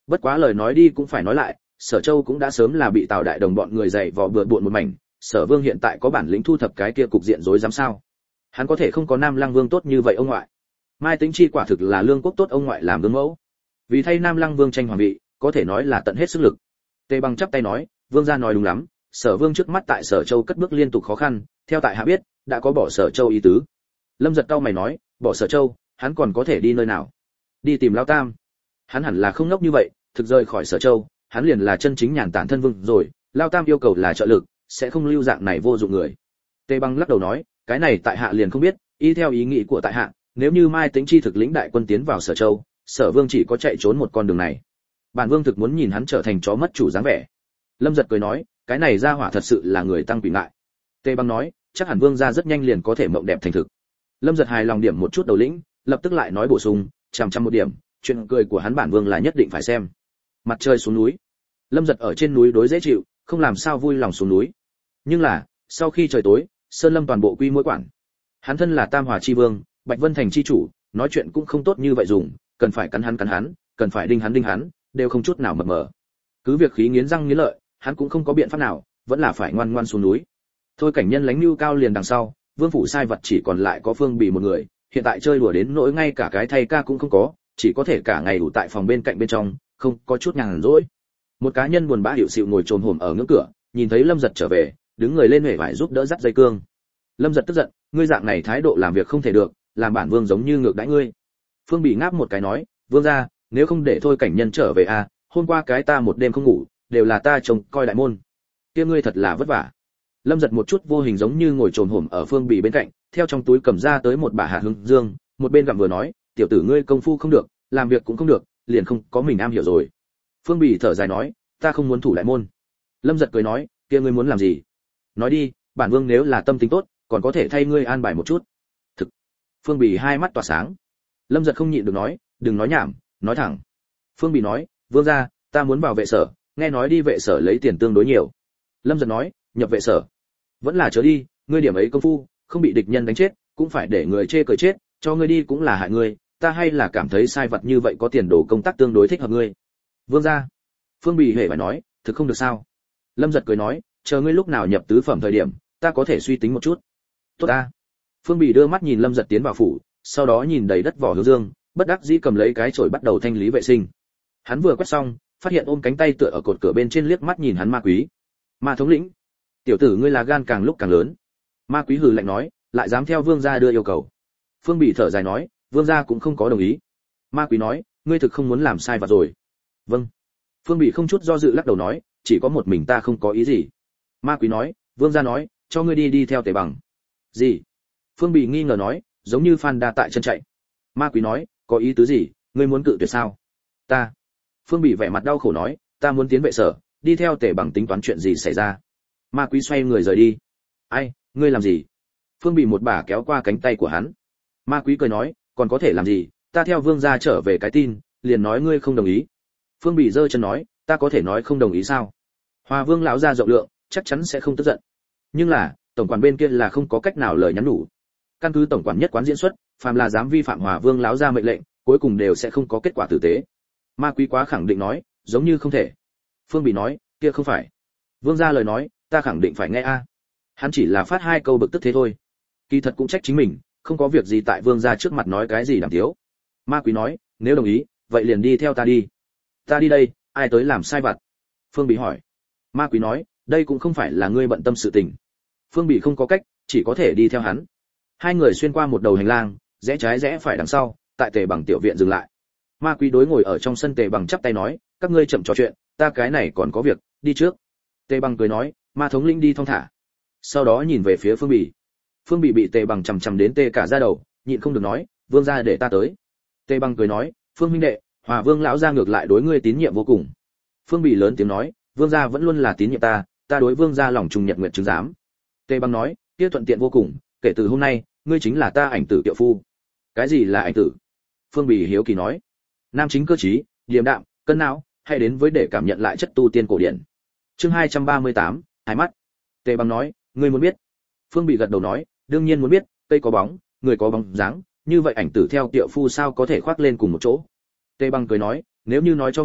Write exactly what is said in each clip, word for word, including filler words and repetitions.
Bất quá lời nói đi cũng phải nói lại, Sở Châu cũng đã sớm là bị Tào đại đồng bọn người dạy vò bừa bộn một mảnh, Sở Vương hiện tại có bản lĩnh thu thập cái kia cục diện rối rắm sao? Hắn có thể không có Nam Lăng Vương tốt như vậy ông ngoại. Mai Tĩnh Chi quả thực là lương quốc tốt ông ngoại làm gương mẫu. Vì thay Nam Lăng Vương tranh hoàng vị, có thể nói là tận hết sức lực. Tề Bằng chắp tay nói, Vương gia nói đúng lắm, Sở Vương trước mắt tại Sở Châu cất bước liên tục khó khăn, theo tại hạ biết, đã có bỏ Sở Châu ý tứ. Lâm Giật cau mày nói, bỏ Sở Châu, hắn còn có thể đi nơi nào? Đi tìm Lão Tam. Hắn hẳn là không ngốc như vậy, thực rời khỏi Sở Châu, hắn liền là chân chính nhàn tản thân vương rồi, Lão Tam yêu cầu là trợ lực, sẽ không lưu dạng này vô dụng người. Tề Bằng lắc đầu nói, cái này tại hạ liền không biết, y theo ý nghĩ của tại hạ, nếu như Mai Tĩnh Chi thực lĩnh đại quân tiến vào Sở Châu, Sở Vương chỉ có chạy trốn một con đường này. Bản Vương thực muốn nhìn hắn trở thành chó mất chủ dáng vẻ. Lâm Giật cười nói, cái này ra hỏa thật sự là người tăng quỷ ngại. Tề Bằng nói, chắc hẳn Vương gia rất nhanh liền có thể mộng đẹp thành thực. Lâm Giật hài lòng điểm một chút đầu lĩnh, lập tức lại nói bổ sung, chằm chằm một điểm, chuyện cười của hắn bản Vương là nhất định phải xem. Mặt trời xuống núi. Lâm Giật ở trên núi đối dễ chịu, không làm sao vui lòng xuống núi. Nhưng là, sau khi trời tối, Sơn Lâm toàn bộ quy mỗi quản. Hắn thân là Tam Hòa chi vương, Bạch Vân thành chi chủ, nói chuyện cũng không tốt như vậy dùng, cần phải cắn hắn cắn hắn, cần phải đinh hắn đinh hắn, đều không chút nào mập mờ. Cứ việc khí nghiến răng nghiến lợi, hắn cũng không có biện pháp nào, vẫn là phải ngoan ngoan xuống núi. Thôi Cảnh Nhân lánh lưu cao liền đằng sau, vương phủ sai vật chỉ còn lại có Phương Bì một người, hiện tại chơi đùa đến nỗi ngay cả cái thay ca cũng không có, chỉ có thể cả ngày ủ tại phòng bên cạnh bên trong, không có chút nhàn rỗi. Một cá nhân buồn bã hiểu xịu ngồi chồm hổm ở ngưỡng cửa, nhìn thấy Lâm Giật trở về, đứng người lên huệ vải giúp đỡ dắt dây cương. Lâm Giật tức giận, ngươi dạng này thái độ làm việc không thể được, làm bản vương giống như ngược đãi ngươi. Phương Bì ngáp một cái nói, vương gia, nếu không để Thôi Cảnh Nhân trở về à, hôm qua cái ta một đêm không ngủ, đều là ta trông coi đại môn. Kia ngươi thật là vất vả. Lâm Giật một chút vô hình giống như ngồi chồm hổm ở Phương Bì bên cạnh, theo trong túi cầm ra tới một bả hạt hướng dương, một bên gặm vừa nói, tiểu tử ngươi công phu không được, làm việc cũng không được, liền không có mình am hiểu rồi. Phương Bì thở dài nói, ta không muốn thủ đại môn. Lâm Giật cười nói, kia ngươi muốn làm gì? Nói đi, bản vương nếu là tâm tính tốt, còn có thể thay ngươi an bài một chút. Thực. Phương Bì hai mắt tỏa sáng. Lâm Giật không nhịn được nói, đừng nói nhảm, nói thẳng. Phương Bì nói, vương gia, ta muốn vào vệ sở, nghe nói đi vệ sở lấy tiền tương đối nhiều. Lâm Giật nói, nhập vệ sở, vẫn là chớ đi, ngươi điểm ấy công phu, không bị địch nhân đánh chết, cũng phải để người chê cười chết, cho ngươi đi cũng là hại ngươi, ta hay là cảm thấy sai vật như vậy có tiền đồ công tác tương đối thích hợp ngươi. Vương gia. Phương Bì hề phải nói, thực không được sao? Lâm Giật cười nói, chờ ngươi lúc nào nhập tứ phẩm thời điểm, ta có thể suy tính một chút. Tốt ta. Phương Bì đưa mắt nhìn Lâm Giật tiến vào phủ, sau đó nhìn đầy đất vỏ hướng dương, bất đắc dĩ cầm lấy cái chổi bắt đầu thanh lý vệ sinh. Hắn vừa quét xong, phát hiện ôm cánh tay tựa ở cột cửa bên trên liếc mắt nhìn hắn Ma Quý. Ma thống lĩnh, tiểu tử ngươi là gan càng lúc càng lớn. Ma Quý hừ lạnh nói, lại dám theo vương gia đưa yêu cầu. Phương Bì thở dài nói, vương gia cũng không có đồng ý. Ma Quý nói, ngươi thực không muốn làm sai vật rồi. Vâng. Phương Bì không chút do dự lắc đầu nói, chỉ có một mình ta không có ý gì. Ma Quý nói, vương gia nói, cho ngươi đi đi theo Tề Bằng. Gì? Phương Bì nghi ngờ nói, giống như Phan Đa tại chân chạy. Ma Quý nói, có ý tứ gì, ngươi muốn cự tuyệt sao? Ta. Phương Bì vẻ mặt đau khổ nói, ta muốn tiến vệ sở, đi theo Tề Bằng tính toán chuyện gì xảy ra. Ma Quý xoay người rời đi. Ai, ngươi làm gì? Phương Bì một bà kéo qua cánh tay của hắn. Ma Quý cười nói, còn có thể làm gì, ta theo vương gia trở về cái tin, liền nói ngươi không đồng ý. Phương Bì giơ chân nói, ta có thể nói không đồng ý sao? Hòa Vương lão gia rộng lượng, chắc chắn sẽ không tức giận. Nhưng là, tổng quản bên kia là không có cách nào lời nhắn nhủ. Căn cứ tổng quản nhất quán diễn xuất, phàm là dám vi phạm Hòa Vương lão gia mệnh lệnh, cuối cùng đều sẽ không có kết quả tử tế. Ma Quý quá khẳng định nói, giống như không thể. Phương Bì nói, kia không phải. Vương gia lời nói, ta khẳng định phải nghe a. Hắn chỉ là phát hai câu bực tức thế thôi. Kỳ thật cũng trách chính mình, không có việc gì tại vương gia trước mặt nói cái gì đàm tiếu. Ma Quý nói, nếu đồng ý, vậy liền đi theo ta đi. Ta đi đây, ai tới làm sai vặt? Phương Bì hỏi. Ma Quý nói, đây cũng không phải là ngươi bận tâm sự tình. Phương Bì không có cách, chỉ có thể đi theo hắn. Hai người xuyên qua một đầu hành lang, rẽ trái rẽ phải đằng sau, tại Tề Bằng tiểu viện dừng lại. Ma Quý đối ngồi ở trong sân Tề Bằng chắp tay nói, các ngươi chậm trò chuyện, ta cái này còn có việc, đi trước. Tề Bằng cười nói, Ma thống lĩnh đi thong thả. Sau đó nhìn về phía Phương Bì. Phương Bì bị Tề Bằng chằm chằm đến tê cả da đầu, nhịn không được nói, vương gia để ta tới. Tề Bằng cười nói, Phương huynh đệ, Hòa Vương lão gia ngược lại đối ngươi tín nhiệm vô cùng. Phương Bì lớn tiếng nói, vương gia vẫn luôn là tín nhiệm ta, ta đối vương gia lòng trung nhật nguyện chứng giám. Tề Bằng nói, kia thuận tiện vô cùng, kể từ hôm nay, ngươi chính là ta ảnh tử kiệu phu. Cái gì là ảnh tử? Phương Bì hiếu kỳ nói. Nam chính cơ trí, điềm đạm, cân não, hay đến với để cảm nhận lại chất tu tiên cổ điển. Chương hai trăm ba mươi tám, hai mắt. Tề Bằng nói, ngươi muốn biết? Phương Bì gật đầu nói, đương nhiên muốn biết, cây có bóng, người có bóng dáng, như vậy ảnh tử theo kiệu phu sao có thể khoác lên cùng một chỗ? Tề Bằng cười nói, nếu như nói cho ngươi,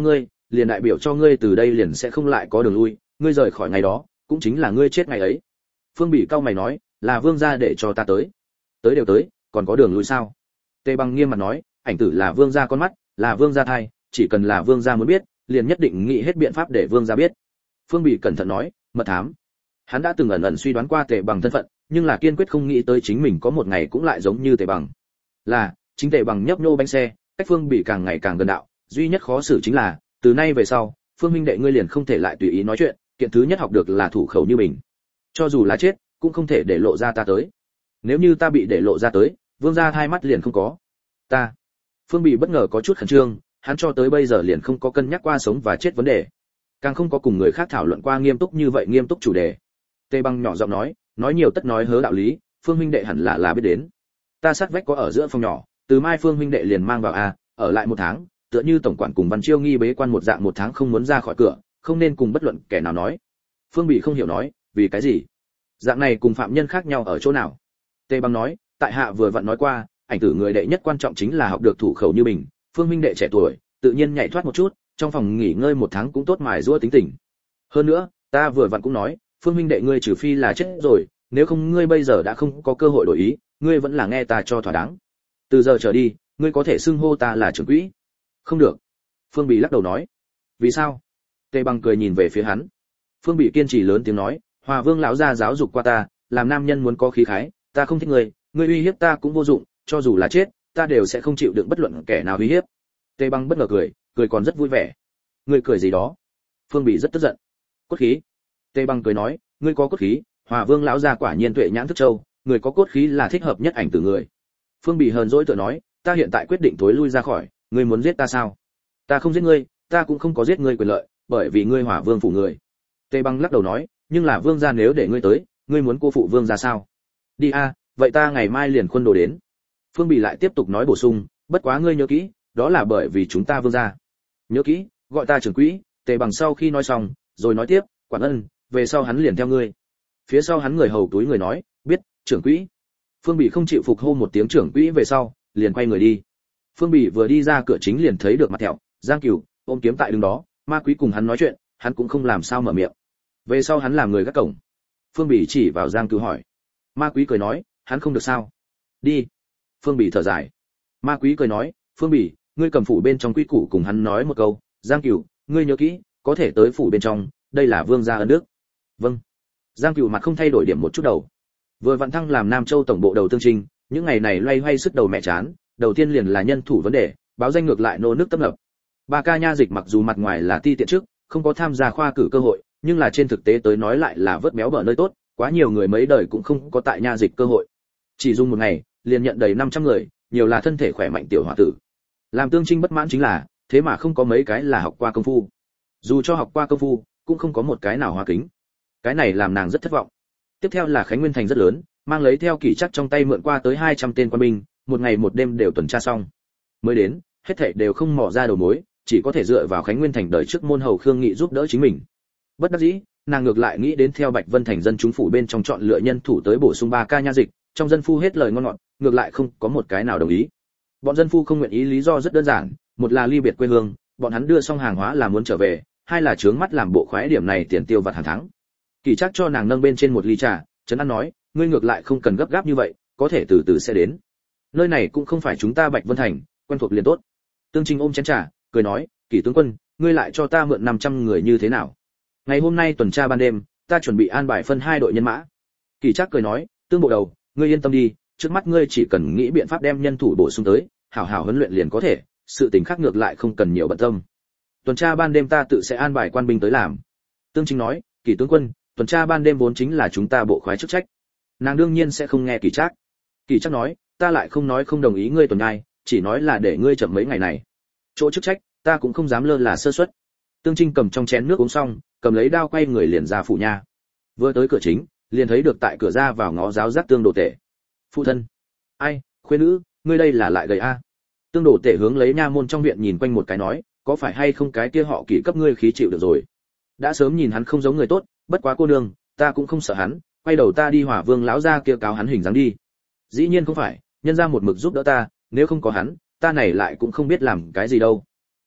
liền đại biểu cho ngươi từ đây liền sẽ không lại có đường lui, ngươi rời khỏi ngày đó cũng chính là ngươi chết ngày ấy. Phương Bỉ cau mày nói, là vương gia để cho ta tới. Tới đều tới, còn có đường lui sao? Tề Bằng nghiêm mặt nói, ảnh tử là vương gia con mắt, là vương gia thai, chỉ cần là vương gia muốn biết, liền nhất định nghĩ hết biện pháp để vương gia biết. Phương Bỉ cẩn thận nói, mật thám. Hắn đã từng ẩn ẩn suy đoán qua Tề Bằng thân phận, nhưng là kiên quyết không nghĩ tới chính mình có một ngày cũng lại giống như Tề Bằng. Là, chính Tề Bằng nhấp nhô bánh xe, cách Phương Bỉ càng ngày càng gần đạo, duy nhất khó xử chính là, từ nay về sau, Phương huynh đệ ngươi liền không thể lại tùy ý nói chuyện, kiện thứ nhất học được là thủ khẩu như mình. Cho dù là chết, cũng không thể để lộ ra ta tới. Nếu như ta bị để lộ ra tới, vương gia hai mắt liền không có. Ta. Phương Bỉ bất ngờ có chút khẩn trương, hắn cho tới bây giờ liền không có cân nhắc qua sống và chết vấn đề, càng không có cùng người khác thảo luận qua nghiêm túc như vậy nghiêm túc chủ đề. Tề Bằng nhỏ giọng nói, nói nhiều tất nói hớ đạo lý, Phương huynh đệ hẳn là là biết đến. Ta sát vách có ở giữa phòng nhỏ, từ mai Phương huynh đệ liền mang vào a, ở lại một tháng, tựa như tổng quản cùng Văn Chiêu nghi bế quan một dạng, một tháng không muốn ra khỏi cửa, không nên cùng bất luận kẻ nào nói. Phương Bỉ không hiểu nói, vì cái gì? Dạng này cùng phạm nhân khác nhau ở chỗ nào? Tề Bằng nói, tại hạ vừa vặn nói qua, ảnh tử người đệ nhất quan trọng chính là học được thủ khẩu như mình, Phương huynh đệ trẻ tuổi, tự nhiên nhảy thoát một chút, trong phòng nghỉ ngơi một tháng cũng tốt mài giũa tính tình. Hơn nữa, ta vừa vặn cũng nói, Phương huynh đệ ngươi trừ phi là chết rồi, nếu không ngươi bây giờ đã không có cơ hội đổi ý, ngươi vẫn là nghe ta cho thỏa đáng. Từ giờ trở đi, ngươi có thể xưng hô ta là trưởng quỹ. Không được. Phương Bỉ lắc đầu nói. Vì sao? Tề Bằng cười nhìn về phía hắn. Phương Bỉ kiên trì lớn tiếng nói, Hòa Vương lão gia giáo dục qua ta, làm nam nhân muốn có khí khái, ta không thích ngươi, ngươi uy hiếp ta cũng vô dụng, cho dù là chết, ta đều sẽ không chịu đựng bất luận kẻ nào uy hiếp. Tề Bằng bất ngờ cười, cười còn rất vui vẻ. Ngươi cười gì đó? Phương Bỉ rất tức giận. Cốt khí. Tề Bằng cười nói, ngươi có cốt khí, Hòa Vương lão gia quả nhiên tuệ nhãn thức châu, người có cốt khí là thích hợp nhất ảnh tử người. Phương Bỉ hờn dỗi tự nói, ta hiện tại quyết định tối lui ra khỏi, ngươi muốn giết ta sao? Ta không giết ngươi, ta cũng không có giết ngươi quyền lợi, bởi vì ngươi Hỏa Vương phủ người. Tề Bằng lắc đầu nói, nhưng là vương gia nếu để ngươi tới, ngươi muốn cô phụ vương gia sao? Đi a, vậy ta ngày mai liền khuân đồ đến. Phương Bỉ lại tiếp tục nói bổ sung, bất quá ngươi nhớ kỹ, đó là bởi vì chúng ta vương gia. Nhớ kỹ, gọi ta trưởng quỹ. Tề Bằng sau khi nói xong, rồi nói tiếp, quản ân, về sau hắn liền theo ngươi. Phía sau hắn người hầu túi người nói, biết, trưởng quỹ. Phương Bỉ không chịu phục hô một tiếng trưởng quỹ về sau, liền quay người đi. Phương Bỉ vừa đi ra cửa chính liền thấy được mặt thẹo, Giang Cửu ôm kiếm tại đứng đó, Ma Quý cùng hắn nói chuyện, hắn cũng không làm sao mở miệng. Về sau hắn làm người gác cổng. Phương Bỉ chỉ vào Giang Cửu hỏi. Ma Quý cười nói, hắn không được sao? Đi. Phương Bỉ thở dài. Ma Quý cười nói, Phương Bỉ, ngươi cầm phủ bên trong quy củ cùng hắn nói một câu, Giang Cửu, ngươi nhớ kỹ, có thể tới phủ bên trong, đây là vương gia ân đức. Vâng. Giang Cửu mặt không thay đổi điểm một chút đầu. Vừa vặn thăng làm Nam Châu tổng bộ đầu tương trình, những ngày này loay hoay sức đầu mẹ chán, đầu tiên liền là nhân thủ vấn đề, báo danh ngược lại nô nước tấp nập. Ba ca nha dịch mặc dù mặt ngoài là ti tiện trước, không có tham gia khoa cử cơ hội, nhưng là trên thực tế tới nói lại là vớt béo bở nơi tốt, quá nhiều người mấy đời cũng không có tại nha dịch cơ hội. Chỉ dùng một ngày, liền nhận đầy năm trăm người, nhiều là thân thể khỏe mạnh tiểu hòa tử. Làm Tương Trinh bất mãn chính là, thế mà không có mấy cái là học qua công phu. Dù cho học qua công phu, cũng không có một cái nào hoa kính. Cái này làm nàng rất thất vọng. Tiếp theo là Khánh Nguyên thành rất lớn, mang lấy theo kỷ chắc trong tay mượn qua tới hai trăm tên quân binh, một ngày một đêm đều tuần tra xong. Mới đến, hết thảy đều không mò ra đầu mối, chỉ có thể dựa vào Khánh Nguyên thành đời trước môn hầu Khương Nghị giúp đỡ chính mình. Bất đắc dĩ, nàng ngược lại nghĩ đến theo Bạch Vân thành dân chúng phủ bên trong chọn lựa nhân thủ tới bổ sung ba ca nha dịch, trong dân phu hết lời ngon ngọt, ngược lại không có một cái nào đồng ý. Bọn dân phu không nguyện ý lý do rất đơn giản, một là ly biệt quê hương, bọn hắn đưa xong hàng hóa là muốn trở về, hai là trướng mắt làm bộ khoái điểm này tiền tiêu vặt hàng tháng. Kỳ chắc cho nàng nâng bên trên một ly trà, trấn an nói, ngươi ngược lại không cần gấp gáp như vậy, có thể từ từ sẽ đến. Nơi này cũng không phải chúng ta Bạch Vân thành, quen thuộc liền tốt. Tương Trinh ôm chén trà, cười nói, Kỷ tướng quân, ngươi lại cho ta mượn năm trăm người như thế nào? Ngày hôm nay tuần tra ban đêm, ta chuẩn bị an bài phân hai đội nhân mã. Kỳ chắc cười nói, Tương bộ đầu, ngươi yên tâm đi, trước mắt ngươi chỉ cần nghĩ biện pháp đem nhân thủ bổ sung tới, hảo hảo huấn luyện liền có thể, sự tình khác ngược lại không cần nhiều bận tâm. Tuần tra ban đêm ta tự sẽ an bài quan binh tới làm. Tương Trinh nói, Kỷ tướng quân, tuần tra ban đêm vốn chính là chúng ta bộ khoái chức trách. Nàng đương nhiên sẽ không nghe Kỳ Trác. Kỳ Trác nói, ta lại không nói không đồng ý ngươi tuần nhai, chỉ nói là để ngươi chậm mấy ngày này. Chỗ chức trách, ta cũng không dám lơ là sơ suất. Tương Trinh cầm trong chén nước uống xong, cầm lấy đao quay người liền ra phủ nha. Vừa tới cửa chính, liền thấy được tại cửa ra vào ngõ giáo giác Tương Đồ Tể. Phụ thân, ai, khuê nữ, ngươi đây là lại gầy a? Tương Đồ Tể hướng lấy nha môn trong viện nhìn quanh một cái nói, có phải hay không cái kia họ Kỷ cấp ngươi khí chịu được rồi? Đã sớm nhìn hắn không giống người tốt, bất quá cô nương, ta cũng không sợ hắn, quay đầu ta đi Hỏa Vương lão gia kia cáo hắn hình dáng đi. Dĩ nhiên không phải, nhân ra một mực giúp đỡ ta, nếu không có hắn, ta này lại cũng không biết làm cái gì đâu.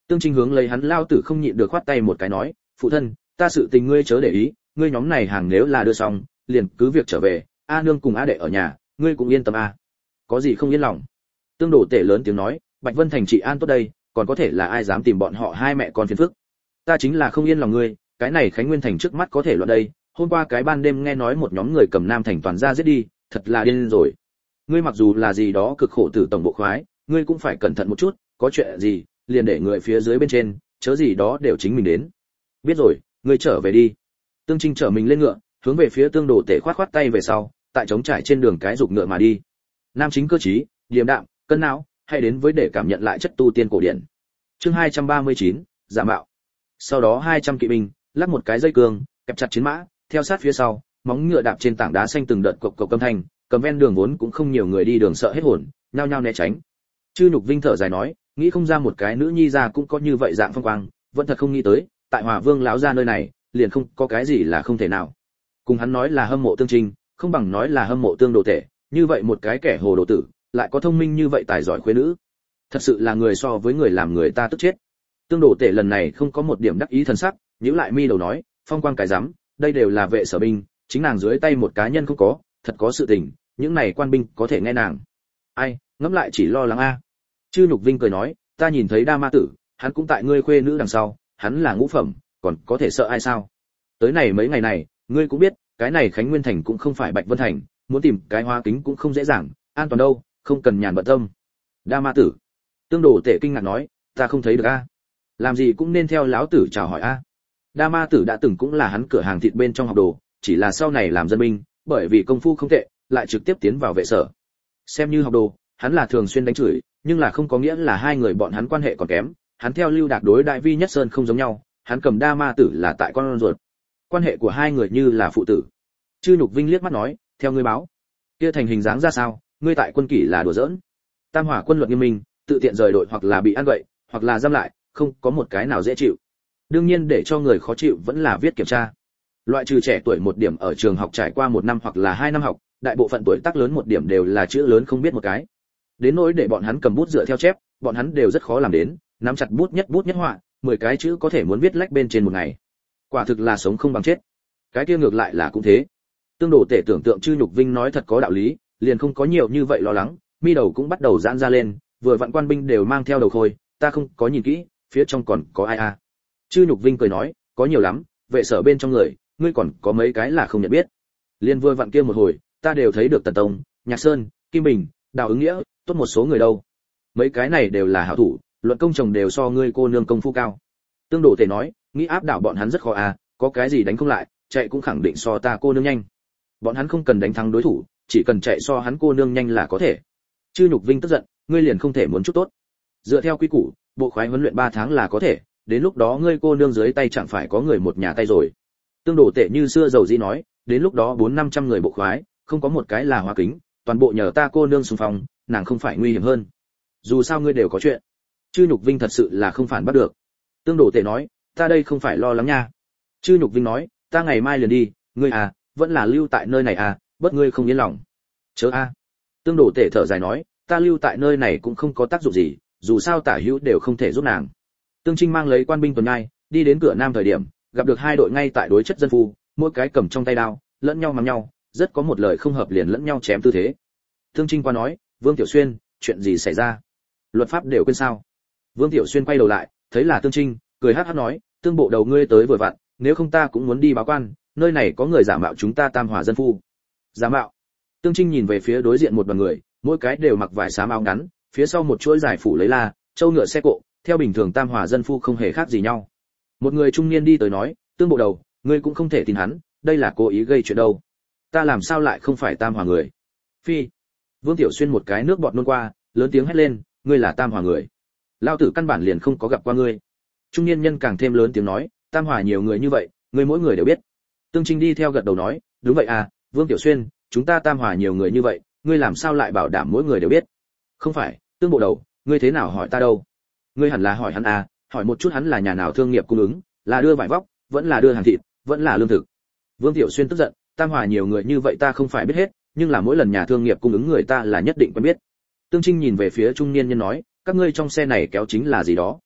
Tương Trinh hướng lấy hắn lao tử không nhịn được khoát tay một cái nói, phụ thân, ta sự tình ngươi chớ để ý, ngươi nhóm này hàng nếu là đưa xong, liền cứ việc trở về, a nương cùng a đệ ở nhà, ngươi cũng yên tâm a. Có gì không yên lòng? Tương Đổ Tể lớn tiếng nói, Bạch Vân thành trị an tốt đây, còn có thể là ai dám tìm bọn họ hai mẹ con phiền phức? Ta chính là không yên lòng ngươi, cái này Khánh Nguyên thành trước mắt có thể loạn đây, hôm qua cái ban đêm nghe nói một nhóm người cầm Nam thành toàn ra giết đi, thật là điên rồi. Ngươi mặc dù là gì đó cực khổ tử tổng bộ khoái, ngươi cũng phải cẩn thận một chút, có chuyện gì, liền để người phía dưới bên trên, chớ gì đó đều chính mình đến. Biết rồi, ngươi trở về đi. Tương Trinh trở mình lên ngựa, hướng về phía Tương Đổ Tể khoát khoát tay về sau, tại trống trải trên đường cái dục ngựa mà đi. Nam chính cơ trí, điềm đạm, cân não, hay đến với để cảm nhận lại chất tu tiên cổ điển. Chương hai trăm ba mươi chín, giả mạo. Sau đó hai trăm kỵ binh, lắc một cái dây cương, kẹp chặt chiến mã, theo sát phía sau, móng ngựa đạp trên tảng đá xanh từng đợt cộc cộc âm thanh, cầm ven đường vốn cũng không nhiều người đi đường sợ hết hồn, nhao nhao né tránh. Chư Nhục Vinh thở dài nói, nghĩ không ra một cái nữ nhi ra cũng có như vậy dạng phong quang, vẫn thật không nghĩ tới, tại Hòa Vương lão gia nơi này, liền không có cái gì là không thể nào. Cùng hắn nói là hâm mộ Tương Trinh, không bằng nói là hâm mộ Tương Đồ Tể, như vậy một cái kẻ hồ đồ tử, lại có thông minh như vậy tài giỏi khuê nữ. Thật sự là người so với người làm người ta tức chết. Tương Đồ Tể lần này không có một điểm đắc ý thần sắc, nhíu lại mi đầu nói, phong quang cái rắm, đây đều là vệ sở binh, chính nàng dưới tay một cá nhân không có, thật có sự tình, những này quan binh có thể nghe nàng. Ai, ngẫm lại chỉ lo lắng a. Chư Nhục Vinh cười nói, ta nhìn thấy Đa Ma Tử, hắn cũng tại ngươi khuê nữ đằng sau, hắn là ngũ phẩm, còn có thể sợ ai sao? Tới này mấy ngày này, ngươi cũng biết, cái này Khánh Nguyên thành cũng không phải Bạch Vân thành, muốn tìm cái hoa kính cũng không dễ dàng, an toàn đâu, không cần nhàn bận tâm. Đa Ma Tử. Tương Đồ Tể kinh ngạc nói, ta không thấy được a. Làm gì cũng nên theo lão tử chào hỏi a. Đa Ma Tử đã từng cũng là hắn cửa hàng thịt bên trong học đồ, chỉ là sau này làm dân binh, bởi vì công phu không tệ, lại trực tiếp tiến vào vệ sở. Xem như học đồ, hắn là thường xuyên đánh chửi, nhưng là không có nghĩa là hai người bọn hắn quan hệ còn kém, hắn theo Lưu Đạc đối đại Vi Nhất Sơn không giống nhau, hắn cầm Đa Ma Tử là tại con ruột. Quan hệ của hai người như là phụ tử. Chư Nhục Vinh liếc mắt nói, theo ngươi báo, kia thành hình dáng ra sao, ngươi tại quân kỷ là đùa giỡn. Tam Hỏa quân luật nghiêm minh, tự tiện rời đội hoặc là bị ăn gậy, hoặc là giam lại, không có một cái nào dễ chịu. Đương nhiên để cho người khó chịu vẫn là viết kiểm tra. Loại trừ trẻ tuổi một điểm ở trường học trải qua một năm hoặc là hai năm học, đại bộ phận tuổi tác lớn một điểm đều là chữ lớn không biết một cái. Đến nỗi để bọn hắn cầm bút dựa theo chép, bọn hắn đều rất khó làm đến, nắm chặt bút nhất bút nhất họa, mười cái chữ có thể muốn viết lách bên trên một ngày. Quả thực là sống không bằng chết. Cái kia ngược lại là cũng thế. Tương Đồ Tể tưởng tượng Chư Nhục Vinh nói thật có đạo lý, liền không có nhiều như vậy lo lắng, mi đầu cũng bắt đầu giãn ra lên, vừa vặn quan binh đều mang theo đầu khôi, ta không có nhìn kỹ, phía trong còn có ai à? Chư Nhục Vinh cười nói, có nhiều lắm, vệ sở bên trong người, ngươi còn có mấy cái là không nhận biết. Liên vừa vặn kia một hồi, ta đều thấy được Tần Tông, Nhạc Sơn, Kim Bình, Đào Ứng Nghĩa, tốt một số người đâu. Mấy cái này đều là hảo thủ, luận công chồng đều so ngươi cô nương công phu cao. Tương Đồ Tể nói, nghĩ áp đảo bọn hắn rất khó à, có cái gì đánh không lại, chạy cũng khẳng định so ta cô nương nhanh. Bọn hắn không cần đánh thắng đối thủ, chỉ cần chạy so hắn cô nương nhanh là có thể. Chư Nhục Vinh tức giận, ngươi liền không thể muốn chút tốt. Dựa theo quy củ, bộ khoái huấn luyện ba tháng là có thể, đến lúc đó ngươi cô nương dưới tay chẳng phải có người một nhà tay rồi. Tương Đồ Tể như xưa dầu dĩ nói, đến lúc đó bốn năm trăm người bộ khoái, không có một cái là hoa kính, toàn bộ nhờ ta cô nương xung phong, nàng không phải nguy hiểm hơn. Dù sao ngươi đều có chuyện. Chư Nhục Vinh thật sự là không phản bắt được. Tương Đồ Tể nói, ta đây không phải lo lắng nha. Chư Nhục Vinh nói, ta ngày mai liền đi, ngươi à, vẫn là lưu tại nơi này à, bất ngươi không yên lòng. Chớ a. Tương Đồ Tể thở dài nói, ta lưu tại nơi này cũng không có tác dụng gì, dù sao tả hữu đều không thể giúp nàng. Tương Trinh mang lấy quan binh tuần nhai, đi đến cửa nam thời điểm, gặp được hai đội ngay tại đối chất dân phu, mỗi cái cầm trong tay đao, lẫn nhau mắng nhau, rất có một lời không hợp liền lẫn nhau chém tư thế. Tương Trinh qua nói, Vương Tiểu Xuyên, chuyện gì xảy ra? Luật pháp đều quên sao? Vương Tiểu Xuyên quay đầu lại, thấy là Tương Trinh, cười hắc hắc nói, Tương bộ đầu ngươi tới vừa vặn, nếu không ta cũng muốn đi báo quan, nơi này có người giả mạo chúng ta Tam Hòa dân phu. Giả mạo? Tương Trinh nhìn về phía đối diện một đoàn người, mỗi cái đều mặc vải xám áo ngắn, phía sau một chuỗi dài phủ lấy la, châu ngựa xe cộ, theo bình thường Tam Hòa dân phu không hề khác gì nhau. Một người trung niên đi tới nói, Tương bộ đầu, ngươi cũng không thể tin hắn, đây là cố ý gây chuyện đâu. Ta làm sao lại không phải Tam Hòa người? Phi. Vương Tiểu Xuyên một cái nước bọt nôn qua, lớn tiếng hét lên, ngươi là Tam Hòa người. Lao tử căn bản liền không có gặp qua ngươi. Trung niên nhân càng thêm lớn tiếng nói, Tam Hòa nhiều người như vậy, ngươi mỗi người đều biết. Tương Trinh đi theo gật đầu nói, đúng vậy à, Vương Tiểu Xuyên, chúng ta Tam Hòa nhiều người như vậy, ngươi làm sao lại bảo đảm mỗi người đều biết? Không phải, Tương bộ đầu, ngươi thế nào hỏi ta đâu? Ngươi hẳn là hỏi hắn à, hỏi một chút hắn là nhà nào thương nghiệp cung ứng, là đưa vải vóc, vẫn là đưa hàng thịt, vẫn là lương thực. Vương Tiểu Xuyên tức giận, Tam Hòa nhiều người như vậy ta không phải biết hết, nhưng là mỗi lần nhà thương nghiệp cung ứng người ta là nhất định quen biết. Tương Trinh nhìn về phía trung niên nhân nói, các ngươi trong xe này kéo chính là gì đó?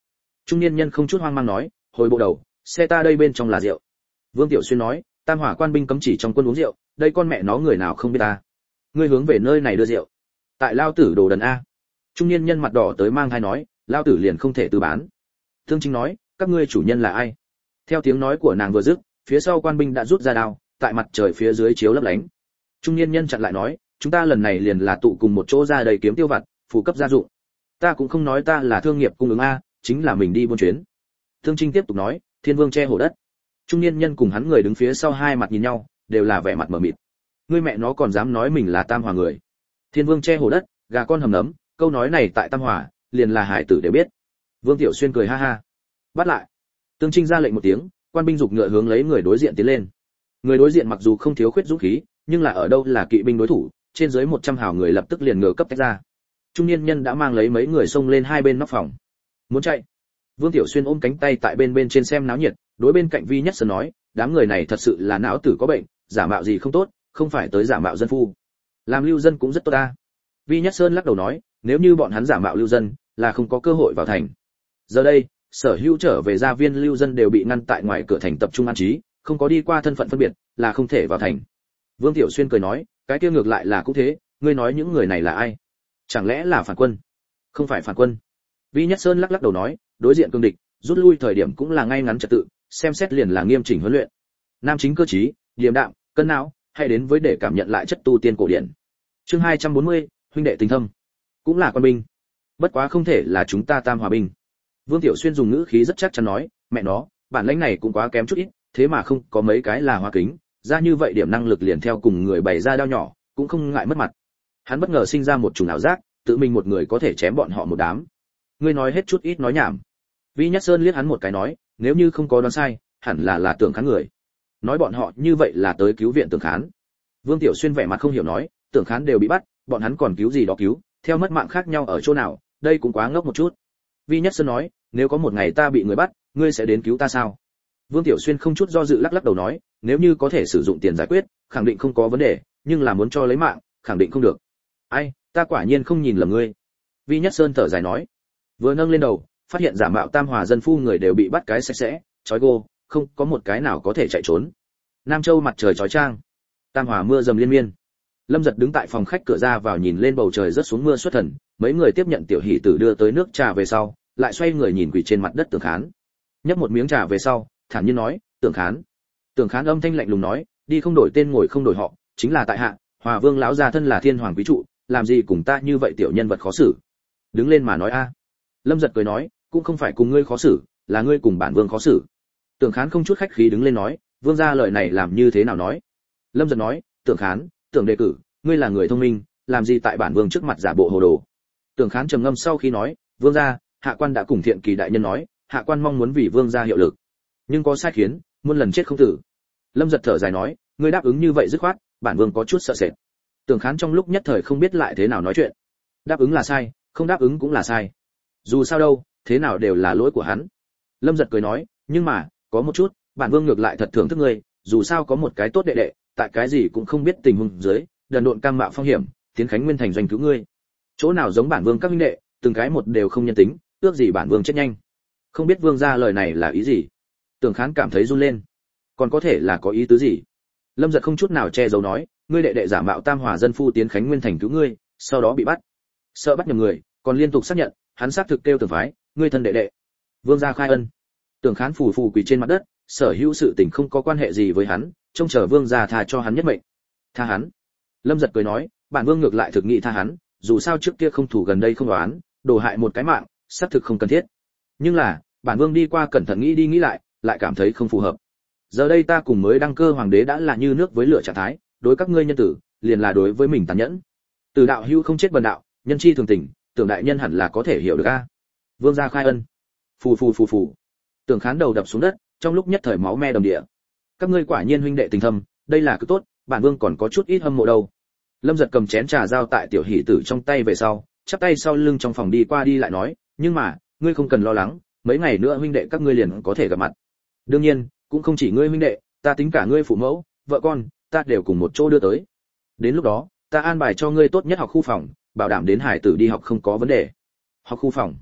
Trung niên nhân không chút hoang mang nói, hồi bộ đầu, xe ta đây bên trong là rượu. Vương Tiểu Xuyên nói, tam hỏa quan binh cấm chỉ trong quân uống rượu, đây con mẹ nó người nào không biết ta. Ngươi hướng về nơi này đưa rượu. Tại lao tử đồ đần a. Trung niên nhân mặt đỏ tới mang thai nói, lao tử liền không thể từ bán. Thương Chính nói, các ngươi chủ nhân là ai? Theo tiếng nói của nàng vừa dứt, phía sau quan binh đã rút ra đao, tại mặt trời phía dưới chiếu lấp lánh. Trung niên nhân chặn lại nói, chúng ta lần này liền là tụ cùng một chỗ ra đầy kiếm tiêu vặt, phụ cấp gia dụng. Ta cũng không nói ta là thương nghiệp cung ứng a, chính là mình đi buôn chuyến. Thương Trinh tiếp tục nói, Thiên Vương che hổ đất. Trung niên nhân cùng hắn người đứng phía sau hai mặt nhìn nhau, đều là vẻ mặt mờ mịt. Ngươi mẹ nó còn dám nói mình là Tam Hòa người? Thiên Vương che hổ đất, gà con hầm nấm, câu nói này tại Tam Hòa, liền là hải tử đều biết. Vương Tiểu Xuyên cười ha ha. Bắt lại. Tương Trinh ra lệnh một tiếng, quan binh giục ngựa hướng lấy người đối diện tiến lên. Người đối diện mặc dù không thiếu khuyết dũng khí, nhưng là ở đâu là kỵ binh đối thủ, trên dưới một trăm hào người lập tức liền ngựa cấp tách ra. Trung niên nhân đã mang lấy mấy người xông lên hai bên nóc phòng. Muốn chạy. Vương Tiểu Xuyên ôm cánh tay tại bên bên trên xem náo nhiệt, đối bên cạnh Vi Nhất Sơn nói, đám người này thật sự là não tử có bệnh, giả mạo gì không tốt, không phải tới giả mạo dân phu. Làm lưu dân cũng rất tốt ta. Vi Nhất Sơn lắc đầu nói, nếu như bọn hắn giả mạo lưu dân, là không có cơ hội vào thành. Giờ đây, sở hữu trở về gia viên lưu dân đều bị ngăn tại ngoài cửa thành tập trung an trí, không có đi qua thân phận phân biệt, là không thể vào thành. Vương Tiểu Xuyên cười nói, cái kia ngược lại là cũng thế, ngươi nói những người này là ai? Chẳng lẽ là phản quân? Không phải phản quân. Vi Nhất Sơn lắc lắc đầu nói, đối diện cương địch, rút lui thời điểm cũng là ngay ngắn trật tự, xem xét liền là nghiêm chỉnh huấn luyện. Nam chính cơ trí, điềm đạm, cân não, hay đến với để cảm nhận lại chất tu tiên cổ điển. Chương hai trăm bốn mươi, huynh đệ tình thâm. Cũng là quân binh. Bất quá không thể là chúng ta Tam Hòa binh. Vương Tiểu Xuyên dùng ngữ khí rất chắc chắn nói, mẹ nó, bản lãnh này cũng quá kém chút ít, thế mà không có mấy cái là hoa kính, ra như vậy điểm năng lực liền theo cùng người bày ra đao nhỏ, cũng không ngại mất mặt. Hắn bất ngờ sinh ra một chủng ảo giác, tự mình một người có thể chém bọn họ một đám. Ngươi nói hết chút ít nói nhảm. Vi Nhất Sơn liếc hắn một cái nói, nếu như không có đoán sai, hẳn là là Tưởng Khán người. Nói bọn họ như vậy là tới cứu viện Tưởng Khán. Vương Tiểu Xuyên vẻ mặt không hiểu nói, Tưởng Khán đều bị bắt, bọn hắn còn cứu gì đó cứu, theo mất mạng khác nhau ở chỗ nào, đây cũng quá ngốc một chút. Vi Nhất Sơn nói, nếu có một ngày ta bị người bắt, ngươi sẽ đến cứu ta sao? Vương Tiểu Xuyên không chút do dự lắc lắc đầu nói, nếu như có thể sử dụng tiền giải quyết, khẳng định không có vấn đề, nhưng là muốn cho lấy mạng, khẳng định không được. Ai, ta quả nhiên không nhìn lầm ngươi. Vi Nhất Sơn thở dài nói, vừa nâng lên đầu, phát hiện giả mạo Tam Hòa dân phu người đều bị bắt cái sạch sẽ, trói gô, không có một cái nào có thể chạy trốn. Nam Châu mặt trời chói chang, Tam Hòa mưa dầm liên miên. Lâm Giật đứng tại phòng khách cửa ra vào nhìn lên bầu trời rất xuống mưa xuất thần, mấy người tiếp nhận tiểu hỷ tử đưa tới nước trà về sau, lại xoay người nhìn quỷ trên mặt đất Tưởng Khán. Nhấp một miếng trà về sau, thản nhiên nói, Tưởng Khán. Tưởng Khán âm thanh lạnh lùng nói, đi không đổi tên ngồi không đổi họ, chính là tại hạ, Hòa Vương lão gia thân là thiên hoàng quý trụ, làm gì cùng ta như vậy tiểu nhân vật khó xử. Đứng lên mà nói a. Lâm Giật cười nói, cũng không phải cùng ngươi khó xử, là ngươi cùng bản vương khó xử. Tưởng Khán không chút khách khí đứng lên nói, vương gia lời này làm như thế nào nói. Lâm Giật nói, Tưởng Khán, Tưởng đề cử, ngươi là người thông minh, làm gì tại bản vương trước mặt giả bộ hồ đồ. Tưởng Khán trầm ngâm sau khi nói, vương gia, hạ quan đã cùng Thiện Kỳ đại nhân nói, hạ quan mong muốn vì vương gia hiệu lực, nhưng có sai khiến, muôn lần chết không tử. Lâm Giật thở dài nói, ngươi đáp ứng như vậy dứt khoát, bản vương có chút sợ sệt. Tưởng Khán trong lúc nhất thời không biết lại thế nào nói chuyện. Đáp ứng là sai, không đáp ứng cũng là sai. Dù sao đâu, thế nào đều là lỗi của hắn. Lâm Giật cười nói, nhưng mà, có một chút, bản vương ngược lại thật thưởng thức ngươi, dù sao có một cái tốt đệ đệ, tại cái gì cũng không biết tình huống dưới, đần độn cam mạo phong hiểm, tiến Khánh Nguyên thành doanh cứu ngươi. Chỗ nào giống bản vương các huynh đệ, từng cái một đều không nhân tính, ước gì bản vương chết nhanh. Không biết vương gia lời này là ý gì? Tưởng Khán cảm thấy run lên. Còn có thể là có ý tứ gì? Lâm Giật không chút nào che giấu nói, ngươi đệ đệ giả mạo Tam Hòa dân phu tiến Khánh Nguyên thành cứu ngươi, sau đó bị bắt. Sợ bắt nhầm người, còn liên tục xác nhận, hắn xác thực kêu Tưởng phái, ngươi thân đệ đệ. Vương gia khai ân. Tưởng Khán phù phù quỳ trên mặt đất, sở hữu sự tình không có quan hệ gì với hắn, trông chờ vương gia tha cho hắn nhất mệnh. Tha hắn. Lâm Giật cười nói, bản vương ngược lại thực nghị tha hắn, dù sao trước kia không thủ gần đây không đoán, đổ hại một cái mạng, xác thực không cần thiết. Nhưng là, bản vương đi qua cẩn thận nghĩ đi nghĩ lại, lại cảm thấy không phù hợp. Giờ đây ta cùng mới đăng cơ hoàng đế đã là như nước với lửa trạng thái, đối các ngươi nhân tử, liền là đối với mình tàn nhẫn. Từ đạo hưu không chết bần đạo, nhân chi thường tình, Tưởng đại nhân hẳn là có thể hiểu được a. Vương gia khai ân. Phù phù phù phù. Tưởng Khán đầu đập xuống đất, trong lúc nhất thời máu me đầm địa. Các ngươi quả nhiên huynh đệ tình thâm, đây là cứ tốt, bản vương còn có chút ít hâm mộ đâu. Lâm Giật cầm chén trà giao tại tiểu hỷ tử trong tay về sau, chắp tay sau lưng trong phòng đi qua đi lại nói, nhưng mà, ngươi không cần lo lắng, mấy ngày nữa huynh đệ các ngươi liền có thể gặp mặt. Đương nhiên, cũng không chỉ ngươi huynh đệ, ta tính cả ngươi phụ mẫu, vợ con, ta đều cùng một chỗ đưa tới. Đến lúc đó, ta an bài cho ngươi tốt nhất học khu phòng, bảo đảm đến hải tử đi học không có vấn đề. Học khu phòng.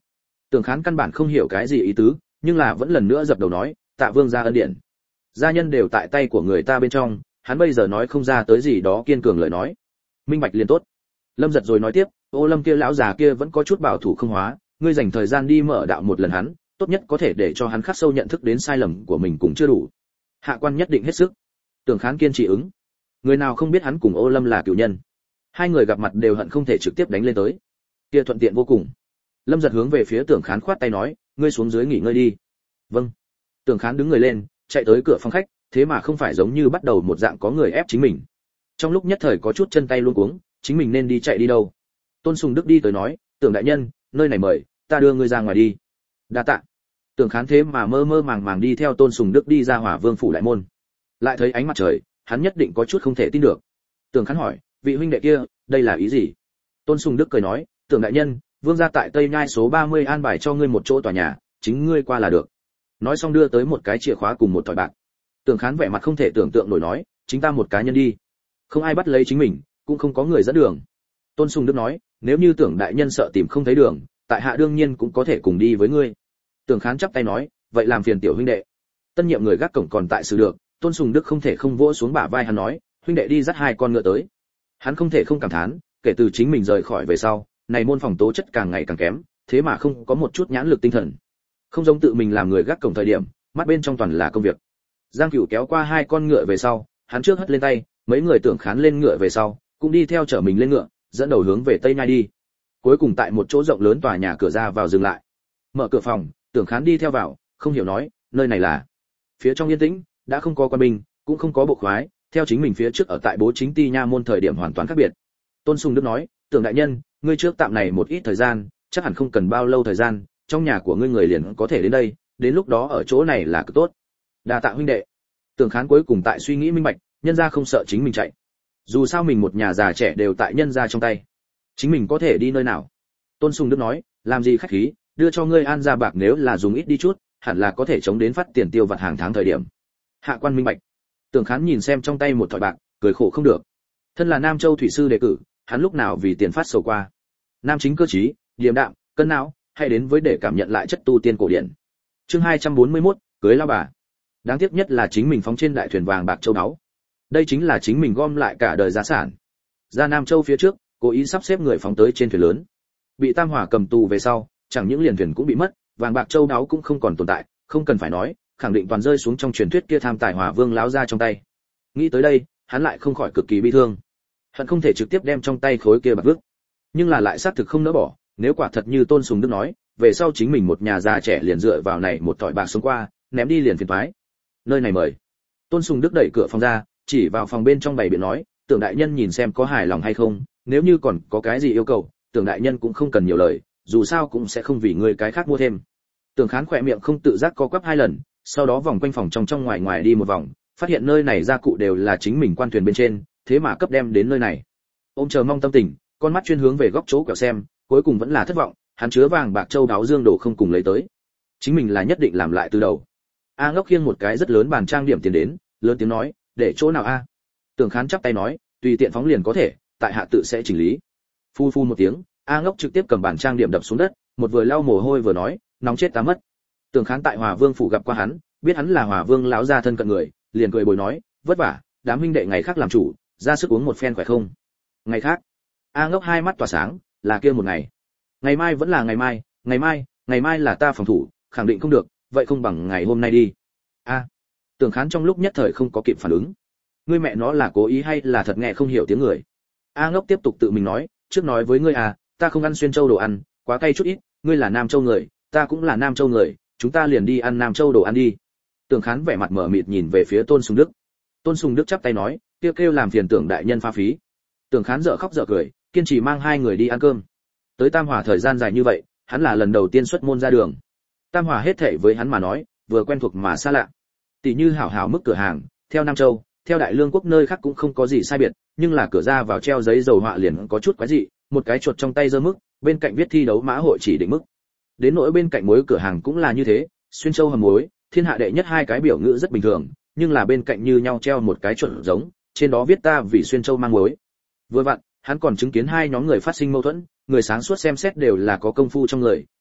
Tưởng Khán căn bản không hiểu cái gì ý tứ, nhưng là vẫn lần nữa dập đầu nói, tạ vương gia ân điển. Gia nhân đều tại tay của người ta bên trong, hắn bây giờ nói không ra tới gì đó kiên cường lời nói. Minh bạch liền tốt. Lâm Giật rồi nói tiếp, Ô Lâm kia lão già kia vẫn có chút bảo thủ không hóa, ngươi dành thời gian đi mở đạo một lần hắn, tốt nhất có thể để cho hắn khắc sâu nhận thức đến sai lầm của mình cũng chưa đủ. Hạ quan nhất định hết sức. Tưởng Khán kiên trì ứng. Người nào không biết hắn cùng Ô Lâm là cửu nhân. Hai người gặp mặt đều hận không thể trực tiếp đánh lên tới. Kia thuận tiện vô cùng. Lâm Giật hướng về phía Tưởng Khán khoát tay nói, ngươi xuống dưới nghỉ ngơi đi. Vâng. Tưởng Khán đứng người lên, chạy tới cửa phòng khách, thế mà không phải giống như bắt đầu một dạng có người ép chính mình. Trong lúc nhất thời có chút chân tay luống cuống, chính mình nên đi chạy đi đâu. Tôn Sùng Đức đi tới nói, Tưởng đại nhân, nơi này mời, ta đưa ngươi ra ngoài đi. Đa tạ. Tưởng Khán thế mà mơ mơ màng màng đi theo Tôn Sùng Đức đi ra Hỏa Vương phủ đại môn. Lại thấy ánh mặt trời, hắn nhất định có chút không thể tin được. Tưởng Khán hỏi, vị huynh đệ kia, đây là ý gì? Tôn Sùng Đức cười nói, Tưởng đại nhân, vương gia tại Tây Nhai số ba mươi an bài cho ngươi một chỗ tòa nhà, chính ngươi qua là được. Nói xong đưa tới một cái chìa khóa cùng một thỏi bạc. Tưởng Khán vẻ mặt không thể tưởng tượng nổi nói, chính ta một cá nhân đi, không ai bắt lấy chính mình, cũng không có người dẫn đường. Tôn Sùng Đức nói, nếu như Tưởng đại nhân sợ tìm không thấy đường, tại hạ đương nhiên cũng có thể cùng đi với ngươi. Tưởng Khán chắp tay nói, vậy làm phiền tiểu huynh đệ. Tân nhiệm người gác cổng còn tại xử được, Tôn Sùng Đức không thể không vỗ xuống bả vai hắn nói, huynh đệ đi dắt hai con ngựa tới. Hắn không thể không cảm thán, kể từ chính mình rời khỏi về sau, này môn phòng tố chất càng ngày càng kém, thế mà không có một chút nhãn lực tinh thần. Không giống tự mình làm người gác cổng thời điểm, mắt bên trong toàn là công việc. Giang Cửu kéo qua hai con ngựa về sau, hắn trước hất lên tay, mấy người Tưởng Khán lên ngựa về sau, cũng đi theo chở mình lên ngựa, dẫn đầu hướng về Tây Nhai đi. Cuối cùng tại một chỗ rộng lớn tòa nhà cửa ra vào dừng lại. Mở cửa phòng, Tưởng Khán đi theo vào, không hiểu nói, nơi này là? Phía trong yên tĩnh, đã không có quan binh, cũng không có bộ khoái, theo chính mình phía trước ở tại Bố Chính Ti nha môn thời điểm hoàn toàn khác biệt. Tôn Sùng Đức nói, Tưởng đại nhân, ngươi trước tạm này một ít thời gian, chắc hẳn không cần bao lâu thời gian, trong nhà của ngươi người liền có thể đến đây, đến lúc đó ở chỗ này là cực tốt. Đa tạ huynh đệ. Tưởng Khán cuối cùng tại suy nghĩ minh bạch, nhân gia không sợ chính mình chạy. Dù sao mình một nhà già trẻ đều tại nhân gia trong tay, chính mình có thể đi nơi nào. Tôn Sùng Đức nói, làm gì khách khí, đưa cho ngươi an gia bạc nếu là dùng ít đi chút, hẳn là có thể chống đến phát tiền tiêu vặt hàng tháng thời điểm. Hạ quan minh bạch. Tưởng Khán nhìn xem trong tay một thỏi bạc, cười khổ không được. Thân là Nam Châu thủy sư đề cử, hắn lúc nào vì tiền phát sầu qua. Nam chính cơ trí, điềm đạm, cân não, hay đến với để cảm nhận lại chất tu tiên cổ điển. Chương hai trăm bốn mươi mốt, cưới lao bà. Đáng tiếc nhất là chính mình phóng trên đại thuyền vàng bạc châu báu. Đây chính là chính mình gom lại cả đời gia sản. Ra Nam Châu phía trước, cố ý sắp xếp người phóng tới trên thuyền lớn. Bị Tam Hỏa cầm tù về sau, chẳng những liền thuyền cũng bị mất, vàng bạc châu báu cũng không còn tồn tại, không cần phải nói, khẳng định toàn rơi xuống trong truyền thuyết kia tham tài Hỏa Vương lão gia trong tay. Nghĩ tới đây, hắn lại không khỏi cực kỳ bi thương. Hắn không thể trực tiếp đem trong tay khối kia bạc vứt, nhưng là lại xác thực không nỡ bỏ, nếu quả thật như Tôn Sùng Đức nói, về sau chính mình một nhà già trẻ liền dựa vào này một thỏi bạc sống qua, ném đi liền phiền toái. Nơi này mời. Tôn Sùng Đức đẩy cửa phòng ra, chỉ vào phòng bên trong bày biện nói, Tưởng đại nhân nhìn xem có hài lòng hay không, nếu như còn có cái gì yêu cầu, Tưởng đại nhân cũng không cần nhiều lời, dù sao cũng sẽ không vì người cái khác mua thêm. Tưởng Khán khỏe miệng không tự giác co quắp hai lần, sau đó vòng quanh phòng trong trong ngoài ngoài đi một vòng, phát hiện nơi này gia cụ đều là chính mình quan thuyền bên trên, thế mà cấp đem đến nơi này. Ôm chờ mong tâm tình, con mắt chuyên hướng về góc chỗ quẹo xem, cuối cùng vẫn là thất vọng, hắn chứa vàng bạc châu đáo dương đồ không cùng lấy tới. Chính mình là nhất định làm lại từ đầu. A Ngốc khiêng một cái rất lớn bàn trang điểm tiền đến, lớn tiếng nói, để chỗ nào a? Tưởng Khán chắp tay nói, tùy tiện phóng liền có thể, tại hạ tự sẽ chỉnh lý. Phu phu một tiếng, A Ngốc trực tiếp cầm bàn trang điểm đập xuống đất, một vừa lau mồ hôi vừa nói, nóng chết ta mất. Tưởng Khán tại Hòa Vương phủ gặp qua hắn, biết hắn là Hòa Vương lão gia thân cận người, liền cười bồi nói, vất vả, đám huynh đệ ngày khác làm chủ, ra sức uống một phen khỏe không? Ngày khác? A Ngốc hai mắt tỏa sáng, là kia một ngày. Ngày mai vẫn là ngày mai, ngày mai, ngày mai là ta phòng thủ, khẳng định không được, vậy không bằng ngày hôm nay đi. A. Tưởng Khán trong lúc nhất thời không có kịp phản ứng. Ngươi mẹ nó là cố ý hay là thật nghe không hiểu tiếng người? A Ngốc tiếp tục tự mình nói, trước nói với ngươi à, ta không ăn xuyên châu đồ ăn, quá cay chút ít, ngươi là Nam Châu người, ta cũng là Nam Châu người, chúng ta liền đi ăn Nam Châu đồ ăn đi. Tưởng Khán vẻ mặt mở mịt nhìn về phía Tôn Sùng Đức. Tôn Sùng Đức chắp tay nói, kêu kêu làm phiền Tưởng đại nhân pha phí. Tưởng Khán dở khóc dở cười, kiên trì mang hai người đi ăn cơm. Tới Tam Hòa thời gian dài như vậy, hắn là lần đầu tiên xuất môn ra đường. Tam Hòa hết thảy với hắn mà nói, vừa quen thuộc mà xa lạ. Tỷ như hảo hảo mức cửa hàng, theo Nam Châu, theo Đại Lương quốc nơi khác cũng không có gì sai biệt, nhưng là cửa ra vào treo giấy dầu họa liền có chút quái dị, một cái chuột trong tay giơ mức, bên cạnh viết thi đấu mã hội chỉ định mức. Đến nỗi bên cạnh muối cửa hàng cũng là như thế, xuyên châu hầm muối, thiên hạ đệ nhất hai cái biểu ngữ rất bình thường, nhưng là bên cạnh như nhau treo một cái chuột giống, trên đó viết ta vì xuyên châu mang muối. Vừa vặn, hắn còn chứng kiến hai nhóm người phát sinh mâu thuẫn, người sáng suốt xem xét đều là có công phu trong người,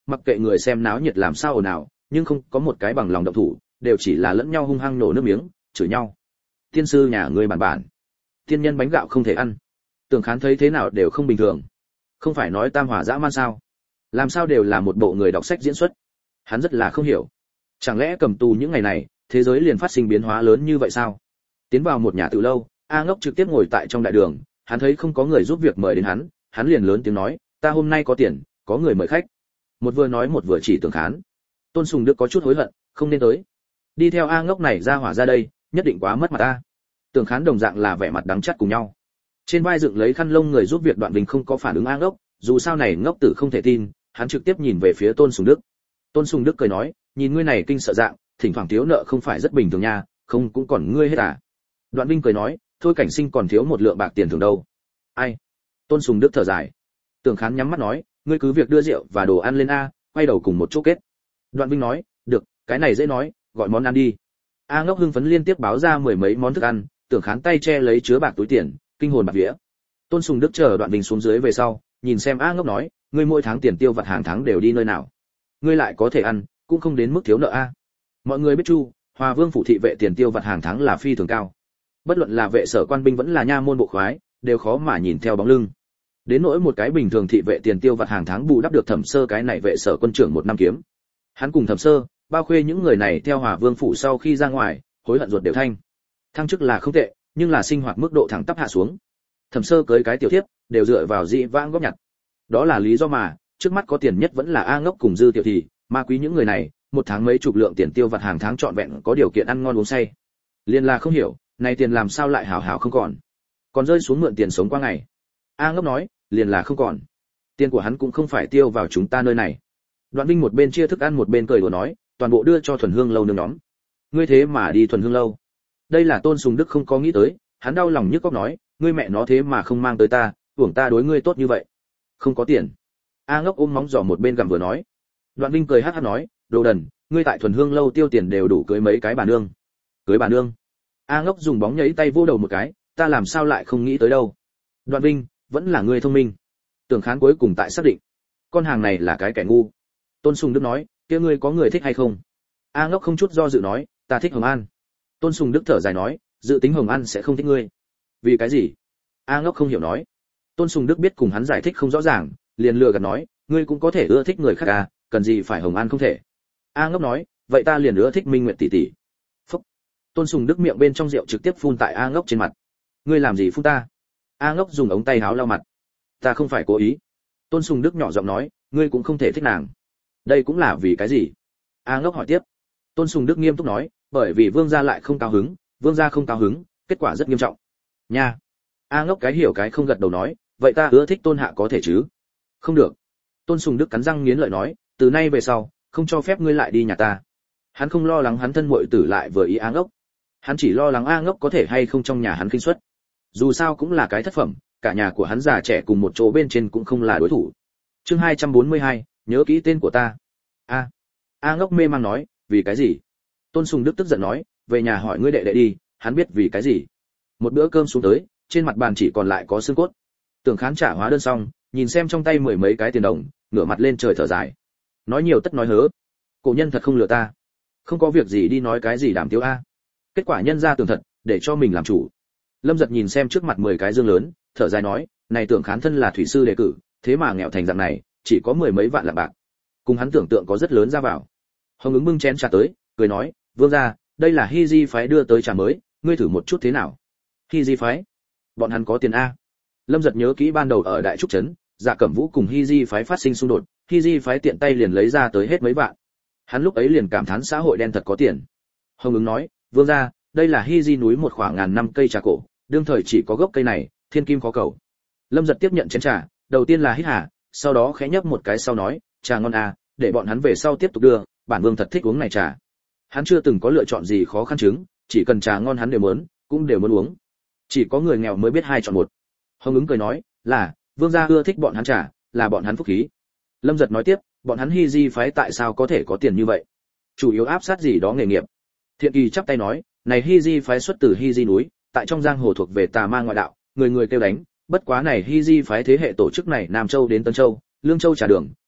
mặc kệ người xem náo nhiệt làm sao ồn ào, nhưng không có một cái bằng lòng động thủ, đều chỉ là lẫn nhau hung hăng nổ nước miếng, chửi nhau. Tiên sư nhà ngươi bản bản, tiên nhân bánh gạo không thể ăn. Tưởng Khán thấy thế nào đều không bình thường. Không phải nói tam hỏa dã man sao? Làm sao đều là một bộ người đọc sách diễn xuất? Hắn rất là không hiểu. Chẳng lẽ cầm tù những ngày này, thế giới liền phát sinh biến hóa lớn như vậy sao? Tiến vào một nhà từ lâu, A Ngốc trực tiếp ngồi tại trong đại đường, hắn thấy không có người giúp việc mời đến hắn, hắn liền lớn tiếng nói, ta hôm nay có tiền, có người mời khách. Một vừa nói một vừa chỉ Tưởng Khán. Tôn Sùng Đức có chút hối hận, không nên tới. Đi theo A Ngốc này ra hỏa ra đây, nhất định quá mất mặt ta. Tưởng Khán đồng dạng là vẻ mặt đắng chắt cùng nhau. Trên vai dựng lấy khăn lông người giúp việc Đoạn Vinh không có phản ứng A Ngốc, dù sao này ngốc tử không thể tin, hắn trực tiếp nhìn về phía Tôn Sùng Đức. Tôn Sùng Đức cười nói, nhìn ngươi này kinh sợ dạng, thỉnh thoảng thiếu nợ không phải rất bình thường nha, không cũng còn ngươi hết à? Đoạn Vinh cười nói, thôi Cảnh Sinh còn thiếu một lượng bạc tiền thưởng đâu. Ai? Tôn Sùng Đức thở dài. Tưởng Khán nhắm mắt nói, ngươi cứ việc đưa rượu và đồ ăn lên a, quay đầu cùng một chỗ kết. Đoạn Vinh nói, được, cái này dễ nói, gọi món ăn đi. A Ngốc hưng phấn liên tiếp báo ra mười mấy món thức ăn, Tưởng Khán tay che lấy chứa bạc túi tiền, kinh hồn bạt vía. Tôn Sùng Đức chờ Đoạn Vinh xuống dưới về sau, nhìn xem A Ngốc nói, ngươi mỗi tháng tiền tiêu vặt hàng tháng đều đi nơi nào? Ngươi lại có thể ăn, cũng không đến mức thiếu nợ a. Mọi người biết chu, Hòa Vương phủ thị vệ tiền tiêu vặt hàng tháng là phi thường cao. Bất luận là vệ sở quan binh vẫn là nha môn bộ khoái, đều khó mà nhìn theo bóng lưng. Đến nỗi một cái bình thường thị vệ tiền tiêu vặt hàng tháng bù đắp được Thẩm Sơ cái này vệ sở quân trưởng một năm kiếm. Hắn cùng Thẩm Sơ, bao khuê những người này theo Hòa Vương phủ sau khi ra ngoài, hối hận ruột đều thanh. Thăng chức là không tệ, nhưng là sinh hoạt mức độ thẳng tắp hạ xuống. Thẩm Sơ cưới cái tiểu thiếp, đều dựa vào dị vãng góp nhặt. Đó là lý do mà, trước mắt có tiền nhất vẫn là A Ngốc cùng Dư Tiểu Thị, ma quý những người này, một tháng mấy chục lượng tiền tiêu vặt hàng tháng trọn vẹn có điều kiện ăn ngon uống say. Liên là không hiểu, này tiền làm sao lại hảo hảo không còn, còn rơi xuống mượn tiền sống qua ngày. A Ngốc nói, liền là không còn. Tiền của hắn cũng không phải tiêu vào chúng ta nơi này. Đoạn Vinh một bên chia thức ăn một bên cười đùa nói, toàn bộ đưa cho Thuần Hương lâu nương nhóm. Ngươi thế mà đi Thuần Hương lâu? Đây là Tôn Sùng Đức không có nghĩ tới, hắn đau lòng nhức óc nói, ngươi mẹ nó thế mà không mang tới ta, uổng ta đối ngươi tốt như vậy. Không có tiền. A Ngốc ôm móng giỏ một bên gặm vừa nói. Đoạn Vinh cười hắc hắc nói, đồ đần, ngươi tại Thuần Hương lâu tiêu tiền đều đủ cưới mấy cái bà nương. Cưới bà nương? A Ngốc dùng bóng nhấy tay vô đầu một cái, ta làm sao lại không nghĩ tới đâu. Đoạn Vinh, vẫn là ngươi thông minh. Tưởng Khán cuối cùng tại xác định, con hàng này là cái kẻ ngu. Tôn Sùng Đức nói, kia ngươi có người thích hay không? A Ngốc không chút do dự nói, ta thích Hồng An. Tôn Sùng Đức thở dài nói, dự tính Hồng An sẽ không thích ngươi. Vì cái gì? A Ngốc không hiểu nói. Tôn Sùng Đức biết cùng hắn giải thích không rõ ràng, liền lừa gạt nói, ngươi cũng có thể ưa thích người khác à, cần gì phải Hồng An không thể. A Ngốc nói, vậy ta liền ưa thích Minh Nguyệt tỷ tỷ. Phúc. Tôn Sùng Đức miệng bên trong rượu trực tiếp phun tại A Ngốc trên mặt. Ngươi làm gì phun ta? A Ngốc dùng ống tay áo lau mặt. Ta không phải cố ý. Tôn Sùng Đức nhỏ giọng nói, ngươi cũng không thể thích nàng. Đây cũng là vì cái gì? A Ngốc hỏi tiếp. Tôn Sùng Đức nghiêm túc nói, bởi vì vương gia lại không cao hứng, vương gia không cao hứng, kết quả rất nghiêm trọng. Nha. A Ngốc cái hiểu cái không gật đầu nói, vậy ta ưa thích Tôn hạ có thể chứ? Không được. Tôn Sùng Đức cắn răng nghiến lợi nói, từ nay về sau, không cho phép ngươi lại đi nhà ta. Hắn không lo lắng hắn thân muội tử lại vừa ý A Ngốc. Hắn chỉ lo lắng A Ngốc có thể hay không trong nhà hắn kinh suất. Dù sao cũng là cái thất phẩm, cả nhà của hắn già trẻ cùng một chỗ bên trên cũng không là đối thủ. Chương hai trăm bốn mươi hai, nhớ kỹ tên của ta. A. A Ngốc mê mang nói, vì cái gì? Tôn Sùng Đức tức giận nói, về nhà hỏi ngươi đệ đệ đi, hắn biết vì cái gì. Một bữa cơm xuống tới, trên mặt bàn chỉ còn lại có xương cốt. Tưởng Khán trả hóa đơn xong, nhìn xem trong tay mười mấy cái tiền đồng, ngửa mặt lên trời thở dài. Nói nhiều tất nói hớ. Cổ nhân thật không lừa ta. Không có việc gì đi nói cái gì đảm tiếu a. Kết quả nhân ra tưởng thật, để cho mình làm chủ. Lâm Giật nhìn xem trước mặt mười cái dương lớn, thở dài nói, này Tưởng Khán thân là thủy sư đề cử, thế mà nghèo thành dạng này, chỉ có mười mấy vạn lạng bạc. Cùng hắn tưởng tượng có rất lớn ra vào. Hồng Ứng bưng chén trà tới, cười nói, vương gia, đây là Hy Di phái đưa tới trà mới, ngươi thử một chút thế nào? Hy Di phái? Bọn hắn có tiền a? Lâm Giật nhớ kỹ ban đầu ở Đại Trúc trấn, Dạ Cẩm Vũ cùng Hy Di phái phát sinh xung đột, Hy Di phái tiện tay liền lấy ra tới hết mấy vạn. Hắn lúc ấy liền cảm thán xã hội đen thật có tiền. Hồng Ứng nói, vương gia, đây là Hy Di núi một khoảng ngàn năm cây trà cổ, đương thời chỉ có gốc cây này, thiên kim khó cầu. Lâm Giật tiếp nhận chén trà, đầu tiên là hít hà, sau đó khẽ nhấp một cái sau nói, trà ngon à, để bọn hắn về sau tiếp tục đưa, bản vương thật thích uống này trà. Hắn chưa từng có lựa chọn gì khó khăn chứng, chỉ cần trà ngon hắn đều muốn, cũng đều muốn uống. Chỉ có người nghèo mới biết hai chọn một. Hồng Ứng cười nói, là, vương gia ưa thích bọn hắn trà, là bọn hắn phúc khí. Lâm Giật nói tiếp, bọn hắn Hy Di phái tại sao có thể có tiền như vậy? Chủ yếu áp sát gì đó nghề nghiệp. Thiện Kỳ chắp tay nói, này Hy Di phái xuất từ Hy Di núi, tại trong giang hồ thuộc về tà ma ngoại đạo, người người kêu đánh, bất quá này Hy Di phái thế hệ tổ chức này Nam Châu đến Tân Châu, Lương Châu trà đường,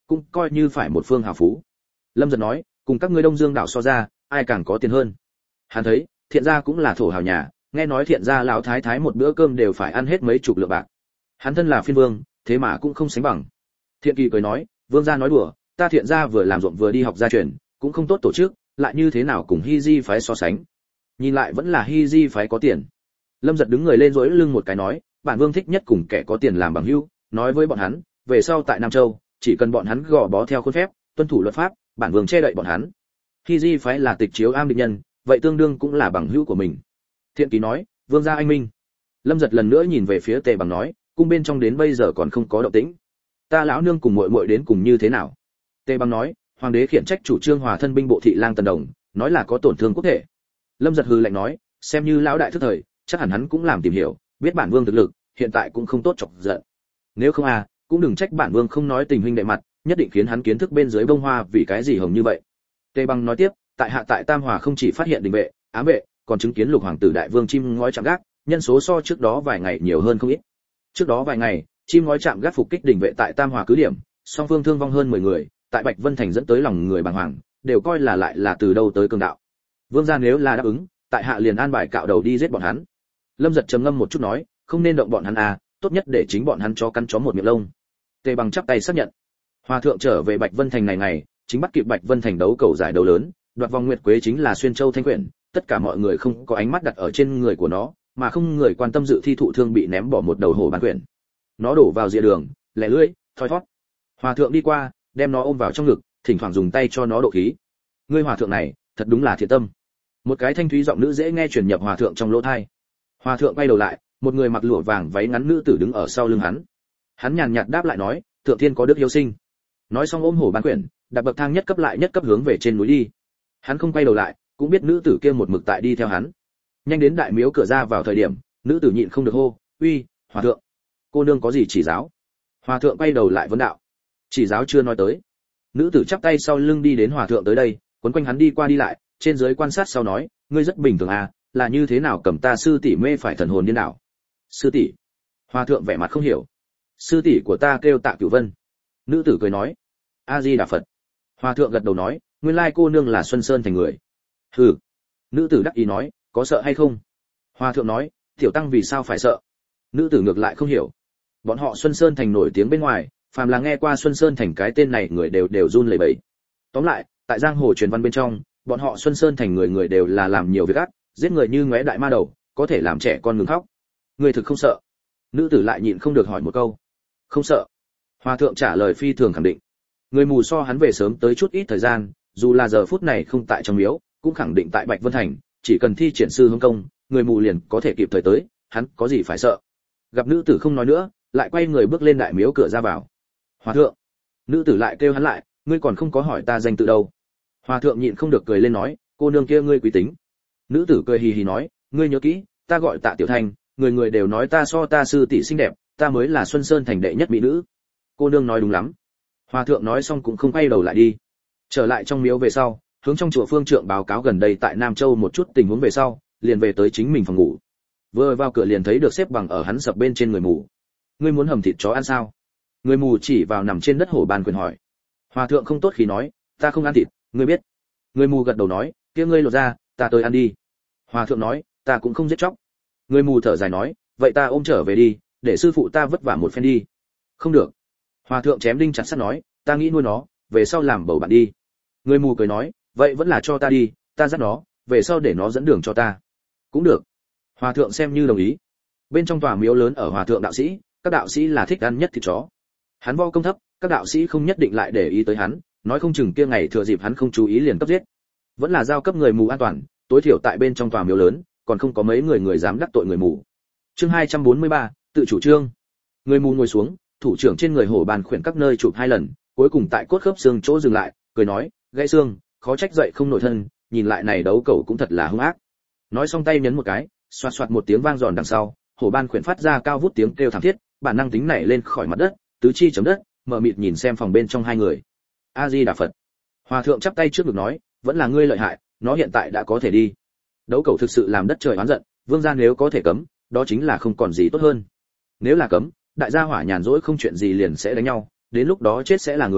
cũng coi như phải một phương hào phú. Lâm Giật nói, cùng các ngươi Đông Dương đảo so ra, ai càng có tiền hơn. Hắn thấy, Thiện gia cũng là thổ hào nhà, nghe nói Thiện gia lão thái thái một bữa cơm đều phải ăn hết mấy chục lượng bạc. Hắn thân là phiên vương, thế mà cũng không sánh bằng. Thiện Kỳ cười nói, vương gia nói đùa, ta Thiện gia vừa làm ruộng vừa đi học gia truyền, cũng không tốt tổ chức, lại như thế nào cùng Hy Di phái so sánh. Nhìn lại vẫn là Hy Di phái có tiền. Lâm Giật đứng người lên rỗi lưng một cái nói, bản vương thích nhất cùng kẻ có tiền làm bằng hữu, nói với bọn hắn, về sau tại Nam Châu, chỉ cần bọn hắn gò bó theo khuôn phép, tuân thủ luật pháp, bản vương che đậy bọn hắn. Hy Di phái là tịch chiếu am địch nhân, vậy tương đương cũng là bằng hữu của mình. Thiện Kỳ nói, vương gia anh minh. Lâm Giật lần nữa nhìn về phía Tề Bằng nói, cung bên trong đến bây giờ còn không có động tĩnh. Ta lão nương cùng muội muội đến cùng như thế nào? Tề Bằng nói, hoàng đế khiển trách chủ trương hòa thân binh bộ thị lang Tần Đồng, nói là có tổn thương quốc thể. Lâm Giật hừ lạnh nói, xem như lão đại thức thời, chắc hẳn hắn cũng làm tìm hiểu, biết bản vương thực lực, hiện tại cũng không tốt chọc giận. Nếu không à, cũng đừng trách bản vương không nói tình huynh đệ mặt, nhất định khiến hắn kiến thức bên dưới bông hoa vì cái gì hồng như vậy. Tề Bằng nói tiếp, tại hạ tại Tam Hòa không chỉ phát hiện đình vệ, ám vệ, còn chứng kiến lục hoàng tử đại vương chim ngói chạm gác, nhân số so trước đó vài ngày nhiều hơn không ít. Trước đó vài ngày, chim ngói chạm gác phục kích đình vệ tại Tam Hòa cứ điểm, song phương thương vong hơn mười người, tại Bạch Vân thành dẫn tới lòng người bàng hoàng, đều coi là lại là từ đâu tới cường đạo. Vương gia nếu là đáp ứng, tại hạ liền an bài cạo đầu đi giết bọn hắn. Lâm Giật trầm ngâm một chút nói, không nên động bọn hắn à, tốt nhất để chính bọn hắn cho cắn chó một miệng lông. Tề Bằng chắp tay xác nhận. Hòa thượng trở về Bạch Vân thành này ngày, chính bắt kịp Bạch Vân thành đấu cầu giải đấu lớn, đoạt vòng nguyệt quế chính là Xuyên Châu Thanh Quyển, tất cả mọi người không có ánh mắt đặt ở trên người của nó, mà không người quan tâm dự thi thụ thương bị ném bỏ một đầu hổ bán quyển. Nó đổ vào rìa đường, lẻ lưỡi, thoi thoát. Hòa thượng đi qua, đem nó ôm vào trong ngực, thỉnh thoảng dùng tay cho nó độ khí. Ngươi hòa thượng này, thật đúng là thiện tâm. Một cái thanh thúy giọng nữ dễ nghe truyền nhập hòa thượng trong lỗ tai. Hòa thượng quay đầu lại, một người mặc lụa vàng váy ngắn nữ tử đứng ở sau lưng hắn. Hắn nhàn nhạt đáp lại nói, thượng thiên có đức hiếu sinh. Nói xong ôm hổ bán quyển, đặt bậc thang nhất cấp lại nhất cấp hướng về trên núi đi. Hắn không quay đầu lại, cũng biết nữ tử kia một mực tại đi theo hắn. Nhanh đến đại miếu cửa ra vào thời điểm, nữ tử nhịn không được hô, uy, hòa thượng, cô nương có gì chỉ giáo? Hòa thượng quay đầu lại vấn đạo. Chỉ giáo chưa nói tới. Nữ tử chắp tay sau lưng đi đến hòa thượng tới đây, quấn quanh hắn đi qua đi lại, trên dưới quan sát sau nói, ngươi rất bình thường à, là như thế nào cầm ta sư tỷ mê phải thần hồn điên đảo? Sư tỷ? Hòa thượng vẻ mặt không hiểu. Sư tỷ của ta kêu Tạ Cửu Vân. Nữ tử cười nói, A Di Đà Phật. Hòa thượng gật đầu nói, nguyên lai cô nương là Xuân Sơn thành người. Hừ. Nữ tử đắc ý nói, có sợ hay không? Hòa thượng nói, tiểu tăng vì sao phải sợ? Nữ tử ngược lại không hiểu. Bọn họ Xuân Sơn thành nổi tiếng bên ngoài, phàm là nghe qua Xuân Sơn thành cái tên này người đều đều run lẩy bẩy. Tóm lại, tại giang hồ truyền văn bên trong, bọn họ Xuân Sơn thành người người đều là làm nhiều việc ác, giết người như ngóe đại ma đầu, có thể làm trẻ con ngừng khóc. Người thực không sợ? Nữ tử lại nhịn không được hỏi một câu. Không sợ. Hòa thượng trả lời phi thường khẳng định. Người mù so hắn về sớm tới chút ít thời gian, dù là giờ phút này không tại trong miếu, cũng khẳng định tại Bạch Vân thành, chỉ cần thi triển sư hướng công, người mù liền có thể kịp thời tới, hắn có gì phải sợ. Gặp nữ tử không nói nữa, lại quay người bước lên đại miếu cửa ra vào. Hòa thượng. Nữ tử lại kêu hắn lại, ngươi còn không có hỏi ta danh tự đâu. Hòa thượng nhịn không được cười lên nói, cô nương kia ngươi quý tính. Nữ tử cười hì hì nói, ngươi nhớ kỹ, ta gọi Tạ Tiểu Thanh, người người đều nói ta so ta sư tỷ xinh đẹp, ta mới là Xuân Sơn thành đệ nhất mỹ nữ. Cô nương nói đúng lắm. Hòa thượng nói xong cũng không quay đầu lại đi. Trở lại trong miếu về sau, hướng trong chùa phương trượng báo cáo gần đây tại Nam Châu một chút tình huống về sau, liền về tới chính mình phòng ngủ. Vừa vào cửa liền thấy được xếp bằng ở hắn sập bên trên người mù. Ngươi muốn hầm thịt chó ăn sao? Người mù chỉ vào nằm trên đất hổ bàn quyền hỏi. Hòa thượng không tốt khí nói, ta không ăn thịt, ngươi biết. Người mù gật đầu nói, kia ngươi lột ra, ta tới ăn đi. Hòa thượng nói, ta cũng không giết chóc. Người mù thở dài nói, vậy ta ôm trở về đi, để sư phụ ta vất vả một phen đi. Không được. Hòa thượng chém đinh chặt sắt nói, ta nghĩ nuôi nó, về sau làm bầu bạn đi. Người mù cười nói, vậy vẫn là cho ta đi, ta dắt nó, về sau để nó dẫn đường cho ta. Cũng được. Hòa thượng xem như đồng ý. Bên trong tòa miếu lớn ở hòa thượng đạo sĩ, các đạo sĩ là thích ăn nhất thịt chó. Hắn vo công thấp, các đạo sĩ không nhất định lại để ý tới hắn, nói không chừng kia ngày thừa dịp hắn không chú ý liền cấp giết. Vẫn là giao cấp người mù an toàn, tối thiểu tại bên trong tòa miếu lớn, còn không có mấy người người dám đắc tội người mù. Chương hai trăm bốn mươi ba, tự chủ trương. Người mù ngồi xuống, thủ trưởng trên người hổ bàn khuyển các nơi chụp hai lần, cuối cùng tại cốt khớp xương chỗ dừng lại, cười nói, gãy xương, khó trách dậy không nổi thân, nhìn lại này đấu cẩu cũng thật là hung ác. Nói xong tay nhấn một cái, xoạt xoạt một tiếng vang giòn đằng sau, hổ ban khuyển phát ra cao vút tiếng kêu thảm thiết, bản năng tính nảy lên khỏi mặt đất, tứ chi chấm đất, mở mịt nhìn xem phòng bên trong hai người. A Di Đà Phật. Hòa thượng chắp tay trước ngực nói, vẫn là ngươi lợi hại, nó hiện tại đã có thể đi. Đấu cẩu thực sự làm đất trời oán giận, vương gia nếu có thể cấm, đó chính là không còn gì tốt hơn. Nếu là cấm, đại gia hỏa nhàn rỗi không chuyện gì liền sẽ đánh nhau, đến lúc đó chết sẽ là người,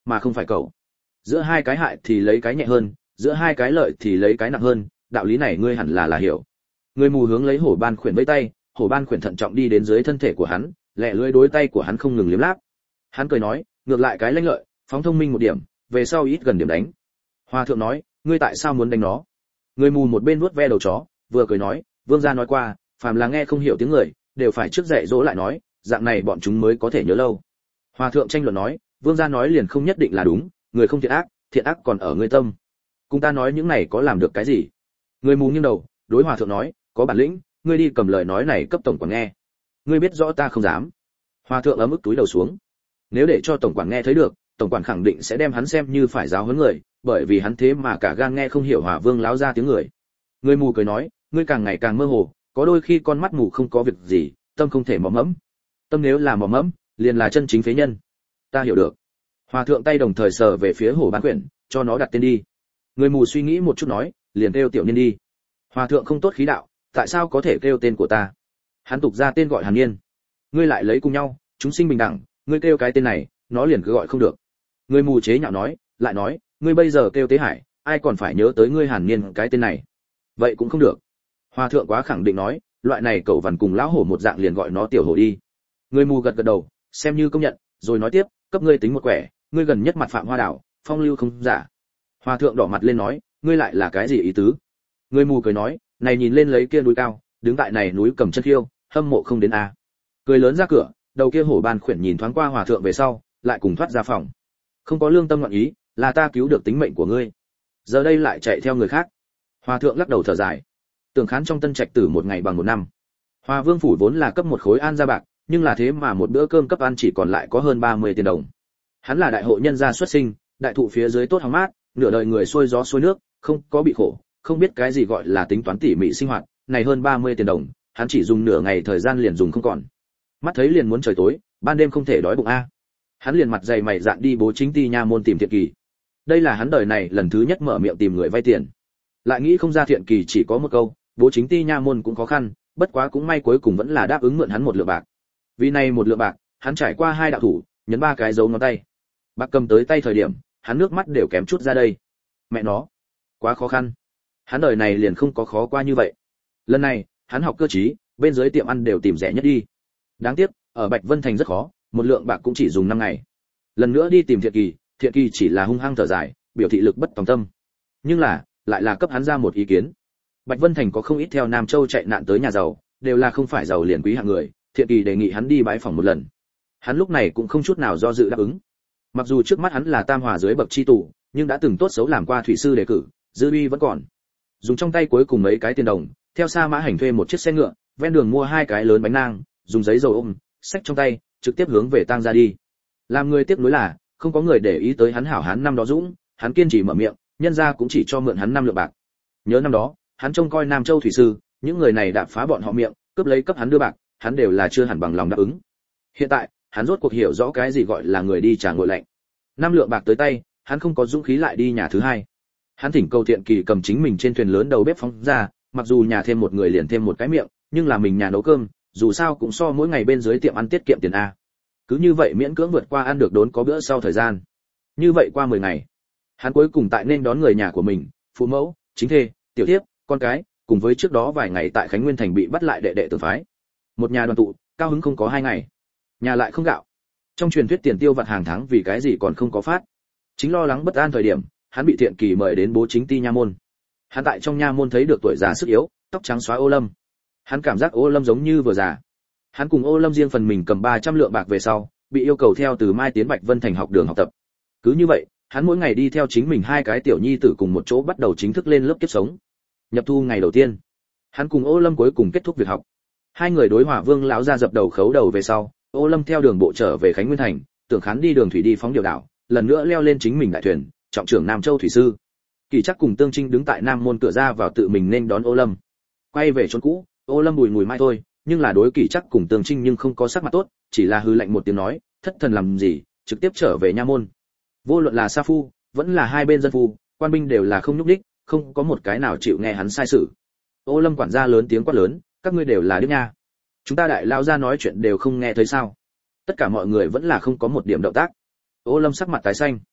mà không phải cậu. Giữa hai cái hại thì lấy cái nhẹ hơn, giữa hai cái lợi thì lấy cái nặng hơn, đạo lý này ngươi hẳn là là hiểu. Người mù hướng lấy hổ ban khuyển vẫy tay, hổ ban khuyển thận trọng đi đến dưới thân thể của hắn, lẹ lưỡi đối tay của hắn không ngừng liếm láp. Hắn cười nói, ngược lại cái lanh lợi, phóng thông minh một điểm, về sau ít gần điểm đánh. Hòa thượng nói, ngươi tại sao muốn đánh nó? Người mù một bên vuốt ve đầu chó, vừa cười nói, vương gia nói qua, phàm là nghe không hiểu tiếng người, đều phải trước dạy dỗ lại nói, dạng này bọn chúng mới có thể nhớ lâu. Hòa thượng tranh luận nói, vương gia nói liền không nhất định là đúng, người không thiện ác, thiện ác còn ở ngươi tâm. Cùng ta nói những này có làm được cái gì? Người mù nghiêng đầu, đối hòa thượng nói, có bản lĩnh, ngươi đi cầm lời nói này cấp tổng quản nghe. Ngươi biết rõ ta không dám. Hòa thượng ấm ức túi đầu xuống. Nếu để cho tổng quản nghe thấy được, tổng quản khẳng định sẽ đem hắn xem như phải giáo huấn người, bởi vì hắn thế mà cả gan nghe không hiểu Hòa Vương láo ra tiếng người. Người mù cười nói, ngươi càng ngày càng mơ hồ, có đôi khi con mắt mù không có việc gì, tâm không thể mò mẫm. Tâm nếu là mò mẫm, liền là chân chính phế nhân. Ta hiểu được. Hòa thượng tay đồng thời sờ về phía hổ ban quyển, cho nó đặt tên đi. Người mù suy nghĩ một chút nói, liền kêu tiểu niên đi. Hòa thượng không tốt khí đạo, tại sao có thể kêu tên của ta? Hắn tục ra tên gọi Hàn Niên. Ngươi lại lấy cùng nhau, chúng sinh bình đẳng, ngươi kêu cái tên này, nó liền cứ gọi không được. Người mù chế nhạo nói, lại nói, ngươi bây giờ kêu Tế Hải, ai còn phải nhớ tới ngươi Hàn Niên cái tên này? Vậy cũng không được. Hòa thượng quá khẳng định nói, loại này cậu vằn cùng lão hổ một dạng liền gọi nó tiểu hổ đi. Người mù gật gật đầu, xem như công nhận, rồi nói tiếp, cấp ngươi tính một quẻ, ngươi gần nhất mặt Phạm Hoa Đảo, phong lưu không giả. Hòa thượng đỏ mặt lên nói, ngươi lại là cái gì ý tứ? Người mù cười nói, này nhìn lên lấy kia núi cao, đứng tại này núi cầm chân khiêu, hâm mộ không đến a. À. Cười lớn ra cửa, đầu kia hổ ban khuyển nhìn thoáng qua hòa thượng về sau, lại cùng thoát ra phòng. Không có lương tâm ngọn ý, là ta cứu được tính mệnh của ngươi. Giờ đây lại chạy theo người khác. Hòa thượng lắc đầu thở dài. Tưởng Khán trong tân trạch tử một ngày bằng một năm. Hòa Vương phủ vốn là cấp một khối an gia bạc, nhưng là thế mà một bữa cơm cấp ăn chỉ còn lại có hơn ba mươi tiền đồng. Hắn là đại hộ nhân gia xuất sinh, đại thụ phía dưới tốt hóng mát, nửa đời người xuôi gió xuôi nước, không có bị khổ, không biết cái gì gọi là tính toán tỉ mỉ sinh hoạt, này hơn ba mươi tiền đồng, hắn chỉ dùng nửa ngày thời gian liền dùng không còn. Mắt thấy liền muốn trời tối, ban đêm không thể đói bụng a. Hắn liền mặt dày mày dạn đi Bố Chính Ti nha môn tìm Thiện Kỳ. Đây là hắn đời này lần thứ nhất mở miệng tìm người vay tiền. Lại nghĩ không ra Thiện Kỳ chỉ có một câu, Bố Chính Ti nha môn cũng khó khăn, bất quá cũng may cuối cùng vẫn là đáp ứng mượn hắn một lượng bạc. Vì này một lượng bạc, hắn trải qua hai đạo thủ, nhấn ba cái dấu ngón tay. Bạc cầm tới tay thời điểm, hắn nước mắt đều kém chút ra đây. Mẹ nó, quá khó khăn. Hắn đời này liền không có khó qua như vậy. Lần này, hắn học cơ trí, bên dưới tiệm ăn đều tìm rẻ nhất đi. Đáng tiếc, ở Bạch Vân Thành rất khó, một lượng bạc cũng chỉ dùng năm ngày. Lần nữa đi tìm Thiện Kỳ, Thiện Kỳ chỉ là hung hăng thở dài, biểu thị lực bất tòng tâm. Nhưng là, lại là cấp hắn ra một ý kiến. Bạch Vân Thành có không ít theo Nam Châu chạy nạn tới nhà giàu, đều là không phải giàu liền quý hạng người, Thiện Kỳ đề nghị hắn đi bái phỏng một lần. Hắn lúc này cũng không chút nào do dự đáp ứng. Mặc dù trước mắt hắn là tam hòa dưới bậc chi tù, nhưng đã từng tốt xấu làm qua thủy sư đề cử, dư uy vẫn còn. Dùng trong tay cuối cùng mấy cái tiền đồng, theo Sa Mã Hành thuê một chiếc xe ngựa, ven đường mua hai cái lớn bánh nang, dùng giấy dầu ôm, xách trong tay, trực tiếp hướng về tang ra đi. Làm người tiếc nuối là, không có người để ý tới hắn hảo hán năm đó dũng, hắn kiên trì mở miệng, nhân gia cũng chỉ cho mượn hắn năm lượng bạc. Nhớ năm đó, hắn trông coi Nam Châu thủy sư, những người này đạp phá bọn họ miệng, cướp lấy cấp hắn đưa bạc, hắn đều là chưa hẳn bằng lòng đáp ứng. Hiện tại, hắn rốt cuộc hiểu rõ cái gì gọi là người đi trả ngội lạnh. Năm lượng bạc tới tay, hắn không có dũng khí lại đi nhà thứ hai. Hắn thỉnh cầu Thiện Kỳ cầm chính mình trên thuyền lớn đầu bếp phóng ra, mặc dù nhà thêm một người liền thêm một cái miệng, nhưng là mình nhà nấu cơm, dù sao cũng so mỗi ngày bên dưới tiệm ăn tiết kiệm tiền a. Cứ như vậy miễn cưỡng vượt qua ăn được đốn có bữa sau thời gian. Như vậy qua mười ngày, hắn cuối cùng tại nên đón người nhà của mình, phụ mẫu, chính thê, tiểu thiếp, con cái, cùng với trước đó vài ngày tại Khánh Nguyên thành bị bắt lại đệ đệ tử phái. Một nhà đoàn tụ, cao hứng không có hai ngày. Nhà lại không gạo. Trong truyền thuyết tiền tiêu vặt hàng tháng vì cái gì còn không có phát. Chính lo lắng bất an thời điểm, hắn bị Thiện Kỳ mời đến Bố Chính Ti nha môn. Hắn tại trong nha môn thấy được tuổi già sức yếu, tóc trắng xóa Ô Lâm. Hắn cảm giác Ô Lâm giống như vừa già. Hắn cùng Ô Lâm riêng phần mình cầm ba trăm lượng bạc về sau, bị yêu cầu theo từ Mai tiến Bạch Vân Thành học đường học tập. Cứ như vậy, hắn mỗi ngày đi theo chính mình hai cái tiểu nhi tử cùng một chỗ bắt đầu chính thức lên lớp kiếp sống. Nhập thu ngày đầu tiên, hắn cùng Ô Lâm cuối cùng kết thúc việc học. Hai người đối Hỏa Vương lão ra dập đầu khấu đầu về sau, Ô Lâm theo đường bộ trở về Khánh Nguyên thành, Tưởng Khán đi đường thủy đi phóng điều đảo, lần nữa leo lên chính mình đại thuyền, trọng trưởng Nam Châu thủy sư. Kỳ Trắc cùng Tương Trinh đứng tại Nam môn cửa ra vào tự mình nên đón Ô Lâm. Quay về chốn cũ, Ô Lâm bùi ngùi mai thôi, nhưng là đối Kỳ Trắc cùng Tương Trinh nhưng không có sắc mặt tốt, chỉ là hư lạnh một tiếng nói, thất thần làm gì, trực tiếp trở về nha môn. Vô luận là sa phu, vẫn là hai bên dân phu, quan binh đều là không nhúc nhích, không có một cái nào chịu nghe hắn sai sự. Ô Lâm quản gia lớn tiếng quát lớn, các ngươi đều là điếc nha. Chúng ta đại lao ra nói chuyện đều không nghe thấy sao? Tất cả mọi người vẫn là không có một điểm động tác. Ô Lâm sắc mặt tái xanh,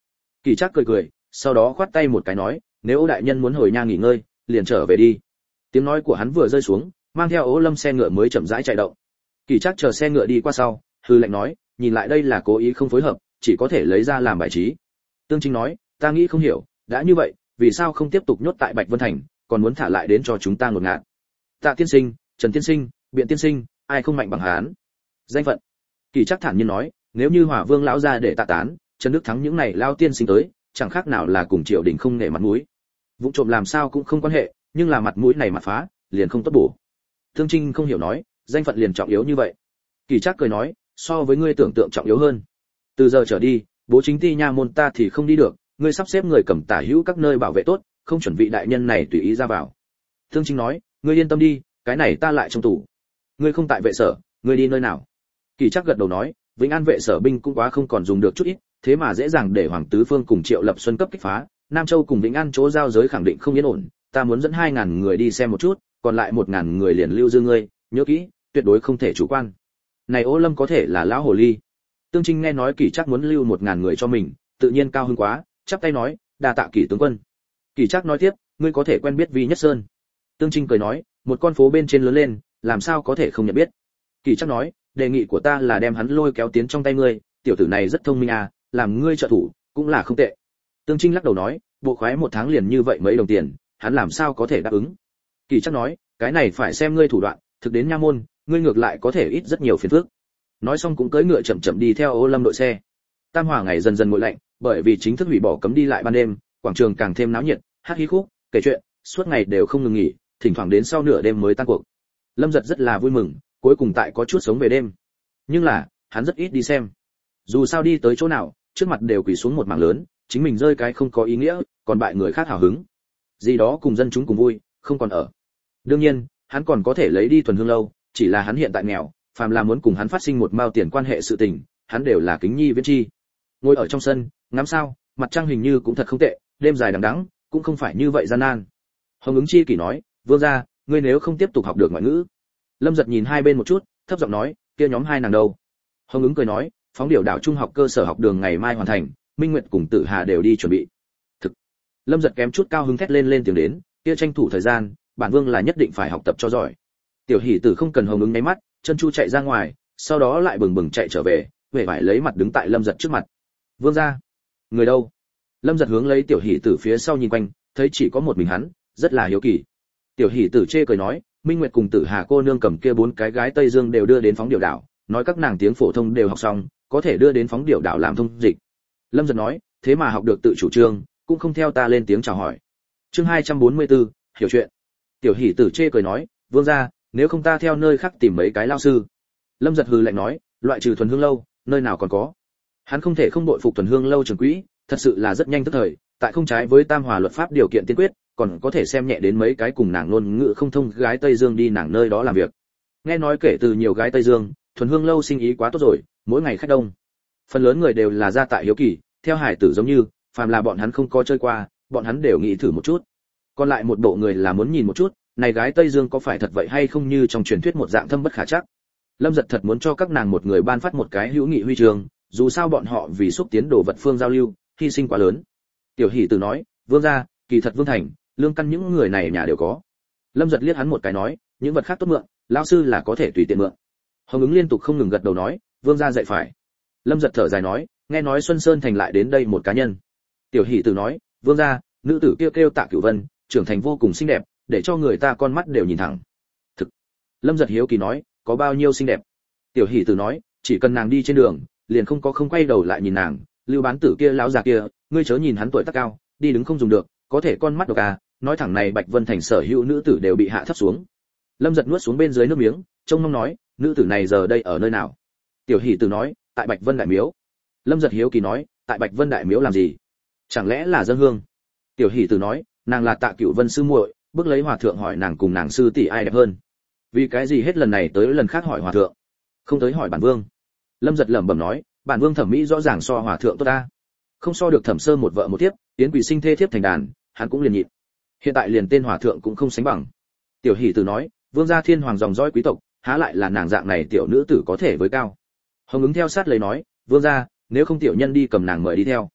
Kỳ Trác cười cười, sau đó khoát tay một cái nói, nếu Ô đại nhân muốn hồi nha nghỉ ngơi, liền trở về đi. Tiếng nói của hắn vừa rơi xuống, mang theo Ô Lâm xe ngựa mới chậm rãi chạy động. Kỳ Trác chờ xe ngựa đi qua sau, hư lệnh nói, nhìn lại đây là cố ý không phối hợp, chỉ có thể lấy ra làm bài trí. Tương Trinh nói, ta nghĩ không hiểu, đã như vậy, vì sao không tiếp tục nhốt tại Bạch Vân Thành, còn muốn thả lại đến cho chúng ta ngột ngạt. Tạ tiên sinh, Trần tiên sinh, Biện tiên sinh, ai không mạnh bằng hắn? Danh phận. Kỳ Trác thản nhiên nói, nếu như Hỏa Vương lão gia để tạ tán, Trần Đức Thắng những này lao tiên sinh tới, chẳng khác nào là cùng triều đình không nể mặt mũi. Vụ trộm làm sao cũng không quan hệ, nhưng là mặt mũi này mà phá, liền không tốt bổ. Thương Trinh không hiểu nói, danh phận liền trọng yếu như vậy. Kỳ Trác cười nói, so với ngươi tưởng tượng trọng yếu hơn. Từ giờ trở đi, bố chính ti nha môn ta thì không đi được, ngươi sắp xếp người cầm tả hữu các nơi bảo vệ tốt, không chuẩn vị đại nhân này tùy ý ra vào. Thương Trinh nói, ngươi yên tâm đi, cái này ta lại trong tủ. Ngươi không tại vệ sở, ngươi đi nơi nào? Kỳ Trác gật đầu nói, Vĩnh An vệ sở binh cũng quá không còn dùng được chút ít, thế mà dễ dàng để Hoàng tứ phương cùng Triệu Lập Xuân cấp kích phá, Nam Châu cùng Vĩnh An chỗ giao giới khẳng định không yên ổn, ta muốn dẫn hai ngàn người đi xem một chút, còn lại một ngàn người liền lưu dư ngươi, nhớ kỹ, tuyệt đối không thể chủ quan. Này Ô Lâm có thể là lão hồ ly. Tương Trinh nghe nói Kỳ Trác muốn lưu một ngàn người cho mình, tự nhiên cao hứng quá, chắp tay nói, đa tạ Kỳ tướng quân. Kỳ Trác nói tiếp, ngươi có thể quen biết Vi Nhất Sơn. Tương Trinh cười nói, một con phố bên trên lớn lên, làm sao có thể không nhận biết. Kỳ Trác nói, đề nghị của ta là đem hắn lôi kéo tiến trong tay ngươi, tiểu tử này rất thông minh à, làm ngươi trợ thủ, cũng là không tệ. Tương Trinh lắc đầu nói, bộ khoái một tháng liền như vậy mấy đồng tiền, hắn làm sao có thể đáp ứng. Kỳ Trác nói, cái này phải xem ngươi thủ đoạn, thực đến nha môn, ngươi ngược lại có thể ít rất nhiều phiền phức. Nói xong cũng cưỡi ngựa chậm chậm đi theo Ô Lâm đội xe. Tam Hòa ngày dần dần nguội lạnh, bởi vì chính thức hủy bỏ cấm đi lại ban đêm, quảng trường càng thêm náo nhiệt, hát hí khúc, kể chuyện, suốt ngày đều không ngừng nghỉ, thỉnh thoảng đến sau nửa đêm mới tan cuộc. Lâm Giật rất là vui mừng, cuối cùng tại có chút sống về đêm. Nhưng là, hắn rất ít đi xem. Dù sao đi tới chỗ nào, trước mặt đều quỳ xuống một mảng lớn, chính mình rơi cái không có ý nghĩa, còn bại người khác hào hứng. Gì đó cùng dân chúng cùng vui, không còn ở. Đương nhiên, hắn còn có thể lấy đi Thuần Hương lâu, chỉ là hắn hiện tại nghèo, phàm là muốn cùng hắn phát sinh một mao tiền quan hệ sự tình, hắn đều là kính nhi viễn chi. Ngồi ở trong sân, ngắm sao, mặt trăng hình như cũng thật không tệ, đêm dài đằng đẵng, cũng không phải như vậy gian nan. Hồng Ứng Chi kỳ nói, vương gia, ngươi nếu không tiếp tục học được ngoại ngữ. Lâm Giật nhìn hai bên một chút, thấp giọng nói, kia nhóm hai nàng đâu? Hồng Ứng cười nói, phóng điểu đảo trung học cơ sở học đường ngày mai hoàn thành, Minh Nguyệt cùng Tử Hà đều đi chuẩn bị. Thực. Lâm Giật kém chút cao hứng thét lên lên tiếng đến, kia tranh thủ thời gian, bản vương là nhất định phải học tập cho giỏi. Tiểu Hỷ Tử không cần Hồng Ứng nháy mắt, chân chu chạy ra ngoài, sau đó lại bừng bừng chạy trở về, vẻ vải lấy mặt đứng tại Lâm Giật trước mặt. Vương gia, người đâu? Lâm Giật hướng lấy Tiểu Hỷ Tử phía sau nhìn quanh, thấy chỉ có một mình hắn, rất là hiếu kỳ. Tiểu Hỷ Tử chê cười nói, Minh Nguyệt cùng Tử Hà cô nương cầm kia bốn cái gái Tây Dương đều đưa đến phóng điểu đảo, nói các nàng tiếng phổ thông đều học xong, có thể đưa đến phóng điểu đảo làm thông dịch. Lâm Giật nói, thế mà học được tự chủ trương, cũng không theo ta lên tiếng chào hỏi. Chương hai trăm bốn mươi tư, hiểu chuyện. Tiểu Hỷ Tử chê cười nói, vương gia, nếu không ta theo nơi khác tìm mấy cái lao sư. Lâm Giật hừ lạnh nói, loại trừ Thuần Hương lâu, nơi nào còn có. Hắn không thể không đội phục Thuần Hương lâu trưởng quỹ, thật sự là rất nhanh tức thời, tại không trái với Tam Hòa luật pháp điều kiện tiên quyết, còn có thể xem nhẹ đến mấy cái cùng nàng ngôn ngữ không thông gái Tây Dương đi nàng nơi đó làm việc. Nghe nói kể từ nhiều gái Tây Dương, Thuần Hương lâu sinh ý quá tốt rồi, mỗi ngày khách đông. Phần lớn người đều là gia tại hiếu kỳ, theo hải tử giống như, phàm là bọn hắn không có chơi qua, bọn hắn đều nghĩ thử một chút. Còn lại một bộ người là muốn nhìn một chút, này gái Tây Dương có phải thật vậy hay không như trong truyền thuyết một dạng thâm bất khả trắc. Lâm Giật thật muốn cho các nàng một người ban phát một cái hữu nghị huy chương, dù sao bọn họ vì xúc tiến đồ vật phương giao lưu, hy sinh quá lớn. Tiểu Hỷ Tử nói, vương gia, kỳ thật vương thành, lương căn những người này nhà đều có. Lâm Giật liếc hắn một cái nói, những vật khác tốt mượn, lão sư là có thể tùy tiện mượn. Hồng Ứng liên tục không ngừng gật đầu nói, vương gia dạy phải. Lâm Giật thở dài nói, nghe nói Xuân Sơn thành lại đến đây một cá nhân. Tiểu Hỷ Tử nói, vương gia, nữ tử kêu kêu Tạ Cửu Vân, trưởng thành vô cùng xinh đẹp, để cho người ta con mắt đều nhìn thẳng. Thực. Lâm Giật hiếu kỳ nói, có bao nhiêu xinh đẹp? Tiểu Hỷ Tử nói, chỉ cần nàng đi trên đường, liền không có không quay đầu lại nhìn nàng. Lưu Bán Tử kia lão già kia, ngươi chớ nhìn hắn tuổi tác cao, đi đứng không dùng được, có thể con mắt độc à, nói thẳng này Bạch Vân thành sở hữu nữ tử đều bị hạ thấp xuống. Lâm Giật nuốt xuống bên dưới nước miếng, trông mong nói, nữ tử này giờ đây ở nơi nào? Tiểu Hỷ Tử nói, tại Bạch Vân đại miếu. Lâm Giật hiếu kỳ nói, tại Bạch Vân đại miếu làm gì? Chẳng lẽ là dâng hương? Tiểu Hỷ Tử nói, nàng là Tạ Cửu Vân sư muội, bước lấy hòa thượng hỏi nàng cùng nàng sư tỷ ai đẹp hơn. Vì cái gì hết lần này tới lần khác hỏi hòa thượng, không tới hỏi bản vương? Lâm Giật lẩm bẩm nói, bản vương thẩm mỹ rõ ràng so hòa thượng tốt ta. Không so được Thẩm Sơ một vợ một thiếp, Yến Quỳ sinh thê thiếp thành đàn, hắn cũng liền nhịn. Hiện tại liền tên hòa thượng cũng không sánh bằng. Tiểu Hỷ Tử nói, vương gia thiên hoàng dòng dõi quý tộc, há lại là nàng dạng này tiểu nữ tử có thể với cao. Hồng Ứng theo sát lấy nói, vương gia, nếu không tiểu nhân đi cầm nàng mời đi theo.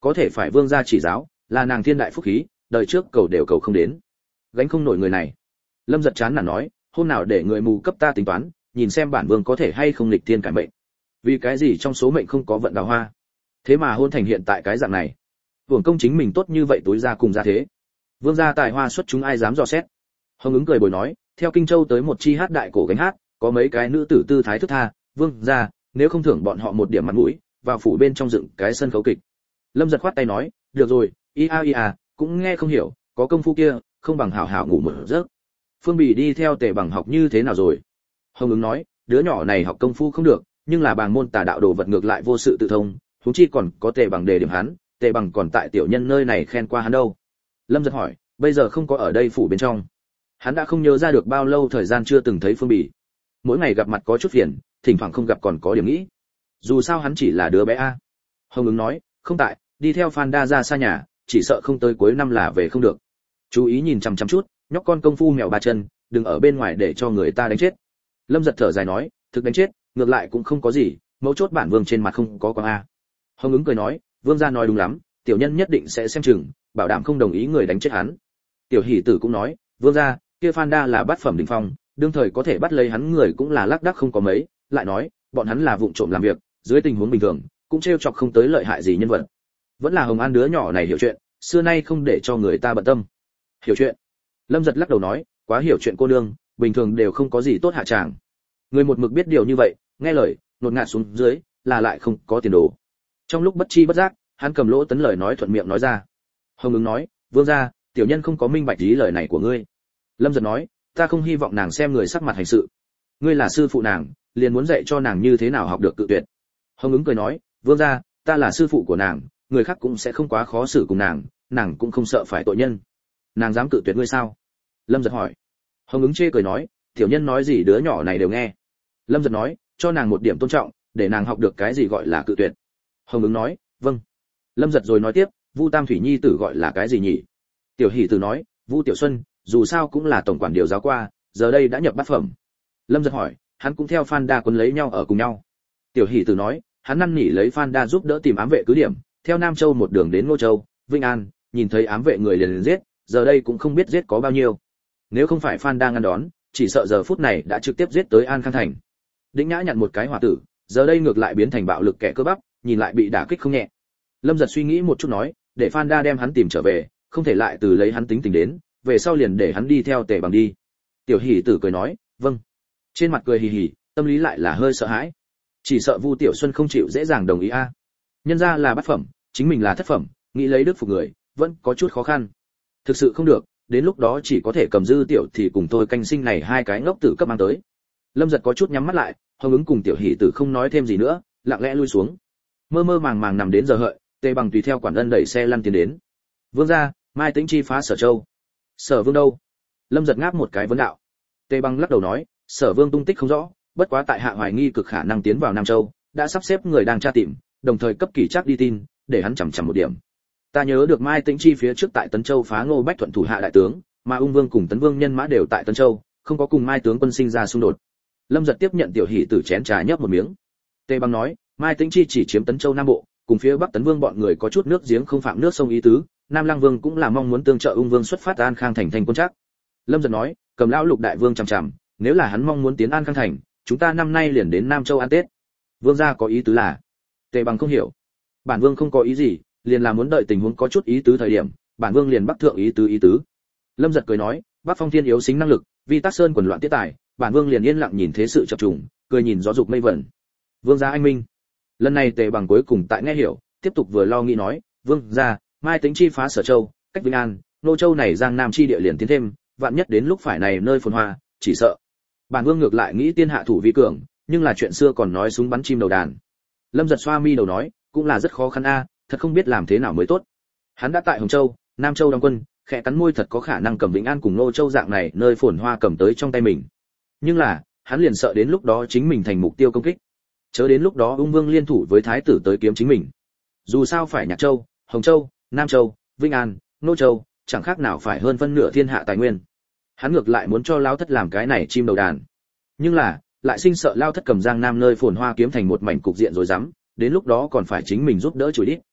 có thể phải vương gia chỉ giáo, là nàng thiên đại phúc khí, đời trước cầu đều cầu không đến. Gánh không nổi người này. Lâm Giật chán nản nói, hôm nào để người mù cấp ta tính toán, nhìn xem bản vương có thể hay không nghịch thiên cải mệnh. Vì cái gì trong số mệnh không có vận đào hoa, thế mà hôn thành hiện tại cái dạng này. Vương công chính mình tốt như vậy tối ra cùng ra thế. Vương gia tài hoa xuất chúng ai dám dò xét. Hồng ứng cười bồi nói, theo Kinh Châu tới một chi hát đại cổ gánh hát, có mấy cái nữ tử tư thái thức tha, vương gia, nếu không thưởng bọn họ một điểm mặt mũi, vào phủ bên trong dựng cái sân khấu kịch. Lâm Giật khoát tay nói, được rồi, ia ia, cũng nghe không hiểu, có công phu kia, không bằng hảo hảo ngủ một giấc. Phương Bì đi theo Tề Bằng học như thế nào rồi? Hồng ứng nói, đứa nhỏ này học công phu không được, nhưng là bàng môn tà đạo đồ vật ngược lại vô sự tự thông, huống chi còn có Tề Bằng đề điểm hắn, Tề Bằng còn tại tiểu nhân nơi này khen qua hắn đâu. Lâm Giật hỏi, bây giờ không có ở đây phủ bên trong. Hắn đã không nhớ ra được bao lâu thời gian chưa từng thấy Phương Bì. Mỗi ngày gặp mặt có chút phiền, thỉnh thoảng không gặp còn có điểm nghĩ. Dù sao hắn chỉ là đứa bé a. Hồng ứng nói, không tại, đi theo Phan Đa ra xa nhà, chỉ sợ không tới cuối năm là về không được. Chú ý nhìn chằm chằm chút, nhóc con công phu mèo ba chân, đừng ở bên ngoài để cho người ta đánh chết. Lâm Giật thở dài nói, thực đánh chết, ngược lại cũng không có gì, mấu chốt bản vương trên mặt không có quang a. Hồng ứng cười nói, vương gia nói đúng lắm, tiểu nhân nhất định sẽ xem chừng, bảo đảm không đồng ý người đánh chết hắn. Tiểu Hỷ Tử cũng nói, vương gia, kia Phan Đa là bát phẩm đỉnh phong, đương thời có thể bắt lấy hắn người cũng là lác đác không có mấy, lại nói, bọn hắn là vụng trộm làm việc, dưới tình huống bình thường, cũng trêu chọc không tới lợi hại gì nhân vật. Vẫn là Hồng An đứa nhỏ này hiểu chuyện, xưa nay không để cho người ta bận tâm. Hiểu chuyện? Lâm Giật lắc đầu nói, quá hiểu chuyện cô nương, bình thường đều không có gì tốt hạ tràng. Người một mực biết điều như vậy, nghe lời, nột ngạt xuống dưới, là lại không có tiền đồ. Trong lúc bất chi bất giác, hắn cầm lỗ tấn lời nói thuận miệng nói ra. Hồng ứng nói, vương gia, tiểu nhân không có minh bạch ý lời này của ngươi. Lâm Giật nói, ta không hy vọng nàng xem người sắc mặt hành sự. Ngươi là sư phụ nàng, liền muốn dạy cho nàng như thế nào học được cự tuyệt. Hồng ứng cười nói, vương gia, ta là sư phụ của nàng, người khác cũng sẽ không quá khó xử cùng nàng, nàng cũng không sợ phải tội nhân. Nàng dám cự tuyệt ngươi sao? Lâm Giật hỏi. Hồng ứng chê cười nói, tiểu nhân nói gì đứa nhỏ này đều nghe. Lâm Giật nói, cho nàng một điểm tôn trọng, để nàng học được cái gì gọi là cự tuyệt. Hồng ứng nói, vâng. Lâm Giật rồi nói tiếp, Vu Tam Thủy Nhi tử gọi là cái gì nhỉ? Tiểu Hỷ Tử nói, Vu Tiểu Xuân, dù sao cũng là tổng quản điều giáo qua, giờ đây đã nhập bát phẩm. Lâm Giật hỏi, hắn cũng theo Phan Đa quấn lấy nhau ở cùng nhau. Tiểu Hỷ Tử nói, hắn năn nỉ lấy Phan Đa giúp đỡ tìm ám vệ cứ điểm, theo Nam Châu một đường đến Ngô Châu, Vinh An, nhìn thấy ám vệ người liền liền giết, giờ đây cũng không biết giết có bao nhiêu. Nếu không phải Phan Đa ngăn đón, chỉ sợ giờ phút này đã trực tiếp giết tới An Khang thành. Đĩnh Nhã nhận một cái hỏa tử, giờ đây ngược lại biến thành bạo lực kẻ cơ bắp, nhìn lại bị đả kích không nhẹ. Lâm Giật suy nghĩ một chút nói, để Phan Đa đem hắn tìm trở về, không thể lại từ lấy hắn tính tình đến, về sau liền để hắn đi theo Tề Bằng đi. Tiểu Hỷ Tử cười nói, vâng. Trên mặt cười hì hì, tâm lý lại là hơi sợ hãi. Chỉ sợ Vu Tiểu Xuân không chịu dễ dàng đồng ý a. Nhân ra là bát phẩm, chính mình là thất phẩm, nghĩ lấy đức phục người, vẫn có chút khó khăn. Thực sự không được, đến lúc đó chỉ có thể cầm Dư Tiểu thì cùng tôi canh sinh này hai cái ngốc tử cấp mang tới. Lâm Giật có chút nhắm mắt lại, Hồng ứng cùng Tiểu Hỷ Tử không nói thêm gì nữa, lặng lẽ lui xuống. Mơ mơ màng màng nằm đến giờ hợi, Tề Bằng tùy theo quản ân đẩy xe lăn tiến đến. Vương gia, Mai Tĩnh Chi phá Sở Châu. Sở Vương đâu? Lâm Giật ngáp một cái vấn đạo. Tề Bằng lắc đầu nói, Sở Vương tung tích không rõ, bất quá tại hạ hoài nghi cực khả năng tiến vào Nam Châu, đã sắp xếp người đang tra tìm, đồng thời cấp Kỷ Trác đi tin, để hắn chằm chằm một điểm. Ta nhớ được Mai Tĩnh Chi phía trước tại Tấn Châu phá Ngô Bách Thuận thủ hạ đại tướng, mà Ung Vương cùng Tấn Vương nhân mã đều tại Tấn Châu, không có cùng Mai tướng quân sinh ra xung đột. Lâm Giật tiếp nhận Tiểu Hỷ Tử chén trà nhấp một miếng. Tề Bằng nói, Mai Tĩnh Chi chỉ chiếm Tấn Châu Nam Bộ, cùng phía Bắc Tấn Vương bọn người có chút nước giếng không phạm nước sông ý tứ, Nam Lăng Vương cũng là mong muốn tương trợ Ung Vương xuất phát An Khang thành thành quân chắc. Lâm Giật nói, cầm lão Lục đại vương chằm chằm, nếu là hắn mong muốn tiến An Khang thành, chúng ta năm nay liền đến Nam Châu ăn Tết. Vương gia có ý tứ là? Tề Bằng không hiểu. Bản vương không có ý gì, liền là muốn đợi tình huống có chút ý tứ thời điểm, bản vương liền bắc thượng ý tứ ý tứ. Lâm Giật cười nói, Bắc Phong Thiên yếu xính năng lực, Vi Tắc Sơn quần loạn tiết tài, bản vương liền yên lặng nhìn thế sự chập trùng, cười nhìn gió dục mây vẩn. Vương gia anh minh. Lần này Tề Bằng cuối cùng tại nghe hiểu, tiếp tục vừa lo nghĩ nói, vương gia, Mai Tĩnh Chi phá Sở Châu, cách Vinh An, Nô Châu này Giang Nam chi địa liền tiến thêm, vạn nhất đến lúc phải này nơi phồn hoa, chỉ sợ. Bản vương ngược lại nghĩ tiên hạ thủ vi cường, nhưng là chuyện xưa còn nói súng bắn chim đầu đàn. Lâm Giật xoa mi đầu nói, cũng là rất khó khăn a, thật không biết làm thế nào mới tốt. Hắn đã tại Hồng Châu, Nam Châu đóng quân, khẽ cắn môi thật có khả năng cầm Vĩnh An cùng Nô Châu dạng này nơi phồn hoa cầm tới trong tay mình. Nhưng là, hắn liền sợ đến lúc đó chính mình thành mục tiêu công kích. Chớ đến lúc đó Ung Vương liên thủ với thái tử tới kiếm chính mình. Dù sao phải Nhạc Châu, Hồng Châu, Nam Châu, Vĩnh An, Nô Châu, chẳng khác nào phải hơn phân nửa thiên hạ tài nguyên. Hắn ngược lại muốn cho Lao Thất làm cái này chim đầu đàn. Nhưng là, lại sinh sợ Lao Thất cầm Giang Nam nơi phồn hoa kiếm thành một mảnh cục diện rồi rắm, đến lúc đó còn phải chính mình giúp đỡ chùi đít.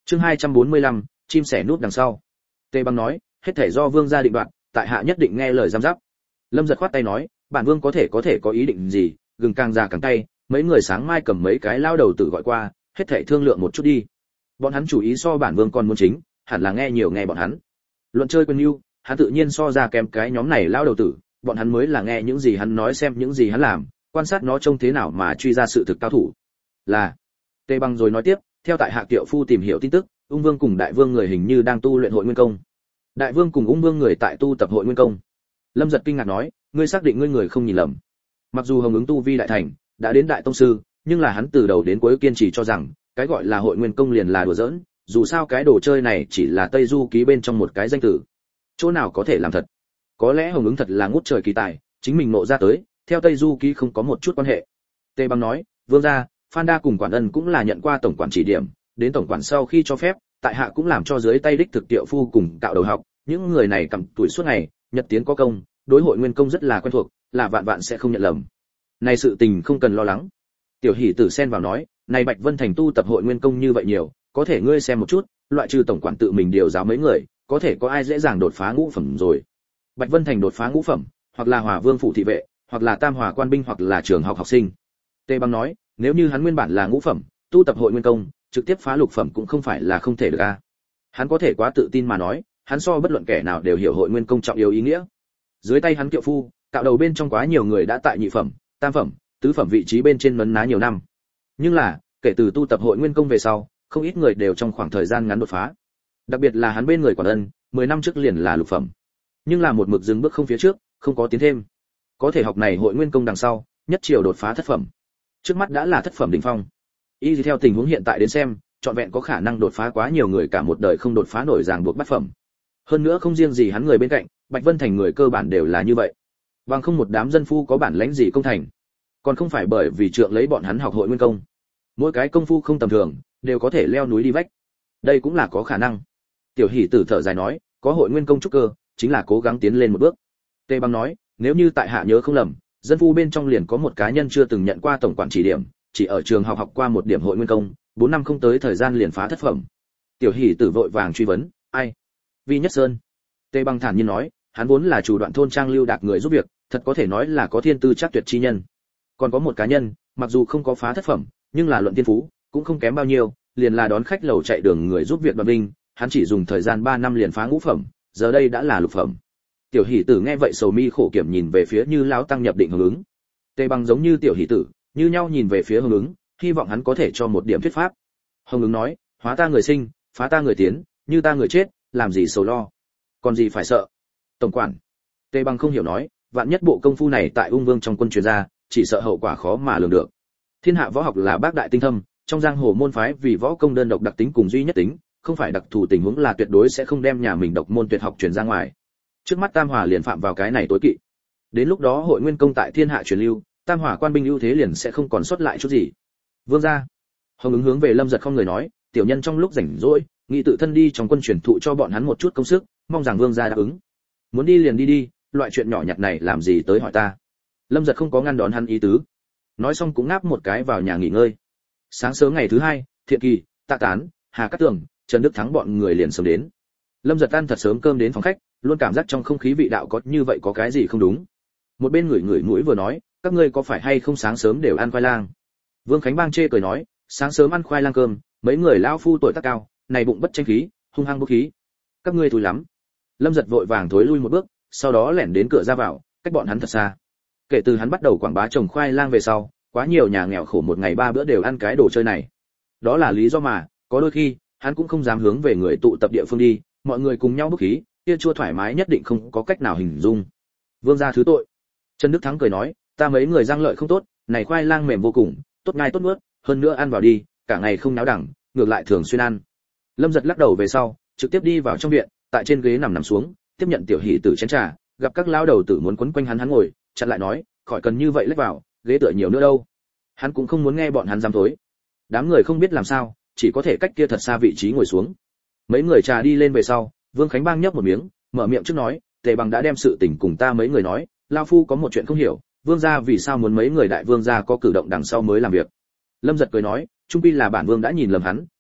Chương hai trăm bốn mươi lăm, chim sẻ núp đằng sau. Tề Bằng nói, hết thảy do vương gia định đoạt, tại hạ nhất định nghe lời giám giáp. Lâm Giật khoát tay nói, bản vương có thể có thể có ý định gì, gừng càng già càng tay, mấy người sáng mai cầm mấy cái lao đầu tử gọi qua, hết thảy thương lượng một chút đi. Bọn hắn chủ ý so bản vương còn muốn chính, hẳn là nghe nhiều nghe bọn hắn. Luận chơi quân nhu, hắn tự nhiên so ra kém cái nhóm này lao đầu tử, bọn hắn mới là nghe những gì hắn nói xem những gì hắn làm, quan sát nó trông thế nào mà truy ra sự thực cao thủ. Là. Tề Bằng rồi nói tiếp, theo tại hạ Kiệu Phu tìm hiểu tin tức, Ung Vương cùng Đại Vương người hình như đang tu luyện Hội Nguyên Công. Đại Vương cùng Ung Vương người tại tu tập Hội Nguyên Công. Lâm Giật kinh ngạc nói, ngươi xác định ngươi người không nhìn lầm. Mặc dù Hồng Ứng tu vi đại thành, đã đến đại tông sư, nhưng là hắn từ đầu đến cuối kiên trì cho rằng, cái gọi là Hội Nguyên Công liền là đùa giỡn, dù sao cái đồ chơi này chỉ là Tây Du ký bên trong một cái danh từ. Chỗ nào có thể làm thật? Có lẽ Hồng Ứng thật là ngút trời kỳ tài, chính mình nộ ra tới, theo Tây Du ký không có một chút quan hệ. Tề Bằng nói, vương gia, Phan Đa cùng Quản Ân cũng là nhận qua tổng quản chỉ điểm, đến tổng quản sau khi cho phép, tại hạ cũng làm cho dưới tay đích thực Tiệu Phu cùng cạo đầu học, những người này cầm tuổi suốt ngày, nhật tiến có công, đối Hội Nguyên Công rất là quen thuộc, là vạn vạn sẽ không nhận lầm. Này sự tình không cần lo lắng. Tiểu Hỷ Tử xen vào nói, này Bạch Vân Thành tu tập Hội Nguyên Công như vậy nhiều, có thể ngươi xem một chút, loại trừ tổng quản tự mình điều giáo mấy người, có thể có ai dễ dàng đột phá ngũ phẩm rồi. Bạch Vân Thành đột phá ngũ phẩm, hoặc là Hòa Vương phủ thị vệ, hoặc là Tam Hòa quan binh hoặc là trường học học sinh. Tề Bằng nói, nếu như hắn nguyên bản là ngũ phẩm, tu tập Hội Nguyên Công, trực tiếp phá lục phẩm cũng không phải là không thể được a. Hắn có thể quá tự tin mà nói, hắn so bất luận kẻ nào đều hiểu Hội Nguyên Công trọng yếu ý nghĩa. Dưới tay hắn Kiệu Phu, cạo đầu bên trong quá nhiều người đã tại nhị phẩm, tam phẩm, tứ phẩm vị trí bên trên mấn ná nhiều năm. Nhưng là, kể từ tu tập Hội Nguyên Công về sau, không ít người đều trong khoảng thời gian ngắn đột phá. Đặc biệt là hắn bên người Quản Ân, mười năm trước liền là lục phẩm. Nhưng là một mực dừng bước không phía trước, không có tiến thêm. Có thể học này Hội Nguyên Công đằng sau, nhất chiều đột phá thất phẩm. Trước mắt đã là thất phẩm đỉnh phong. Y theo tình huống hiện tại đến xem, trọn vẹn có khả năng đột phá quá nhiều người cả một đời không đột phá nổi ràng buộc bát phẩm. Hơn nữa không riêng gì hắn người bên cạnh, Bạch Vân Thành người cơ bản đều là như vậy. Bằng không một đám dân phu có bản lãnh gì công thành, còn không phải bởi vì trượng lấy bọn hắn học Hội Nguyên Công. Mỗi cái công phu không tầm thường, đều có thể leo núi đi vách. Đây cũng là có khả năng. Tiểu Hỷ Tử thở dài nói, có Hội Nguyên Công trúc cơ, chính là cố gắng tiến lên một bước. Tề Bằng nói, nếu như tại hạ nhớ không lầm, dân phu bên trong liền có một cá nhân chưa từng nhận qua tổng quản chỉ điểm, chỉ ở trường học học qua một điểm Hội Nguyên Công, bốn năm không tới thời gian liền phá thất phẩm. Tiểu Hỷ Tử vội vàng truy vấn, ai? Vi Nhất Sơn. Tề Bằng thản nhiên nói, hắn vốn là chủ đoạn thôn trang lưu đạt người giúp việc, thật có thể nói là có thiên tư chắc tuyệt chi nhân. Còn có một cá nhân, mặc dù không có phá thất phẩm, nhưng là luận tiên phú, cũng không kém bao nhiêu, liền là đón khách lầu chạy đường người giúp việc Đoàn Binh, hắn chỉ dùng thời gian ba năm liền phá ngũ phẩm, giờ đây đã là lục phẩm. Tiểu Hỷ Tử nghe vậy sầu mi khổ kiểm nhìn về phía Như lão tăng nhập định Hướng Ứng. Tề Bằng giống như Tiểu Hỷ Tử, như nhau nhìn về phía Hướng Ứng, hy vọng hắn có thể cho một điểm thuyết pháp. Hướng Ứng nói, hóa ta người sinh, phá ta người tiến, như ta người chết, làm gì sầu lo, còn gì phải sợ. Tổng quản. Tề Bằng không hiểu nói, vạn nhất bộ công phu này tại Ung Vương trong quân truyền ra, chỉ sợ hậu quả khó mà lường được. Thiên hạ võ học là bác đại tinh thâm, trong giang hồ môn phái vì võ công đơn độc đặc tính cùng duy nhất tính, không phải đặc thù tình huống là tuyệt đối sẽ không đem nhà mình độc môn tuyệt học truyền ra ngoài. Trước mắt Tam Hòa liền phạm vào cái này tối kỵ. Đến lúc đó Hội Nguyên Công tại thiên hạ truyền lưu, Tam Hòa quan binh ưu thế liền sẽ không còn sót lại chút gì. Vương gia. Hồng Ứng hướng về Lâm Giật không người nói, tiểu nhân trong lúc rảnh rỗi, nghĩ tự thân đi trong quân truyền thụ cho bọn hắn một chút công sức, mong rằng vương gia đáp ứng. Muốn đi liền đi đi, loại chuyện nhỏ nhặt này làm gì tới hỏi ta. Lâm Giật không có ngăn đón hắn ý tứ. Nói xong cũng ngáp một cái vào nhà nghỉ ngơi. Sáng sớm ngày thứ hai, Thiện Kỳ, Tạ Tán, Hà Cát Tường, Trần Đức Thắng bọn người liền sớm đến. Lâm Giật ăn thật sớm cơm đến phòng khách, luôn cảm giác trong không khí vị đạo có như vậy có cái gì không đúng. Một bên người người mũi vừa nói, các ngươi có phải hay không sáng sớm đều ăn khoai lang? Vương Khánh Bang chê cười nói, sáng sớm ăn khoai lang cơm, mấy người lão phu tuổi tác cao, này bụng bất tranh khí, hung hăng bốc khí. Các ngươi thúi lắm. Lâm Giật vội vàng thối lui một bước, sau đó lẻn đến cửa ra vào, cách bọn hắn thật xa. Kể từ hắn bắt đầu quảng bá trồng khoai lang về sau, quá nhiều nhà nghèo khổ một ngày ba bữa đều ăn cái đồ chơi này. Đó là lý do mà, có đôi khi, hắn cũng không dám hướng về người tụ tập địa phương đi, mọi người cùng nhau bốc khí, kia chua thoải mái nhất định không có cách nào hình dung. Vương gia thứ tội. Trần Đức Thắng cười nói, ta mấy người răng lợi không tốt, này khoai lang mềm vô cùng, tốt ngay tốt nuốt, hơn nữa ăn vào đi, cả ngày không náo đẳng, ngược lại thường xuyên ăn. Lâm Giật lắc đầu về sau, trực tiếp đi vào trong viện, tại trên ghế nằm nằm xuống, tiếp nhận Tiểu Hỷ Tử chén trà, gặp các lão đầu tử muốn quấn quanh hắn hắn ngồi, chặn lại nói, khỏi cần như vậy lách vào, ghế tựa nhiều nữa đâu. Hắn cũng không muốn nghe bọn hắn dám thối. Đám người không biết làm sao, chỉ có thể cách kia thật xa vị trí ngồi xuống. Mấy người trà đi lên về sau, Vương Khánh Bang nhấp một miếng, mở miệng trước nói, Tề Bằng đã đem sự tình cùng ta mấy người nói, lão phu có một chuyện không hiểu, vương gia vì sao muốn mấy người đại vương gia có cử động đằng sau mới làm việc. Lâm Giật cười nói, trung quy là bản vương đã nhìn lầm hắn,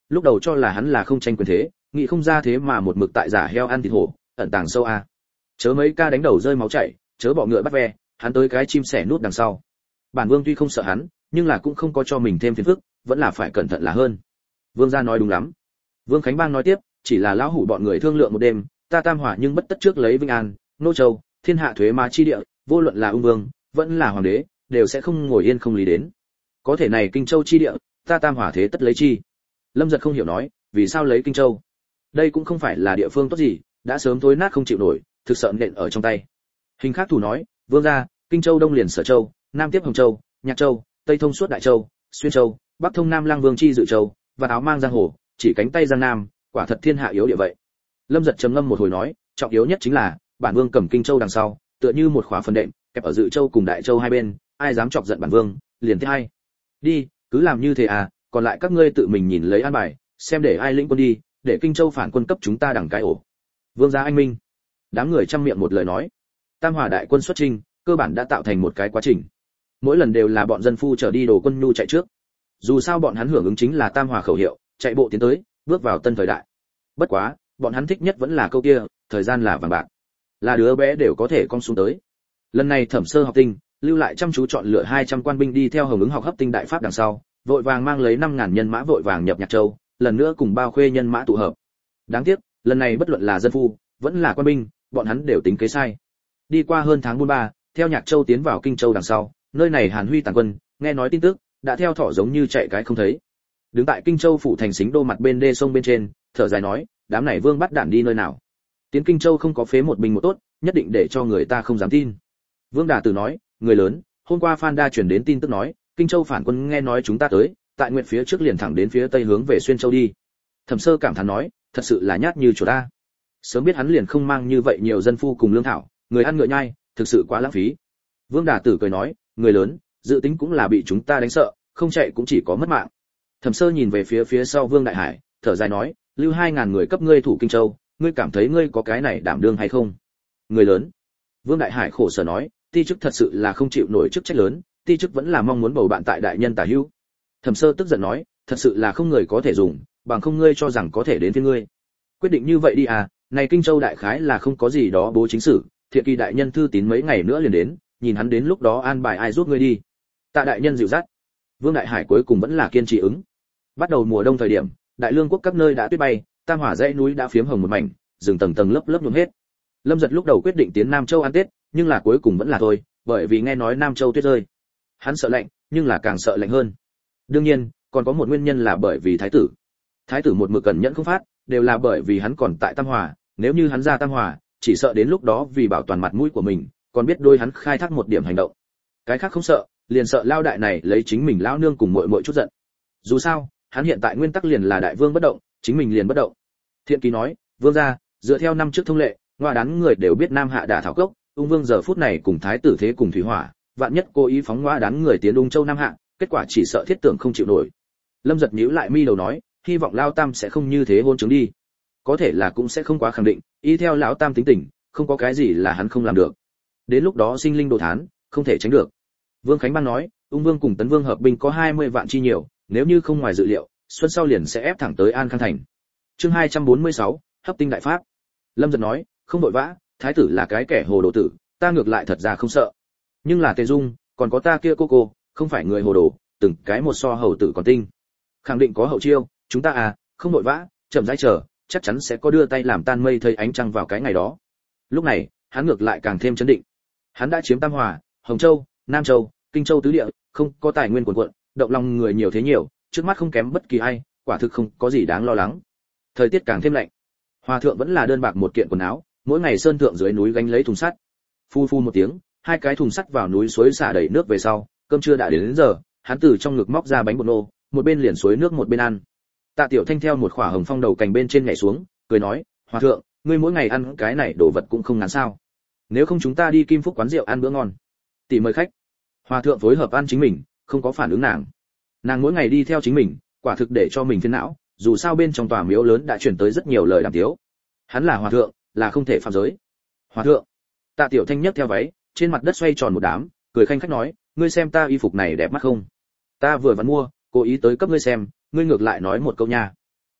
lúc đầu cho là hắn là không tranh quyền thế, nghĩ không ra thế mà một mực tại giả heo ăn thịt hổ, ẩn tàng sâu a. Chớ mấy ca đánh đầu rơi máu chảy, chớ bọ ngựa bắt ve, hắn tới cái chim sẻ nút đằng sau. Bản vương tuy không sợ hắn, nhưng là cũng không có cho mình thêm phiền phức, vẫn là phải cẩn thận là hơn. Vương gia nói đúng lắm. Vương Khánh Bang nói tiếp, chỉ là lão hủ bọn người thương lượng một đêm, ta Tam Hỏa nhưng bất tất trước lấy Vinh An, Nô Châu, thiên hạ thuế má chi địa, vô luận là ung vương, vẫn là hoàng đế, đều sẽ không ngồi yên không lý đến. Có thể này Kinh Châu chi địa, ta Tam Hỏa thế tất lấy chi. Lâm Giật không hiểu nói, vì sao lấy Kinh Châu? Đây cũng không phải là địa phương tốt gì, đã sớm thối nát không chịu nổi, thực sợ nện ở trong tay. Hình khác thủ nói, vương gia, Kinh Châu đông liền Sở Châu, nam tiếp Hồng Châu, Nhạc Châu, tây thông suốt Đại Châu, Xuyên Châu, bắc thông Nam Lang Vương chi Dự Châu, và áo mang giang hồ, chỉ cánh tay giang nam, quả thật thiên hạ yếu địa vậy. Lâm Giật trầm ngâm một hồi nói, trọng yếu nhất chính là bản vương cầm Kinh Châu đằng sau, tựa như một khóa phần đệm, kẹp ở Dự Châu cùng Đại Châu hai bên, ai dám chọc giận bản vương, liền thế hay. Đi, cứ làm như thế à, còn lại các ngươi tự mình nhìn lấy an bài, xem để ai lĩnh quân đi, để Kinh Châu phản quân cấp chúng ta đằng cái ổ. Vương gia anh minh. Đám người trăm miệng một lời nói. Tam Hòa đại quân xuất chinh, cơ bản đã tạo thành một cái quá trình. Mỗi lần đều là bọn dân phu trở đi đồ quân nhu chạy trước. Dù sao bọn hắn hưởng ứng chính là Tam Hòa khẩu hiệu, chạy bộ tiến tới, bước vào tân thời đại. Bất quá, bọn hắn thích nhất vẫn là câu kia, thời gian là vàng bạc. Là đứa bé đều có thể con xuống tới. Lần này Thẩm Sơ học tinh, lưu lại chăm chú chọn lựa hai trăm quan binh đi theo hưởng ứng học hấp tinh đại pháp đằng sau, vội vàng mang lấy năm ngàn nhân mã vội vàng nhập Nhạc Châu, lần nữa cùng bao khuê nhân mã tụ hợp. Đáng tiếc, lần này bất luận là dân phu, vẫn là quan binh, bọn hắn đều tính kế sai. Đi qua hơn tháng buôn ba, theo Nhạc Châu tiến vào Kinh Châu đằng sau, nơi này Hàn Huy tàn quân, nghe nói tin tức, đã theo thỏ giống như chạy cái không thấy. Đứng tại Kinh Châu phủ thành Xính Đô mặt bên đê sông bên trên, thở dài nói, đám này vương bắt đạn đi nơi nào? Tiến Kinh Châu không có phế một binh một tốt, nhất định để cho người ta không dám tin. Vương Đà Tử nói, người lớn, hôm qua Phan Đa truyền đến tin tức nói, Kinh Châu phản quân nghe nói chúng ta tới, tại nguyện phía trước liền thẳng đến phía tây hướng về Xuyên Châu đi. Thẩm Sơ cảm thán nói, thật sự là nhát như chuột ta. Sớm biết hắn liền không mang như vậy nhiều dân phu cùng lương thảo, người ăn ngựa nhai, thực sự quá lãng phí. Vương Đà Tử cười nói, người lớn, dự tính cũng là bị chúng ta đánh sợ, không chạy cũng chỉ có mất mạng. Thẩm Sơ nhìn về phía phía sau Vương Đại Hải, thở dài nói, lưu hai ngàn người cấp ngươi thủ Kinh Châu, ngươi cảm thấy ngươi có cái này đảm đương hay không? Người lớn. Vương Đại Hải khổ sở nói, ti chức thật sự là không chịu nổi chức trách lớn, ti chức vẫn là mong muốn bầu bạn tại đại nhân tả hữu. Thẩm Sơ tức giận nói, thật sự là không người có thể dùng, bằng không ngươi cho rằng có thể đến với ngươi. Quyết định như vậy đi à, này Kinh Châu đại khái là không có gì đó bố chính sử, Thiện Kỳ đại nhân thư tín mấy ngày nữa liền đến, nhìn hắn đến lúc đó an bài ai giúp ngươi đi. Tạ đại nhân dịu dắt. Vương Đại Hải cuối cùng vẫn là kiên trì ứng. Bắt đầu mùa đông thời điểm, Đại Lương quốc các nơi đã tuyết bay, Tam Hỏa dãy núi đã phiếm hồng một mảnh, rừng tầng tầng lớp lớp nhuộm hết. Lâm Giật lúc đầu quyết định tiến Nam Châu ăn Tết, nhưng là cuối cùng vẫn là thôi, bởi vì nghe nói Nam Châu tuyết rơi. Hắn sợ lạnh, nhưng là càng sợ lạnh hơn. Đương nhiên, còn có một nguyên nhân là bởi vì thái tử. Thái tử một mực cẩn nhẫn không phát, đều là bởi vì hắn còn tại Tam Hòa, nếu như hắn ra Tam Hòa, chỉ sợ đến lúc đó vì bảo toàn mặt mũi của mình, còn biết đôi hắn khai thác một điểm hành động. Cái khác không sợ, liền sợ lao đại này lấy chính mình lão nương cùng muội muội chút giận. Dù sao, hắn hiện tại nguyên tắc liền là đại vương bất động, chính mình liền bất động. Thiện Kỳ nói, vương gia, dựa theo năm trước thông lệ, ngoại đán người đều biết Nam Hạ đả thảo cốc, ung vương giờ phút này cùng thái tử thế cùng thủy hỏa, vạn nhất cố ý phóng ngoa đán người tiến ung châu Nam Hạ, kết quả chỉ sợ thiết tưởng không chịu nổi. Lâm Giật nhíu lại mi đầu nói, hy vọng Lao Tam sẽ không như thế hôn chứng đi. Có thể là cũng sẽ không quá khẳng định, y theo lão Tam tính tình, không có cái gì là hắn không làm được. Đến lúc đó sinh linh đồ thán, không thể tránh được. Vương Khánh Bang nói, ung vương cùng tấn vương hợp binh có hai mươi vạn chi nhiều, nếu như không ngoài dự liệu, xuân sau liền sẽ ép thẳng tới An Khang thành. Chương hai trăm bốn mươi sáu, hấp tinh đại pháp. Lâm Giật nói, không vội vã, thái tử là cái kẻ hồ đồ tử, ta ngược lại thật ra không sợ. Nhưng là Tề Dung, còn có ta kia cô cô, không phải người hồ đồ, từng cái một so hầu tử còn tinh. Khẳng định có hậu chiêu, chúng ta à, không vội vã, chậm rãi chờ, chắc chắn sẽ có đưa tay làm tan mây thấy ánh trăng vào cái ngày đó. Lúc này, hắn ngược lại càng thêm chấn định. Hắn đã chiếm Tam Hòa, Hồng Châu, Nam Châu, Kinh Châu tứ địa, không có tài nguyên cuồn cuộn, động lòng người nhiều thế nhiều, trước mắt không kém bất kỳ ai, quả thực không có gì đáng lo lắng. Thời tiết càng thêm lạnh. Hòa thượng vẫn là đơn bạc một kiện quần áo, mỗi ngày sơn thượng dưới núi gánh lấy thùng sắt. Phu phu một tiếng, hai cái thùng sắt vào núi suối xả đầy nước về sau, cơm trưa đã đến, đến giờ, hắn từ trong ngực móc ra bánh bột nô, một bên liền suối nước một bên ăn. Tạ Tiểu Thanh theo một khỏa hồng phong đầu cành bên trên nhảy xuống, cười nói, hòa thượng, ngươi mỗi ngày ăn cái này đồ vật cũng không ngán sao? Nếu không chúng ta đi Kim Phúc quán rượu ăn bữa ngon. Tỷ mời khách. Hòa thượng phối hợp ăn chính mình, không có phản ứng nàng. Nàng mỗi ngày đi theo chính mình, quả thực để cho mình phiền não, dù sao bên trong tòa miếu lớn đã truyền tới rất nhiều lời đàm tiếu. Hắn là hòa thượng, là không thể phạm giới. Hòa thượng. Tạ Tiểu Thanh nhấc theo váy, trên mặt đất xoay tròn một đám, cười khanh khách nói, ngươi xem ta y phục này đẹp mắt không? Ta vừa vặn mua, cố ý tới cấp ngươi xem, ngươi ngược lại nói một câu nha.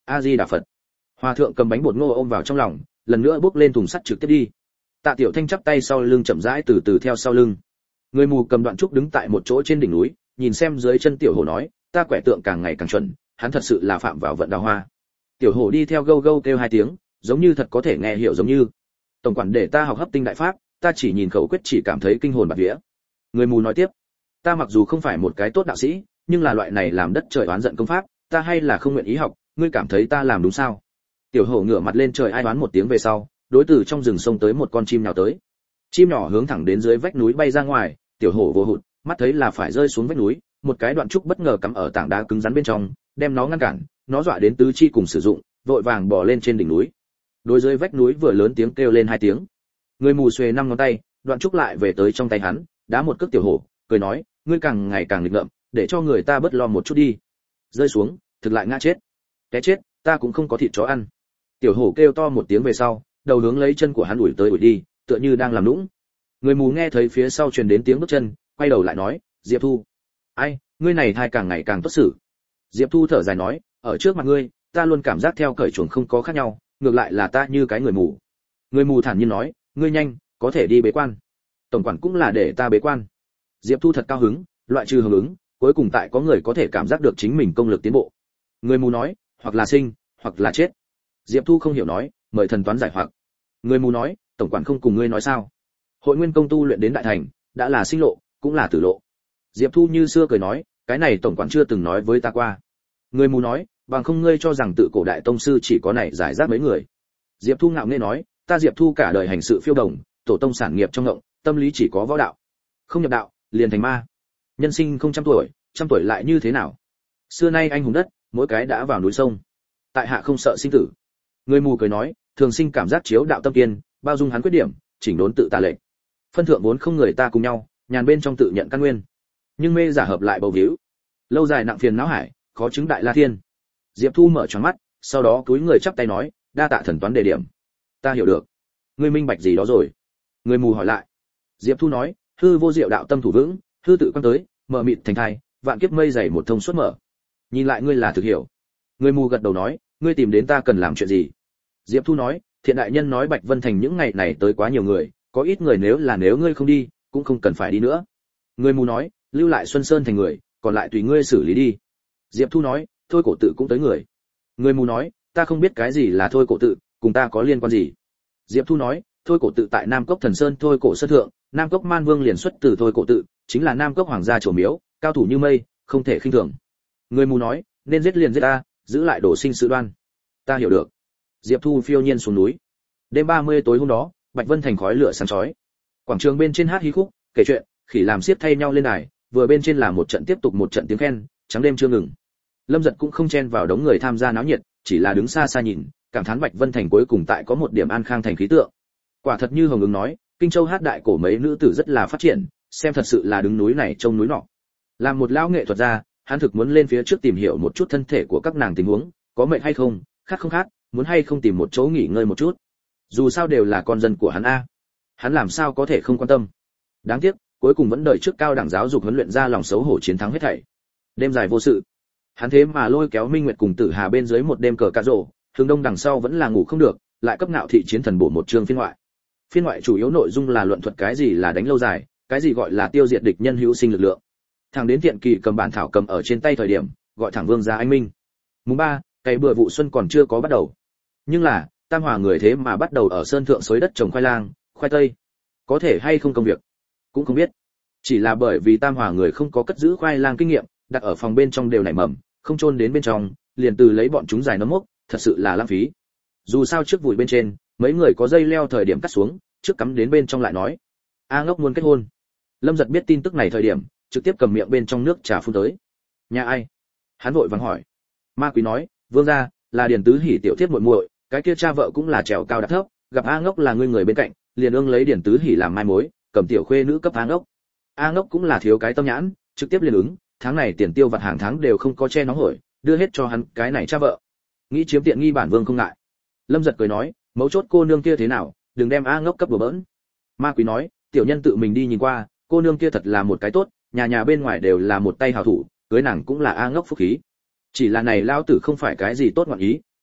A Di Đà Phật. Hòa thượng cầm bánh bột ngô ôm vào trong lòng, lần nữa bước lên thùng sắt trực tiếp đi. Tạ Tiểu Thanh chắp tay sau lưng chậm rãi từ từ theo sau lưng. Người mù cầm đoạn trúc đứng tại một chỗ trên đỉnh núi, nhìn xem dưới chân Tiểu Hổ nói, ta quẻ tượng càng ngày càng chuẩn, hắn thật sự là phạm vào vận đào hoa. Tiểu Hổ đi theo gâu gâu kêu hai tiếng, giống như thật có thể nghe hiểu giống như. Tổng quản để ta học hấp tinh đại pháp, ta chỉ nhìn khẩu quyết chỉ cảm thấy kinh hồn bạt vía. Người mù nói tiếp, ta mặc dù không phải một cái tốt đạo sĩ, nhưng là loại này làm đất trời oán giận công pháp, ta hay là không nguyện ý học, ngươi cảm thấy ta làm đúng sao? Tiểu Hổ ngửa mặt lên trời ai đoán một tiếng về sau, đối từ trong rừng sông tới một con chim nhào tới. Chim nhỏ hướng thẳng đến dưới vách núi bay ra ngoài, Tiểu Hổ vô hụt, mắt thấy là phải rơi xuống vách núi, một cái đoạn trúc bất ngờ cắm ở tảng đá cứng rắn bên trong, đem nó ngăn cản, nó dọa đến tứ chi cùng sử dụng, vội vàng bò lên trên đỉnh núi. Đối dưới vách núi vừa lớn tiếng kêu lên hai tiếng. Người mù xuề năm ngón tay, đoạn trúc lại về tới trong tay hắn, đá một cước Tiểu Hổ, cười nói, ngươi càng ngày càng nghịch ngợm, để cho người ta bớt lo một chút đi. Rơi xuống, thực lại ngã chết. Té chết, ta cũng không có thịt chó ăn. Tiểu Hổ kêu to một tiếng về sau, đầu hướng lấy chân của hắn ủi tới ủi đi, tựa như đang làm nũng. Người mù nghe thấy phía sau truyền đến tiếng bước chân, quay đầu lại nói, Diệp Thu. Ai, ngươi này thai càng ngày càng tốt xử. Diệp Thu thở dài nói, ở trước mặt ngươi, ta luôn cảm giác theo cởi chuồng không có khác nhau, ngược lại là ta như cái người mù. Người mù thản nhiên nói, ngươi nhanh, có thể đi bế quan. Tổng quản cũng là để ta bế quan. Diệp Thu thật cao hứng, loại trừ hưởng ứng, cuối cùng tại có người có thể cảm giác được chính mình công lực tiến bộ. Người mù nói, hoặc là sinh, hoặc là chết. Diệp Thu không hiểu nói, mời thần toán giải hoặc. Người mù nói, tổng quản không cùng ngươi nói sao? Hội Nguyên công tu luyện đến đại thành, đã là sinh lộ, cũng là tử lộ. Diệp Thu như xưa cười nói, cái này tổng quản chưa từng nói với ta qua. Người mù nói, bằng không ngươi cho rằng tự cổ đại tông sư chỉ có này giải rác mấy người. Diệp Thu ngạo nghễ nói, ta Diệp Thu cả đời hành sự phiêu đồng, tổ tông sản nghiệp trong ngộng, tâm lý chỉ có võ đạo. Không nhập đạo, liền thành ma. Nhân sinh không trăm tuổi, trăm tuổi lại như thế nào? Xưa nay anh hùng đất, mỗi cái đã vào núi sông. Tại hạ không sợ sinh tử. Người mù cười nói, thường sinh cảm giác chiếu đạo tâm kiên, bao dung hắn khuyết điểm, chỉnh đốn tự tà lệnh. Phân thượng vốn không người ta cùng nhau, nhàn bên trong tự nhận căn nguyên. Nhưng mê giả hợp lại bầu víu. Lâu dài nặng phiền não hải, khó chứng đại la thiên. Diệp Thu mở tròn mắt, sau đó cúi người chắp tay nói, đa tạ thần toán đề điểm. Ta hiểu được. Ngươi minh bạch gì đó rồi? Người mù hỏi lại. Diệp Thu nói, hư vô diệu đạo tâm thủ vững, hư tự quan tới, mở mịt thành thai, vạn kiếp mây dày một thông suốt mở. Nhìn lại ngươi là thực hiểu. Người mù gật đầu nói, ngươi tìm đến ta cần làm chuyện gì? Diệp Thu nói, thiện đại nhân nói Bạch Vân Thành những ngày này tới quá nhiều người, có ít người nếu là nếu ngươi không đi, cũng không cần phải đi nữa. Người mù nói, lưu lại Xuân Sơn thành người, còn lại tùy ngươi xử lý đi. Diệp Thu nói, thôi cổ tự cũng tới người. Người mù nói, ta không biết cái gì là thôi cổ tự, cùng ta có liên quan gì? Diệp Thu nói, thôi cổ tự tại Nam Cốc Thần Sơn thôi cổ sơn thượng, Nam Cốc Man Vương liền xuất từ thôi cổ tự, chính là Nam Cốc hoàng gia chủ miếu, cao thủ như mây, không thể khinh thường. Người mù nói, nên giết liền giết ta, giữ lại đồ sinh sự đoan. Ta hiểu được. Diệp Thu phiêu nhiên xuống núi. Đêm ba mươi tối hôm đó, Bạch Vân Thành khói lửa sáng chói. Quảng trường bên trên hát hí khúc, kể chuyện, khỉ làm xiếc thay nhau lên đài, vừa bên trên là một trận tiếp tục một trận tiếng khen, trắng đêm chưa ngừng. Lâm Dật cũng không chen vào đống người tham gia náo nhiệt, chỉ là đứng xa xa nhìn, cảm thán Bạch Vân Thành cuối cùng tại có một điểm an khang thành khí tượng. Quả thật như Hồng Ứng nói, Kinh Châu hát đại cổ mấy nữ tử rất là phát triển, xem thật sự là đứng núi này trông núi nọ. Làm một lão nghệ thuật gia, hắn thực muốn lên phía trước tìm hiểu một chút thân thể của các nàng tình huống, có mệnh hay không, khát không khát, muốn hay không tìm một chỗ nghỉ ngơi một chút. Dù sao đều là con dân của hắn a, hắn làm sao có thể không quan tâm. Đáng tiếc, cuối cùng vẫn đợi trước cao đẳng giáo dục huấn luyện ra lòng xấu hổ chiến thắng hết thảy. Đêm dài vô sự, hắn thế mà lôi kéo Minh Nguyệt cùng Tử Hà bên dưới một đêm cờ cà rổ, Hướng Đông đằng sau vẫn là ngủ không được, lại cấp Ngạo Thị chiến thần bổ một chương phiên ngoại. Phiên ngoại chủ yếu nội dung là luận thuật cái gì là đánh lâu dài, cái gì gọi là tiêu diệt địch nhân hữu sinh lực lượng. Thằng đến Tiện Kỳ cầm bản thảo cầm ở trên tay thời điểm, gọi thẳng Vương gia anh minh. Mùng ba, cái bữa vụ xuân còn chưa có bắt đầu. Nhưng là, Tam Hòa người thế mà bắt đầu ở sơn thượng xới đất trồng khoai lang, khoai tây. Có thể hay không công việc, cũng không biết. Chỉ là bởi vì Tam Hòa người không có cất giữ khoai lang kinh nghiệm, đặt ở phòng bên trong đều nảy mầm, không chôn đến bên trong, liền từ lấy bọn chúng dài nấm mốc, thật sự là lãng phí. Dù sao trước vùi bên trên, mấy người có dây leo thời điểm cắt xuống, trước cắm đến bên trong lại nói. A Ngốc muốn kết hôn. Lâm Dật biết tin tức này thời điểm, trực tiếp cầm miệng bên trong nước trà phun tới. Nhà ai? Hắn vội vàng hỏi. Ma Quý nói, Vương gia, là Điền Tứ Hỉ tiểu thiếp muội muội, cái kia cha vợ cũng là trèo cao đạp thấp, gặp A Ngốc là người người bên cạnh, liền ương lấy Điền Tứ Hỉ làm mai mối, cầm tiểu khuê nữ cấp A Ngốc. A Ngốc cũng là thiếu cái tâm nhãn, trực tiếp liền ứng, tháng này tiền tiêu vặt hàng tháng đều không có che nóng hổi, đưa hết cho hắn cái này cha vợ. Nghĩ chiếm tiện nghi bản vương không ngại. Lâm Dật cười nói, mấu chốt cô nương kia thế nào, đừng đem A Ngốc cấp đùa bỡn. Ma Quý nói, tiểu nhân tự mình đi nhìn qua, cô nương kia thật là một cái tốt, nhà nhà bên ngoài đều là một tay hảo thủ, cưới nàng cũng là A Ngốc phúc khí. Chỉ là này lao tử không phải cái gì tốt ngọn ý,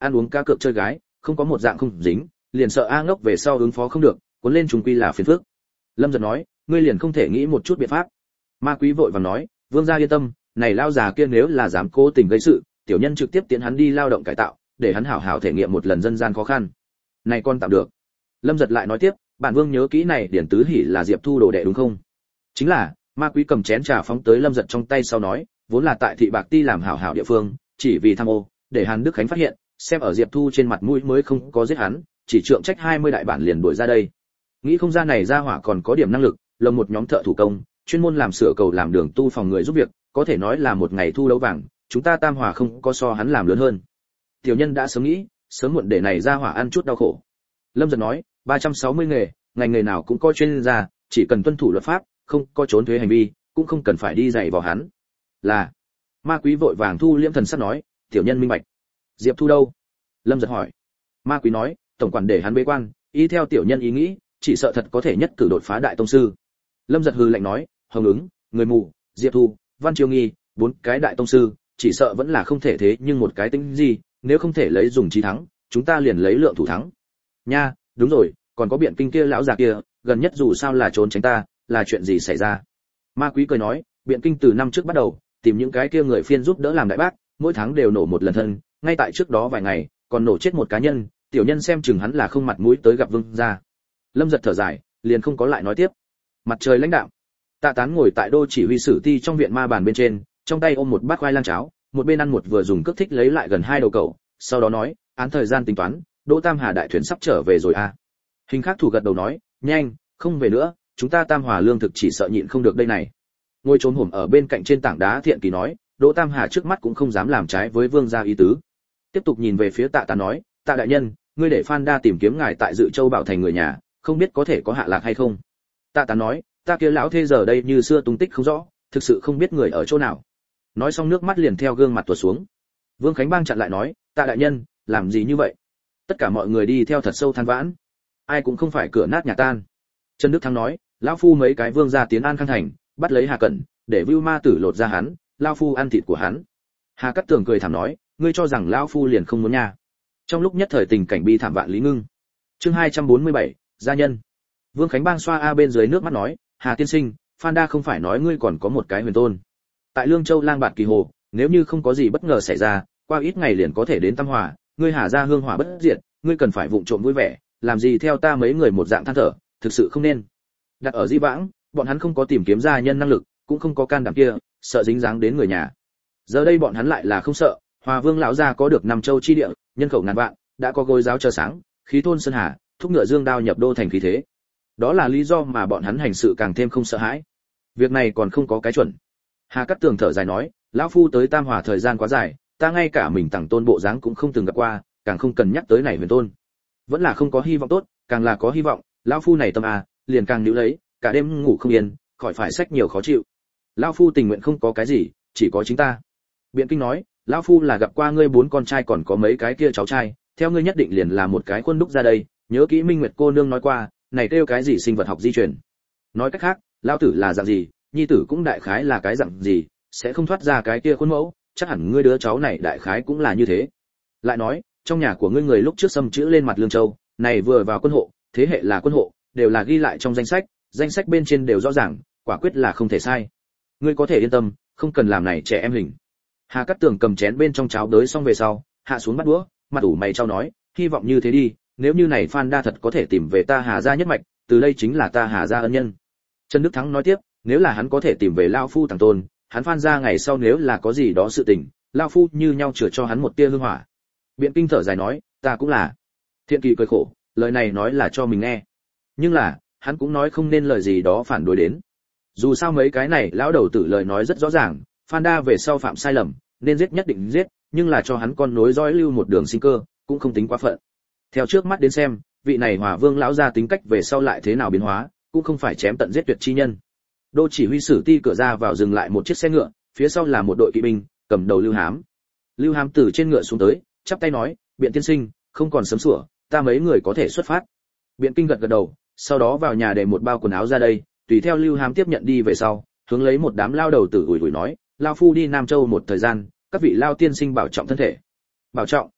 ăn uống cá cược chơi gái, không có một dạng không dính, liền sợ A Ngốc về sau ứng phó không được, cuốn lên trùng quy là phiền phức. Lâm Giật nói, ngươi liền không thể nghĩ một chút biện pháp? Ma Quý vội vàng nói, vương gia yên tâm, này lao già kia nếu là dám cố tình gây sự, tiểu nhân trực tiếp tiến hắn đi lao động cải tạo, để hắn hảo hảo thể nghiệm một lần dân gian khó khăn. Này con tạm được. Lâm Giật lại nói tiếp, bản vương nhớ kỹ này Điển Tứ Hỉ là Diệp Thu đồ đệ đúng không? Chính là. Ma Quý cầm chén trà phóng tới Lâm Giật trong tay sau nói, vốn là tại thị Bạc Ti làm hảo hảo địa phương, chỉ vì tham ô, để Hàn Đức Khánh phát hiện, xem ở Diệp Thu trên mặt mũi mới không có giết hắn, chỉ trượng trách hai mươi đại bản liền đuổi ra đây. Nghĩ không ra này ra hỏa còn có điểm năng lực, lồng một nhóm thợ thủ công, chuyên môn làm sửa cầu làm đường tu phòng người giúp việc, có thể nói là một ngày thu đấu vàng, chúng ta Tam Hòa không có so hắn làm lớn hơn. Tiểu nhân đã sớm nghĩ, sớm muộn để này ra hỏa ăn chút đau khổ. Lâm Giật nói, ba trăm sáu mươi nghề, ngành nghề nào cũng có chuyên gia, chỉ cần tuân thủ luật pháp, không có trốn thuế hành vi, cũng không cần phải đi dạy vào hắn. Là. Ma Quý vội vàng thu liễm thần sắc nói, tiểu nhân minh bạch. Diệp Thu đâu? Lâm Giật hỏi. Ma Quý nói, tổng quản để hắn bế quan, y theo tiểu nhân ý nghĩ, chỉ sợ thật có thể nhất cử đột phá đại tông sư. Lâm Giật hừ lạnh nói, Hồng Ứng, Người Mù, Diệp Thu, Văn Chiêu Nghi, bốn cái đại tông sư, chỉ sợ vẫn là không thể thế, nhưng một cái tính gì, nếu không thể lấy dùng trí thắng, chúng ta liền lấy lượng thủ thắng. Nha, đúng rồi, còn có Biện Kinh kia lão già kia, gần nhất dù sao là trốn tránh ta, là chuyện gì xảy ra? Ma Quý cười nói, Biện Kinh từ năm trước bắt đầu, tìm những cái kia người phiên giúp đỡ làm đại bác, mỗi tháng đều nổ một lần thân, ngay tại trước đó vài ngày, còn nổ chết một cá nhân, tiểu nhân xem chừng hắn là không mặt mũi tới gặp vương gia. Lâm Giật thở dài, liền không có lại nói tiếp. Mặt trời lãnh đạm, Tạ Tán ngồi tại đô chỉ huy sử ti trong viện ma bàn bên trên, trong tay ôm một bát khoai lang cháo, một bên ăn một vừa dùng cước thích lấy lại gần hai đầu cậu, sau đó nói, án thời gian tính toán, Đỗ Tam Hà đại thuyền sắp trở về rồi à? Hình Khắc Thủ gật đầu nói, nhanh, không về nữa, chúng ta Tam Hòa lương thực chỉ sợ nhịn không được đây này. Ngồi trốn hổm ở bên cạnh trên tảng đá Thiện Kỳ nói, Đỗ Tam Hà trước mắt cũng không dám làm trái với vương gia ý tứ. Tiếp tục nhìn về phía Tạ Tán nói, Tạ đại nhân, ngươi để Phan Đa tìm kiếm ngài tại Dự Châu Bảo Thành người nhà, không biết có thể có hạ lạc hay không? Tạ Tán nói, ta kia lão thê giờ đây như xưa tung tích không rõ, thực sự không biết người ở chỗ nào. Nói xong nước mắt liền theo gương mặt tuột xuống. Vương Khánh Bang chặn lại nói, Tạ đại nhân, làm gì như vậy? Tất cả mọi người đi theo thật sâu than vãn, ai cũng không phải cửa nát nhà tan. Trần Đức Thắng nói, lão phu mấy cái vương gia tiến An Khang thành, bắt lấy Hà Cẩn, để Vưu Ma Tử lột ra hắn, lão phu ăn thịt của hắn. Hà Cát Tường cười thảm nói, ngươi cho rằng lão phu liền không muốn nha? Trong lúc nhất thời tình cảnh bi thảm vạn lý ngưng. Chương hai trăm bốn mươi bảy, gia nhân. Vương Khánh Bang xoa a bên dưới nước mắt nói, Hà tiên sinh, Phan Đa không phải nói ngươi còn có một cái huyền tôn. Tại Lương Châu lang bạt kỳ hồ, nếu như không có gì bất ngờ xảy ra, qua ít ngày liền có thể đến Tam Hòa, ngươi Hà gia hương hỏa bất diệt, ngươi cần phải vụng trộm vui vẻ, làm gì theo ta mấy người một dạng than thở, thực sự không nên. Đặt ở Di Vãng, bọn hắn không có tìm kiếm gia nhân năng lực, cũng không có can đảm kia, sợ dính dáng đến người nhà. Giờ đây bọn hắn lại là không sợ, Hòa Vương lão gia có được năm châu chi địa, nhân khẩu ngàn vạn, đã có gối giáo chờ sáng, khí thôn sơn hà, thúc ngựa dương đao nhập đô thành khí thế. Đó là lý do mà bọn hắn hành sự càng thêm không sợ hãi. Việc này còn không có cái chuẩn. Hà Cát Tường thở dài nói, lão phu tới Tam Hòa thời gian quá dài, ta ngay cả mình tặng tôn bộ dáng cũng không từng gặp qua, càng không cần nhắc tới này huyền tôn. Vẫn là không có hy vọng tốt, càng là có hy vọng, lão phu này tâm à, liền càng níu lấy, cả đêm ngủ không yên, khỏi phải sách nhiều khó chịu. Lão phu tình nguyện không có cái gì, chỉ có chính ta. Biện Kinh nói, lão phu là gặp qua ngươi bốn con trai còn có mấy cái kia cháu trai, theo ngươi nhất định liền là một cái khuôn đúc ra đây, nhớ kỹ Minh Nguyệt cô nương nói qua, này kêu cái gì sinh vật học di truyền. Nói cách khác, lão tử là dạng gì, nhi tử cũng đại khái là cái dạng gì, sẽ không thoát ra cái kia khuôn mẫu, chắc hẳn ngươi đứa cháu này đại khái cũng là như thế. Lại nói, trong nhà của ngươi người lúc trước xâm chữ lên mặt Lương Châu, này vừa vào quân hộ, thế hệ là quân hộ, đều là ghi lại trong danh sách, danh sách bên trên đều rõ ràng, quả quyết là không thể sai. Ngươi có thể yên tâm, không cần làm này trẻ em hình. Hà Cát Tường cầm chén bên trong cháo đới xong về sau, hạ xuống bắt đũa, mặt ủ mày trao nói, hy vọng như thế đi, nếu như này Phan Đa thật có thể tìm về ta Hà gia nhất mạch, từ đây chính là ta Hà gia ân nhân. Trần Đức Thắng nói tiếp, nếu là hắn có thể tìm về lão phu tàng tôn, hắn Phan gia ngày sau nếu là có gì đó sự tình, lão phu như nhau chừa cho hắn một tia hương hỏa. Biện Kinh thở dài nói, ta cũng là. Thiện Kỳ cười khổ, lời này nói là cho mình nghe, nhưng là hắn cũng nói không nên lời gì đó phản đối đến. Dù sao mấy cái này lão đầu tử lời nói rất rõ ràng, Phan Đa về sau phạm sai lầm, nên giết nhất định giết, nhưng là cho hắn con nối dõi lưu một đường sinh cơ, cũng không tính quá phận. Theo trước mắt đến xem, vị này Hòa Vương lão gia tính cách về sau lại thế nào biến hóa, cũng không phải chém tận giết tuyệt chi nhân. Đô chỉ huy sử ti cửa ra vào dừng lại một chiếc xe ngựa, phía sau là một đội kỵ binh, cầm đầu Lưu Hám. Lưu Hám từ trên ngựa xuống tới, chắp tay nói, Biện tiên sinh, không còn sớm sủa, ta mấy người có thể xuất phát. Biện Kinh gật gật đầu, sau đó vào nhà để một bao quần áo ra đây, tùy theo Lưu Hám tiếp nhận đi về sau, hướng lấy một đám lao đầu tử ủi ủi nói, lao phu đi Nam Châu một thời gian, các vị lao tiên sinh bảo trọng thân thể. Bảo trọng.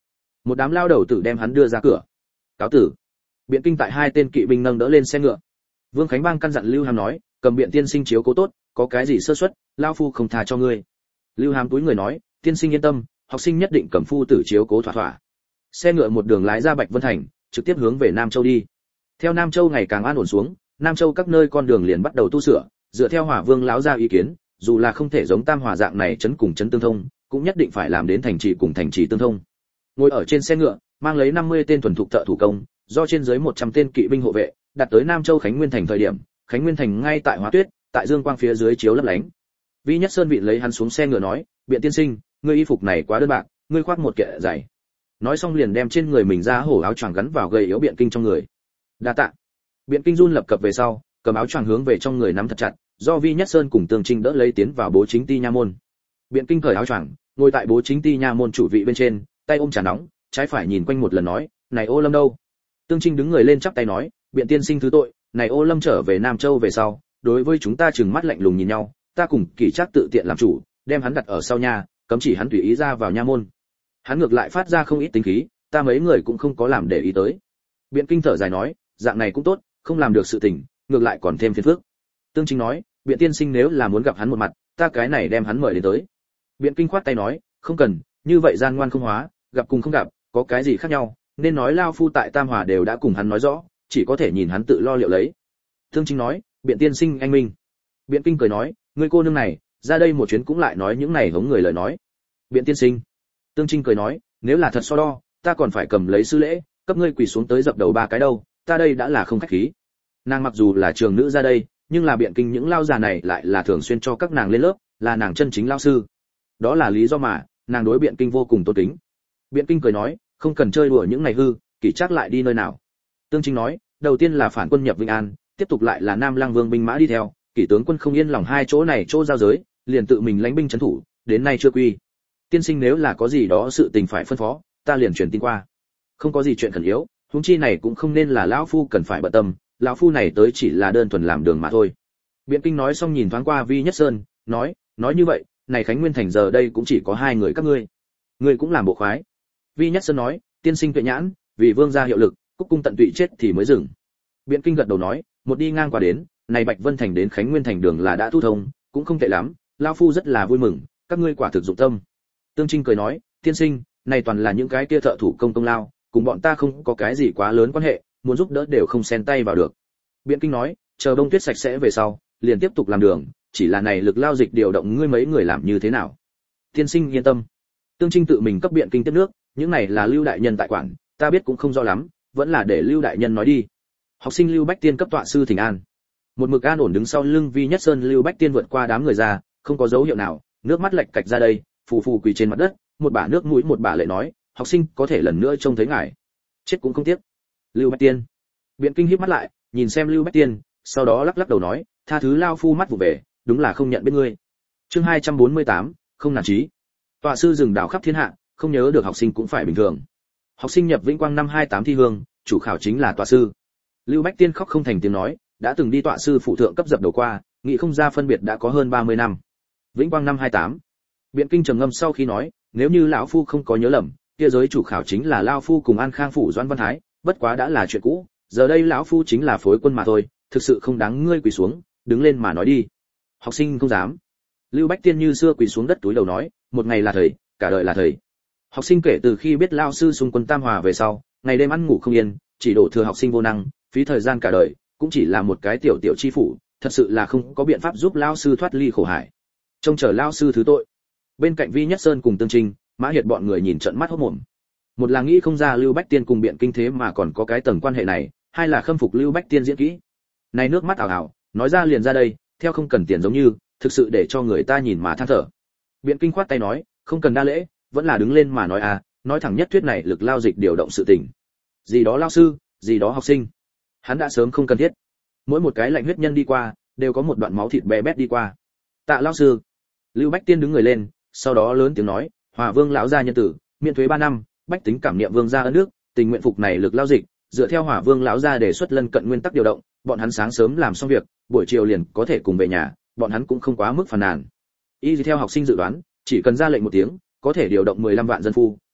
Một đám lao đầu tử đem hắn đưa ra cửa. Cáo tử. Biện Kinh tại hai tên kỵ binh nâng đỡ lên xe ngựa. Vương Khánh Bang căn dặn Lưu Hàm nói, cầm Biện tiên sinh chiếu cố tốt, có cái gì sơ suất, lao phu không tha cho ngươi. Lưu Hàm túi người nói, tiên sinh yên tâm, học sinh nhất định cầm phu tử chiếu cố thỏa thỏa. Xe ngựa một đường lái ra Bạch Vân Thành, trực tiếp hướng về Nam Châu đi. Theo Nam Châu ngày càng an ổn xuống, Nam Châu các nơi con đường liền bắt đầu tu sửa, dựa theo Hỏa Vương lão gia ý kiến, dù là không thể giống Tam Hòa dạng này chấn cùng chấn tương thông, cũng nhất định phải làm đến thành trì cùng thành trì tương thông. Ngồi ở trên xe ngựa, mang lấy năm mươi tên thuần thục thợ thủ công, do trên dưới một trăm tên kỵ binh hộ vệ, đặt tới Nam Châu Khánh Nguyên Thành thời điểm, Khánh Nguyên Thành ngay tại Hóa Tuyết, tại dương quang phía dưới chiếu lấp lánh. Vi Nhất Sơn vị lấy hắn xuống xe ngựa nói, Biện tiên sinh, ngươi y phục này quá đơn bạc, ngươi khoác một kệ dày. Nói xong liền đem trên người mình ra hổ áo choàng gắn vào gầy yếu Biện Kinh trong người. Đa tạ. Biện Kinh run lập cập về sau, cầm áo choàng hướng về trong người nắm thật chặt, do Vi Nhất Sơn cùng Tương Trinh đỡ lấy tiến vào bố chính ti nha môn. Biện Kinh cởi áo choàng, ngồi tại bố chính ti nha môn chủ vị bên trên, tay ôm trà nóng, trái phải nhìn quanh một lần nói, này Ô Lâm đâu? Tương Trinh đứng người lên chắp tay nói, Biện tiên sinh thứ tội, này Ô Lâm trở về Nam Châu về sau, đối với chúng ta trừng mắt lạnh lùng nhìn nhau, ta cùng Kỷ Trác tự tiện làm chủ, đem hắn đặt ở sau nhà, cấm chỉ hắn tùy ý ra vào nha môn. Hắn ngược lại phát ra không ít tính khí, ta mấy người cũng không có làm để ý tới. Biện Kinh thở dài nói, dạng này cũng tốt, không làm được sự tình, ngược lại còn thêm phiền phức. Tương Trinh nói, Biện tiên sinh nếu là muốn gặp hắn một mặt, ta cái này đem hắn mời đến tới. Biện Kinh khoát tay nói, không cần, như vậy gian ngoan không hóa, gặp cùng không gặp, có cái gì khác nhau, nên nói lao phu tại Tam Hòa đều đã cùng hắn nói rõ, chỉ có thể nhìn hắn tự lo liệu lấy. Tương Trinh nói, Biện tiên sinh anh minh. Biện Kinh cười nói, ngươi cô nương này, ra đây một chuyến cũng lại nói những này hống người lời nói. Biện tiên sinh. Tương Trinh cười nói, nếu là thật so đo, ta còn phải cầm lấy sư lễ, cấp ngươi quỳ xuống tới dập đầu ba cái đâu, ta đây đã là không khách khí. Nàng mặc dù là trường nữ ra đây, nhưng là Biện Kinh những lao già này lại là thường xuyên cho các nàng lên lớp, là nàng chân chính lao sư. Đó là lý do mà nàng đối Biện Kinh vô cùng tôn kính. Biện Kinh cười nói, không cần chơi đùa những này hư, Kỷ Trác lại đi nơi nào? Tương Trinh nói, đầu tiên là phản quân nhập Vĩnh An, tiếp tục lại là Nam Lăng Vương binh mã đi theo, Kỷ tướng quân không yên lòng hai chỗ này chỗ giao giới, liền tự mình lãnh binh trấn thủ, đến nay chưa quy. Tiên sinh nếu là có gì đó sự tình phải phân phó, ta liền truyền tin qua. Không có gì chuyện khẩn yếu, huống chi này cũng không nên là lão phu cần phải bận tâm, lão phu này tới chỉ là đơn thuần làm đường mà thôi. Biện Kinh nói xong nhìn thoáng qua Vi Nhất Sơn, nói, nói như vậy, này Khánh Nguyên Thành giờ đây cũng chỉ có hai người các ngươi. Ngươi cũng làm bộ khoái. Vi Nhất Sơn nói, tiên sinh tuệ nhãn, vì vương gia hiệu lực, cúc cung tận tụy chết thì mới dừng. Biện Kinh gật đầu nói, một đi ngang qua đến, này Bạch Vân Thành đến Khánh Nguyên Thành đường là đã thu thông, cũng không tệ lắm, lão phu rất là vui mừng, các ngươi quả thực dụng tâm. Tương Trinh cười nói, tiên sinh, này toàn là những cái kia thợ thủ công công lao, cùng bọn ta không có cái gì quá lớn quan hệ, muốn giúp đỡ đều không xen tay vào được. Biện Kinh nói, chờ bông tuyết sạch sẽ về sau, liền tiếp tục làm đường, chỉ là này lực lao dịch điều động ngươi mấy người làm như thế nào? Tiên sinh yên tâm. Tương Trinh tự mình cấp Biện Kinh tiếp nước, những này là Lưu đại nhân tại quản, ta biết cũng không rõ lắm, vẫn là để Lưu đại nhân nói đi. Học sinh Lưu Bách Tiên cấp tọa sư thỉnh an. Một mực an ổn đứng sau lưng Vi Nhất Sơn Lưu Bách Tiên vượt qua đám người ra, không có dấu hiệu nào, nước mắt lệch cạch ra đây, phù phù quỳ trên mặt đất, một bả nước mũi một bả lệ nói, học sinh có thể lần nữa trông thấy ngài, chết cũng không tiếc. Lưu Bách Tiên. Biện Kinh híp mắt lại, nhìn xem Lưu Bách Tiên, sau đó lắc lắc đầu nói, tha thứ lao phu mắt vụ về, đúng là không nhận biết ngươi. Chương hai trăm bốn mươi tám, không nản chí. Tọa sư rừng đảo khắp thiên hạ, không nhớ được học sinh cũng phải bình thường. Học sinh nhập Vĩnh Quang năm hai tám thi hương, chủ khảo chính là tọa sư. Lưu Bách Tiên khóc không thành tiếng nói, đã từng đi tọa sư phụ thượng cấp dập đầu qua, nghĩ không ra phân biệt đã có hơn ba mươi năm. Vĩnh Quang năm hai tám. Biện Kinh trầm ngâm sau khi nói, nếu như lão phu không có nhớ lầm, kia giới chủ khảo chính là lão phu cùng An Khang phủ Doãn Văn Thái, bất quá đã là chuyện cũ, giờ đây lão phu chính là phối quân mà thôi, thực sự không đáng ngươi quỳ xuống, đứng lên mà nói đi. Học sinh không dám. Lưu Bách Tiên như xưa quỳ xuống đất túi đầu nói, một ngày là thầy, cả đời là thầy. Học sinh kể từ khi biết lão sư xung quân Tam Hòa về sau, ngày đêm ăn ngủ không yên, chỉ đổ thừa học sinh vô năng, phí thời gian cả đời, cũng chỉ là một cái tiểu tiểu chi phủ, thật sự là không có biện pháp giúp lão sư thoát ly khổ hải. Trông chờ lão sư thứ tội. Bên cạnh Vi Nhất Sơn cùng Tương Trinh, Mã Hiệt bọn người nhìn trợn mắt hốt mồm. Một là nghĩ không ra Lưu Bách Tiên cùng Biện Kinh thế mà còn có cái tầng quan hệ này, hai là khâm phục Lưu Bách Tiên diễn kỹ. Này nước mắt ảo ảo, nói ra liền ra đây, theo không cần tiền giống như, thực sự để cho người ta nhìn mà than thở. Biện Kinh khoát tay nói, không cần đa lễ, vẫn là đứng lên mà nói à, nói thẳng nhất thuyết này lực lao dịch điều động sự tình. Gì đó lao sư, gì đó học sinh. Hắn đã sớm không cần thiết. Mỗi một cái lạnh huyết nhân đi qua, đều có một đoạn máu thịt bé bét đi qua. Tạ lao sư. Lưu Bách Tiên đứng người lên, sau đó lớn tiếng nói, Hòa Vương lão gia nhân tử, miễn thuế ba năm, bách tính cảm niệm vương gia ân nước, tình nguyện phục này lực lao dịch, dựa theo Hòa Vương lão gia đề xuất lân cận nguyên tắc điều động, bọn hắn sáng sớm làm xong việc, buổi chiều liền có thể cùng về nhà, bọn hắn cũng không quá mức phàn nàn. Y theo học sinh dự đoán, chỉ cần ra lệnh một tiếng, có thể điều động mười lăm vạn dân phu,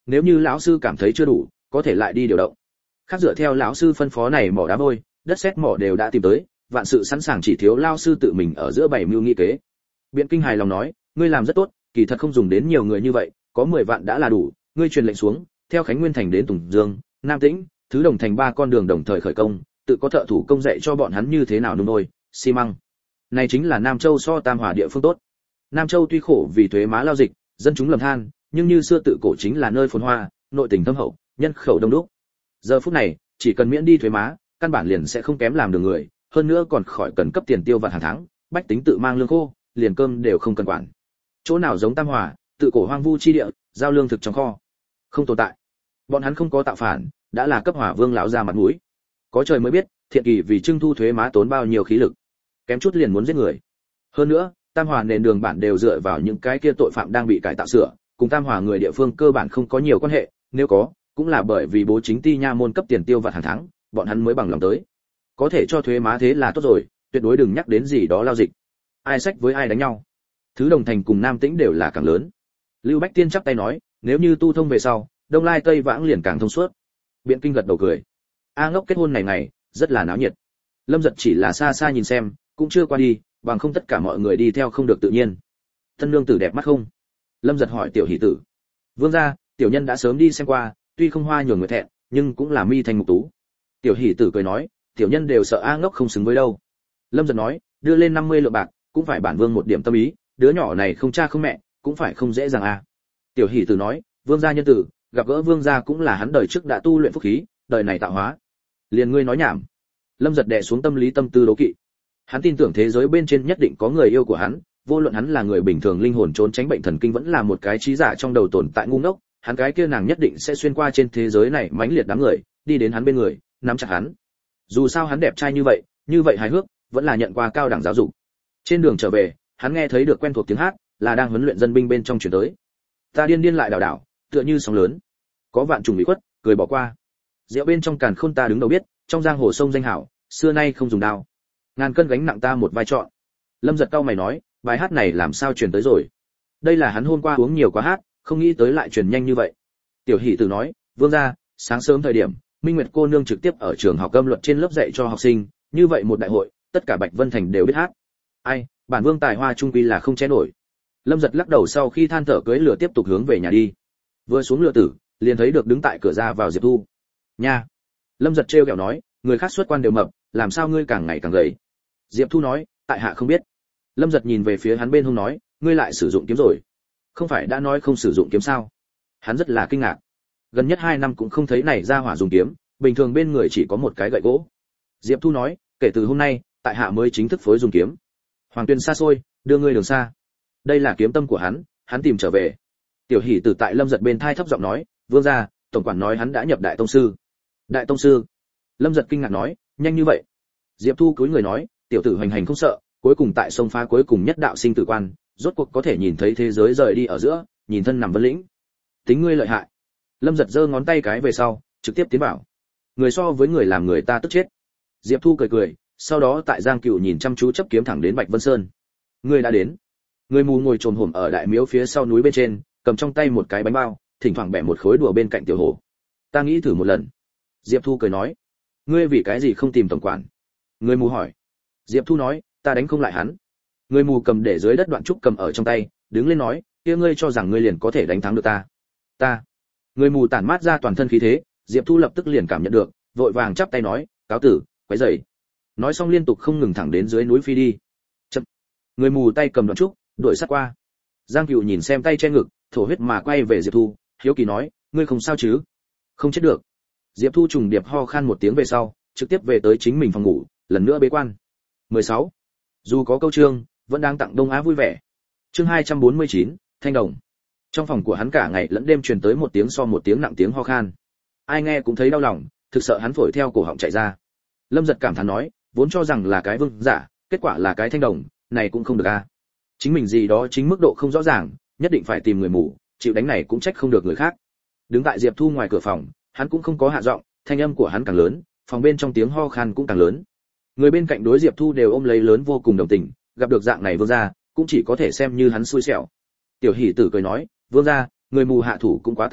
nếu như lão sư cảm thấy chưa đủ có thể lại đi điều động. Khác dựa theo lão sư phân phó này mỏ đá vôi đất sét mỏ đều đã tìm tới, vạn sự sẵn sàng chỉ thiếu lão sư tự mình ở giữa bảy mưu nghị kế. Biện Kinh hài lòng nói, ngươi làm rất tốt, kỳ thật không dùng đến nhiều người như vậy, có mười vạn đã là đủ, ngươi truyền lệnh xuống, theo Khánh Nguyên thành đến Tùng Dương, Nam Tĩnh, Thứ Đồng thành ba con đường đồng thời khởi công, tự có thợ thủ công dạy cho bọn hắn như thế nào nung nồi, xi măng. Này chính là Nam Châu so Tam Hòa địa phương tốt. Nam Châu tuy khổ vì thuế má lao dịch, dân chúng lầm than, nhưng như xưa tự cổ chính là nơi phồn hoa, nội tình thâm hậu, nhân khẩu đông đúc. Giờ phút này, chỉ cần miễn đi thuế má, căn bản liền sẽ không kém làm được người, hơn nữa còn khỏi cần cấp tiền tiêu vặt hàng tháng, bách tính tự mang lương khô, liền cơm đều không cần quản. Chỗ nào giống Tam Hòa, tự cổ hoang vu chi địa, giao lương thực trong kho, không tồn tại. Bọn hắn không có tạo phản, đã là cấp Hỏa Vương lão ra mặt mũi. Có trời mới biết, thiện kỳ vì trưng thu thuế má tốn bao nhiêu khí lực, kém chút liền muốn giết người. Hơn nữa, Tam Hòa nền đường bản đều dựa vào những cái kia tội phạm đang bị cải tạo sửa, cùng Tam Hòa người địa phương cơ bản không có nhiều quan hệ, nếu có, cũng là bởi vì bố chính ty nha môn cấp tiền tiêu vặt hàng tháng, bọn hắn mới bằng lòng tới. Có thể cho thuế má thế là tốt rồi, tuyệt đối đừng nhắc đến gì đó lao dịch. Ai sách với ai đánh nhau. Thứ Đồng thành cùng Nam Tĩnh đều là càng lớn. Lưu Bách Tiên chắp tay nói, nếu như tu thông về sau, Đông Lai Tây Vãng liền càng thông suốt. Biện Kinh gật đầu cười. A Ngốc kết hôn này ngày, rất là náo nhiệt. Lâm Giật chỉ là xa xa nhìn xem, cũng chưa qua đi, bằng không tất cả mọi người đi theo không được tự nhiên. Thân nương tử đẹp mắt không? Lâm Giật hỏi Tiểu Hỷ Tử. Vương gia, tiểu nhân đã sớm đi xem qua, tuy không hoa nhường người thẹn, nhưng cũng là mi thành mục tú. Tiểu Hỷ Tử cười nói, tiểu nhân đều sợ A Ngốc không xứng với đâu. Lâm Giật nói, đưa lên năm mươi lượng bạc, cũng phải bản vương một điểm tâm ý, đứa nhỏ này không cha không mẹ, cũng phải không dễ dàng à. Tiểu Hỷ Tử nói, vương gia nhân tử, gặp gỡ vương gia cũng là hắn đời trước đã tu luyện phúc khí, đời này tạo hóa. Liền ngươi nói nhảm. Lâm Giật đè xuống tâm lý tâm tư đố kỵ. Hắn tin tưởng thế giới bên trên nhất định có người yêu của hắn, vô luận hắn là người bình thường linh hồn trốn tránh bệnh thần kinh vẫn là một cái trí giả trong đầu tồn tại ngu ngốc, hắn cái kia nàng nhất định sẽ xuyên qua trên thế giới này mãnh liệt đám người, đi đến hắn bên người, nắm chặt hắn. Dù sao hắn đẹp trai như vậy, như vậy hài hước, vẫn là nhận qua cao đẳng giáo dục. Trên đường trở về, hắn nghe thấy được quen thuộc tiếng hát, là đang huấn luyện dân binh bên trong truyền tới. Ta điên điên lại đảo đảo, tựa như sóng lớn. Có vạn trùng bị khuất, cười bỏ qua. Rượu bên trong càn khôn ta đứng đầu biết, trong giang hồ sông danh hảo, xưa nay không dùng đao. Ngàn cân gánh nặng ta một vai trọn. Lâm Giật cau mày nói, bài hát này làm sao truyền tới rồi? Đây là hắn hôm qua uống nhiều quá hát, không nghĩ tới lại truyền nhanh như vậy. Tiểu Hỷ Tử nói, vương gia, sáng sớm thời điểm, Minh Nguyệt cô nương trực tiếp ở trường học âm luật trên lớp dạy cho học sinh, như vậy một đại hội, tất cả Bạch Vân Thành đều biết hát. Ai, bản vương tài hoa trung quy là không che nổi. Lâm Giật lắc đầu sau khi than thở cưỡi lửa tiếp tục hướng về nhà đi. Vừa xuống lửa tử, liền thấy được đứng tại cửa ra vào Diệp Thu. Nha. Lâm Giật trêu ghẹo nói, người khác xuất quan đều mập, làm sao ngươi càng ngày càng gầy? Diệp Thu nói, tại hạ không biết. Lâm Giật nhìn về phía hắn bên hông nói, ngươi lại sử dụng kiếm rồi? Không phải đã nói không sử dụng kiếm sao? Hắn rất là kinh ngạc. Gần nhất hai năm cũng không thấy này ra hỏa dùng kiếm, bình thường bên người chỉ có một cái gậy gỗ. Diệp Thu nói, kể từ hôm nay, tại hạ mới chính thức phối dùng kiếm. Hoàng Tuyên xa xôi, đưa ngươi đường xa. Đây là kiếm tâm của hắn, hắn tìm trở về. Tiểu Hỷ Tử tại Lâm Giật bên thai thấp giọng nói, vương gia, tổng quản nói hắn đã nhập đại tông sư. Đại tông sư? Lâm Giật kinh ngạc nói, nhanh như vậy? Diệp Thu cúi người nói, tiểu tử hoành hành không sợ, cuối cùng tại sông phá cuối cùng nhất đạo sinh tử quan, rốt cuộc có thể nhìn thấy thế giới rời đi ở giữa, nhìn thân nằm vân lĩnh. Tính ngươi lợi hại. Lâm Giật giơ ngón tay cái về sau, trực tiếp tiến vào. Người so với người làm người ta tức chết. Diệp Thu cười cười, sau đó tại Giang Cựu nhìn chăm chú chấp kiếm thẳng đến Bạch Vân Sơn. Ngươi đã đến. Người mù ngồi trồm hổm ở đại miếu phía sau núi bên trên, cầm trong tay một cái bánh bao, thỉnh thoảng bẻ một khối đùa bên cạnh tiểu hổ. Ta nghĩ thử một lần. Diệp Thu cười nói. Ngươi vì cái gì không tìm tổng quản? Người mù hỏi. Diệp Thu nói, ta đánh không lại hắn. Người mù cầm để dưới đất đoạn trúc cầm ở trong tay, đứng lên nói, kia ngươi cho rằng ngươi liền có thể đánh thắng được ta? Ta. Người mù tản mát ra toàn thân khí thế, Diệp Thu lập tức liền cảm nhận được, vội vàng chắp tay nói, cáo tử, quấy rầy. Nói xong liên tục không ngừng thẳng đến dưới núi phi đi. Chậm. Người mù tay cầm đoạn trúc, đuổi sát qua. Giang Cựu nhìn xem tay che ngực, thổ huyết mà quay về Diệp Thu, hiếu kỳ nói, ngươi không sao chứ? Không chết được. Diệp Thu trùng điệp ho khan một tiếng về sau, trực tiếp về tới chính mình phòng ngủ, lần nữa bế quan. mười sáu. Dù có câu chương, vẫn đang tặng Đông Á vui vẻ. Chương hai trăm bốn mươi chín, Thanh Đồng. Trong phòng của hắn cả ngày lẫn đêm truyền tới một tiếng so một tiếng nặng tiếng ho khan. Ai nghe cũng thấy đau lòng, thực sợ hắn phổi theo cổ họng chạy ra. Lâm Giật cảm thán nói, vốn cho rằng là cái vương giả, kết quả là cái thanh đồng, này cũng không được a. À. Chính mình gì đó chính mức độ không rõ ràng, nhất định phải tìm người mù, chịu đánh này cũng trách không được người khác. Đứng tại Diệp Thu ngoài cửa phòng, hắn cũng không có hạ giọng, thanh âm của hắn càng lớn, phòng bên trong tiếng ho khan cũng càng lớn. Người bên cạnh đối Diệp Thu đều ôm lấy lớn vô cùng đồng tình, gặp được dạng này vương gia, cũng chỉ có thể xem như hắn xui xẻo. Tiểu Hỷ Tử cười nói, vương gia, người mù hạ thủ cũng quá tàn nhẫn,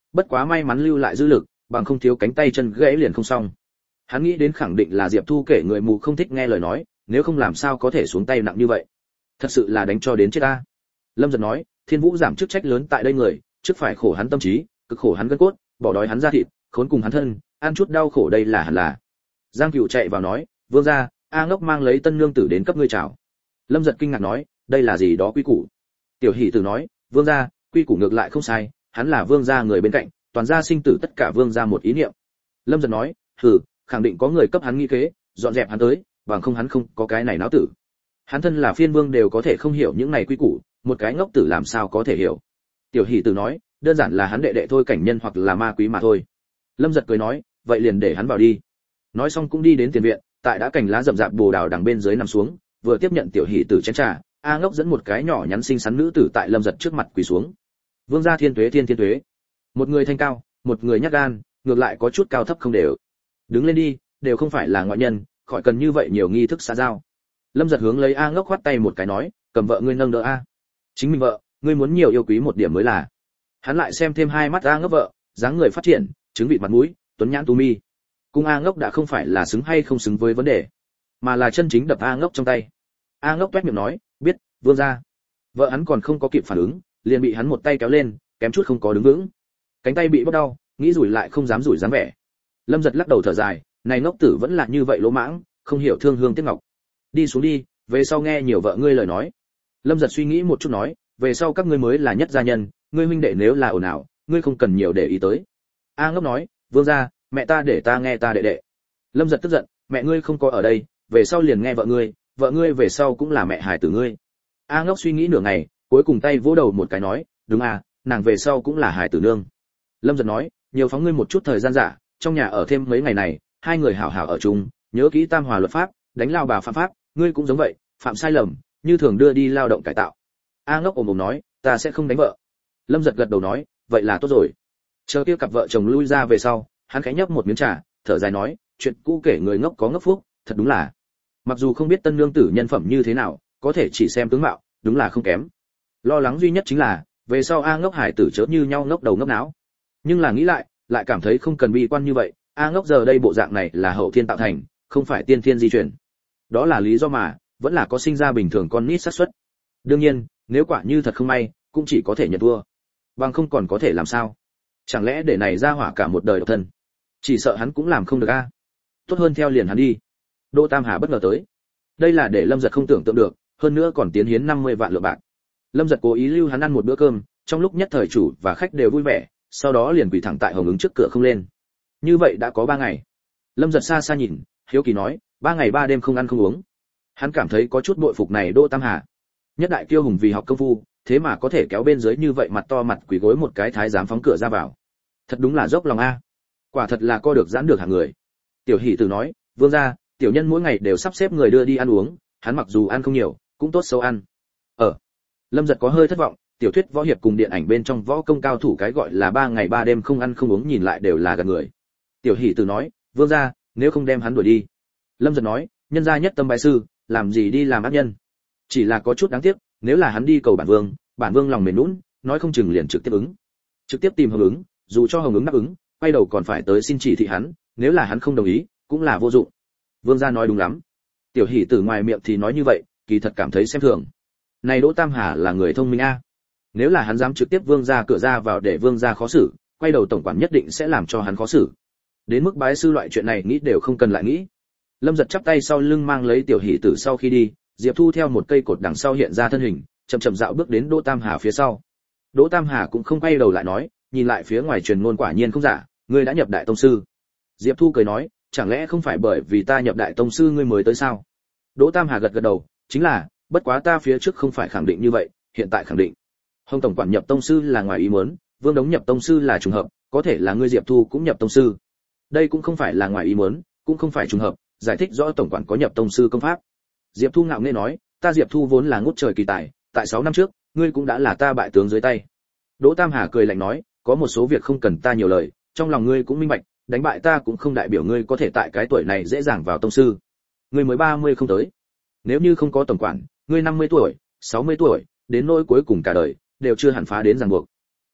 bất quá may mắn lưu lại dư lực, bằng không thiếu cánh tay chân gãy liền không xong. Hắn nghĩ đến khẳng định là Diệp Thu kể người mù không thích nghe lời nói, nếu không làm sao có thể xuống tay nặng như vậy. Thật sự là đánh cho đến chết ta. Lâm Giật nói, Thiên Vũ giảm chức trách lớn tại đây người, trước phải khổ hắn tâm trí, cực khổ hắn gân cốt, bỏ đói hắn da thịt, khốn cùng hắn thân, ăn chút đau khổ đây là hẳn là. Giang Cửu chạy vào nói, vương gia, A Ngốc mang lấy tân nương tử đến cấp ngươi chào. Lâm Giật kinh ngạc nói, đây là gì đó quy củ. Tiểu Hỷ Tử nói, vương gia, quy củ ngược lại không sai, hắn là vương gia người bên cạnh, toàn gia sinh tử tất cả vương gia một ý niệm. Lâm Giật nói, hừ, khẳng định có người cấp hắn nghi kế, dọn dẹp hắn tới, bằng không hắn không có cái này náo tử. Hắn thân là phiên vương đều có thể không hiểu những này quy củ, một cái ngốc tử làm sao có thể hiểu. Tiểu Hỷ Tử nói, đơn giản là hắn đệ đệ thôi, cảnh nhân hoặc là ma quý mà thôi. Lâm Giật cười nói, vậy liền để hắn vào đi. Nói xong cũng đi đến tiền viện, tại đã cành lá rậm rạp bồ đào đằng bên dưới nằm xuống, vừa tiếp nhận Tiểu Hỷ Tử chén trà, A Ngốc dẫn một cái nhỏ nhắn xinh xắn nữ tử tại Lâm Giật trước mặt quỳ xuống. Vương gia thiên tuế thiên thiên tuế. Một người thanh cao, một người nhát gan, ngược lại có chút cao thấp không đều. Đứng lên đi, đều không phải là ngoại nhân, khỏi cần như vậy nhiều nghi thức xã giao. Lâm Giật hướng lấy A Ngốc khoát tay một cái nói, cầm vợ ngươi nâng đỡ a. Chính mình vợ, ngươi muốn nhiều yêu quý một điểm mới là. Hắn lại xem thêm hai mắt A Ngốc vợ, dáng người phát triển, trứng vịt mặt mũi, tuấn nhãn tu mi. Cung A Ngốc đã không phải là xứng hay không xứng với vấn đề, mà là chân chính đập A Ngốc trong tay. A Ngốc toét miệng nói, biết, vương gia. Vợ hắn còn không có kịp phản ứng, liền bị hắn một tay kéo lên, kém chút không có đứng vững. Cánh tay bị bóp đau, nghĩ rủi lại không dám rủi dáng vẻ. Lâm Giật lắc đầu thở dài, này ngốc tử vẫn là như vậy lỗ mãng, không hiểu thương hương tiếc ngọc. Đi xuống đi, về sau nghe nhiều vợ ngươi lời nói. Lâm Giật suy nghĩ một chút nói, về sau các ngươi mới là nhất gia nhân, ngươi huynh đệ nếu là ồn ào, ngươi không cần nhiều để ý tới. A Ngốc nói, vương gia, mẹ ta để ta nghe ta đệ đệ. Lâm Giật tức giận, mẹ ngươi không có ở đây, về sau liền nghe vợ ngươi, vợ ngươi về sau cũng là mẹ hài tử ngươi. A Ngốc suy nghĩ nửa ngày, cuối cùng tay vỗ đầu một cái nói, đúng à, nàng về sau cũng là hài tử nương. Lâm Giật nói, nhiều phóng ngươi một chút thời gian giả, trong nhà ở thêm mấy ngày này, hai người hảo hảo ở chung, nhớ kỹ tam hòa luật pháp, đánh lao bà phạm pháp, ngươi cũng giống vậy, phạm sai lầm, như thường đưa đi lao động cải tạo. A Ngốc ồm ồm nói, ta sẽ không đánh vợ. Lâm Giật gật đầu nói, vậy là tốt rồi. Chờ kia cặp vợ chồng lui ra về sau, hắn khẽ nhấp một miếng trà, thở dài nói, chuyện cũ kể người ngốc có ngốc phúc, thật đúng là. Mặc dù không biết tân nương tử nhân phẩm như thế nào, có thể chỉ xem tướng mạo, đúng là không kém. Lo lắng duy nhất chính là, về sau A Ngốc hải tử chớ như nhau ngốc đầu ngốc não. Nhưng là nghĩ lại, lại cảm thấy không cần bi quan như vậy, A Ngốc giờ đây bộ dạng này là hậu thiên tạo thành, không phải tiên thiên di chuyển. Đó là lý do mà, vẫn là có sinh ra bình thường con nít xác suất. Đương nhiên, nếu quả như thật không may, cũng chỉ có thể nhận thua. Bằng không còn có thể làm sao? Chẳng lẽ để này ra hỏa cả một đời độc thân? Chỉ sợ hắn cũng làm không được a. Tốt hơn theo liền hắn đi. Đỗ Tam Hà bất ngờ tới. Đây là để Lâm Giật không tưởng tượng được, hơn nữa còn tiến hiến năm mươi vạn lượng bạc. Lâm Giật cố ý lưu hắn ăn một bữa cơm, trong lúc nhất thời chủ và khách đều vui vẻ, sau đó liền quỳ thẳng tại hồng ứng trước cửa không lên. Như vậy đã có ba ngày. Lâm Giật xa xa nhìn, hiếu kỳ nói, ba ngày ba đêm không ăn không uống. Hắn cảm thấy có chút bội phục này Đỗ Tam Hà. Nhất đại kiêu hùng vì học công phu, thế mà có thể kéo bên dưới như vậy mặt to mặt quỳ gối một cái thái giám phóng cửa ra vào. Thật đúng là dốc lòng a. Quả thật là co được giãn được hàng người. Tiểu Hỷ Tử nói, vương gia, tiểu nhân mỗi ngày đều sắp xếp người đưa đi ăn uống, hắn mặc dù ăn không nhiều, cũng tốt xấu ăn. Ở. Lâm Giật có hơi thất vọng, tiểu thuyết võ hiệp cùng điện ảnh bên trong võ công cao thủ cái gọi là ba ngày ba đêm không ăn không uống nhìn lại đều là gạt người. Tiểu Hỷ Tử nói, vương gia, nếu không đem hắn đuổi đi. Lâm Giật nói, nhân gia nhất tâm bái sư, làm gì đi làm ác nhân. Chỉ là có chút đáng tiếc, nếu là hắn đi cầu bản vương, bản vương lòng mềm nhũn, nói không chừng liền trực tiếp ứng. Trực tiếp tìm Hồng Ứng, dù cho Hồng Ứng đáp ứng, quay đầu còn phải tới xin chỉ thị hắn, nếu là hắn không đồng ý, cũng là vô dụng. Vương gia nói đúng lắm. Tiểu Hỷ Tử ngoài miệng thì nói như vậy, kỳ thật cảm thấy xem thường. Này Đỗ Tam Hà là người thông minh a. Nếu là hắn dám trực tiếp vương gia cửa ra vào để vương gia khó xử, quay đầu tổng quản nhất định sẽ làm cho hắn khó xử. Đến mức bái sư loại chuyện này nghĩ đều không cần lại nghĩ. Lâm Giật chắp tay sau lưng mang lấy Tiểu Hỷ Tử sau khi đi, Diệp Thu theo một cây cột đằng sau hiện ra thân hình, chậm chậm dạo bước đến Đỗ Tam Hà phía sau. Đỗ Tam Hà cũng không quay đầu lại nói, nhìn lại phía ngoài truyền ngôn quả nhiên không giả, ngươi đã nhập đại tông sư. Diệp Thu cười nói, chẳng lẽ không phải bởi vì ta nhập đại tông sư ngươi mới tới sao? Đỗ Tam Hà gật gật đầu, chính là, bất quá ta phía trước không phải khẳng định như vậy, hiện tại khẳng định. Hồng tổng quản nhập tông sư là ngoài ý muốn, Vương Đống nhập tông sư là trùng hợp, có thể là ngươi Diệp Thu cũng nhập tông sư. Đây cũng không phải là ngoài ý muốn, cũng không phải trùng hợp, giải thích rõ tổng quản có nhập tông sư công pháp. Diệp Thu ngạo nghễ nói, ta Diệp Thu vốn là ngút trời kỳ tài, tại sáu năm trước, ngươi cũng đã là ta bại tướng dưới tay. Đỗ Tam Hà cười lạnh nói, có một số việc không cần ta nhiều lời, trong lòng ngươi cũng minh bạch, đánh bại ta cũng không đại biểu ngươi có thể tại cái tuổi này dễ dàng vào tông sư. Ngươi mới ba mươi không tới. Nếu như không có tổng quản, ngươi năm mươi tuổi, sáu mươi tuổi, đến nỗi cuối cùng cả đời đều chưa hẳn phá đến ràng buộc.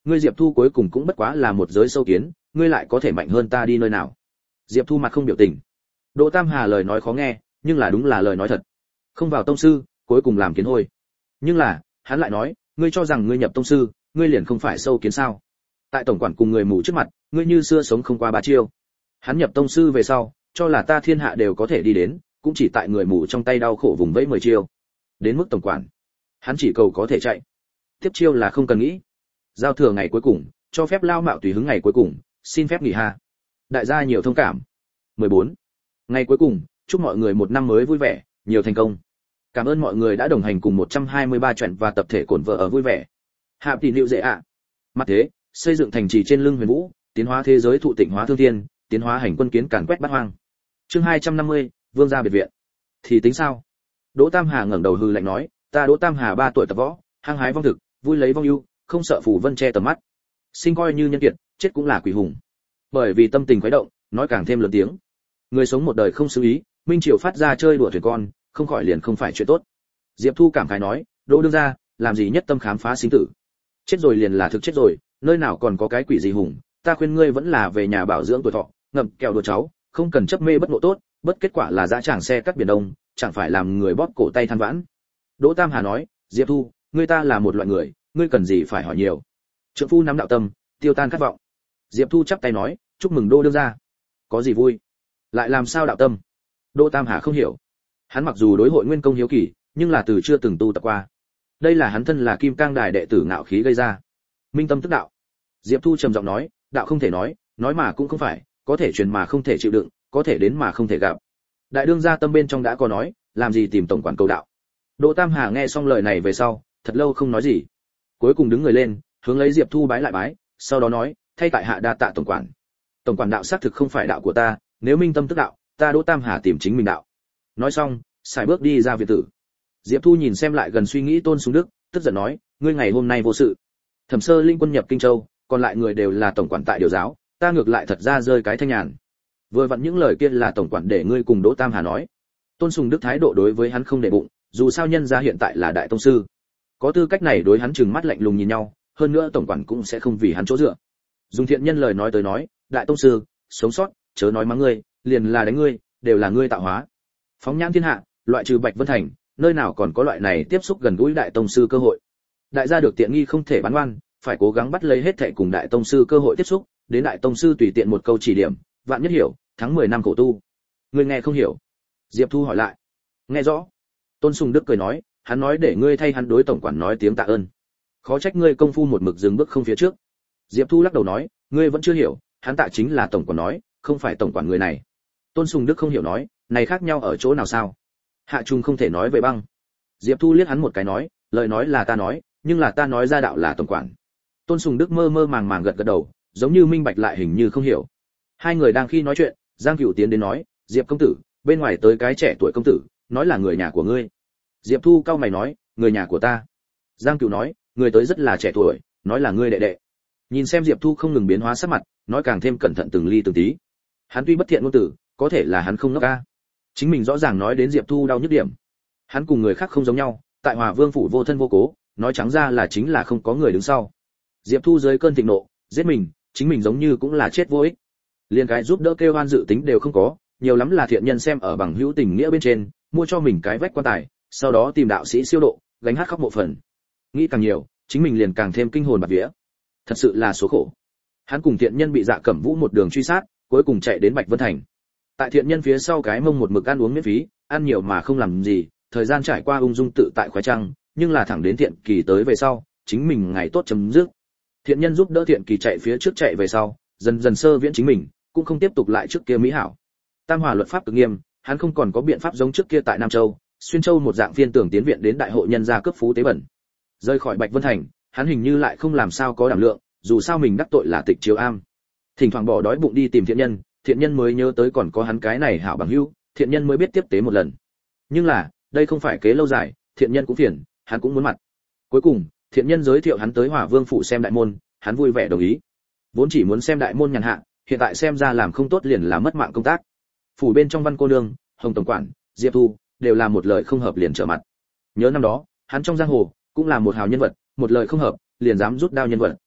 ngươi Diệp Thu cuối cùng cũng bất quá là một giới sâu kiến, ngươi lại có thể mạnh hơn ta đi nơi nào? Diệp Thu mặt không biểu tình. Đỗ Tam Hà lời nói khó nghe, nhưng là đúng là lời nói thật. Không vào tông sư, cuối cùng làm kiến hôi. Nhưng là, hắn lại nói, ngươi cho rằng ngươi nhập tông sư, ngươi liền không phải sâu kiến sao? Tại tổng quản cùng người mù trước mặt, ngươi như xưa sống không qua ba chiêu. Hắn nhập tông sư về sau, cho là ta thiên hạ đều có thể đi đến, cũng chỉ tại người mù trong tay đau khổ vùng vẫy mười chiêu. Đến mức tổng quản, hắn chỉ cầu có thể chạy. Tiếp chiêu là không cần nghĩ. Giao thừa ngày cuối cùng, cho phép lao mạo tùy hứng ngày cuối cùng, xin phép nghỉ ha. Đại gia nhiều thông cảm. mười bốn. Ngày cuối cùng, chúc mọi người một năm mới vui vẻ, nhiều thành công. Cảm ơn mọi người đã đồng hành cùng một trăm hai mươi ba truyện và tập thể cổn vợ ở vui vẻ. Hạ tỷ liệu dễ ạ. Mặt thế, xây dựng thành trì trên lưng huyền vũ, tiến hóa thế giới thụ tịnh hóa thương thiên, tiến hóa hành quân kiến càn quét bát hoang. Chương hai trăm năm mươi, Vương gia biệt viện. Thì tính sao? Đỗ Tam Hà ngẩng đầu hừ lạnh nói, ta Đỗ Tam Hà ba tuổi tập võ, hăng hái vong thực, vui lấy vong ưu, không sợ phủ vân che tầm mắt. Sinh coi như nhân kiệt, chết cũng là quỷ hùng. Bởi vì tâm tình khuấy động, nói càng thêm lớn tiếng. Người sống một đời không xử ý, minh triều phát ra chơi đùa thuyền con, không khỏi liền không phải chuyện tốt. Diệp Thu cảm khái nói, Đỗ đương gia, làm gì nhất tâm khám phá sinh tử. Chết rồi liền là thực chết rồi, nơi nào còn có cái quỷ gì hùng, ta khuyên ngươi vẫn là về nhà bảo dưỡng tuổi thọ, ngậm kẹo đùa cháu, không cần chấp mê bất ngộ tốt, bất kết quả là dã tràng xe cắt biển đông, chẳng phải làm người bóp cổ tay than vãn. Đỗ Tam Hà nói, Diệp Thu, ngươi ta là một loại người, ngươi cần gì phải hỏi nhiều. Trượng phu nắm đạo tâm, tiêu tan khát vọng. Diệp Thu chắp tay nói, chúc mừng Đỗ đương gia. Có gì vui? Lại làm sao đạo tâm? Đỗ Tam Hà không hiểu. Hắn mặc dù đối hội nguyên công hiếu kỳ, nhưng là từ chưa từng tu tập qua. Đây là hắn thân là Kim Cang Đài đệ tử ngạo khí gây ra. Minh tâm tức đạo. Diệp Thu trầm giọng nói, đạo không thể nói, nói mà cũng không phải, có thể truyền mà không thể chịu đựng, có thể đến mà không thể gặp. Đại đương gia tâm bên trong đã có nói, làm gì tìm tổng quản cầu đạo. Đỗ Tam Hà nghe xong lời này về sau, thật lâu không nói gì. Cuối cùng đứng người lên, hướng lấy Diệp Thu bái lại bái, sau đó nói, thay tại hạ đa tạ tổng quản. Tổng quản đạo xác thực không phải đạo của ta, nếu minh tâm tức đạo, ta Đỗ Tam Hà tìm chính mình đạo. Nói xong, xài bước đi ra viện tử. Diệp Thu nhìn xem lại gần suy nghĩ Tôn Sùng Đức, tức giận nói, ngươi ngày hôm nay vô sự. Thẩm Sơ Linh quân nhập Kinh Châu, còn lại người đều là tổng quản tại điều giáo, ta ngược lại thật ra rơi cái thanh nhàn. Vừa vặn những lời kia là tổng quản để ngươi cùng Đỗ Tam Hà nói. Tôn Sùng Đức thái độ đối với hắn không để bụng, dù sao nhân gia hiện tại là đại tông sư, có tư cách này đối hắn trừng mắt lạnh lùng nhìn nhau, hơn nữa tổng quản cũng sẽ không vì hắn chỗ dựa. Dùng thiện nhân lời nói tới nói, đại tông sư, sống sót, chớ nói mắng ngươi, liền là đánh ngươi, đều là ngươi tạo hóa. Phóng nhãn thiên hạ, loại trừ Bạch Vân Thành, nơi nào còn có loại này tiếp xúc gần gũi đại tông sư cơ hội. Đại gia được tiện nghi không thể bán oan, phải cố gắng bắt lấy hết thảy cùng đại tông sư cơ hội tiếp xúc, đến đại tông sư tùy tiện một câu chỉ điểm, vạn nhất hiểu, tháng mười năm khổ tu. Ngươi nghe không hiểu? Diệp Thu hỏi lại. Nghe rõ. Tôn Sùng Đức cười nói, hắn nói để ngươi thay hắn đối tổng quản nói tiếng tạ ơn. Khó trách ngươi công phu một mực dừng bước không phía trước. Diệp Thu lắc đầu nói, ngươi vẫn chưa hiểu, hắn tạ chính là tổng quản nói, không phải tổng quản người này. Tôn Sùng Đức không hiểu nói, này khác nhau ở chỗ nào sao? Hạ Trung không thể nói về băng. Diệp Thu liếc hắn một cái nói, lời nói là ta nói, nhưng là ta nói ra đạo là tổng quản. Tôn Sùng Đức mơ mơ màng màng gật gật đầu, giống như minh bạch lại hình như không hiểu. Hai người đang khi nói chuyện, Giang Cửu tiến đến nói, Diệp công tử, bên ngoài tới cái trẻ tuổi công tử, nói là người nhà của ngươi. Diệp Thu cau mày nói, người nhà của ta. Giang Cửu nói, người tới rất là trẻ tuổi, nói là ngươi đệ đệ. Nhìn xem Diệp Thu không ngừng biến hóa sắc mặt, nói càng thêm cẩn thận từng ly từng tí. Hắn tuy bất thiện ngôn tử, có thể là hắn không ngốc ca. Chính mình rõ ràng nói đến Diệp Thu đau nhức điểm. Hắn cùng người khác không giống nhau, tại Hòa Vương phủ vô thân vô cố, nói trắng ra là chính là không có người đứng sau. Diệp Thu dưới cơn thịnh nộ, giết mình, chính mình giống như cũng là chết vô ích. Liên cái giúp đỡ kêu oan dự tính đều không có, nhiều lắm là thiện nhân xem ở bằng hữu tình nghĩa bên trên, mua cho mình cái vách quan tài, sau đó tìm đạo sĩ siêu độ, gánh hát khóc mộ phần. Nghĩ càng nhiều, chính mình liền càng thêm kinh hồn bạt vía. Thật sự là số khổ. Hắn cùng thiện nhân bị Dạ Cẩm Vũ một đường truy sát, cuối cùng chạy đến Bạch Vân Thành. Tại thiện nhân phía sau cái mông một mực ăn uống miễn phí, ăn nhiều mà không làm gì, thời gian trải qua ung dung tự tại khoái trăng, nhưng là thẳng đến thiện kỳ tới về sau, chính mình ngày tốt chấm dứt. Thiện nhân giúp đỡ thiện kỳ chạy phía trước chạy về sau, dần dần sơ viễn chính mình, cũng không tiếp tục lại trước kia mỹ hảo. Tam Hòa luật pháp cực nghiêm, hắn không còn có biện pháp giống trước kia tại Nam Châu, Xuyên Châu một dạng phiên tưởng tiến viện đến đại hội nhân gia cấp phú tế bẩn. Rời khỏi Bạch Vân Thành, hắn hình như lại không làm sao có đảm lượng, dù sao mình đắc tội là Tịch Chiếu Am. Thỉnh thoảng bỏ đói bụng đi tìm thiện nhân, thiện nhân mới nhớ tới còn có hắn cái này hảo bằng hữu, thiện nhân mới biết tiếp tế một lần. Nhưng là, đây không phải kế lâu dài, thiện nhân cũng phiền, hắn cũng muốn mặt. Cuối cùng, thiện nhân giới thiệu hắn tới Hỏa Vương phủ xem đại môn, hắn vui vẻ đồng ý. Vốn chỉ muốn xem đại môn nhàn hạ, hiện tại xem ra làm không tốt liền là mất mạng công tác. Phủ bên trong Văn cô nương, Hồng tổng quản, Diệp Thu, đều là một lời không hợp liền trở mặt. Nhớ năm đó, hắn trong giang hồ cũng là một hào nhân vật, một lời không hợp, liền dám rút đao nhân vật.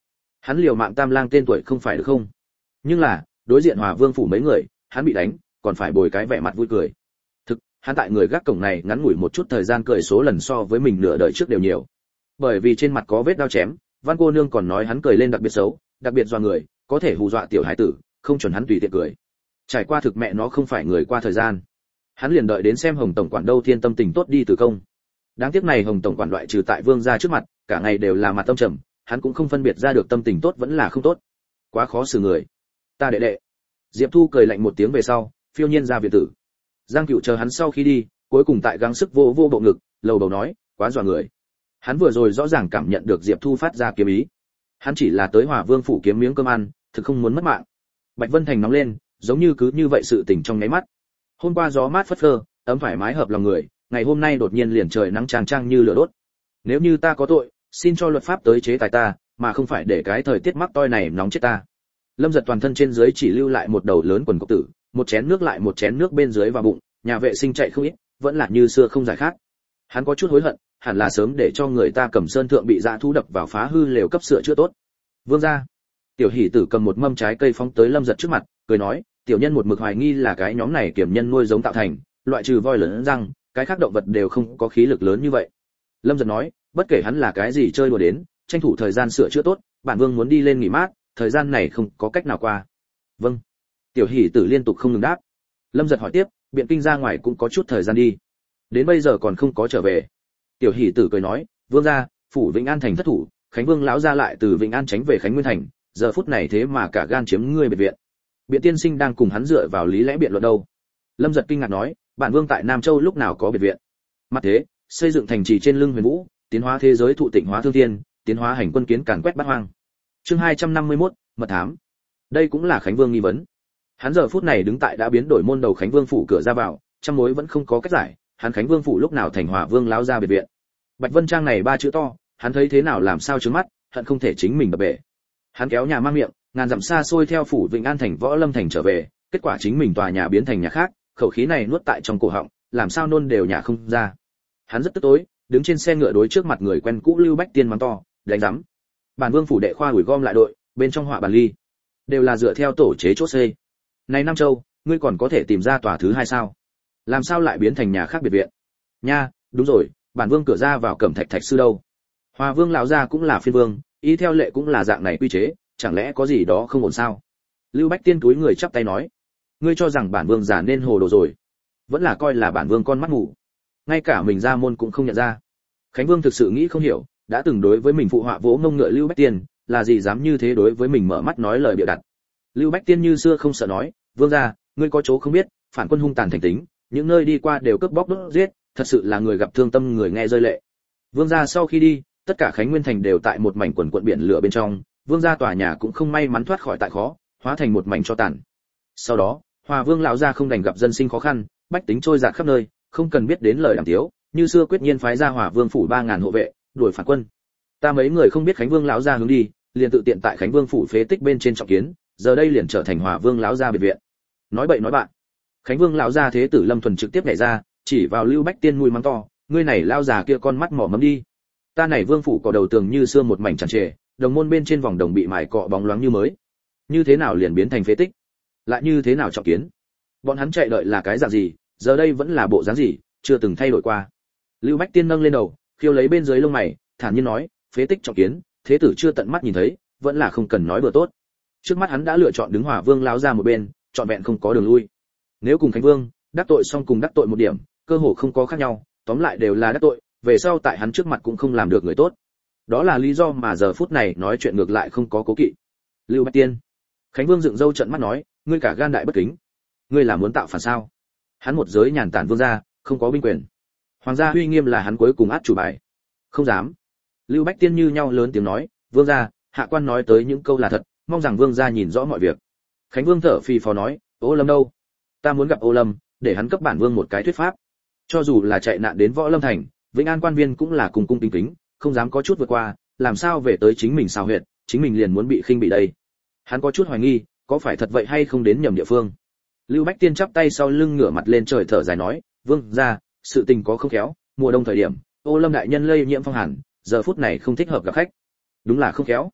hắn liều mạng tam lang tên tuổi không phải được không? Nhưng là, đối diện Hòa Vương phủ mấy người, hắn bị đánh, còn phải bồi cái vẻ mặt vui cười. Thực, hắn tại người gác cổng này ngắn ngủi một chút thời gian cười số lần so với mình nửa đời trước đều nhiều. Bởi vì trên mặt có vết đao chém, Văn cô nương còn nói hắn cười lên đặc biệt xấu, đặc biệt dọa người, có thể hù dọa tiểu hải tử, không chuẩn hắn tùy tiện cười. Trải qua thực mẹ nó không phải người qua thời gian. Hắn liền đợi đến xem Hồng tổng quản đâu thiên tâm tình tốt đi từ công. Đáng tiếc này Hồng tổng quản loại trừ tại Vương gia trước mặt, cả ngày đều là mặt tâm trầm, hắn cũng không phân biệt ra được tâm tình tốt vẫn là không tốt. Quá khó xử người. Ta đệ đệ. Diệp Thu cười lạnh một tiếng về sau, phiêu nhiên ra viện tử. Giang Cựu chờ hắn sau khi đi, cuối cùng tại gắng sức vô vô bộ ngực, lầu đầu nói, quá dọa người. Hắn vừa rồi rõ ràng cảm nhận được Diệp Thu phát ra kiếm ý. Hắn chỉ là tới Hòa Vương phủ kiếm miếng cơm ăn, thực không muốn mất mạng. Bạch Vân Thành nóng lên, giống như cứ như vậy sự tình trong nháy mắt. Hôm qua gió mát phất phơ, ấm thoải mái hợp lòng người, ngày hôm nay đột nhiên liền trời nắng chang chang như lửa đốt. Nếu như ta có tội, xin cho luật pháp tới chế tài ta, mà không phải để cái thời tiết mắc toi này nóng chết ta. Lâm Giật toàn thân trên dưới chỉ lưu lại một đầu lớn quần cộc tử, một chén nước lại một chén nước bên dưới vào bụng, nhà vệ sinh chạy không ít, vẫn là như xưa không giải khát. Hắn có chút hối hận, hẳn là sớm để cho người ta cầm sơn thượng bị dã thú đập vào phá hư lều cấp sửa chữa tốt. Vương gia. Tiểu Hỷ Tử cầm một mâm trái cây phóng tới Lâm Giật trước mặt, cười nói, tiểu nhân một mực hoài nghi là cái nhóm này kiểm nhân nuôi giống tạo thành, loại trừ voi lớn răng, cái khác động vật đều không có khí lực lớn như vậy. Lâm Giật nói, bất kể hắn là cái gì chơi đùa đến, tranh thủ thời gian sửa chữa tốt, bản vương muốn đi lên nghỉ mát, thời gian này không có cách nào qua. Vâng. Tiểu Hỷ Tử liên tục không ngừng đáp. Lâm Giật hỏi tiếp, biện kinh ra ngoài cũng có chút thời gian đi, đến bây giờ còn không có trở về. Tiểu Hỷ Tử cười nói, vương gia, phủ Vĩnh An thành thất thủ, Khánh Vương lão gia lại từ Vĩnh An tránh về Khánh Nguyên thành, giờ phút này thế mà cả gan chiếm ngươi biệt viện. Biện tiên sinh đang cùng hắn dựa vào lý lẽ biện luận đâu? Lâm Giật kinh ngạc nói, bản vương tại Nam Châu lúc nào có biệt viện? Mặt thế, xây dựng thành trì trên lưng huyền vũ, tiến hóa thế giới thụ tịnh hóa thương thiên, tiến hóa hành quân kiến càn quét bát hoang. Chương hai trăm năm mươi mốt, mật thám. Đây cũng là Khánh Vương nghi vấn. Hắn giờ phút này đứng tại đã biến đổi môn đầu Khánh Vương phủ cửa ra vào, trăm mối vẫn không có cách giải, hắn Khánh Vương phủ lúc nào thành Hòa Vương lão gia biệt viện? Bạch Vân Trang này ba chữ to, hắn thấy thế nào làm sao trướng mắt, hận không thể chính mình đập bể. Hắn kéo nhà mang miệng, ngàn dặm xa xôi theo phủ Vĩnh An thành Võ Lâm thành trở về, kết quả chính mình tòa nhà biến thành nhà khác, khẩu khí này nuốt tại trong cổ họng, làm sao nôn đều nhà không ra. Hắn rất tức tối, đứng trên xe ngựa đối trước mặt người quen cũ Lưu Bách Tiên mắng to, đánh rắm. Bản vương phủ đệ khoa ủi gom lại đội, bên trong họa bàn ly, đều là dựa theo tổ chế chốt xây. Này Nam Châu, ngươi còn có thể tìm ra tòa thứ hai sao? Làm sao lại biến thành nhà khác biệt viện? Nha, đúng rồi, bản vương cửa ra vào Cẩm Thạch Thạch sư đâu? Hòa Vương lão gia cũng là phiên vương, ý theo lệ cũng là dạng này quy chế, chẳng lẽ có gì đó không ổn sao? Lưu Bách Tiên túi người chắp tay nói, ngươi cho rằng bản vương già nên hồ đồ rồi, vẫn là coi là bản vương con mắt mù, ngay cả mình ra môn cũng không nhận ra. Khánh Vương thực sự nghĩ không hiểu, đã từng đối với mình phụ họa vỗ ngông ngựa Lưu Bách Tiên, là gì dám như thế đối với mình mở mắt nói lời bịa đặt. Lưu Bách Tiên như xưa không sợ nói, vương gia, ngươi có chỗ không biết, phản quân hung tàn thành tính, những nơi đi qua đều cướp bóc đốt giết, thật sự là người gặp thương tâm người nghe rơi lệ. Vương gia sau khi đi, tất cả Khánh Nguyên thành đều tại một mảnh quần quận biển lửa bên trong, vương gia tòa nhà cũng không may mắn thoát khỏi tại khó, hóa thành một mảnh cho tàn. Sau đó, Hòa Vương lão gia không đành gặp dân sinh khó khăn, bách tính trôi dạt khắp nơi, không cần biết đến lời đàm tiếu, như xưa quyết nhiên phái ra Hòa Vương phủ ba ngàn hộ vệ, đuổi phản quân. Ta mấy người không biết Khánh Vương lão gia hướng đi, liền tự tiện tại Khánh Vương phủ phế tích bên trên trọng kiến, giờ đây liền trở thành Hòa Vương lão gia biệt viện. Nói bậy nói bạn. Khánh Vương lão gia thế tử Lâm Thuần trực tiếp nhảy ra, chỉ vào Lưu Bách Tiên mùi mắng to, ngươi này lao già kia con mắt mỏ mẫm đi. Ta này vương phủ có đầu tường như xưa một mảnh tràn trề, đồng môn bên trên vòng đồng bị mài cọ bóng loáng như mới. Như thế nào liền biến thành phế tích? Lại như thế nào trọng kiến? Bọn hắn chạy đợi là cái dạng gì, giờ đây vẫn là bộ dáng gì, chưa từng thay đổi qua. Lưu Bách Tiên nâng lên đầu, khiêu lấy bên dưới lông mày, thản nhiên nói, phế tích trọng kiến, thế tử chưa tận mắt nhìn thấy, vẫn là không cần nói bừa tốt. Trước mắt hắn đã lựa chọn đứng Hòa Vương lão ra một bên, chọn vẹn không có đường lui. Nếu cùng Khánh Vương đắc tội xong cùng đắc tội một điểm, cơ hồ không có khác nhau, tóm lại đều là đắc tội, về sau tại hắn trước mặt cũng không làm được người tốt. Đó là lý do mà giờ phút này nói chuyện ngược lại không có cố kỵ. Lưu Bách Tiên. Khánh Vương dựng râu trợn mắt nói, ngươi cả gan đại bất kính, ngươi là muốn tạo phản sao? Hắn một giới nhàn tản vương gia, không có binh quyền. Hoàng gia uy nghiêm là hắn cuối cùng át chủ bài. Không dám. Lưu Bách Tiên như nhau lớn tiếng nói, vương gia, hạ quan nói tới những câu là thật, mong rằng vương gia nhìn rõ mọi việc. Khánh Vương thở phì phò nói, Ô Lâm đâu? Ta muốn gặp Ô Lâm, để hắn cấp bản vương một cái thuyết pháp. Cho dù là chạy nạn đến Võ Lâm thành, Vĩnh An quan viên cũng là cùng cung kính kính, không dám có chút vượt qua, làm sao về tới chính mình sao huyệt, chính mình liền muốn bị khinh bị đây. Hắn có chút hoài nghi, có phải thật vậy hay không đến nhầm địa phương. Lưu Bách Tiên chắp tay sau lưng ngửa mặt lên trời thở dài nói, vương gia, sự tình có không khéo, mùa đông thời điểm, Ô Lâm đại nhân lây nhiễm phong hàn, giờ phút này không thích hợp gặp khách. Đúng là không khéo.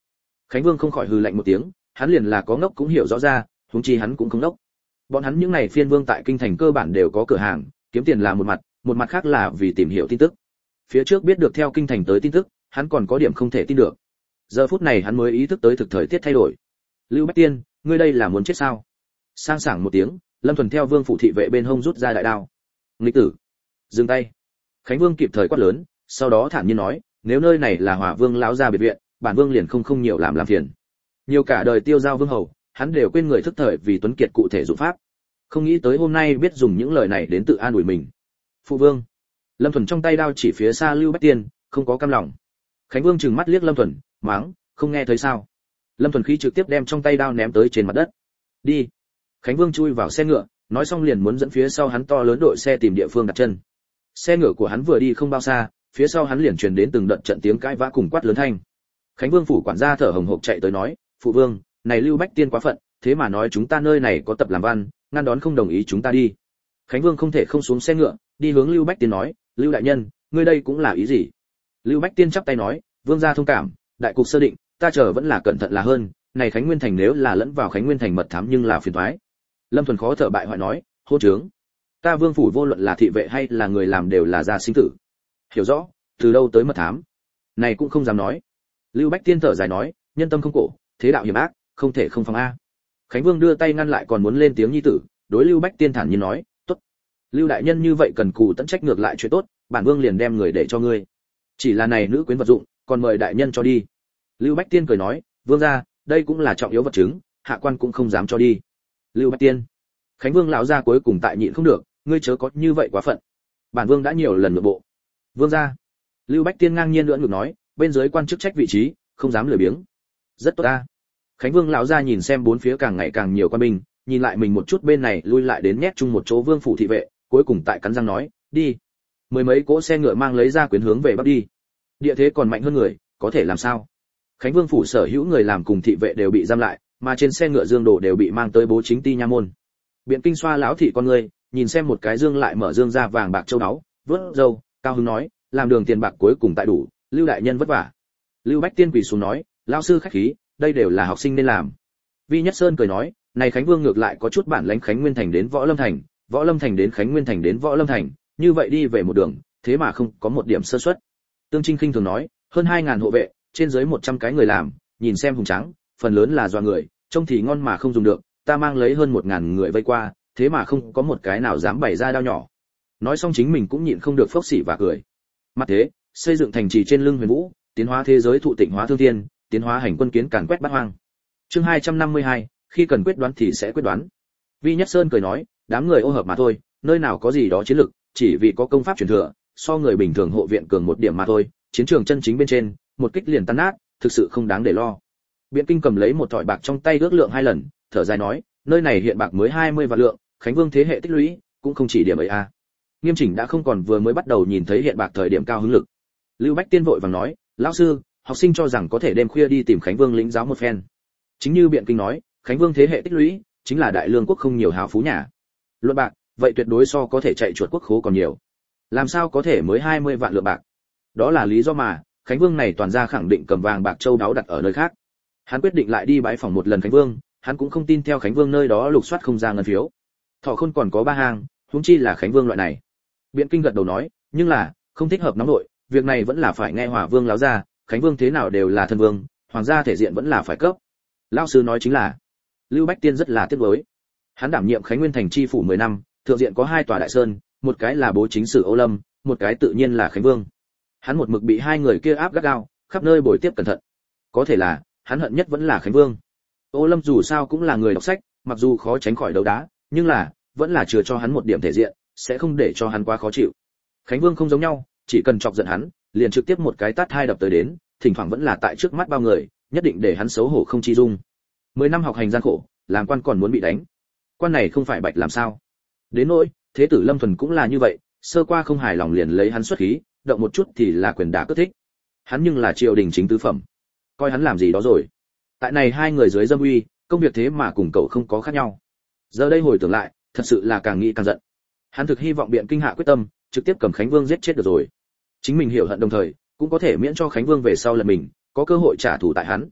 Khánh Vương không khỏi hừ lạnh một tiếng, hắn liền là có ngốc cũng hiểu rõ ra, huống chi hắn cũng không ngốc. Bọn hắn những này phiên vương tại kinh thành cơ bản đều có cửa hàng, kiếm tiền là một mặt, một mặt khác là vì tìm hiểu tin tức. Phía trước biết được theo kinh thành tới tin tức, hắn còn có điểm không thể tin được. Giờ phút này hắn mới ý thức tới thực thời tiết thay đổi. Lưu Bách Tiên, ngươi đây là muốn chết sao? Sang sảng một tiếng, Lâm Thuần theo Vương phủ thị vệ bên hông rút ra đại đao. Nghịch tử, dừng tay. Khánh Vương kịp thời quát lớn, sau đó thản nhiên nói, nếu nơi này là Hỏa Vương lão gia biệt viện, bản vương liền không không nhiều làm làm phiền. Nhiều cả đời tiêu giao vương hầu, hắn đều quên người thức thời vì tuấn kiệt cụ thể dụng pháp. Không nghĩ tới hôm nay biết dùng những lời này đến tự an ủi mình. Phụ vương. Lâm Thuần trong tay đao chỉ phía xa Lưu Bách Tiên, không có cam lòng. Khánh Vương trừng mắt liếc Lâm Thuần, mắng, không nghe thấy sao? Lâm Thuần khí trực tiếp đem trong tay đao ném tới trên mặt đất. Đi. Khánh Vương chui vào xe ngựa, nói xong liền muốn dẫn phía sau hắn to lớn đội xe tìm địa phương đặt chân. Xe ngựa của hắn vừa đi không bao xa, phía sau hắn liền truyền đến từng đợt trận tiếng cãi vã cùng quát lớn thanh. Khánh Vương phủ quản gia thở hồng hộc chạy tới nói, phụ vương, này Lưu Bách Tiên quá phận, thế mà nói chúng ta nơi này có tập làm văn, ngăn đón không đồng ý chúng ta đi. Khánh Vương không thể không xuống xe ngựa, đi hướng Lưu Bách Tiên nói, Lưu đại nhân, ngươi đây cũng là ý gì? Lưu Bách Tiên chắp tay nói, vương gia thông cảm, đại cục sơ định, ta chờ vẫn là cẩn thận là hơn, này Khánh Nguyên thành nếu là lẫn vào Khánh Nguyên thành mật thám nhưng là phiền toái. Lâm Thuần khó thở bại hoại nói, hô trướng, ta vương phủ vô luận là thị vệ hay là người làm đều là gia sinh tử. Hiểu rõ, từ đâu tới mật thám? Này cũng không dám nói. Lưu Bách Tiên thở dài nói, nhân tâm không cổ, thế đạo hiểm ác, không thể không phòng a. Khánh Vương đưa tay ngăn lại còn muốn lên tiếng nhi tử, đối Lưu Bách Tiên thản nhiên nói, tốt. Lưu đại nhân như vậy cần cù tận trách ngược lại chuyện tốt, bản vương liền đem người để cho ngươi. Chỉ là này nữ quyến vật dụng, còn mời đại nhân cho đi. Lưu Bách Tiên cười nói, vương gia, đây cũng là trọng yếu vật chứng, hạ quan cũng không dám cho đi. Lưu Bách Tiên. Khánh Vương lão gia cuối cùng tại nhịn không được, ngươi chớ có như vậy quá phận. Bản vương đã nhiều lần nhượng bộ. Vương gia. Lưu Bách Tiên ngang nhiên lưỡng ngược nói, bên dưới quan chức trách vị trí, không dám lười biếng. Rất tốt ta. Khánh Vương lão gia nhìn xem bốn phía càng ngày càng nhiều quan binh, nhìn lại mình một chút bên này lui lại đến nhét chung một chỗ vương phủ thị vệ, cuối cùng tại cắn răng nói, đi. Mười mấy cỗ xe ngựa mang lấy ra quyến hướng về bắc đi. Địa thế còn mạnh hơn người, có thể làm sao? Khánh Vương phủ sở hữu người làm cùng thị vệ đều bị giam lại, mà trên xe ngựa dương đồ đều bị mang tới bố chính ti nha môn. Biện Kinh xoa lão thị con người, nhìn xem một cái dương lại mở dương ra vàng bạc châu báu, vớt râu, cao hứng nói, làm đường tiền bạc cuối cùng tại đủ, Lưu đại nhân vất vả. Lưu Bách Tiên quỳ xuống nói, lão sư khách khí, đây đều là học sinh nên làm. Vi Nhất Sơn cười nói, này Khánh Vương ngược lại có chút bản lãnh, Khánh Nguyên thành đến Võ Lâm thành, Võ Lâm thành đến Khánh Nguyên thành đến Võ Lâm thành, như vậy đi về một đường, thế mà không có một điểm sơ suất. Tương Trinh khinh thường nói, hơn hai ngàn hộ vệ, trên dưới một trăm cái người làm, nhìn xem hùng tráng, phần lớn là doa người, trông thì ngon mà không dùng được, ta mang lấy hơn một ngàn người vây qua, thế mà không có một cái nào dám bày ra đao nhỏ. Nói xong chính mình cũng nhịn không được phốc xỉ và cười. Mặt thế, xây dựng thành trì trên lưng Huyền Vũ, tiến hóa thế giới thụ tịnh hóa thương thiên, tiến hóa hành quân kiến càn quét bát hoang. Chương hai trăm năm mươi hai, khi cần quyết đoán thì sẽ quyết đoán. Vi Nhất Sơn cười nói, đám người ô hợp mà thôi, nơi nào có gì đó chiến lực, chỉ vì có công pháp truyền thừa, so người bình thường hộ viện cường một điểm mà thôi, chiến trường chân chính bên trên, một kích liền tan nát, thực sự không đáng để lo. Biện Kinh cầm lấy một thỏi bạc trong tay ước lượng hai lần, thở dài nói, nơi này hiện bạc mới hai mươi vạn lượng, Khánh Vương thế hệ tích lũy, cũng không chỉ điểm ấy a. À. Nghiêm Chỉnh đã không còn vừa mới bắt đầu nhìn thấy hiện bạc thời điểm cao hứng lực. Lưu Bách Tiên vội vàng nói, lão sư, học sinh cho rằng có thể đêm khuya đi tìm Khánh Vương lĩnh giáo một phen. Chính như Biện Kinh nói, Khánh Vương thế hệ tích lũy, chính là đại lương quốc không nhiều hào phú nhà. Luận bạc, vậy tuyệt đối so có thể chạy chuột quốc khố còn nhiều. Làm sao có thể mới hai mươi vạn lượng bạc? Đó là lý do mà Khánh Vương này toàn ra khẳng định cầm vàng bạc châu đáo đặt ở nơi khác. Hắn quyết định lại đi bái phỏng một lần Khánh Vương, hắn cũng không tin theo Khánh Vương nơi đó lục soát không ra ngân phiếu. Thọ Khôn còn có ba hang, huống chi là Khánh Vương loại này. Biện Kinh gật đầu nói, nhưng là không thích hợp nóng nội, việc này vẫn là phải nghe Hỏa Vương láo ra, Khánh Vương thế nào đều là thân vương, hoàng gia thể diện vẫn là phải cấp. Lão sư nói chính là. Lưu Bách Tiên rất là tiếc nuối. Hắn đảm nhiệm Khánh Nguyên thành chi phủ mười năm, thượng diện có hai tòa đại sơn, một cái là bố chính sử Âu Lâm, một cái tự nhiên là Khánh Vương. Hắn một mực bị hai người kia áp gắt gao, khắp nơi bồi tiếp cẩn thận. Có thể là, hắn hận nhất vẫn là Khánh Vương. Âu Lâm dù sao cũng là người đọc sách, mặc dù khó tránh khỏi đấu đá, nhưng là vẫn là chừa cho hắn một điểm thể diện, sẽ không để cho hắn quá khó chịu. Khánh Vương không giống nhau, chỉ cần chọc giận hắn, liền trực tiếp một cái tát hai đập tới đến, thỉnh thoảng vẫn là tại trước mắt bao người, nhất định để hắn xấu hổ không chi dung. Mười năm học hành gian khổ, làm quan còn muốn bị đánh. Quan này không phải bạch làm sao? Đến nỗi, thế tử Lâm Thuần cũng là như vậy, sơ qua không hài lòng liền lấy hắn xuất khí, động một chút thì là quyền đả cướp thích. Hắn nhưng là triều đình chính tứ phẩm, coi hắn làm gì đó rồi. Tại này hai người dưới dâm uy, công việc thế mà cùng cậu không có khác nhau. Giờ đây hồi tưởng lại, thật sự là càng nghĩ càng giận. Hắn thực hy vọng Biện Kinh hạ quyết tâm, trực tiếp cầm Khánh Vương giết chết được rồi. Chính mình hiểu hận đồng thời, cũng có thể miễn cho Khánh Vương về sau lần mình có cơ hội trả thù tại hắn.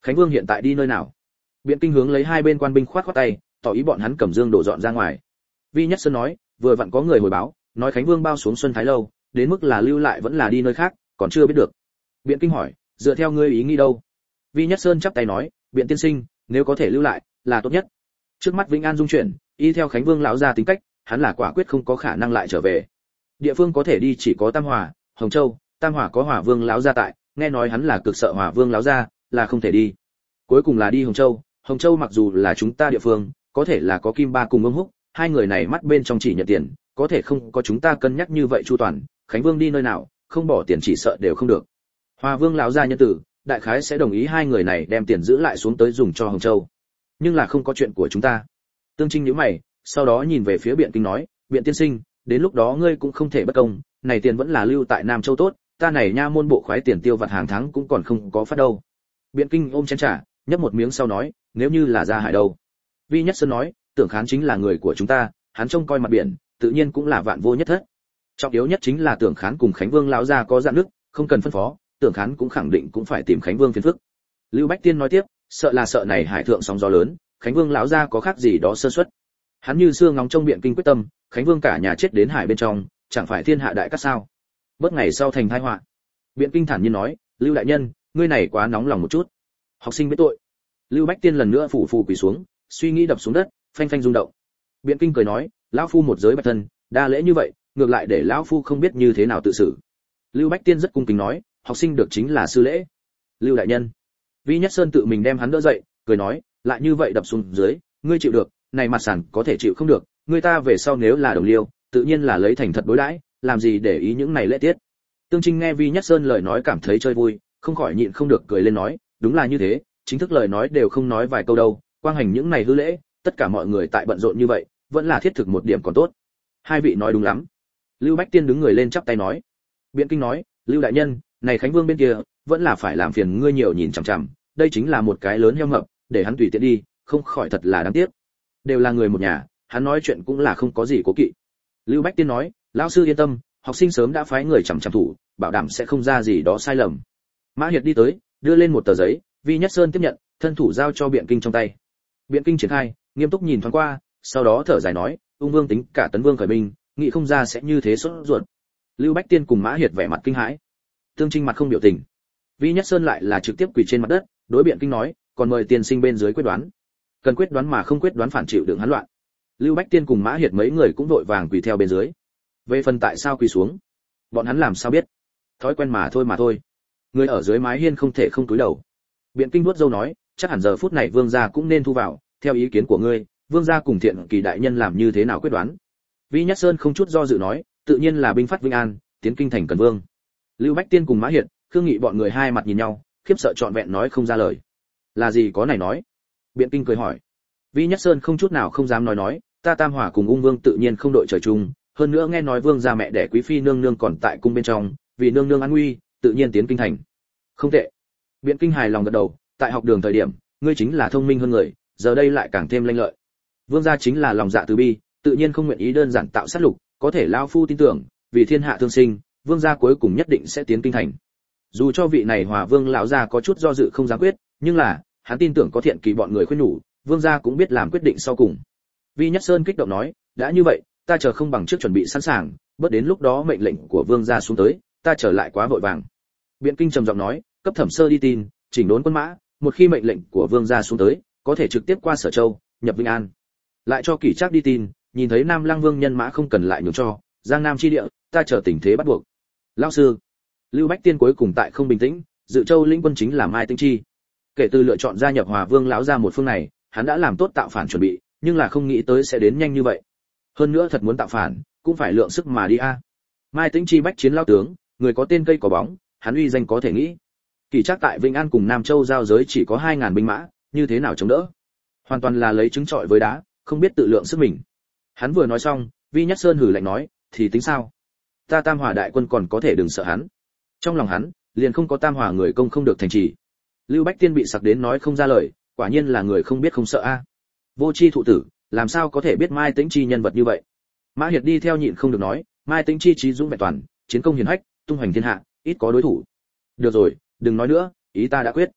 Khánh Vương hiện tại đi nơi nào? Biện Kinh hướng lấy hai bên quan binh khoát khoát tay, tỏ ý bọn hắn cầm dương đổ dọn ra ngoài. Vi Nhất Sơn nói, vừa vặn có người hồi báo, nói Khánh Vương bao xuống Xuân Thái lâu, đến mức là lưu lại vẫn là đi nơi khác, còn chưa biết được. Biện Kinh hỏi, dựa theo ngươi ý nghĩ đâu? Vi Nhất Sơn chắp tay nói, Biện tiên sinh, nếu có thể lưu lại, là tốt nhất. Trước mắt Vĩnh An dung chuyển, y theo Khánh Vương lão gia tính cách, hắn là quả quyết không có khả năng lại trở về. Địa phương có thể đi chỉ có Tam Hòa, Hồng Châu, Tam Hòa có Hỏa Vương lão gia tại, nghe nói hắn là cực sợ Hỏa Vương lão gia, là không thể đi. Cuối cùng là đi Hồng Châu, Hồng Châu mặc dù là chúng ta địa phương, có thể là có Kim Ba cùng Ông Húc, hai người này mắt bên trong chỉ nhận tiền, có thể không có chúng ta cân nhắc như vậy chu toàn, Khánh Vương đi nơi nào, không bỏ tiền chỉ sợ đều không được. Hòa Vương lão gia nhân tử, đại khái sẽ đồng ý hai người này đem tiền giữ lại xuống tới dùng cho Hồng Châu. Nhưng là không có chuyện của chúng ta. Tương Trinh nhíu mày, sau đó nhìn về phía Biện Kinh nói, Biện tiên sinh, đến lúc đó ngươi cũng không thể bất công, này tiền vẫn là lưu tại Nam Châu tốt, ta này nha môn bộ khoái tiền tiêu vặt hàng tháng cũng còn không có phát đâu. Biện Kinh ôm chén trà, nhấp một miếng sau nói, nếu như là ra hải đâu? Vi Nhất Sơn nói, Tưởng Khán chính là người của chúng ta, hắn trông coi mặt biển, tự nhiên cũng là vạn vô nhất thất. Trọng yếu nhất chính là Tưởng Khán cùng Khánh Vương lão gia có dạn nước, không cần phân phó, Tưởng Khán cũng khẳng định cũng phải tìm Khánh Vương phiền phức. Lưu Bách Tiên nói tiếp, sợ là sợ này hải thượng sóng gió lớn, Khánh Vương lão gia có khác gì đó sơ suất. Hắn như xưa ngóng trông Biện Kinh quyết tâm, Khánh Vương cả nhà chết đến hải bên trong, chẳng phải thiên hạ đại cát sao? Bất ngày sau thành tai họa. Biện Kinh thản nhiên nói, Lưu đại nhân, ngươi này quá nóng lòng một chút. Học sinh biết tội. Lưu Bách Tiên lần nữa phủ phù quỳ xuống, suy nghĩ đập xuống đất, phanh phanh rung động. Biện Kinh cười nói, lão phu một giới bạch thân, đa lễ như vậy, ngược lại để lão phu không biết như thế nào tự xử. Lưu Bách Tiên rất cung kính nói, học sinh được chính là sư lễ. Lưu đại nhân. Vi Nhất Sơn tự mình đem hắn đỡ dậy, cười nói, lại như vậy đập xuống dưới, ngươi chịu được, này mặt sản có thể chịu không được, người ta về sau nếu là đồng liêu, tự nhiên là lấy thành thật đối đãi, làm gì để ý những này lễ tiết. Tương Trinh nghe Vi Nhất Sơn lời nói cảm thấy chơi vui, không khỏi nhịn không được cười lên nói, đúng là như thế, chính thức lời nói đều không nói vài câu đâu, quang hành những này hư lễ, tất cả mọi người tại bận rộn như vậy, vẫn là thiết thực một điểm còn tốt. Hai vị nói đúng lắm. Lưu Bách Tiên đứng người lên chắp tay nói. Biện Kinh nói, Lưu đại nhân, này Khánh Vương bên kia, vẫn là phải làm phiền ngươi nhiều nhìn chằm chằm, đây chính là một cái lớn heo mập, để hắn tùy tiện đi, không khỏi thật là đáng tiếc. Đều là người một nhà, hắn nói chuyện cũng là không có gì cố kỵ. Lưu Bách Tiên nói, lão sư yên tâm, học sinh sớm đã phái người chằm chằm thủ, bảo đảm sẽ không ra gì đó sai lầm. Mã Hiệt đi tới, đưa lên một tờ giấy, Vi Nhất Sơn tiếp nhận, thân thủ giao cho Biện Kinh trong tay. Biện Kinh triển khai, nghiêm túc nhìn thoáng qua, sau đó thở dài nói, Ung Vương tính cả Tấn Vương khởi binh, nghĩ không ra sẽ như thế sốt ruột. Lưu Bách Tiên cùng Mã Hiệt vẻ mặt kinh hãi. Tương Trinh mặt không biểu tình. Vi Nhất Sơn lại là trực tiếp quỳ trên mặt đất, đối Biện Kinh nói, còn mời tiên sinh bên dưới quyết đoán. Cần quyết đoán mà không quyết đoán phản chịu đựng hắn loạn. Lưu Bách Tiên cùng Mã Hiệt mấy người cũng vội vàng quỳ theo bên dưới. Về phần tại sao quỳ xuống, bọn hắn làm sao biết? Thói quen mà thôi mà thôi. Người ở dưới mái hiên không thể không cúi đầu. Biện Kinh vuốt râu nói, chắc hẳn giờ phút này vương gia cũng nên thu vào, theo ý kiến của ngươi, vương gia cùng Thiện Kỳ đại nhân làm như thế nào quyết đoán? Vi Nhất Sơn không chút do dự nói, tự nhiên là binh phát Vĩnh An, tiến kinh thành Cần Vương. Lưu Bách Tiên cùng Mã Hiệt, Khương Nghị bọn người hai mặt nhìn nhau, khiếp sợ trọn vẹn nói không ra lời. Là gì có này nói? Biện Kinh cười hỏi. Vi Nhất Sơn không chút nào không dám nói nói, ta Tam Hòa cùng Ung Vương tự nhiên không đội trời chung, hơn nữa nghe nói vương gia mẹ đẻ quý phi nương nương còn tại cung bên trong, vì nương nương an nguy, tự nhiên tiến kinh thành. Không tệ. Biện Kinh hài lòng gật đầu, tại học đường thời điểm, ngươi chính là thông minh hơn người, giờ đây lại càng thêm lanh lợi. Vương gia chính là lòng dạ từ bi, tự nhiên không nguyện ý đơn giản tạo sát lục, có thể lão phu tin tưởng, vì thiên hạ thương sinh, vương gia cuối cùng nhất định sẽ tiến kinh thành. Dù cho vị này Hòa Vương lão gia có chút do dự không dám quyết, nhưng là, hắn tin tưởng có Thiện Kỳ bọn người khuyên nhủ, vương gia cũng biết làm quyết định sau cùng. Vi Nhất Sơn kích động nói, đã như vậy, ta chờ không bằng trước chuẩn bị sẵn sàng, bớt đến lúc đó mệnh lệnh của vương gia xuống tới, ta trở lại quá vội vàng. Biện Kinh trầm giọng nói, cấp thẩm sơ đi tin, chỉnh đốn quân mã, một khi mệnh lệnh của vương gia xuống tới, có thể trực tiếp qua Sở Châu, nhập Vĩnh An. Lại cho Kỷ Trác đi tin, nhìn thấy Nam Lăng Vương nhân mã không cần lại nhường cho, Giang Nam chi địa, ta chờ tình thế bắt buộc. Lão sư, Lưu Bách Tiên cuối cùng tại không bình tĩnh, Dự Châu lĩnh quân chính là Mai Tĩnh Chi. Kể từ lựa chọn gia nhập Hòa Vương lão gia một phương này, hắn đã làm tốt tạo phản chuẩn bị, nhưng là không nghĩ tới sẽ đến nhanh như vậy. Hơn nữa thật muốn tạo phản, cũng phải lượng sức mà đi a. Mai Tĩnh Chi bách chiến lão tướng, người có tên cây có bóng, hắn uy danh có thể nghĩ. Kỷ Trác tại Vĩnh An cùng Nam Châu giao giới chỉ có hai ngàn binh mã, như thế nào chống đỡ? Hoàn toàn là lấy trứng trọi với đá, không biết tự lượng sức mình. Hắn vừa nói xong, Vi Nhất Sơn hừ lạnh nói, thì tính sao? Ta Tam Hòa đại quân còn có thể đừng sợ hắn. Trong lòng hắn, liền không có Tam Hòa người công không được thành trì. Lưu Bách Tiên bị sặc đến nói không ra lời, quả nhiên là người không biết không sợ a. Vô chi thụ tử, làm sao có thể biết Mai Tĩnh Chi nhân vật như vậy? Mã Hiệt đi theo nhịn không được nói, Mai Tĩnh Chi trí dũng vẹn toàn, chiến công hiển hách, tung hoành thiên hạ, ít có đối thủ. Được rồi, đừng nói nữa, ý ta đã quyết.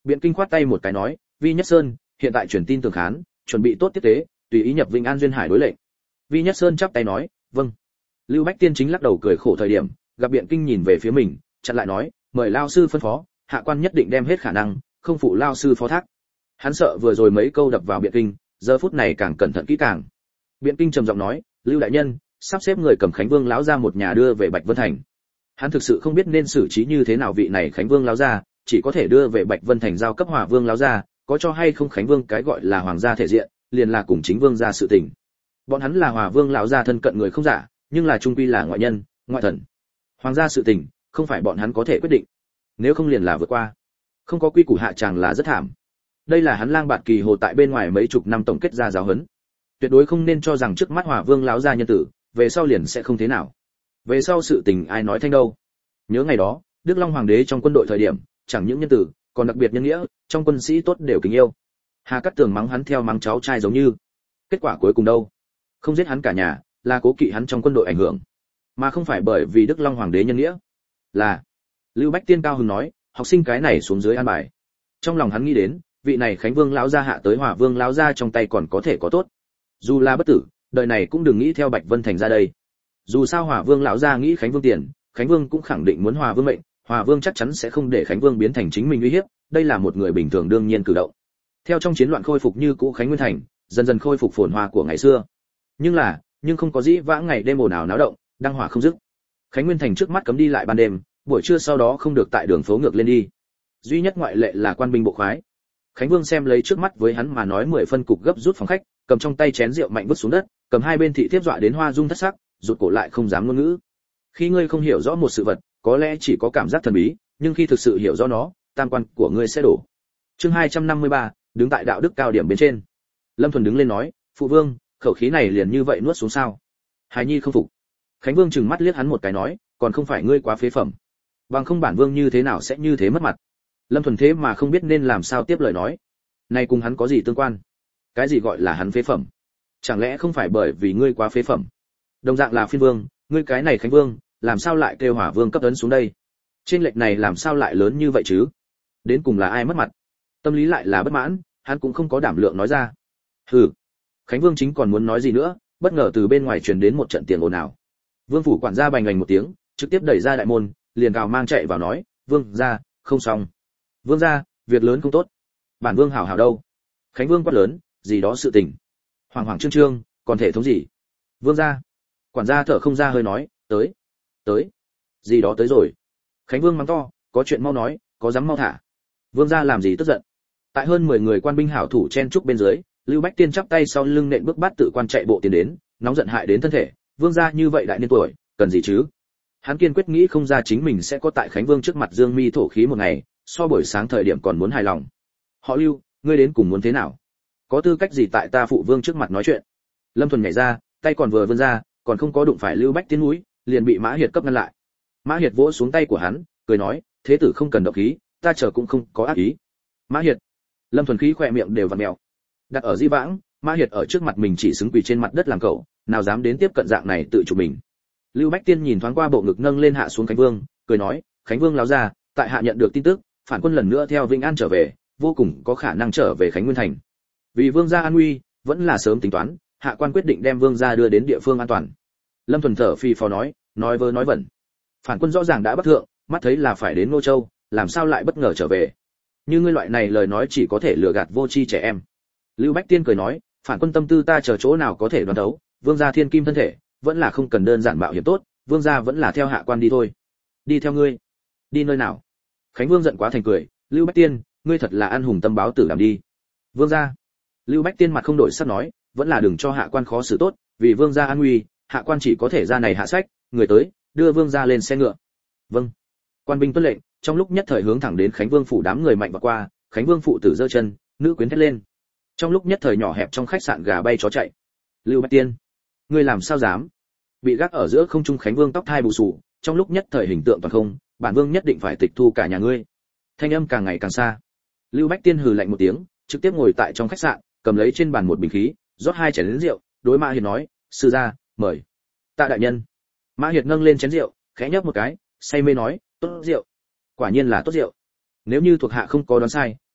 Biện Kinh khoát tay một cái nói, Vi Nhất Sơn, hiện tại truyền tin tường khán, chuẩn bị tốt tiếp tế, tùy ý nhập Vĩnh An duyên hải đối lệnh. Vi Nhất Sơn chắp tay nói, vâng. Lưu Bách Tiên chính lắc đầu cười khổ thời điểm, gặp Biện Kinh nhìn về phía mình, chặn lại nói, mời lao sư phân phó, hạ quan nhất định đem hết khả năng, không phụ lao sư phó thác. Hắn sợ vừa rồi mấy câu đập vào Biện Kinh, giờ phút này càng cẩn thận kỹ càng. Biện Kinh trầm giọng nói, Lưu đại nhân, sắp xếp người cầm Khánh Vương lão gia một nhà đưa về Bạch Vân Thành. Hắn thực sự không biết nên xử trí như thế nào vị này Khánh Vương lão gia, chỉ có thể đưa về Bạch Vân Thành giao cấp Hòa Vương lão gia, có cho hay không Khánh Vương cái gọi là hoàng gia thể diện, liền là cùng chính vương gia sự tình. Bọn hắn là Hòa Vương lão gia thân cận người không giả, nhưng là trung quy là ngoại nhân, ngoại thần. Hoàng gia sự tình, không phải bọn hắn có thể quyết định. Nếu không liền là vượt qua. Không có quy củ hạ tràng là rất thảm. Đây là hắn lang bạt kỳ hồ tại bên ngoài mấy chục năm tổng kết ra giáo huấn. Tuyệt đối không nên cho rằng trước mắt Hòa Vương lão gia nhân tử, về sau liền sẽ không thế nào. Về sau sự tình ai nói thanh đâu. Nhớ ngày đó, Đức Long hoàng đế trong quân đội thời điểm, chẳng những nhân tử, còn đặc biệt nhân nghĩa, trong quân sĩ tốt đều kính yêu. Hà Cát Tường mắng hắn theo mắng cháu trai giống như. Kết quả cuối cùng đâu? Không giết hắn cả nhà, là cố kỵ hắn trong quân đội ảnh hưởng, mà không phải bởi vì Đức Long hoàng đế nhân nghĩa. Là Lưu Bách Tiên cao hứng nói, học sinh cái này xuống dưới an bài. Trong lòng hắn nghĩ đến, vị này Khánh Vương lão gia hạ tới Hòa Vương lão gia trong tay còn có thể có tốt. Dù là bất tử, đời này cũng đừng nghĩ theo Bạch Vân Thành ra đây. Dù sao Hòa Vương lão gia nghĩ Khánh Vương tiền, Khánh Vương cũng khẳng định muốn Hòa Vương mệnh, Hòa Vương chắc chắn sẽ không để Khánh Vương biến thành chính mình uy hiếp, đây là một người bình thường đương nhiên cử động. Theo trong chiến loạn khôi phục như cũ Khánh Nguyên Thành, dần dần khôi phục phồn hoa của ngày xưa. Nhưng là, nhưng không có dĩ vãng ngày đêm ồn ào náo động, đăng hỏa không dứt. Khánh Nguyên Thành trước mắt cấm đi lại ban đêm, buổi trưa sau đó không được tại đường phố ngược lên đi. Duy nhất ngoại lệ là quan binh bộ khoái. Khánh Vương xem lấy trước mắt với hắn mà nói mười phân cục gấp rút phòng khách, cầm trong tay chén rượu mạnh vứt xuống đất, cầm hai bên thị thiếp dọa đến hoa dung thất sắc, rụt cổ lại không dám ngôn ngữ. Khi ngươi không hiểu rõ một sự vật, có lẽ chỉ có cảm giác thần bí, nhưng khi thực sự hiểu rõ nó, tam quan của ngươi sẽ đổ. Chương hai trăm năm mươi ba, đứng tại đạo đức cao điểm bên trên. Lâm Thuần đứng lên nói, phụ vương, khẩu khí này liền như vậy nuốt xuống sao? Hài nhi không phục. Khánh Vương trừng mắt liếc hắn một cái nói, còn không phải ngươi quá phế phẩm. Bằng không bản vương như thế nào sẽ như thế mất mặt. Lâm Thuần thế mà không biết nên làm sao tiếp lời nói. Này cùng hắn có gì tương quan? Cái gì gọi là hắn phế phẩm? Chẳng lẽ không phải bởi vì ngươi quá phế phẩm? Đồng dạng là phiên vương, ngươi cái này Khánh Vương, làm sao lại kêu Hỏa Vương cấp ấn xuống đây? Trên lệch này làm sao lại lớn như vậy chứ? Đến cùng là ai mất mặt? Tâm lý lại là bất mãn, hắn cũng không có đảm lượng nói ra. Hừ. Khánh Vương chính còn muốn nói gì nữa, bất ngờ từ bên ngoài truyền đến một trận tiền ồn ào. Vương phủ quản gia bành bành một tiếng, trực tiếp đẩy ra đại môn, liền gào mang chạy vào nói, "Vương gia, không xong. Vương gia, việc lớn không tốt. Bản vương hảo hảo đâu?" Khánh Vương quát lớn, "Gì đó sự tình? Hoàng hoàng trương trương, còn thể thống gì?" "Vương gia." Quản gia thở không ra hơi nói, "Tới, tới. Gì đó tới rồi." Khánh Vương mắng to, "Có chuyện mau nói, có dám mau thả." Vương gia làm gì tức giận? Tại hơn mười người quan binh hảo thủ chen trúc bên dưới, Lưu Bách Tiên chắp tay sau lưng nện bước bát tự quan chạy bộ tiến đến, nóng giận hại đến thân thể, vương gia như vậy đại niên tuổi, cần gì chứ? Hắn kiên quyết nghĩ không ra chính mình sẽ có tại Khánh Vương trước mặt dương mi thổ khí một ngày, so buổi sáng thời điểm còn muốn hài lòng. Họ Lưu, ngươi đến cùng muốn thế nào? Có tư cách gì tại ta phụ vương trước mặt nói chuyện? Lâm Thuần nhảy ra, tay còn vừa vươn ra, còn không có đụng phải Lưu Bách Tiên mũi, liền bị Mã Hiệt cấp ngăn lại. Mã Hiệt vỗ xuống tay của hắn, cười nói, thế tử không cần động khí, ta chờ cũng không có ác ý. Mã Hiệt. Lâm Thuần khí khỏe miệng đều vặn mèo. Đặt ở di vãng, Mã Hiệt ở trước mặt mình chỉ xứng quỳ trên mặt đất làm cậu, nào dám đến tiếp cận dạng này tự chủ mình. Lưu Bách Tiên nhìn thoáng qua bộ ngực nâng lên hạ xuống Khánh Vương, cười nói, Khánh Vương láo ra, tại hạ nhận được tin tức, phản quân lần nữa theo Vĩnh An trở về, vô cùng có khả năng trở về Khánh Nguyên thành. Vì vương gia an nguy, vẫn là sớm tính toán, hạ quan quyết định đem vương gia đưa đến địa phương an toàn. Lâm Thuần thở phì phò nói, nói vơ nói vẩn. Phản quân rõ ràng đã bắt thượng, mắt thấy là phải đến Ngô Châu, làm sao lại bất ngờ trở về? Như ngươi loại này lời nói chỉ có thể lừa gạt vô tri trẻ em. Lưu Bách Tiên cười nói, phản quân tâm tư ta chờ chỗ nào có thể đoán thấu, vương gia thiên kim thân thể, vẫn là không cần đơn giản mạo hiểm tốt, vương gia vẫn là theo hạ quan đi thôi. Đi theo ngươi? Đi nơi nào? Khánh Vương giận quá thành cười, Lưu Bách Tiên, ngươi thật là ăn hùng tâm báo tử làm đi. Vương gia. Lưu Bách Tiên mặt không đổi sắc nói, vẫn là đừng cho hạ quan khó xử tốt, vì vương gia an nguy, hạ quan chỉ có thể ra này hạ sách, người tới, đưa vương gia lên xe ngựa. Vâng. Quan binh tuân lệnh, trong lúc nhất thời hướng thẳng đến Khánh Vương phủ đám người mạnh vào qua, Khánh Vương phụ tử giơ chân, nữ quyến thét lên. Trong lúc nhất thời nhỏ hẹp trong khách sạn gà bay chó chạy. Lưu Bách Tiên, ngươi làm sao dám? Bị gác ở giữa không trung Khánh Vương tóc thai bù xù, trong lúc nhất thời hình tượng toàn không, bản vương nhất định phải tịch thu cả nhà ngươi. Thanh âm càng ngày càng xa. Lưu Bách Tiên hừ lạnh một tiếng, trực tiếp ngồi tại trong khách sạn, cầm lấy trên bàn một bình khí, rót hai chén rượu, đối Mã Hiệt nói, sư gia, mời. Tạ đại nhân. Mã Hiệt nâng lên chén rượu, khẽ nhấp một cái, say mê nói, tốt rượu. Quả nhiên là tốt rượu. Nếu như thuộc hạ không có đoán sai,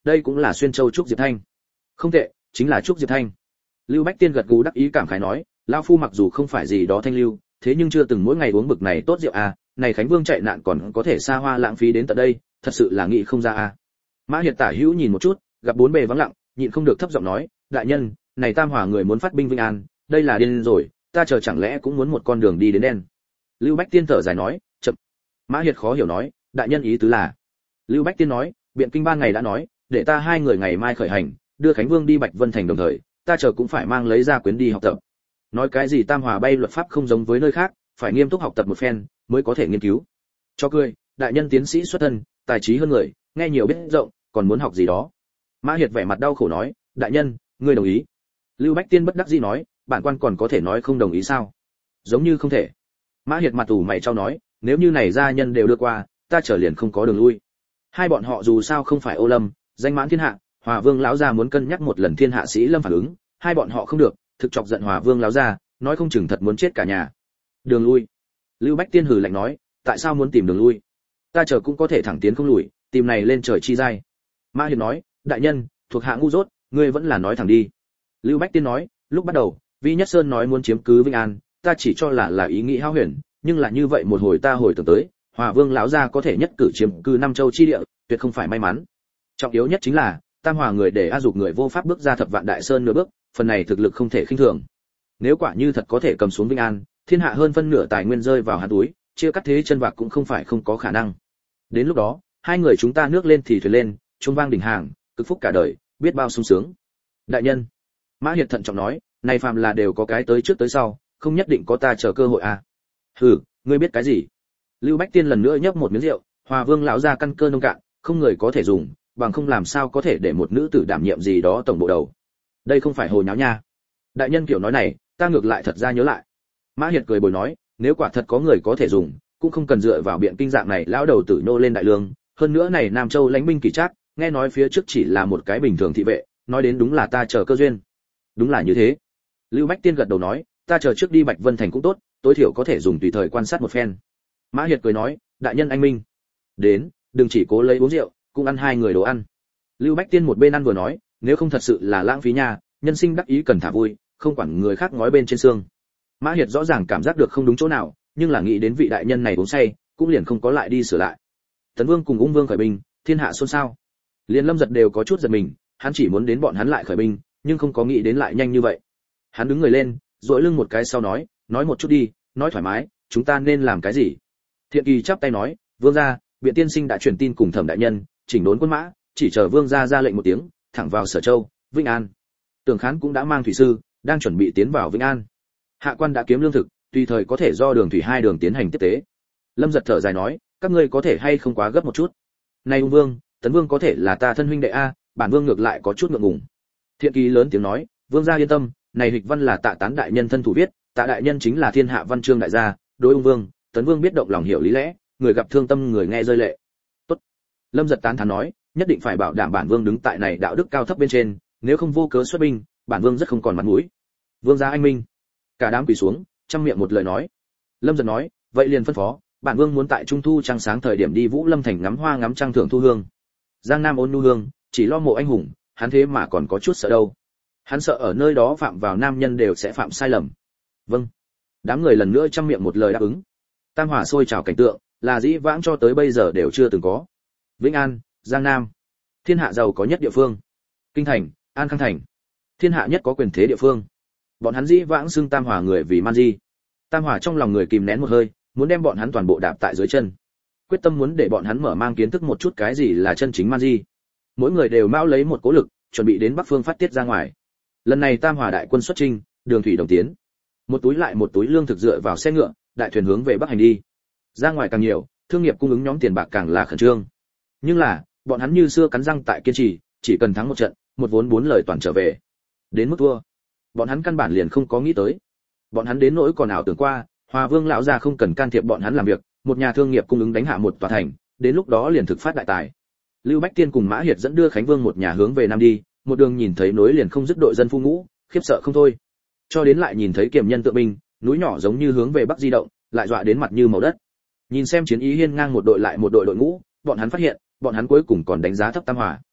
đây cũng là xuyên châu trúc diệp thanh. Không tệ, chính là trúc diệp thanh. Lưu Bách Tiên gật gù đắc ý cảm khái nói, lão phu mặc dù không phải gì đó thanh lưu, thế nhưng chưa từng mỗi ngày uống bực này tốt rượu à, này Khánh Vương chạy nạn còn có thể xa hoa lãng phí đến tận đây, thật sự là nghĩ không ra à. Mã Hiệt tả hữu nhìn một chút, gặp bốn bề vắng lặng, nhịn không được thấp giọng nói, đại nhân, này Tam Hòa người muốn phát binh Vinh An, đây là điên rồi, ta chờ chẳng lẽ cũng muốn một con đường đi đến đen. Lưu Bách Tiên thở dài nói, chậm. Mã Hiệt khó hiểu nói, đại nhân ý tứ là. Lưu Bách Tiên nói, biện kinh ban ngày đã nói, để ta hai người ngày mai khởi hành, đưa Khánh Vương đi Bạch Vân thành đồng thời, ta chờ cũng phải mang lấy ra quyến đi học tập. Nói cái gì Tam Hòa bay luật pháp không giống với nơi khác, phải nghiêm túc học tập một phen mới có thể nghiên cứu. Cho cười, đại nhân tiến sĩ xuất thân, tài trí hơn người, nghe nhiều biết rộng, còn muốn học gì đó. Mã Hiệt vẻ mặt đau khổ nói, đại nhân, ngươi đồng ý. Lưu Bách Tiên bất đắc dĩ nói, bản quan còn có thể nói không đồng ý sao? Giống như không thể. Mã Hiệt mặt ủ mày trao nói, nếu như này gia nhân đều đưa qua, ta trở liền không có đường lui. Hai bọn họ dù sao không phải Ô Lâm, danh mãn thiên hạ, Hòa Vương lão gia muốn cân nhắc một lần thiên hạ sĩ Lâm phản ứng, hai bọn họ không được, thực chọc giận Hòa Vương lão gia, nói không chừng thật muốn chết cả nhà. Đường lui. Lưu Bách Tiên hừ lạnh nói, tại sao muốn tìm đường lui? Ta chờ cũng có thể thẳng tiến không lùi, tìm này lên trời chi giai. Mã Hiệt nói, đại nhân, thuộc hạ ngu dốt, ngươi vẫn là nói thẳng đi. Lưu Bách Tiên nói, lúc bắt đầu, Vi Nhất Sơn nói muốn chiếm cứ Vinh An, ta chỉ cho là là ý nghĩ hão huyền, nhưng là như vậy một hồi ta hồi tưởng tới, Hòa Vương lão gia có thể nhất cử chiếm cứ Nam Châu chi địa, tuyệt không phải may mắn. Trọng yếu nhất chính là, Tam Hòa người để A Dục người vô pháp bước ra Thập Vạn Đại Sơn nửa bước, phần này thực lực không thể khinh thường. Nếu quả như thật có thể cầm xuống Vinh An, thiên hạ hơn phân nửa tài nguyên rơi vào hắn túi, chia cắt thế chân vạc cũng không phải không có khả năng. Đến lúc đó, hai người chúng ta nước lên thì thuyền lên, chuông vang đỉnh hàng, cực phúc cả đời, biết bao sung sướng. Đại nhân, Mã Hiệt thận trọng nói, này phàm là đều có cái tới trước tới sau, không nhất định có ta chờ cơ hội à. Hừ, ngươi biết cái gì? Lưu Bách Tiên lần nữa nhấp một miếng rượu, Hòa Vương lão gia căn cơ nông cạn, không người có thể dùng, bằng không làm sao có thể để một nữ tử đảm nhiệm gì đó tổng bộ đầu. Đây không phải hồ nháo nha. Đại nhân kiểu nói này, ta ngược lại thật ra nhớ lại. Mã Hiệt cười bồi nói, nếu quả thật có người có thể dùng, cũng không cần dựa vào biện kinh dạng này lão đầu tử nô lên đại lương, hơn nữa này Nam Châu lãnh binh kỳ trác, nghe nói phía trước chỉ là một cái bình thường thị vệ, nói đến đúng là ta chờ cơ duyên. Đúng là như thế. Lưu Bách Tiên gật đầu nói, ta chờ trước đi Bạch Vân thành cũng tốt, tối thiểu có thể dùng tùy thời quan sát một phen. Mã Hiệt cười nói, đại nhân anh minh. Đến, đừng chỉ cố lấy uống rượu, cũng ăn hai người đồ ăn. Lưu Bách Tiên một bên ăn vừa nói, nếu không thật sự là lãng phí nha, nhân sinh đắc ý cần thả vui, không quản người khác ngói bên trên xương. Mã Hiệt rõ ràng cảm giác được không đúng chỗ nào, nhưng là nghĩ đến vị đại nhân này uống say, cũng liền không có lại đi sửa lại. Tấn Vương cùng Ung Vương khởi binh, thiên hạ xôn xao. Liên Lâm Giật đều có chút giật mình, hắn chỉ muốn đến bọn hắn lại khởi binh, nhưng không có nghĩ đến lại nhanh như vậy. Hắn đứng người lên, duỗi lưng một cái sau nói, nói một chút đi, nói thoải mái, chúng ta nên làm cái gì? Thiện Kỳ chắp tay nói, vương gia, biện tiên sinh đã truyền tin cùng Thẩm đại nhân, chỉnh đốn quân mã, chỉ chờ vương gia ra lệnh một tiếng, thẳng vào Sở Châu, Vĩnh An. Tưởng Khán cũng đã mang thủy sư, đang chuẩn bị tiến vào Vĩnh An. Hạ quan đã kiếm lương thực, tùy thời có thể do đường thủy hai đường tiến hành tiếp tế. Lâm Giật thở dài nói, các ngươi có thể hay không quá gấp một chút. Này Ung Vương, Tấn Vương có thể là ta thân huynh đệ a, bản vương ngược lại có chút ngượng ngùng. Thiện Kỳ lớn tiếng nói, vương gia yên tâm, này Hịch văn là Tạ Tán đại nhân thân thủ viết, Tạ đại nhân chính là thiên hạ văn chương đại gia, đối Ung Vương, Tấn Vương biết động lòng hiểu lý lẽ, người gặp thương tâm người nghe rơi lệ. Tốt. Lâm Giật tán thán nói, nhất định phải bảo đảm bản vương đứng tại này đạo đức cao thấp bên trên, nếu không vô cớ xuất binh, bản vương rất không còn mặt mũi. Vương gia anh minh. Cả đám quỳ xuống, trăm miệng một lời nói. Lâm Giật nói, vậy liền phân phó, bản vương muốn tại trung thu trăng sáng thời điểm đi Vũ Lâm thành ngắm hoa ngắm trăng thưởng thu hương. Giang Nam ôn nhu hương, chỉ lo mộ anh hùng, hắn thế mà còn có chút sợ đâu. Hắn sợ ở nơi đó phạm vào nam nhân đều sẽ phạm sai lầm. Vâng. Đám người lần nữa trăm miệng một lời đáp ứng. Tam Hòa sôi trào cảnh tượng, là dĩ vãng cho tới bây giờ đều chưa từng có. Vĩnh An, Giang Nam, thiên hạ giàu có nhất địa phương. Kinh thành, An Khang thành, thiên hạ nhất có quyền thế địa phương. Bọn hắn dĩ vãng xưng Tam Hòa người vì man di. Tam Hòa trong lòng người kìm nén một hơi, muốn đem bọn hắn toàn bộ đạp tại dưới chân. Quyết tâm muốn để bọn hắn mở mang kiến thức một chút cái gì là chân chính man di. Mỗi người đều mão lấy một cố lực, chuẩn bị đến Bắc Phương phát tiết ra ngoài. Lần này Tam Hòa đại quân xuất chinh, đường thủy đồng tiến. Một túi lại một túi lương thực dựa vào xe ngựa, đại thuyền hướng về Bắc hành đi. Ra ngoài càng nhiều, thương nghiệp cung ứng nhóm tiền bạc càng là khẩn trương. Nhưng là, bọn hắn như xưa cắn răng tại kiên trì, chỉ cần thắng một trận, một vốn bốn lời toàn trở về. Đến mức thua, bọn hắn căn bản liền không có nghĩ tới. Bọn hắn đến nỗi còn ảo tưởng qua, Hòa Vương lão gia không cần can thiệp bọn hắn làm việc, một nhà thương nghiệp cung ứng đánh hạ một tòa thành, đến lúc đó liền thực phát đại tài. Lưu Bách Tiên cùng Mã Hiệt dẫn đưa Khánh Vương một nhà hướng về nam đi, một đường nhìn thấy nối liền không dứt đội dân phu ngũ, khiếp sợ không thôi. Cho đến lại nhìn thấy kiềm nhân tượng binh, núi nhỏ giống như hướng về bắc di động, lại dọa đến mặt như màu đất. Nhìn xem chiến ý hiên ngang một đội lại một đội đội ngũ, bọn hắn phát hiện, bọn hắn cuối cùng còn đánh giá thấp Tam Hòa.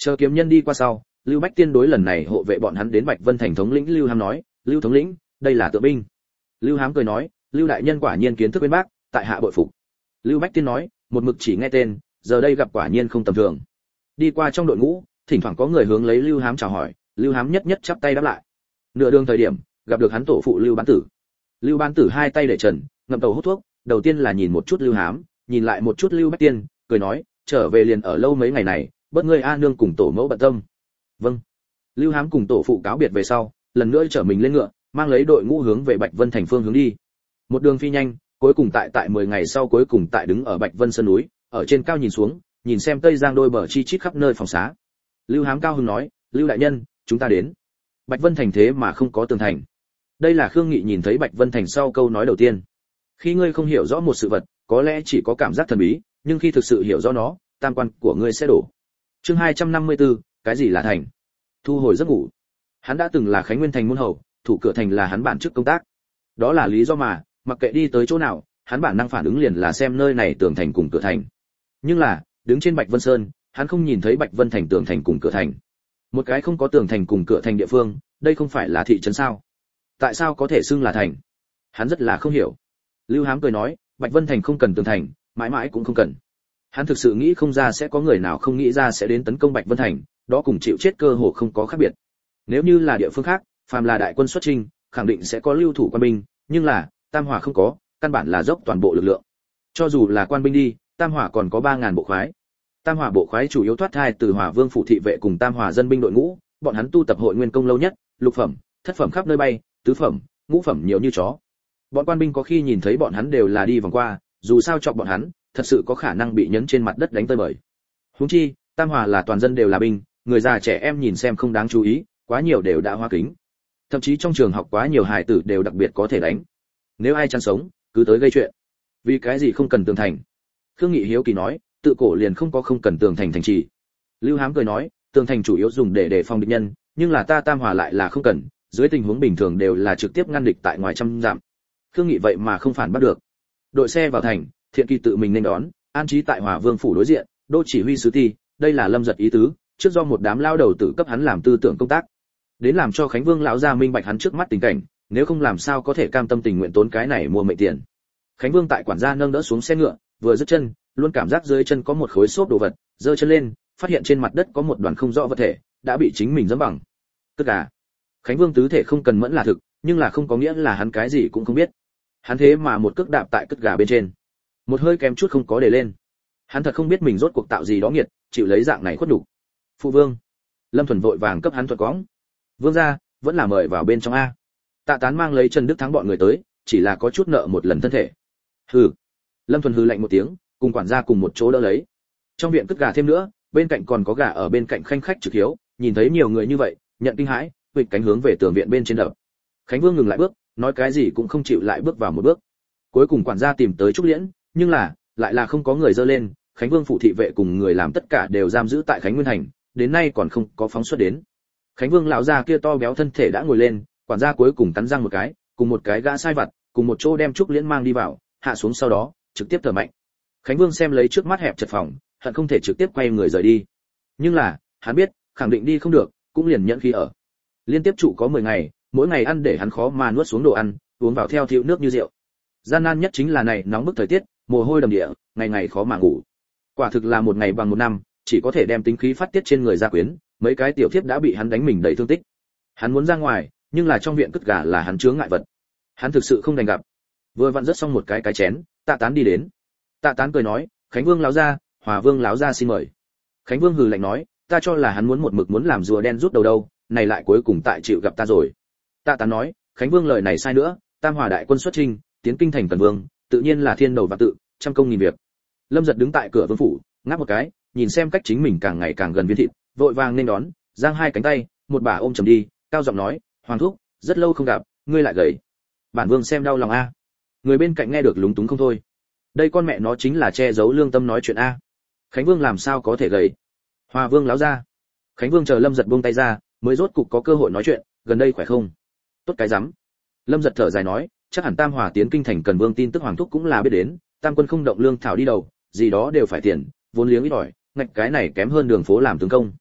Chờ kiếm nhân đi qua sau, Lưu Bách Tiên đối lần này hộ vệ bọn hắn đến Bạch Vân thành thống lĩnh Lưu Hám nói, Lưu thống lĩnh, đây là tượng binh. Lưu Hám cười nói, Lưu đại nhân quả nhiên kiến thức bên bác, tại hạ bội phục. Lưu Bách Tiên nói, một mực chỉ nghe tên, giờ đây gặp quả nhiên không tầm thường. Đi qua trong đội ngũ, thỉnh thoảng có người hướng lấy Lưu Hám chào hỏi, Lưu Hám nhất nhất chắp tay đáp lại. Nửa đường thời điểm, gặp được hắn tổ phụ Lưu Bán Tử. Lưu Bán Tử hai tay để trần, ngậm đầu hút thuốc, đầu tiên là nhìn một chút Lưu Hám, nhìn lại một chút Lưu Bách Tiên, cười nói, trở về liền ở lâu mấy ngày này, bớt ngươi a nương cùng tổ mẫu bận tâm. Vâng. Lưu Hám cùng tổ phụ cáo biệt về sau, lần nữa trở mình lên ngựa, mang lấy đội ngũ hướng về Bạch Vân thành phương hướng đi. Một đường phi nhanh, cuối cùng tại tại mười ngày sau cuối cùng tại đứng ở Bạch Vân sơn núi, ở trên cao nhìn xuống, nhìn xem Tây Giang đôi bờ chi chít khắp nơi phòng xá. Lưu Hám cao hứng nói, Lưu đại nhân, chúng ta đến. Bạch Vân thành thế mà không có tường thành. Đây là Khương Nghị nhìn thấy Bạch Vân thành sau câu nói đầu tiên. Khi ngươi không hiểu rõ một sự vật, có lẽ chỉ có cảm giác thần bí, nhưng khi thực sự hiểu rõ nó, tam quan của ngươi sẽ đổ. Chương hai trăm năm mươi tư, cái gì là thành? Thu hồi giấc ngủ. Hắn đã từng là Khánh Nguyên thành môn hầu, thủ cửa thành là hắn bản chức công tác. Đó là lý do mà, mặc kệ đi tới chỗ nào, hắn bản năng phản ứng liền là xem nơi này tường thành cùng cửa thành. Nhưng là, đứng trên Bạch Vân Sơn, hắn không nhìn thấy Bạch Vân thành tường thành cùng cửa thành. Một cái không có tường thành cùng cửa thành địa phương, đây không phải là thị trấn sao? Tại sao có thể xưng là thành? Hắn rất là không hiểu. Lưu Hám cười nói, Bạch Vân thành không cần tường thành, mãi mãi cũng không cần. Hắn thực sự nghĩ không ra sẽ có người nào không nghĩ ra sẽ đến tấn công Bạch Vân thành, đó cùng chịu chết cơ hồ không có khác biệt. Nếu như là địa phương khác, phàm là đại quân xuất chinh, khẳng định sẽ có lưu thủ quan binh, nhưng là Tam Hòa không có, căn bản là dốc toàn bộ lực lượng. Cho dù là quan binh đi, Tam Hòa còn có ba ngàn bộ khoái. Tam Hòa bộ khoái chủ yếu thoát thai từ Hòa Vương phủ thị vệ cùng Tam Hòa dân binh đội ngũ, bọn hắn tu tập hội nguyên công lâu nhất, lục phẩm, thất phẩm khắp nơi bay, tứ phẩm, ngũ phẩm nhiều như chó. Bọn quan binh có khi nhìn thấy bọn hắn đều là đi vòng qua, dù sao chọc bọn hắn, thật sự có khả năng bị nhấn trên mặt đất đánh tơi bời. Huống chi, Tam Hòa là toàn dân đều là binh, người già trẻ em nhìn xem không đáng chú ý, quá nhiều đều đã hoa kính. Thậm chí trong trường học quá nhiều hài tử đều đặc biệt có thể đánh. Nếu ai chăn sống, cứ tới gây chuyện. Vì cái gì không cần tường thành? Khương Nghị hiếu kỳ nói, tự cổ liền không có không cần tường thành thành trì. Lưu Hám cười nói, tường thành chủ yếu dùng để đề phòng địch nhân, nhưng là ta Tam Hòa lại là không cần, dưới tình huống bình thường đều là trực tiếp ngăn địch tại ngoài trăm dặm. Khương Nghị vậy mà không phản bắt được. Đội xe vào thành, Thiện Kỳ tự mình nên đón, an trí tại Hòa Vương phủ đối diện, đô chỉ huy sứ ti, đây là Lâm Giật ý tứ, trước do một đám lao đầu tử cấp hắn làm tư tưởng công tác, đến làm cho Khánh Vương lão gia minh bạch hắn trước mắt tình cảnh, nếu không làm sao có thể cam tâm tình nguyện tốn cái này mua mệnh tiền. Khánh Vương tại quản gia nâng đỡ xuống xe ngựa, vừa dứt chân, luôn cảm giác dưới chân có một khối xốp đồ vật, giơ chân lên, phát hiện trên mặt đất có một đoàn không rõ vật thể, đã bị chính mình giẫm bằng. Cất gà. Khánh Vương tứ thể không cần mẫn là thực, nhưng là không có nghĩa là hắn cái gì cũng không biết. Hắn thế mà một cước đạp tại cất gà bên trên, một hơi kém chút không có để lên. Hắn thật không biết mình rốt cuộc tạo gì đó nghiệt, chịu lấy dạng này khuất đủ. Phụ vương. Lâm Thuần vội vàng cấp hắn thuật quõng. Vương gia, vẫn là mời vào bên trong a. Tạ Tán mang lấy Trần Đức Thắng bọn người tới, chỉ là có chút nợ một lần thân thể. Hừ. Lâm Thuần hừ lạnh một tiếng, cùng quản gia cùng một chỗ đỡ lấy. Trong viện cất gà thêm nữa, bên cạnh còn có gà ở bên cạnh khanh khách trực hiếu, nhìn thấy nhiều người như vậy, nhận kinh hãi, vịt cánh hướng về tường viện bên trên đập. Khánh Vương ngừng lại bước, nói cái gì cũng không chịu lại bước vào một bước. Cuối cùng quản gia tìm tới Trúc Liễn, nhưng là, lại là không có người dơ lên, Khánh Vương phụ thị vệ cùng người làm tất cả đều giam giữ tại Khánh Nguyên thành, đến nay còn không có phóng xuất đến. Khánh Vương lão già kia to béo thân thể đã ngồi lên, quản gia cuối cùng cắn răng một cái, cùng một cái gã sai vặt, cùng một chỗ đem Trúc Liễn mang đi vào, hạ xuống sau đó, trực tiếp thở mạnh. Khánh Vương xem lấy trước mắt hẹp chật phòng, hận không thể trực tiếp quay người rời đi. Nhưng là, hắn biết, khẳng định đi không được, cũng liền nhẫn khí ở. Liên tiếp trụ có mười ngày, mỗi ngày ăn để hắn khó mà nuốt xuống đồ ăn, uống vào theo thiệu nước như rượu. Gian nan nhất chính là này nóng bức thời tiết, mồ hôi đầm địa, ngày ngày khó mà ngủ. Quả thực là một ngày bằng một năm, chỉ có thể đem tính khí phát tiết trên người gia quyến, mấy cái tiểu thiếp đã bị hắn đánh mình đầy thương tích. Hắn muốn ra ngoài, nhưng là trong viện cất gà là hắn chướng ngại vật. Hắn thực sự không đành gặp. Vừa vặn rất xong một cái cái chén, Tạ Tán đi đến. Tạ Tán cười nói, Khánh Vương láo ra, Hòa Vương láo ra xin mời. Khánh Vương hừ lạnh nói, ta cho là hắn muốn một mực muốn làm rùa đen rút đầu đâu, này lại cuối cùng tại chịu gặp ta rồi. Tạ Tán nói, Khánh Vương lời này sai nữa, Tam Hòa đại quân xuất chinh, tiến kinh thành Cần Vương, tự nhiên là thiên đầu và tự, trăm công nghìn việc. Lâm Giật đứng tại cửa vương phủ, ngáp một cái, nhìn xem cách chính mình càng ngày càng gần viên thịt, vội vàng nên đón, giang hai cánh tay, một bà ôm chầm đi, cao giọng nói, Hoàng thúc, rất lâu không gặp, ngươi lại gầy. Bản vương xem đau lòng a. Người bên cạnh nghe được lúng túng không thôi. Đây con mẹ nó chính là che giấu lương tâm nói chuyện a. Khánh Vương làm sao có thể gầy? Hòa Vương láo ra. Khánh Vương chờ Lâm Giật buông tay ra, mới rốt cục có cơ hội nói chuyện, gần đây khỏe không? Tốt cái rắm. Lâm Giật thở dài nói, chắc hẳn Tam Hòa tiến kinh thành Cần Vương tin tức Hoàng thúc cũng là biết đến, Tam quân không động lương thảo đi đầu, gì đó đều phải tiền, vốn liếng ít ỏi, ngạch cái này kém hơn đường phố làm tướng công.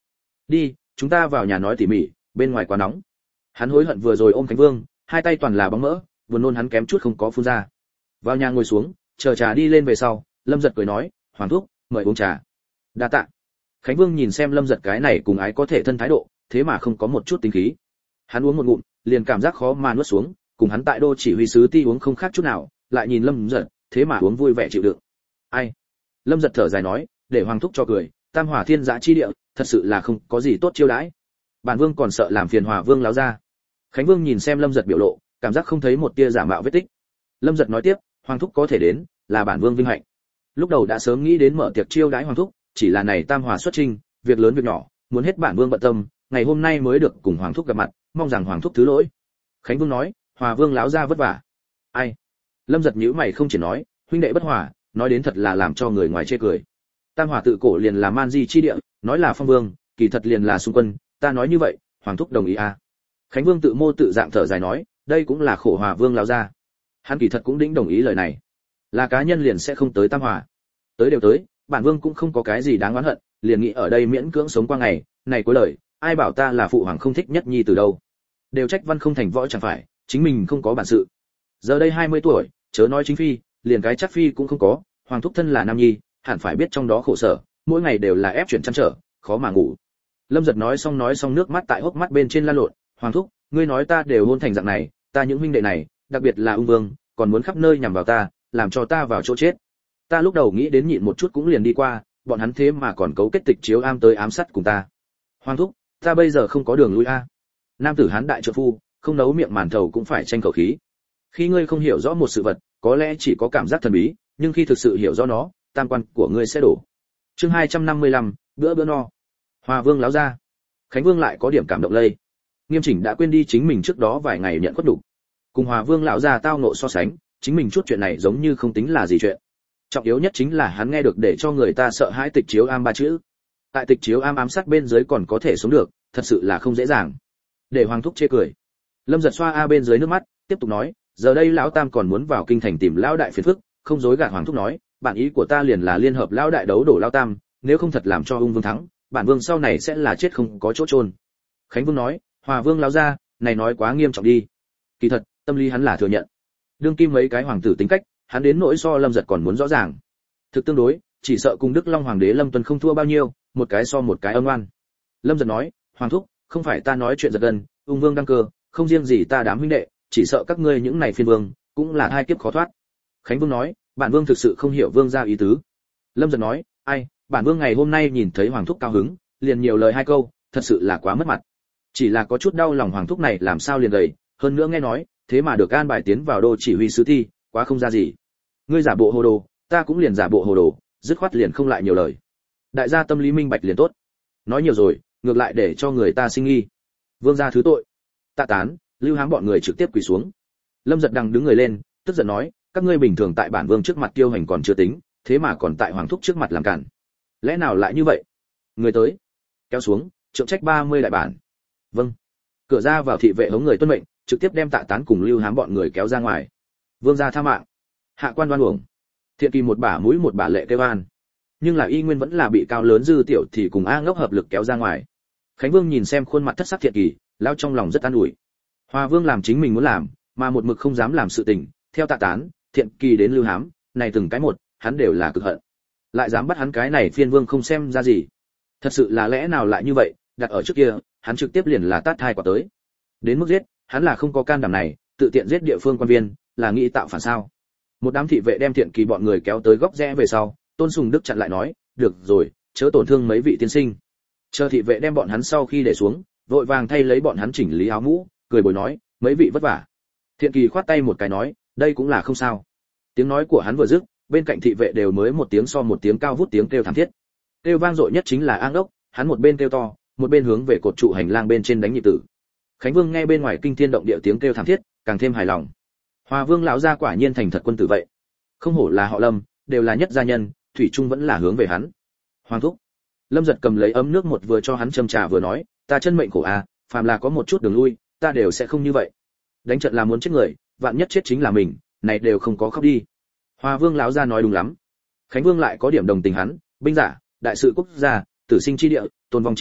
Đi, chúng ta vào nhà nói tỉ mỉ, bên ngoài quá nóng. Hắn hối hận vừa rồi ôm Khánh Vương, hai tay toàn là bóng mỡ, buồn nôn hắn kém chút không có phun ra. Vào nhà ngồi xuống, chờ trà đi lên về sau, Lâm Giật cười nói, "Hoàng thúc, mời uống trà." "Đa tạ." Khánh Vương nhìn xem Lâm Giật cái này cùng ái có thể thân thái độ, thế mà không có một chút tính khí. Hắn uống một ngụm, liền cảm giác khó mà nuốt xuống, cùng hắn tại đô chỉ huy sứ ti uống không khác chút nào, lại nhìn Lâm Giật, thế mà uống vui vẻ chịu đựng. "Ai?" Lâm Giật thở dài nói, "Để Hoàng thúc cho cười, Tam Hỏa Thiên Giã chi địa, thật sự là không có gì tốt chiêu đãi. Bản vương còn sợ làm phiền Hòa Vương láo ra." Khánh Vương nhìn xem Lâm Giật biểu lộ, cảm giác không thấy một tia giả mạo vết tích. Lâm Giật nói tiếp, "Hoàng thúc có thể đến, là bản vương vinh hạnh." Lúc đầu đã sớm nghĩ đến mở tiệc chiêu đãi Hoàng thúc, chỉ là này Tam Hòa xuất chinh, việc lớn việc nhỏ, muốn hết bản vương bận tâm, ngày hôm nay mới được cùng Hoàng thúc gặp mặt, mong rằng Hoàng thúc thứ lỗi. Khánh Vương nói, "Hòa Vương láo ra vất vả." "Ai?" Lâm Giật nhíu mày không chỉ nói, "Huynh đệ bất hòa, nói đến thật là làm cho người ngoài chê cười. Tam Hòa tự cổ liền là man di chi địa, nói là phong vương, kỳ thật liền là xung quân, ta nói như vậy, Hoàng thúc đồng ý à?" Khánh Vương tự mô tự dạng thở dài nói, đây cũng là khổ Hòa Vương láo ra. Hắn kỳ thật cũng đĩnh đồng ý lời này. Là cá nhân liền sẽ không tới Tam Hòa. Tới đều tới, bản vương cũng không có cái gì đáng oán hận, liền nghĩ ở đây miễn cưỡng sống qua ngày, này cuối lời, ai bảo ta là phụ hoàng không thích nhất nhi từ đâu. Đều trách văn không thành võ chẳng phải, chính mình không có bản sự. Giờ đây hai mươi tuổi, chớ nói chính phi, liền cái chắc phi cũng không có, hoàng thúc thân là nam nhi, hẳn phải biết trong đó khổ sở, mỗi ngày đều là ép chuyển chăn trở, khó mà ngủ. Lâm Giật nói xong nói xong nước mắt tại hốc mắt bên trên lan lộn, "Hoàng thúc, ngươi nói ta đều hôn thành dạng này, ta những huynh đệ này, đặc biệt là Ung Vương, còn muốn khắp nơi nhằm vào ta, làm cho ta vào chỗ chết. Ta lúc đầu nghĩ đến nhịn một chút cũng liền đi qua, bọn hắn thế mà còn cấu kết tịch chiếu am tới ám sát cùng ta. Hoàng thúc, ta bây giờ không có đường lui a." Nam tử hán đại trợ phu, không nấu miệng màn thầu cũng phải tranh khẩu khí. Khi ngươi không hiểu rõ một sự vật, có lẽ chỉ có cảm giác thần bí, nhưng khi thực sự hiểu rõ nó, tam quan của ngươi sẽ đổ. Chương hai trăm năm mươi lăm, bữa bữa no. Hòa Vương láo ra. Khánh Vương lại có điểm cảm động lây. Nghiêm Chỉnh đã quên đi chính mình trước đó vài ngày nhận khuất đủ. Cùng Hòa Vương lão gia tao nộ so sánh, chính mình chút chuyện này giống như không tính là gì chuyện. Trọng yếu nhất chính là hắn nghe được để cho người ta sợ hãi tịch chiếu am ba chữ. Tại tịch chiếu am ám sát bên dưới còn có thể sống được, thật sự là không dễ dàng. Để Hoàng thúc chê cười. Lâm Giật xoa a bên dưới nước mắt, tiếp tục nói, giờ đây lão tam còn muốn vào kinh thành tìm lão đại phiền phức, không dối gạt Hoàng thúc nói, bản ý của ta liền là liên hợp lão đại đấu đổ lão tam, nếu không thật làm cho Ung Vương thắng, bản vương sau này sẽ là chết không có chỗ chôn. Khánh Vương nói, Hòa Vương lão gia, này nói quá nghiêm trọng đi. Kỳ thật, tâm lý hắn là thừa nhận. Đương kim mấy cái hoàng tử tính cách, hắn đến nỗi so Lâm Giật còn muốn rõ ràng. Thực tương đối, chỉ sợ cùng Đức Long hoàng đế Lâm Tuân không thua bao nhiêu, một cái so một cái âm oan. Lâm Giật nói, Hoàng thúc, không phải ta nói chuyện giật gân, Ung Vương đăng cơ, không riêng gì ta đám huynh đệ, chỉ sợ các ngươi những này phiên vương, cũng là hai kiếp khó thoát. Khánh Vương nói, bản vương thực sự không hiểu vương gia ý tứ. Lâm Giật nói, ai, bản vương ngày hôm nay nhìn thấy Hoàng thúc cao hứng, liền nhiều lời hai câu, thật sự là quá mất mặt. Chỉ là có chút đau lòng Hoàng thúc này làm sao liền gầy, hơn nữa nghe nói, thế mà được an bài tiến vào đô chỉ huy sứ thi, quá không ra gì. Ngươi giả bộ hồ đồ, ta cũng liền giả bộ hồ đồ, dứt khoát liền không lại nhiều lời. Đại gia tâm lý minh bạch liền tốt. Nói nhiều rồi, ngược lại để cho người ta sinh nghi. Vương gia thứ tội. Tạ Tán, Lưu Hám bọn người trực tiếp quỳ xuống. Lâm Giật đằng đứng người lên, tức giận nói, các ngươi bình thường tại bản vương trước mặt tiêu hành còn chưa tính, thế mà còn tại hoàng thúc trước mặt làm cản. Lẽ nào lại như vậy? Người tới, kéo xuống, trượng trách ba mươi đại bản. Vâng. Cửa ra vào thị vệ hống người tuân mệnh, trực tiếp đem Tạ Tán cùng Lưu Hám bọn người kéo ra ngoài. Vương gia tha mạng. Hạ quan đoan uổng. Thiện Kỳ một bả mũi một bả lệ kêu oan. Nhưng là y nguyên vẫn là bị cao lớn dư tiểu thì cùng a ngốc hợp lực kéo ra ngoài. Khánh Vương nhìn xem khuôn mặt thất sắc Thiện Kỳ, lao trong lòng rất an ủi. Hòa Vương làm chính mình muốn làm, mà một mực không dám làm sự tình, theo Tạ Tán, Thiện Kỳ đến Lưu Hám, này từng cái một, hắn đều là cực hận. Lại dám bắt hắn cái này phiên vương không xem ra gì. Thật sự là lẽ nào lại như vậy, đặt ở trước kia, hắn trực tiếp liền là tát thai quả tới. Đến mức giết, hắn là không có can đảm này, tự tiện giết địa phương quan viên, là nghĩ tạo phản sao? Một đám thị vệ đem Thiện Kỳ bọn người kéo tới góc rẽ về sau, Tôn Sùng Đức chặn lại nói, được rồi, chớ tổn thương mấy vị tiên sinh. Chờ thị vệ đem bọn hắn sau khi để xuống, vội vàng thay lấy bọn hắn chỉnh lý áo mũ, cười bồi nói, mấy vị vất vả. Thiện Kỳ khoát tay một cái nói, đây cũng là không sao. Tiếng nói của hắn vừa dứt, bên cạnh thị vệ đều mới một tiếng so một tiếng cao vút tiếng kêu thảm thiết. Kêu vang dội nhất chính là An Đốc, hắn một bên kêu to, một bên hướng về cột trụ hành lang bên trên đánh nhịp tử. Khánh Vương nghe bên ngoài kinh thiên động địa tiếng kêu thảm thiết, càng thêm hài lòng. Hòa Vương lão gia quả nhiên thành thật quân tử vậy. Không hổ là họ Lâm, đều là nhất gia nhân, thủy chung vẫn là hướng về hắn. Hoàng thúc. Lâm Giật cầm lấy ấm nước một vừa cho hắn châm trà vừa nói, ta chân mệnh khổ à, phàm là có một chút đường lui, ta đều sẽ không như vậy. Đánh trận là muốn chết người, vạn nhất chết chính là mình, này đều không có khóc đi. Hòa Vương lão gia nói đúng lắm. Khánh Vương lại có điểm đồng tình hắn, binh giả, đại sự quốc gia, tử sinh chi địa, tồn vong chi đạo,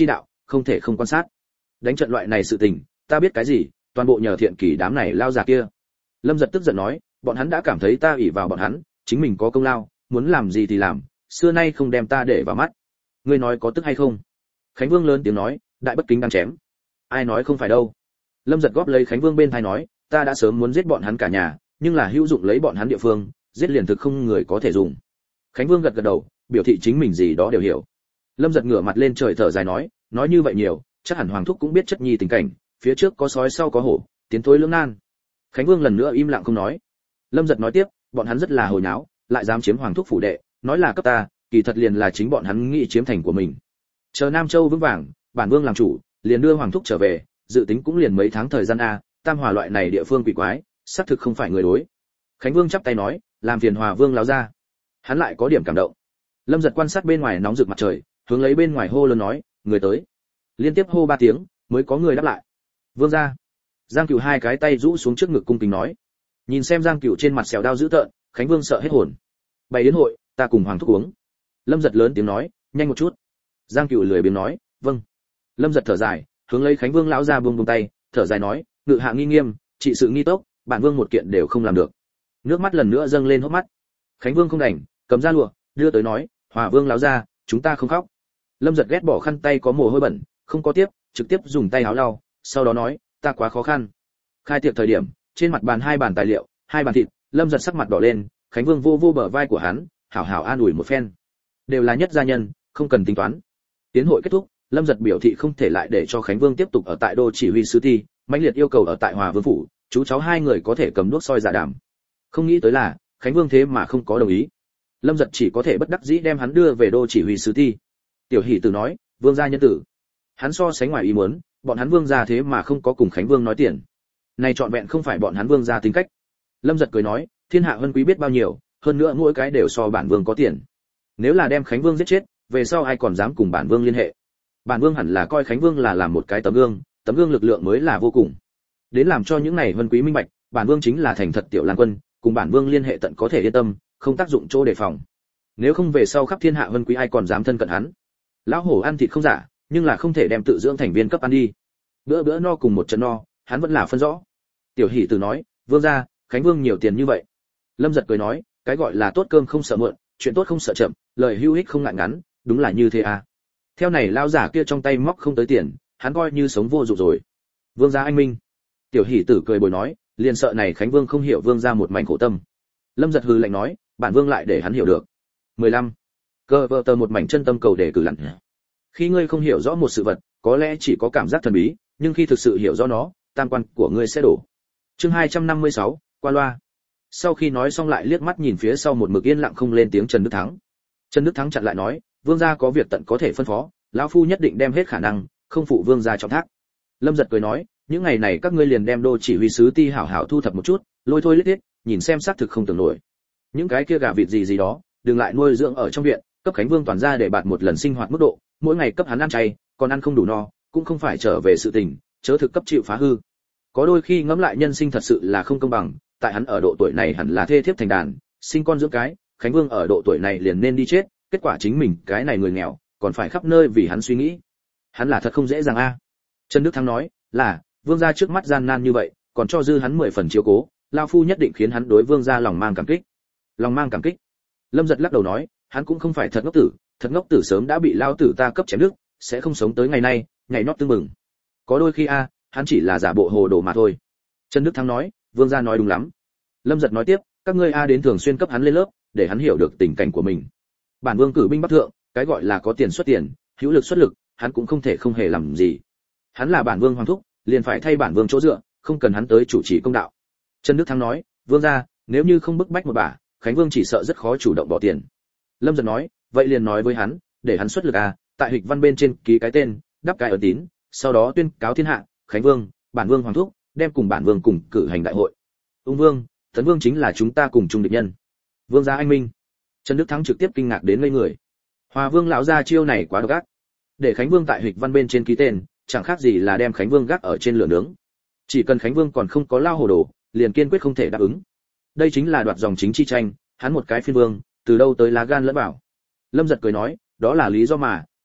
không thể không quan sát. Đánh trận loại này sự tình, ta biết cái gì, toàn bộ nhờ Thiện Kỳ đám này lao già kia. Lâm Giật tức giận nói, bọn hắn đã cảm thấy ta ỷ vào bọn hắn, chính mình có công lao, muốn làm gì thì làm, xưa nay không đem ta để vào mắt. Ngươi nói có tức hay không? Khánh Vương lớn tiếng nói, đại bất kính đang chém. Ai nói không phải đâu. Lâm Giật góp lấy Khánh Vương bên tai nói, ta đã sớm muốn giết bọn hắn cả nhà, nhưng là hữu dụng lấy bọn hắn địa phương, giết liền thực không người có thể dùng. Khánh Vương gật gật đầu, biểu thị chính mình gì đó đều hiểu. Lâm Giật ngửa mặt lên trời thở dài nói, nói như vậy nhiều, chắc hẳn Hoàng thúc cũng biết chất nhi tình cảnh, phía trước có sói sau có hổ, tiến thối lưỡng nan. Khánh Vương lần nữa im lặng không nói. Lâm Giật nói tiếp, bọn hắn rất là hồi nháo, lại dám chiếm Hoàng thúc phủ đệ, nói là cấp ta, kỳ thật liền là chính bọn hắn nghĩ chiếm thành của mình. Chờ Nam Châu vững vàng, bản vương làm chủ, liền đưa Hoàng thúc trở về, dự tính cũng liền mấy tháng thời gian a, Tam Hòa loại này địa phương quỷ quái, xác thực không phải người đối. Khánh Vương chắp tay nói, làm phiền Hòa Vương láo ra. Hắn lại có điểm cảm động. Lâm Giật quan sát bên ngoài nóng rực mặt trời, hướng lấy bên ngoài hô lớn nói, người tới. Liên tiếp hô ba tiếng, mới có người đáp lại. Vương gia. Giang Cửu hai cái tay rũ xuống trước ngực cung kính nói. Nhìn xem Giang Cửu trên mặt sẹo đau dữ tợn, Khánh Vương sợ hết hồn. Bày đến hội, ta cùng Hoàng thúc uống. Lâm Giật lớn tiếng nói, nhanh một chút. Giang Cửu lười biếng nói, vâng. Lâm Giật thở dài, hướng lấy Khánh Vương lão ra buông buông tay, thở dài nói, ngự hạ nghi nghiêm, trị sự nghi tốc, bản vương một kiện đều không làm được. Nước mắt lần nữa dâng lên hốc mắt. Khánh Vương không đành, cầm ra lụa, đưa tới nói, Hòa Vương lão ra, chúng ta không khóc. Lâm Giật ghét bỏ khăn tay có mồ hôi bẩn, không có tiếp, trực tiếp dùng tay áo lau, sau đó nói, ta quá khó khăn. Khai tiệc thời điểm, trên mặt bàn hai bàn tài liệu, hai bàn thịt, Lâm Giật sắc mặt đỏ lên, Khánh Vương vô vô bờ vai của hắn, hảo hảo an ủi một phen. Đều là nhất gia nhân, không cần tính toán. Tiến hội kết thúc, Lâm Giật biểu thị không thể lại để cho Khánh Vương tiếp tục ở tại đô chỉ huy sứ ti, mãnh liệt yêu cầu ở tại Hòa Vương phủ, chú cháu hai người có thể cầm đuốc soi giả đảm. Không nghĩ tới là, Khánh Vương thế mà không có đồng ý. Lâm Giật chỉ có thể bất đắc dĩ đem hắn đưa về đô chỉ huy sứ ti. Tiểu Hỷ Tử nói, Vương gia nhân tử. Hắn so sánh ngoài ý muốn, bọn hắn Vương gia thế mà không có cùng Khánh Vương nói tiền. Này trọn vẹn không phải bọn hắn Vương gia tính cách. Lâm Giật cười nói, thiên hạ vân quý biết bao nhiêu, hơn nữa mỗi cái đều so bản vương có tiền. Nếu là đem Khánh Vương giết chết, về sau ai còn dám cùng bản vương liên hệ? Bản vương hẳn là coi Khánh Vương là làm một cái tấm gương, tấm gương lực lượng mới là vô cùng. Đến làm cho những này vân quý minh bạch, bản vương chính là thành thật tiểu Lan Quân, cùng bản vương liên hệ tận có thể yên tâm, không tác dụng chỗ đề phòng. Nếu không về sau khắp thiên hạ vân quý ai còn dám thân cận hắn. Lão hổ ăn thịt không giả, nhưng là không thể đem tự dưỡng thành viên cấp ăn đi. Bữa bữa no cùng một trận no, hắn vẫn là phân rõ. Tiểu Hỷ Tử nói, vương gia, Khánh Vương nhiều tiền như vậy. Lâm Giật cười nói, cái gọi là tốt cơm không sợ mượn, chuyện tốt không sợ chậm, lời hữu ích không ngại ngắn, đúng là như thế à. Theo này lao giả kia trong tay móc không tới tiền, hắn coi như sống vô dụng rồi. Vương gia anh minh. Tiểu Hỷ Tử cười bồi nói, liền sợ này Khánh Vương không hiểu vương gia một mảnh khổ tâm. Lâm Giật hừ lạnh nói, bản vương lại để hắn hiểu được. mười lăm. Cơ vợ tờ một mảnh chân tâm cầu để cử lặn. Khi ngươi không hiểu rõ một sự vật, có lẽ chỉ có cảm giác thần bí, nhưng khi thực sự hiểu rõ nó, tam quan của ngươi sẽ đổ. Chương hai trăm năm mươi sáu, qua loa. Sau khi nói xong lại liếc mắt nhìn phía sau một mực yên lặng không lên tiếng Trần Đức Thắng. Trần Đức Thắng chặn lại nói, vương gia có việc tận có thể phân phó, lão phu nhất định đem hết khả năng, không phụ vương gia trọng thác. Lâm Giật cười nói, những ngày này các ngươi liền đem đô chỉ huy sứ ti hảo hảo thu thập một chút, lôi thôi lết thiết, nhìn xem xác thực không tưởng nổi. Những cái kia gà vịt gì gì đó, đừng lại nuôi dưỡng ở trong viện, cấp Khánh Vương toàn ra để bạt một lần sinh hoạt mức độ, mỗi ngày cấp hắn ăn chay, còn ăn không đủ no, cũng không phải trở về sự tình, chớ thực cấp chịu phá hư. Có đôi khi ngẫm lại nhân sinh thật sự là không công bằng, tại hắn ở độ tuổi này hẳn là thê thiếp thành đàn, sinh con dưỡng cái, Khánh Vương ở độ tuổi này liền nên đi chết, kết quả chính mình cái này người nghèo, còn phải khắp nơi vì hắn suy nghĩ. Hắn là thật không dễ dàng a. Trần Đức Thắng nói, là, vương gia trước mắt gian nan như vậy, còn cho dư hắn mười phần chiếu cố, lão phu nhất định khiến hắn đối vương gia lòng mang cảm kích. Lòng mang cảm kích. Lâm Giật lắc đầu nói, hắn cũng không phải thật ngốc tử, thật ngốc tử sớm đã bị lao tử ta cấp chém nước, sẽ không sống tới ngày nay, nhảy nót tương mừng. Có đôi khi a, hắn chỉ là giả bộ hồ đồ mà thôi. Trần Đức Thắng nói, vương gia nói đúng lắm. Lâm Giật nói tiếp, các ngươi a đến thường xuyên cấp hắn lên lớp, để hắn hiểu được tình cảnh của mình. Bản vương cử binh bắc thượng, cái gọi là có tiền xuất tiền, hữu lực xuất lực, hắn cũng không thể không hề làm gì. Hắn là bản vương hoàng thúc, liền phải thay bản vương chỗ dựa, không cần hắn tới chủ trì công đạo. Trần Đức Thắng nói, vương gia, nếu như không bức bách một bả, Khánh Vương chỉ sợ rất khó chủ động bỏ tiền. Lâm Giật nói, vậy liền nói với hắn, để hắn xuất lực à, tại Hịch Văn bên trên ký cái tên, đắp cái ấn tín, sau đó tuyên cáo thiên hạ, Khánh Vương, bản vương hoàng thúc, đem cùng bản vương cùng cử hành đại hội. Ung Vương, Tấn Vương chính là chúng ta cùng chung địch nhân. Vương gia anh minh. Trần Đức Thắng trực tiếp kinh ngạc đến ngây người. Hòa Vương lão gia chiêu này quá độc ác. Để Khánh Vương tại Hịch Văn bên trên ký tên, chẳng khác gì là đem Khánh Vương gác ở trên lửa nướng. Chỉ cần Khánh Vương còn không có lao hồ đồ, liền kiên quyết không thể đáp ứng. Đây chính là đoạt dòng chính chi tranh, hắn một cái phiên vương, từ đâu tới lá gan lẫn bảo. Lâm Giật cười nói, đó là lý do mà,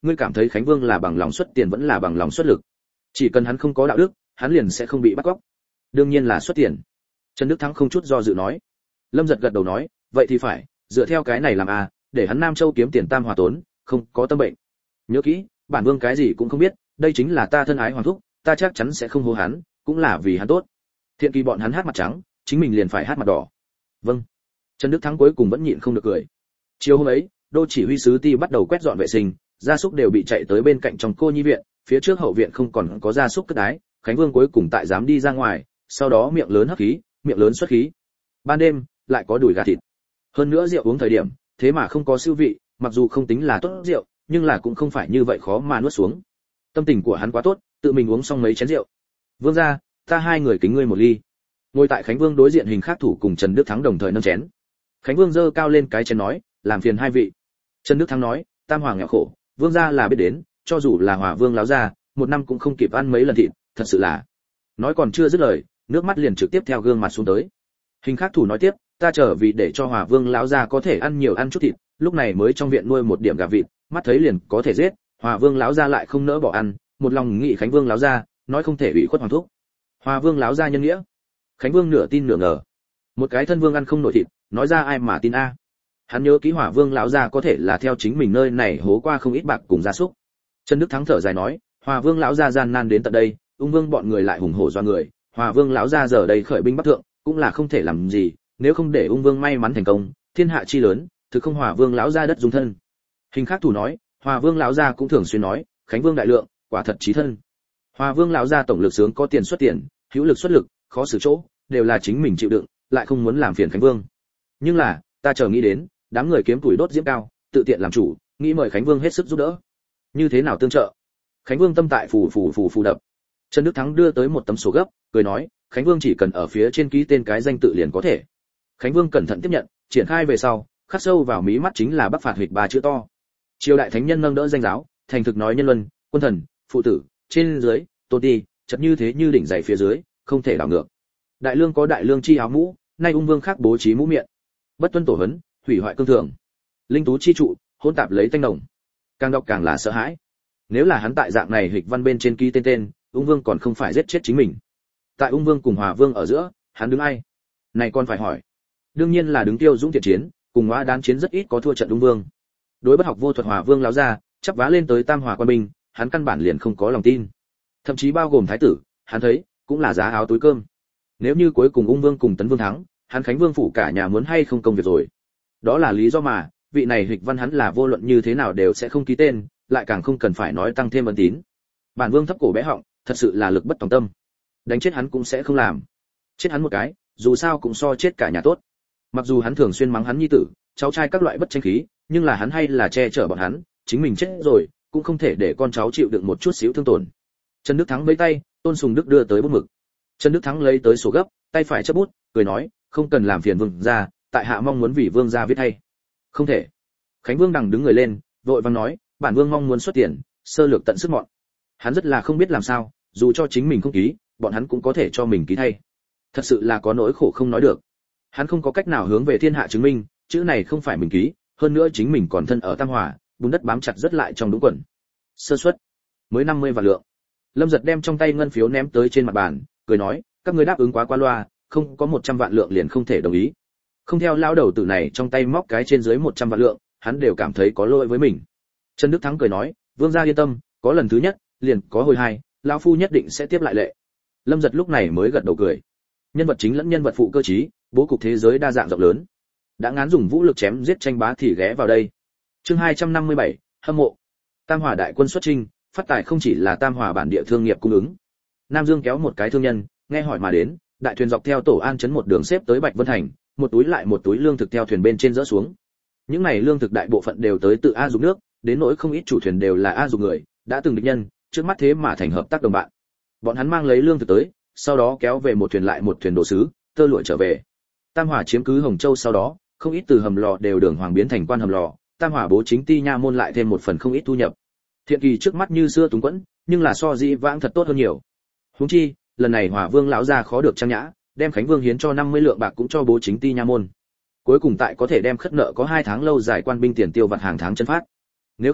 ngươi cảm thấy Khánh Vương là bằng lòng xuất tiền vẫn là bằng lòng xuất lực? Chỉ cần hắn không có đạo đức, hắn liền sẽ không bị bắt cóc. Đương nhiên là xuất tiền. Trần Đức Thắng không chút do dự nói. Lâm Giật gật đầu nói, vậy thì phải, dựa theo cái này làm à, để hắn Nam Châu kiếm tiền tam hòa tốn, không có tâm bệnh. Nhớ kỹ, bản vương cái gì cũng không biết, đây chính là ta thân ái hoàng thúc, ta chắc chắn sẽ không hô hắn, cũng là vì hắn tốt. Thiện kỳ bọn hắn hát mặt trắng, chính mình liền phải hát mặt đỏ. Vâng. Trần Đức Thắng cuối cùng vẫn nhịn không được cười. Chiều hôm ấy, đô chỉ huy sứ Ti bắt đầu quét dọn vệ sinh, gia súc đều bị chạy tới bên cạnh trong cô nhi viện, phía trước hậu viện không còn có gia súc cất đái, Khánh Vương cuối cùng tại dám đi ra ngoài, sau đó miệng lớn hấp khí, miệng lớn xuất khí. Ban đêm, lại có đùi gà thịt. Hơn nữa rượu uống thời điểm, thế mà không có siêu vị, mặc dù không tính là tốt rượu, nhưng là cũng không phải như vậy khó mà nuốt xuống. Tâm tình của hắn quá tốt, tự mình uống xong mấy chén rượu. Vương gia, ta hai người kính ngươi một ly. Ngồi tại Khánh Vương đối diện Hình Khắc Thủ cùng Trần Đức Thắng đồng thời nâng chén. Khánh Vương giơ cao lên cái chén nói, làm phiền hai vị. Trần Đức Thắng nói, tam hoàng nghèo khổ, vương gia là biết đến, cho dù là Hòa Vương láo gia, một năm cũng không kịp ăn mấy lần thịt, thật sự là. Nói còn chưa dứt lời, nước mắt liền trực tiếp theo gương mặt xuống tới. Hình Khắc Thủ nói tiếp, ta trở vì để cho Hòa Vương láo gia có thể ăn nhiều ăn chút thịt, lúc này mới trong viện nuôi một điểm gà vịt, mắt thấy liền có thể giết, Hòa Vương láo gia lại không nỡ bỏ ăn, một lòng nghị Khánh Vương láo gia, nói không thể ủy khuất hoàng thúc. Hòa Vương láo gia nhân nghĩa. Khánh Vương nửa tin nửa ngờ. Một cái thân vương ăn không nổi thịt, nói ra ai mà tin a. Hắn nhớ kỹ Hòa Vương lão gia có thể là theo chính mình nơi này hố qua không ít bạc cùng gia súc. Trần Đức Thắng thở dài nói, Hòa Vương lão gia gian nan đến tận đây, Ung Vương bọn người lại hùng hổ do người, Hòa Vương lão gia giờ đây khởi binh bắc thượng, cũng là không thể làm gì, nếu không để Ung Vương may mắn thành công, thiên hạ chi lớn, thực không Hòa Vương lão gia đất dung thân. Hình Khắc Thủ nói, Hòa Vương lão gia cũng thường xuyên nói, Khánh Vương đại lượng, quả thật chí thân. Hòa Vương lão gia tổng lực sướng có tiền xuất tiền, hữu lực xuất lực, khó xử chỗ, đều là chính mình chịu đựng, lại không muốn làm phiền Khánh Vương. Nhưng là, ta chờ nghĩ đến, đám người kiếm tuổi đốt diễm cao, tự tiện làm chủ, nghĩ mời Khánh Vương hết sức giúp đỡ. Như thế nào tương trợ? Khánh Vương tâm tại phù phù phù phù đập. Trần Đức Thắng đưa tới một tấm sổ gấp, cười nói, Khánh Vương chỉ cần ở phía trên ký tên cái danh tự liền có thể. Khánh Vương cẩn thận tiếp nhận, triển khai về sau, khắc sâu vào mí mắt chính là Bắc phạt hịch ba chữ to. Triều đại thánh nhân nâng đỡ danh giáo, thành thực nói nhân luân, quân thần, phụ tử, trên dưới, tôn ti, chật như thế như đỉnh dày phía dưới, không thể đảo ngược. Đại lương có đại lương chi áo mũ, nay Ung Vương khác bố trí mũ miệng. Bất tuân tổ hấn, hủy hoại cương thường. Linh tú chi trụ, hỗn tạp lấy tanh nồng. Càng đọc càng là sợ hãi. Nếu là hắn tại dạng này hịch văn bên trên ký tên tên, Ung Vương còn không phải giết chết chính mình. Tại Ung Vương cùng Hòa Vương ở giữa, hắn đứng ai? Này còn phải hỏi. Đương nhiên là đứng Tiêu Dũng thiện chiến, cùng Ngoa đán chiến rất ít có thua trận Ung Vương. Đối bất học vô thuật Hòa Vương láo ra, chắp vá lên tới tam hòa quan binh, hắn căn bản liền không có lòng tin. Thậm chí bao gồm thái tử, hắn thấy cũng là giá áo túi cơm. Nếu như cuối cùng Ung Vương cùng Tấn Vương thắng, hắn Khánh Vương phủ cả nhà muốn hay không công việc rồi. Đó là lý do mà, vị này hịch văn hắn là vô luận như thế nào đều sẽ không ký tên, lại càng không cần phải nói tăng thêm ân tín. Bản Vương thấp cổ bé họng, thật sự là lực bất tòng tâm. Đánh chết hắn cũng sẽ không làm. Chết hắn một cái, dù sao cũng so chết cả nhà tốt. Mặc dù hắn thường xuyên mắng hắn nhi tử, cháu trai các loại bất tranh khí, nhưng là hắn hay là che chở bọn hắn, chính mình chết rồi, cũng không thể để con cháu chịu đựng một chút xíu thương tổn. Trần Đức Thắng vẫy tay, Tôn Sùng Đức đưa tới bút mực. Trần Đức Thắng lấy tới sổ gấp, tay phải chấp bút, cười nói, không cần làm phiền vương gia, tại hạ mong muốn vì vương gia viết thay. Không thể. Khánh Vương đằng đứng người lên, vội vàng nói, bản vương mong muốn xuất tiền, sơ lược tận sức mọn. Hắn rất là không biết làm sao, dù cho chính mình không ký, bọn hắn cũng có thể cho mình ký thay. Thật sự là có nỗi khổ không nói được. Hắn không có cách nào hướng về thiên hạ chứng minh, chữ này không phải mình ký, hơn nữa chính mình còn thân ở Tam Hòa, bùn đất bám chặt rất lại trong đúng quần. Sơ suất, mới năm mươi vạn lượng. Lâm Giật đem trong tay ngân phiếu ném tới trên mặt bàn, cười nói, các ngươi đáp ứng quá qua loa, không có một trăm vạn lượng liền không thể đồng ý. Không theo lão đầu tử này trong tay móc cái trên dưới một trăm vạn lượng, hắn đều cảm thấy có lỗi với mình. Trần Đức Thắng cười nói, vương gia yên tâm, có lần thứ nhất, liền có hồi hai, lão phu nhất định sẽ tiếp lại lệ. Lâm Giật lúc này mới gật đầu cười. Nhân vật chính lẫn nhân vật phụ cơ trí, bố cục thế giới đa dạng rộng lớn. Đã ngán dùng vũ lực chém giết tranh bá thì ghé vào đây. Chương hai trăm năm mươi bảy, hâm mộ. Tam Hòa đại quân xuất chinh, phát tài không chỉ là Tam Hòa bản địa thương nghiệp cung ứng. Nam Dương kéo một cái thương nhân, nghe hỏi mà đến, đại thuyền dọc theo Tổ An trấn một đường xếp tới Bạch Vân thành, một túi lại một túi lương thực theo thuyền bên trên dỡ xuống. Những này lương thực đại bộ phận đều tới từ A Dục nước, đến nỗi không ít chủ thuyền đều là A Dục người, đã từng địch nhân, trước mắt thế mà thành hợp tác đồng bạn. Bọn hắn mang lấy lương thực tới, sau đó kéo về một thuyền lại một thuyền đồ sứ, tơ lụa trở về. Tam Hòa chiếm cứ Hồng Châu sau đó, không ít từ hầm lò đều đường hoàng biến thành quan hầm lò, Tam Hòa bố chính ti nha môn lại thêm một phần không ít thu nhập. Thiện kỳ trước mắt như xưa túng quẫn, nhưng là so dĩ vãng thật tốt hơn nhiều. Huống chi, lần này Hòa Vương lão gia khó được trang nhã, đem Khánh Vương hiến cho năm mươi lượng bạc cũng cho bố chính ti nha môn. Cuối cùng tại có thể đem khất nợ có hai tháng lâu dài quan binh tiền tiêu vặt hàng tháng chân phát. Nếu không,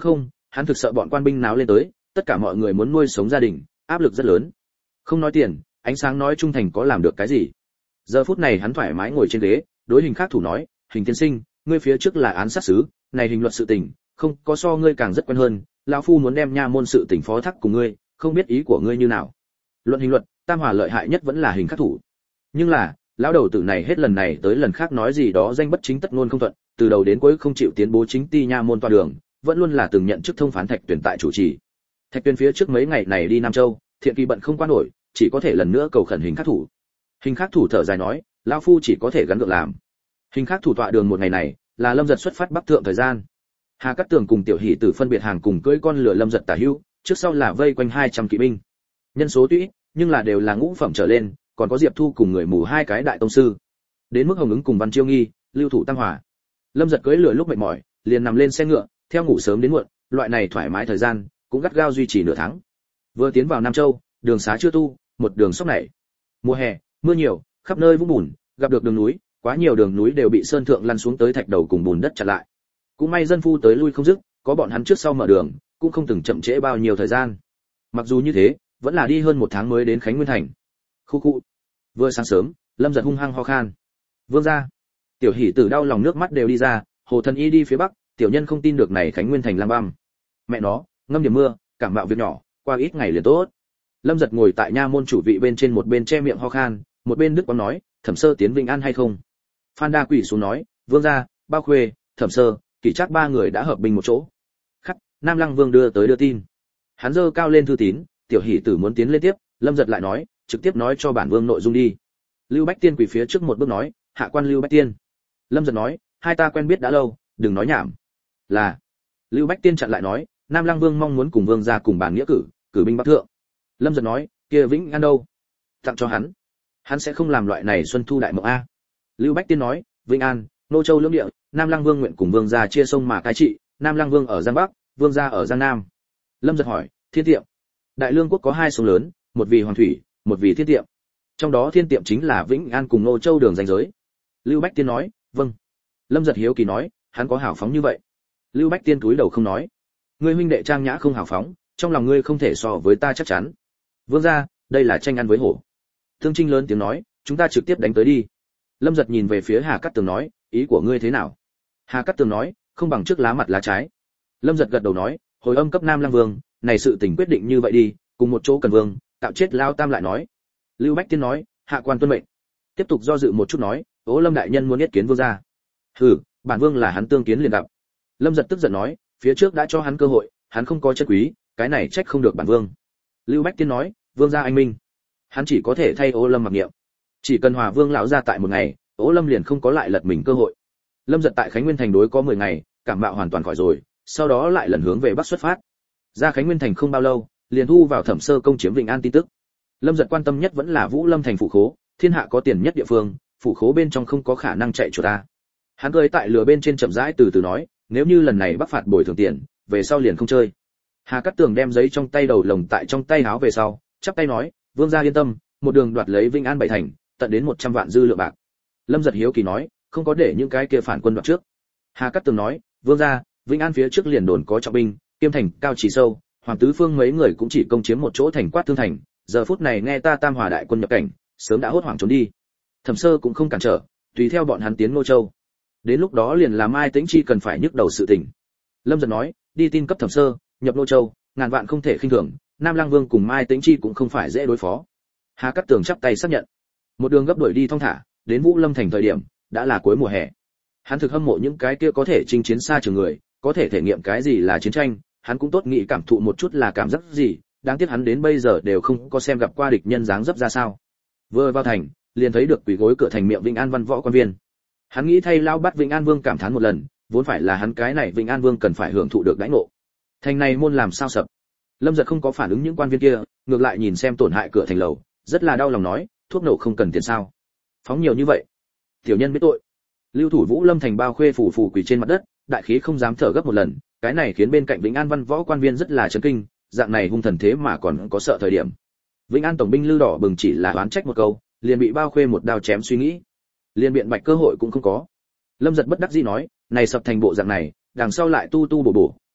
Hắn thực sợ bọn quan binh náo lên tới, tất cả mọi người muốn nuôi sống gia đình, áp lực rất lớn. Không nói tiền, ánh sáng nói trung thành có làm được cái gì. Giờ phút này hắn thoải mái ngồi trên ghế, đối Hình Khắc Thủ nói, Hình tiên sinh, ngươi phía trước là án sát sứ, này hình luật sự tình, không có so ngươi càng rất quen hơn, lão phu muốn đem nha môn sự tình phó thác cùng ngươi, không biết ý của ngươi như nào. Luận hình luật, Tam Hòa lợi hại nhất vẫn là Hình Khắc Thủ. Nhưng là, lão đầu tử này hết lần này tới lần khác nói gì đó danh bất chính tất ngôn không thuận, từ đầu đến cuối không chịu tiến bố chính ti nha môn tọa đường, vẫn luôn là từng nhận chức thông phán Thạch Tuyển tại chủ trì. Thạch Tuyển phía trước mấy ngày này đi Nam Châu, thiện kỳ bận không qua nổi, chỉ có thể lần nữa cầu khẩn Hình Khắc Thủ. Hình Khắc Thủ thở dài nói, lão phu chỉ có thể gắng gượng làm. Hình Khắc Thủ tọa đường một ngày này, là Lâm Giật xuất phát bắc thượng thời gian. Hà Cát Tường cùng Tiểu Hỷ Tử phân biệt hàng cùng cưỡi con lửa Lâm Giật tả hữu, trước sau là vây quanh hai trăm kỵ binh. Nhân số tuy ít, nhưng là đều là ngũ phẩm trở lên, còn có Diệp Thu cùng người mù hai cái đại tông sư. Đến mức Hồng Ứng cùng Văn Chiêu Nghi, lưu thủ Tam Hòa. Lâm Giật cưỡi lửa lúc mệt mỏi, liền nằm lên xe ngựa, theo ngủ sớm đến muộn, loại này thoải mái thời gian, cũng gắt gao duy trì nửa tháng. Vừa tiến vào Nam Châu, đường xá chưa tu, một đường sóc nảy. Mùa hè, mưa nhiều, khắp nơi vũng bùn, gặp được đường núi, quá nhiều đường núi đều bị sơn thượng lăn xuống tới thạch đầu cùng bùn đất chặn lại. Cũng may dân phu tới lui không dứt, có bọn hắn trước sau mở đường, cũng không từng chậm trễ bao nhiêu thời gian. Mặc dù như thế, vẫn là đi hơn một tháng mới đến Khánh Nguyên thành. Khu khu. Vừa sáng sớm, Lâm Giật hung hăng ho khan. Vương gia. Tiểu Hỷ Tử đau lòng nước mắt đều đi ra, Hồ Thần Y đi phía bắc, tiểu nhân không tin được này Khánh Nguyên thành lang băm. Mẹ nó, ngâm điểm mưa, cảm mạo việc nhỏ, qua ít ngày liền tốt. Lâm Giật ngồi tại nha môn chủ vị bên trên một bên che miệng ho khan, một bên đức quán nói, Thẩm Sơ tiến Vĩnh An hay không? Phan Đa quỳ xuống nói, vương gia, Bao Khuê, Thẩm Sơ, Kỷ Trác ba người đã hợp binh một chỗ. Khắc, Nam Lăng Vương đưa tới đưa tin. Hắn giơ cao lên thư tín, Tiểu Hỷ Tử muốn tiến lên tiếp, Lâm Giật lại nói, trực tiếp nói cho bản vương nội dung đi. Lưu Bách Tiên quỳ phía trước một bước nói, hạ quan Lưu Bách Tiên. Lâm Giật nói, hai ta quen biết đã lâu, đừng nói nhảm. Là. Lưu Bách Tiên chặn lại nói, Nam Lăng Vương mong muốn cùng vương gia cùng bàn nghĩa cử, cử binh bắc thượng. Lâm Giật nói, kia Vĩnh An đâu? Tặng cho hắn. Hắn sẽ không làm loại này xuân thu đại mộng a. Lưu Bách Tiên nói, Vĩnh An, Nô Châu lưỡng địa, Nam Lăng Vương nguyện cùng vương gia chia sông mà cai trị, Nam Lăng Vương ở Giang Bắc, vương gia ở Giang Nam. Lâm Giật hỏi, Thiên Tiệm. Đại Lương quốc có hai sông lớn, một vì Hoàng Thủy, một vì Thiên Tiệm. Trong đó Thiên Tiệm chính là Vĩnh An cùng Nô Châu đường ranh giới. Lưu Bách Tiên nói, vâng. Lâm Giật hiếu kỳ nói, hắn có hảo phóng như vậy? Lưu Bách Tiên cúi đầu không nói. Ngươi huynh đệ trang nhã không hảo phóng, trong lòng ngươi không thể so với ta chắc chắn. Vương gia, đây là tranh ăn với hổ. Thương Trinh lớn tiếng nói, chúng ta trực tiếp đánh tới đi. Lâm Giật nhìn về phía Hà Cát Tường nói, ý của ngươi thế nào? Hà Cát Tường nói, không bằng trước lá mặt lá trái. Lâm Giật gật đầu nói, hồi âm cấp Nam Lăng Vương, này sự tình quyết định như vậy đi, cùng một chỗ cần vương, tạo chết lao tam lại nói. Lưu Bách Tiên nói, hạ quan tuân mệnh. Tiếp tục do dự một chút nói, Ô Lâm đại nhân muốn yết kiến vương gia. Hừ, bản vương là hắn tương kiến liền gặp. Lâm Giật tức giận nói, phía trước đã cho hắn cơ hội, hắn không có chân quý, cái này trách không được bản vương. Lưu Bách Tiên nói, vương gia anh minh, hắn chỉ có thể thay Ô Lâm mặc niệm. Chỉ cần Hòa Vương lão ra tại một ngày, Ô Lâm liền không có lại lật mình cơ hội. Lâm Giật tại Khánh Nguyên thành đối có mười ngày, cảm mạo hoàn toàn khỏi rồi, sau đó lại lần hướng về bắc xuất phát. Ra Khánh Nguyên thành không bao lâu, liền thu vào Thẩm Sơ công chiếm Vĩnh An tin tức. Lâm Giật quan tâm nhất vẫn là Vũ Lâm thành phủ khố, thiên hạ có tiền nhất địa phương, phủ khố bên trong không có khả năng chạy chuột ta. Hắn cười tại lừa bên trên chậm rãi từ từ nói, nếu như lần này Bắc phạt bồi thường tiền, về sau liền không chơi. Hà Cát Tường đem giấy trong tay đầu lồng tại trong tay áo về sau, chắp tay nói, vương gia yên tâm, một đường đoạt lấy Vĩnh An bảy thành, tận đến một trăm vạn dư lượng bạc. Lâm Giật hiếu kỳ nói, không có để những cái kia phản quân đoạt trước. Hà Cát Tường nói, vương gia, Vĩnh An phía trước liền đồn có trọng binh, kiêm thành cao chỉ sâu, Hoàng Tứ Phương mấy người cũng chỉ công chiếm một chỗ thành Quát Thương thành, giờ phút này nghe ta Tam Hòa đại quân nhập cảnh, sớm đã hốt hoảng trốn đi. Thẩm Sơ cũng không cản trở, tùy theo bọn hắn tiến Ngô Châu. Đến lúc đó liền làm Mai Tĩnh Chi cần phải nhức đầu sự tình. Lâm Giật nói, đi tin cấp Thẩm Sơ, nhập Ngô Châu, ngàn vạn không thể khinh thường, Nam Lang Vương cùng Mai Tĩnh Chi cũng không phải dễ đối phó. Hà Cát Tường chắp tay xác nhận. Một đường gấp đuổi đi thong thả, đến Vũ Lâm thành thời điểm, đã là cuối mùa hè. Hắn thực hâm mộ những cái kia có thể chinh chiến xa trường người, có thể thể nghiệm cái gì là chiến tranh, hắn cũng tốt nghĩ cảm thụ một chút là cảm giác gì, đáng tiếc hắn đến bây giờ đều không có xem gặp qua địch nhân dáng dấp ra sao. Vừa vào thành, liền thấy được quỷ gối cửa thành miệng Vĩnh An văn võ quan viên. Hắn nghĩ thay lao bắt Vĩnh An Vương cảm thán một lần, vốn phải là hắn cái này Vĩnh An Vương cần phải hưởng thụ được đãi ngộ. Thành này môn làm sao sập. Lâm Giật không có phản ứng những quan viên kia, ngược lại nhìn xem tổn hại cửa thành lầu, rất là đau lòng nói, thuốc nổ không cần tiền sao? Phóng nhiều như vậy, tiểu nhân biết tội. Lưu thủ Vũ Lâm thành Bao Khuê phủ phủ quỳ trên mặt đất, đại khí không dám thở gấp một lần, cái này khiến bên cạnh Vĩnh An văn võ quan viên rất là chấn kinh, dạng này hung thần thế mà còn có sợ thời điểm. Vĩnh An tổng binh Lư Đỏ bừng chỉ là oán trách một câu, liền bị Bao Khuê một đao chém suy nghĩ, liền biện bạch cơ hội cũng không có. Lâm Giật bất đắc dĩ nói, này sập thành bộ dạng này, đằng sau lại tu tu bổ bổ,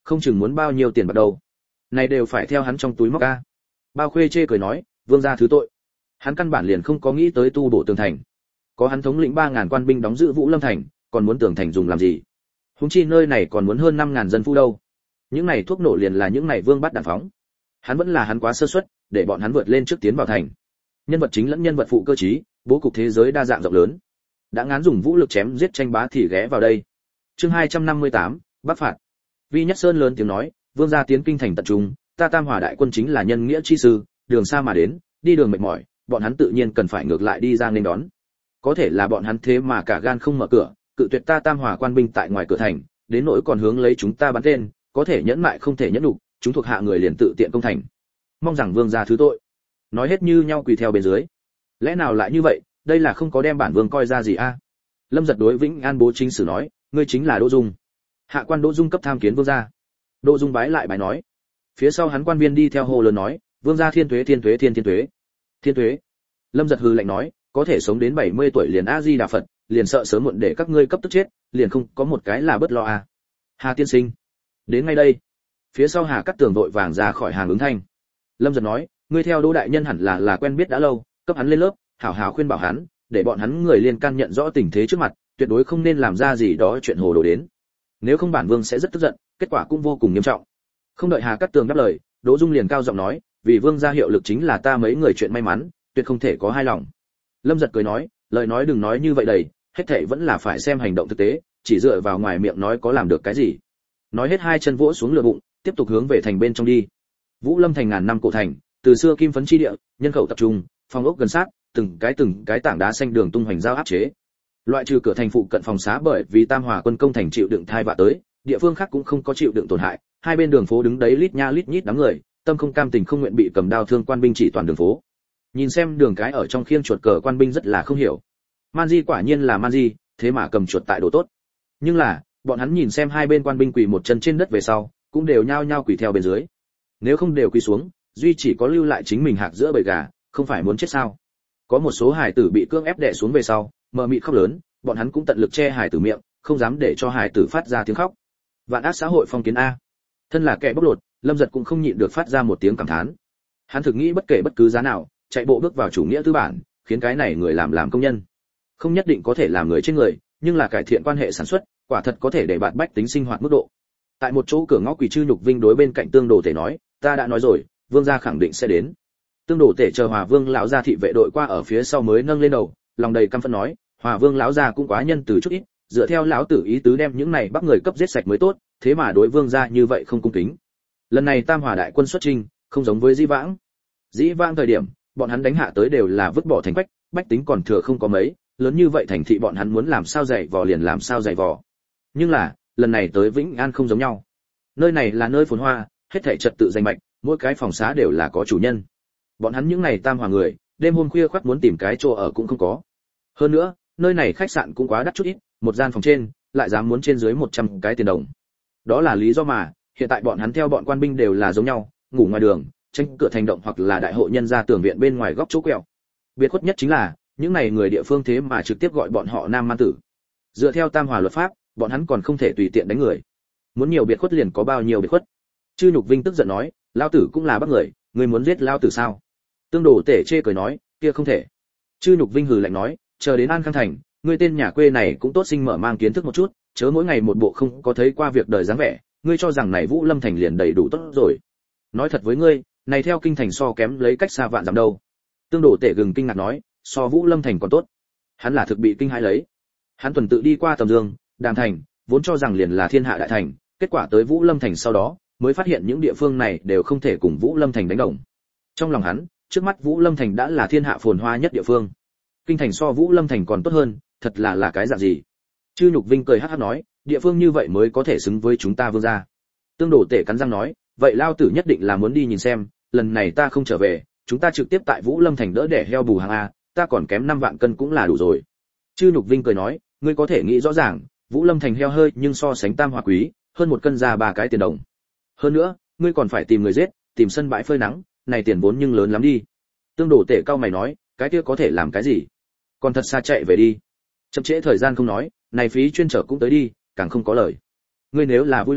không chừng muốn bao nhiêu tiền bạc đâu. Này đều phải theo hắn trong túi móc a. Bao Khuê chê cười nói, vương gia thứ tội. Hắn căn bản liền không có nghĩ tới tu bổ tường thành. Có hắn thống lĩnh ba ngàn quan binh đóng giữ Vũ Lâm thành, còn muốn tường thành dùng làm gì? Huống chi nơi này còn muốn hơn năm ngàn dân phu đâu. Những này thuốc nổ liền là những này vương bắt đạn phóng. Hắn vẫn là hắn quá sơ suất, để bọn hắn vượt lên trước tiến vào thành. Nhân vật chính lẫn nhân vật phụ cơ trí, bố cục thế giới đa dạng rộng lớn. Đã ngán dùng vũ lực chém giết tranh bá thì ghé vào đây. Chương hai trăm năm mươi tám, Bắc phạt. Vi Nhất Sơn lớn tiếng nói, vương gia tiến kinh thành tận trung, ta Tam Hòa đại quân chính là nhân nghĩa chi sư, đường xa mà đến, đi đường mệt mỏi, bọn hắn tự nhiên cần phải ngược lại đi ra nên đón. Có thể là bọn hắn thế mà cả gan không mở cửa, cự tuyệt ta Tam Hòa quan binh tại ngoài cửa thành, đến nỗi còn hướng lấy chúng ta bắn tên, có thể nhẫn mại không thể nhẫn đủ, chúng thuộc hạ người liền tự tiện công thành. Mong rằng vương gia thứ tội. Nói hết như nhau quỳ theo bên dưới. Lẽ nào lại như vậy, đây là không có đem bản vương coi ra gì a? Lâm Giật đối Vĩnh An bố chính sử nói, ngươi chính là Đỗ Dung. Hạ quan Đỗ Dung cấp tham kiến vương gia. Đỗ Dung bái lại bài nói. Phía sau hắn quan viên đi theo hô lớn nói, vương gia thiên tuế thiên tuế thiên thiên tuế. Thiên tuế. Lâm Giật hừ lạnh nói, có thể sống đến bảy mươi tuổi liền A Di Đà Phật, liền sợ sớm muộn để các ngươi cấp tức chết, liền không có một cái là bất lo à. Hà tiên sinh, đến ngay đây. Phía sau Hà Cát Tường vội vàng ra khỏi hàng ứng thanh. Lâm Giật nói, ngươi theo Đỗ đại nhân hẳn là là quen biết đã lâu, cấp hắn lên lớp, hảo hảo khuyên bảo hắn, để bọn hắn người liên can nhận rõ tình thế trước mặt, tuyệt đối không nên làm ra gì đó chuyện hồ đồ đến. Nếu không bản vương sẽ rất tức giận, kết quả cũng vô cùng nghiêm trọng. Không đợi Hà Cát Tường đáp lời, Đỗ Dung liền cao giọng nói, vì vương gia hiệu lực chính là ta mấy người chuyện may mắn, tuyệt không thể có hai lòng. Lâm Giật cười nói, lời nói đừng nói như vậy đầy, hết thảy vẫn là phải xem hành động thực tế, chỉ dựa vào ngoài miệng nói có làm được cái gì. Nói hết hai chân vỗ xuống lửa bụng, tiếp tục hướng về thành bên trong đi. Vũ Lâm thành ngàn năm cổ thành, từ xưa kim phấn chi địa, nhân khẩu tập trung, phòng ốc gần sát, từng cái từng cái tảng đá xanh đường tung hoành giao áp chế. Loại trừ cửa thành phụ cận phòng xá bởi vì Tam Hòa quân công thành chịu đựng thai vạ tới, địa phương khác cũng không có chịu đựng tổn hại, hai bên đường phố đứng đấy lít nha lít nhít đám người, tâm không cam tình không nguyện bị cầm đao thương quan binh chỉ toàn đường phố. Nhìn xem đường cái ở trong khiêng chuột cờ quan binh rất là không hiểu. Man Di quả nhiên là Man Di, thế mà cầm chuột tại đồ tốt. Nhưng là, bọn hắn nhìn xem hai bên quan binh quỳ một chân trên đất về sau, cũng đều nhao nhao quỳ theo bên dưới. Nếu không đều quỳ xuống, duy chỉ có lưu lại chính mình hạc giữa bầy gà, không phải muốn chết sao? Có một số hài tử bị cưỡng ép đè xuống về sau, mờ mịt khóc lớn, bọn hắn cũng tận lực che hài tử miệng, không dám để cho hài tử phát ra tiếng khóc. Vạn ác xã hội phong kiến a. Thân là kẻ bóc lột, Lâm Giật cũng không nhịn được phát ra một tiếng cảm thán. Hắn thực nghĩ bất kể bất cứ giá nào, chạy bộ bước vào chủ nghĩa tư bản, khiến cái này người làm làm công nhân. Không nhất định có thể làm người trên người, nhưng là cải thiện quan hệ sản xuất, quả thật có thể để bạn bách tính sinh hoạt mức độ. Tại một chỗ cửa ngõ Quỷ Chư Nhục Vinh đối bên cạnh Tương Đồ Tể nói, ta đã nói rồi, vương gia khẳng định sẽ đến. Tương Đồ Tể chờ Hòa Vương lão gia thị vệ đội qua ở phía sau mới nâng lên đầu, lòng đầy căm phẫn nói, Hòa Vương lão gia cũng quá nhân từ chút ít, dựa theo lão tử ý tứ đem những này bắt người cấp giết sạch mới tốt, thế mà đối vương gia như vậy không cung kính. Lần này Tam Hòa đại quân xuất chinh, không giống với Dĩ Vãng. Dĩ Vãng thời điểm, bọn hắn đánh hạ tới đều là vứt bỏ thành bách, bách tính còn thừa không có mấy, lớn như vậy thành thị bọn hắn muốn làm sao dạy vò liền làm sao dạy vò. Nhưng là, lần này tới Vĩnh An không giống nhau. Nơi này là nơi phồn hoa, hết thảy trật tự danh mạch, mỗi cái phòng xá đều là có chủ nhân. Bọn hắn những này Tam Hòa người, đêm hôm khuya khoắt muốn tìm cái chỗ ở cũng không có. Hơn nữa, nơi này khách sạn cũng quá đắt chút ít, một gian phòng trên lại dám muốn trên dưới một trăm cái tiền đồng. Đó là lý do mà hiện tại bọn hắn theo bọn quan binh đều là giống nhau, ngủ ngoài đường, tranh cửa thành động hoặc là đại hộ nhân ra tường viện bên ngoài góc chỗ quẹo. Biệt khuất nhất chính là, những này người địa phương thế mà trực tiếp gọi bọn họ Nam Man tử. Dựa theo Tam Hòa luật pháp, bọn hắn còn không thể tùy tiện đánh người. Muốn nhiều biệt khuất liền có bao nhiêu biệt khuất. Chư Nhục Vinh tức giận nói, lão tử cũng là bắt người, ngươi muốn giết lão tử sao? Tương Đồ Tể chê cười nói, kia không thể. Chư Nhục Vinh hừ lạnh nói, chờ đến An Khang thành, ngươi tên nhà quê này cũng tốt sinh mở mang kiến thức một chút, chớ mỗi ngày một bộ không có thấy qua việc đời dáng vẻ, ngươi cho rằng này Vũ Lâm thành liền đầy đủ tốt rồi. Nói thật với ngươi, này theo kinh thành so kém lấy cách xa vạn dặm đâu. Tương Đồ Tể gừng kinh ngạc nói, so Vũ Lâm thành còn tốt. Hắn là thực bị kinh hãi lấy. Hắn tuần tự đi qua Tầm Dương, Đàm thành, vốn cho rằng liền là thiên hạ đại thành, kết quả tới Vũ Lâm thành sau đó, mới phát hiện những địa phương này đều không thể cùng Vũ Lâm thành đánh đồng. Trong lòng hắn, trước mắt Vũ Lâm thành đã là thiên hạ phồn hoa nhất địa phương. Kinh thành so Vũ Lâm thành còn tốt hơn, thật là là cái dạng gì? Chư Nhục Vinh cười hắc hắc nói, địa phương như vậy mới có thể xứng với chúng ta vương gia. Tương Đồ Tể cắn răng nói, vậy lao tử nhất định là muốn đi nhìn xem, lần này ta không trở về, chúng ta trực tiếp tại Vũ Lâm thành đỡ đẻ heo bù hàng a, ta còn kém năm vạn cân cũng là đủ rồi. Chư Nhục Vinh cười nói, ngươi có thể nghĩ rõ ràng, Vũ Lâm thành heo hơi nhưng so sánh Tam Hòa quý, hơn một cân ra ba cái tiền đồng. Hơn nữa, ngươi còn phải tìm người giết, tìm sân bãi phơi nắng, này tiền vốn nhưng lớn lắm đi. Tương Đồ Tể cao mày nói, cái kia có thể làm cái gì? Còn thật xa chạy về đi. Chậm trễ thời gian không nói, này phí chuyên trở cũng tới đi, càng không có lời. Ngươi nếu là vui lòng,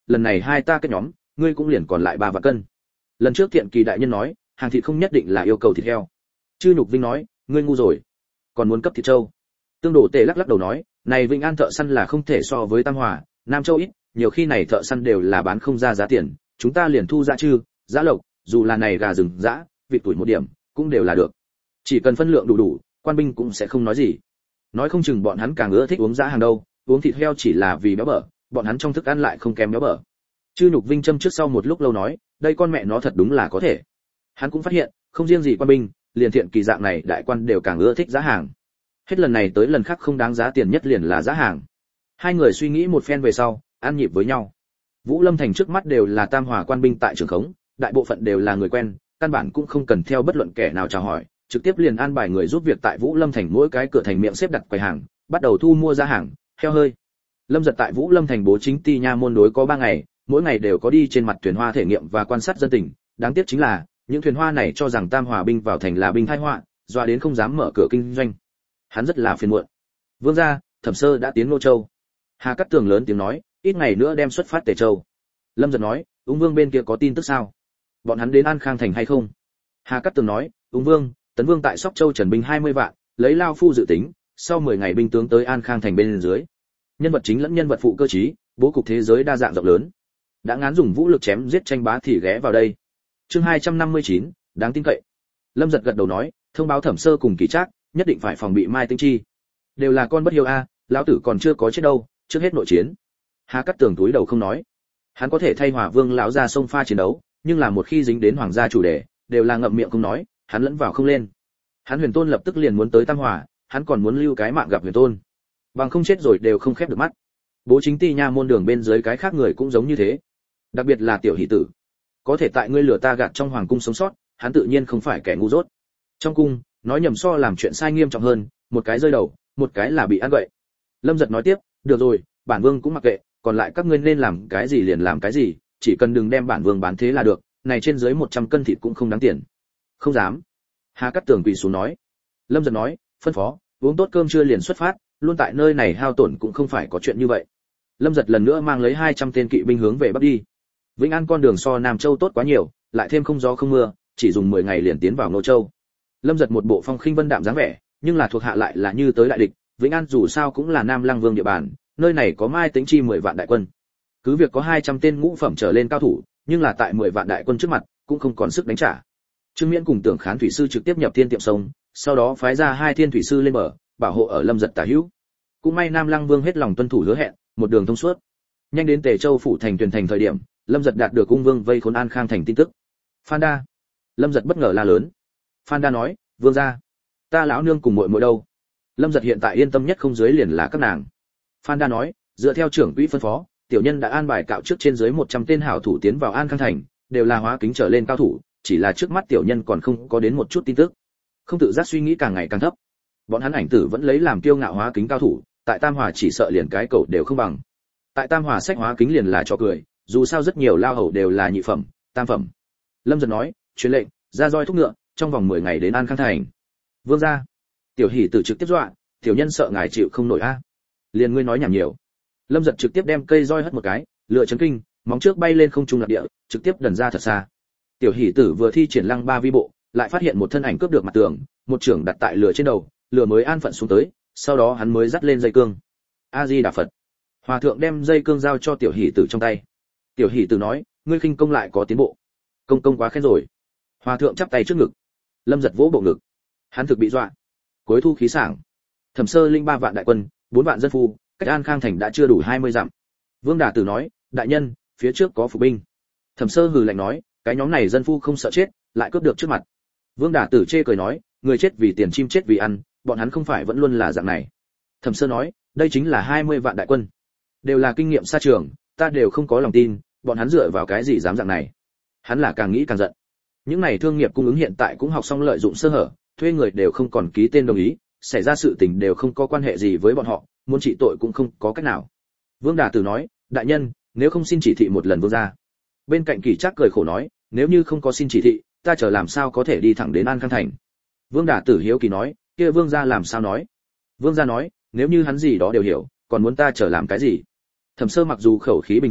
lần này hai ta kết nhóm ngươi cũng liền còn lại ba vạn cân. Lần trước Thiện Kỳ đại nhân nói hàng thịt không nhất định là yêu cầu thịt heo. Chư Nhục Vinh nói, ngươi ngu rồi, còn muốn cấp thịt trâu. Tương Đồ Tề lắc lắc đầu nói, này Vĩnh An thợ săn là không thể so với Tam Hòa, Nam Châu ít, nhiều khi này thợ săn đều là bán không ra giá tiền, chúng ta liền thu giá trư, giá lộc, dù là này gà rừng dã, vịt tuổi một điểm, cũng đều là được. Chỉ cần phân lượng đủ đủ, quan binh cũng sẽ không nói gì. Nói không chừng bọn hắn càng ưa thích uống dã hàng đâu, uống thịt heo chỉ là vì béo bở, bọn hắn trong thức ăn lại không kém béo bở. Chư Nhục Vinh châm trước sau một lúc lâu nói, đây con mẹ nó thật đúng là có thể. Hắn cũng phát hiện, không riêng gì quan binh, liền Thiện Kỳ dạng này đại quan đều càng ưa thích giá hàng. Hết lần này tới lần khác không đáng giá tiền nhất liền là giá hàng. Hai người suy nghĩ một phen về sau, ăn nhịp với nhau. Vũ Lâm thành trước mắt đều là Tam Hòa quan binh tại trường khống, đại bộ phận đều là người quen, căn bản cũng không cần theo bất luận kẻ nào chào hỏi, trực tiếp liền an bài người giúp việc tại Vũ Lâm thành mỗi cái cửa thành miệng xếp đặt quầy hàng, bắt đầu thu mua giá hàng, heo hơi. Lâm Giật tại Vũ Lâm thành bố chính ty nha môn đối có ba ngày, mỗi ngày đều có đi trên mặt thuyền hoa thể nghiệm và quan sát dân tình, đáng tiếc chính là, những thuyền hoa này cho rằng Tam Hòa binh vào thành là binh tai họa, doa đến không dám mở cửa kinh doanh. Hắn rất là phiền muộn. Vương gia, Thẩm Sơ đã tiến Ngô Châu. Hà Cát Tường lớn tiếng nói, ít ngày nữa đem xuất phát Tề Châu. Lâm Giật nói, Ung Vương bên kia có tin tức sao? Bọn hắn đến An Khang thành hay không? Hà Cát Tường nói, Ung Vương, Tấn Vương tại Sóc Châu trần binh hai mươi vạn, lấy lao phu dự tính, sau mười ngày binh tướng tới An Khang thành bên dưới. Nhân vật chính lẫn nhân vật phụ cơ trí, bố cục thế giới đa dạng rộng lớn. Đã ngán dùng vũ lực chém giết tranh bá thì ghé vào đây. Chương hai trăm năm mươi chín, đáng tin cậy. Lâm Giật gật đầu nói, thông báo Thẩm Sơ cùng Kỳ Trác, nhất định phải phòng bị Mai Tĩnh Chi. Đều là con bất hiếu a, lão tử còn chưa có chết đâu, trước hết nội chiến. Hà Cát Tường túi đầu không nói. Hắn có thể thay Hỏa Vương lão ra xông pha chiến đấu, nhưng là một khi dính đến hoàng gia chủ đề, đều là ngậm miệng không nói, hắn lẫn vào không lên. Hắn Huyền Tôn lập tức liền muốn tới Tam Hòa, hắn còn muốn lưu cái mạng gặp Huyền Tôn. Bằng không chết rồi đều không khép được mắt. Bố chính ty nha môn đường bên dưới cái khác người cũng giống như thế. Đặc biệt là Tiểu Hỷ Tử. Có thể tại ngươi lừa ta gạt trong hoàng cung sống sót, hắn tự nhiên không phải kẻ ngu dốt. Trong cung, nói nhầm so làm chuyện sai nghiêm trọng hơn, một cái rơi đầu, một cái là bị ăn gậy. Lâm Giật nói tiếp, được rồi, bản vương cũng mặc kệ, còn lại các ngươi nên làm cái gì liền làm cái gì, chỉ cần đừng đem bản vương bán thế là được, này trên dưới một trăm cân thịt cũng không đáng tiền. Không dám. Hà Cát Tường quỳ xuống nói. Lâm Giật nói, phân phó, uống tốt cơm trưa liền xuất phát, luôn tại nơi này hao tổn cũng không phải có chuyện như vậy. Lâm Giật lần nữa mang lấy hai trăm tên kỵ binh hướng về bắc đi. Vĩnh An con đường so Nam Châu tốt quá nhiều, lại thêm không gió không mưa, chỉ dùng mười ngày liền tiến vào Ngô Châu. Lâm Giật một bộ phong khinh vân đạm dáng vẻ, nhưng là thuộc hạ lại là như tới đại địch, Vĩnh An dù sao cũng là Nam Lăng Vương địa bàn, nơi này có Mai Tĩnh Chi mười vạn đại quân. Cứ việc có hai trăm tên ngũ phẩm trở lên cao thủ, nhưng là tại mười vạn đại quân trước mặt, cũng không còn sức đánh trả. Trương Miễn cùng Tưởng Khán thủy sư trực tiếp nhập Thiên Tiệm sông, sau đó phái ra hai thiên thủy sư lên bờ, bảo hộ ở Lâm Giật tả hữu. Cũng may Nam Lăng Vương hết lòng tuân thủ hứa hẹn, một đường thông suốt. Nhanh đến Tề Châu phủ thành Tuyền thành thời điểm, Lâm Giật đạt được Ung Vương vây khốn An Khang thành tin tức. Phan Đa. Lâm Giật bất ngờ la lớn. Phan Đa nói, vương gia, ta lão nương cùng muội muội đâu? Lâm Giật hiện tại yên tâm nhất không dưới liền là các nàng. Phan Đa nói, dựa theo trưởng quỹ phân phó, tiểu nhân đã an bài cạo trước trên dưới một trăm tên hảo thủ tiến vào An Khang thành, đều là hóa kính trở lên cao thủ, chỉ là trước mắt tiểu nhân còn không có đến một chút tin tức. Không tự giác suy nghĩ càng ngày càng thấp. Bọn hắn ảnh tử vẫn lấy làm kiêu ngạo hóa kính cao thủ, tại Tam Hòa chỉ sợ liền cái cậu đều không bằng. Tại Tam Hòa sách hóa kính liền là trò cười, dù sao rất nhiều lao hầu đều là nhị phẩm, tam phẩm. Lâm Giật nói, truyền lệnh, ra roi thúc ngựa, trong vòng mười ngày đến An Khang thành. Vương gia. Tiểu Hỷ Tử trực tiếp dọa, tiểu nhân sợ ngài chịu không nổi a. Liền ngươi nói nhảm nhiều. Lâm Giật trực tiếp đem cây roi hất một cái, lựa chấn kinh, móng trước bay lên không trung lạc địa, trực tiếp đần ra thật xa. Tiểu Hỷ Tử vừa thi triển lăng ba vi bộ, lại phát hiện một thân ảnh cướp được mặt tường, một trưởng đặt tại lửa trên đầu, lửa mới an phận xuống tới, sau đó hắn mới dắt lên dây cương. A Di Đà Phật. Hòa thượng đem dây cương giao cho Tiểu Hỷ Tử trong tay. Tiểu Hỷ Tử nói, ngươi khinh công lại có tiến bộ. Công công quá khen rồi. Hòa thượng chắp tay trước ngực. Lâm Giật vỗ bộ ngực. Hắn thực bị dọa. Cuối thu khí sảng. Thẩm Sơ linh ba vạn đại quân, bốn vạn dân phu, cách An Khang thành đã chưa đủ hai mươi dặm. Vương Đà Tử nói, đại nhân, phía trước có phục binh. Thẩm Sơ hừ lạnh nói, cái nhóm này dân phu không sợ chết, lại cướp được trước mặt. Vương Đà Tử chê cười nói, người chết vì tiền chim chết vì ăn, bọn hắn không phải vẫn luôn là dạng này. Thẩm Sơ nói, đây chính là hai mươi vạn đại quân, đều là kinh nghiệm xa trường, ta đều không có lòng tin, bọn hắn dựa vào cái gì dám dạng này. Hắn là càng nghĩ càng giận. Những này thương nghiệp cung ứng hiện tại cũng học xong lợi dụng sơ hở, thuê người đều không còn ký tên đồng ý, xảy ra sự tình đều không có quan hệ gì với bọn họ, muốn trị tội cũng không có cách nào. Vương Đà Tử nói, đại nhân, nếu không xin chỉ thị một lần vương gia. Bên cạnh Kỳ Trác cười khổ nói, nếu như không có xin chỉ thị, ta chờ làm sao có thể đi thẳng đến An Khang thành. Vương Đà Tử hiếu kỳ nói, kia vương gia làm sao nói? Vương gia nói, nếu như hắn gì đó đều hiểu, còn muốn ta chờ làm cái gì? Thẩm Sơ mặc dù khẩu khí bình thản,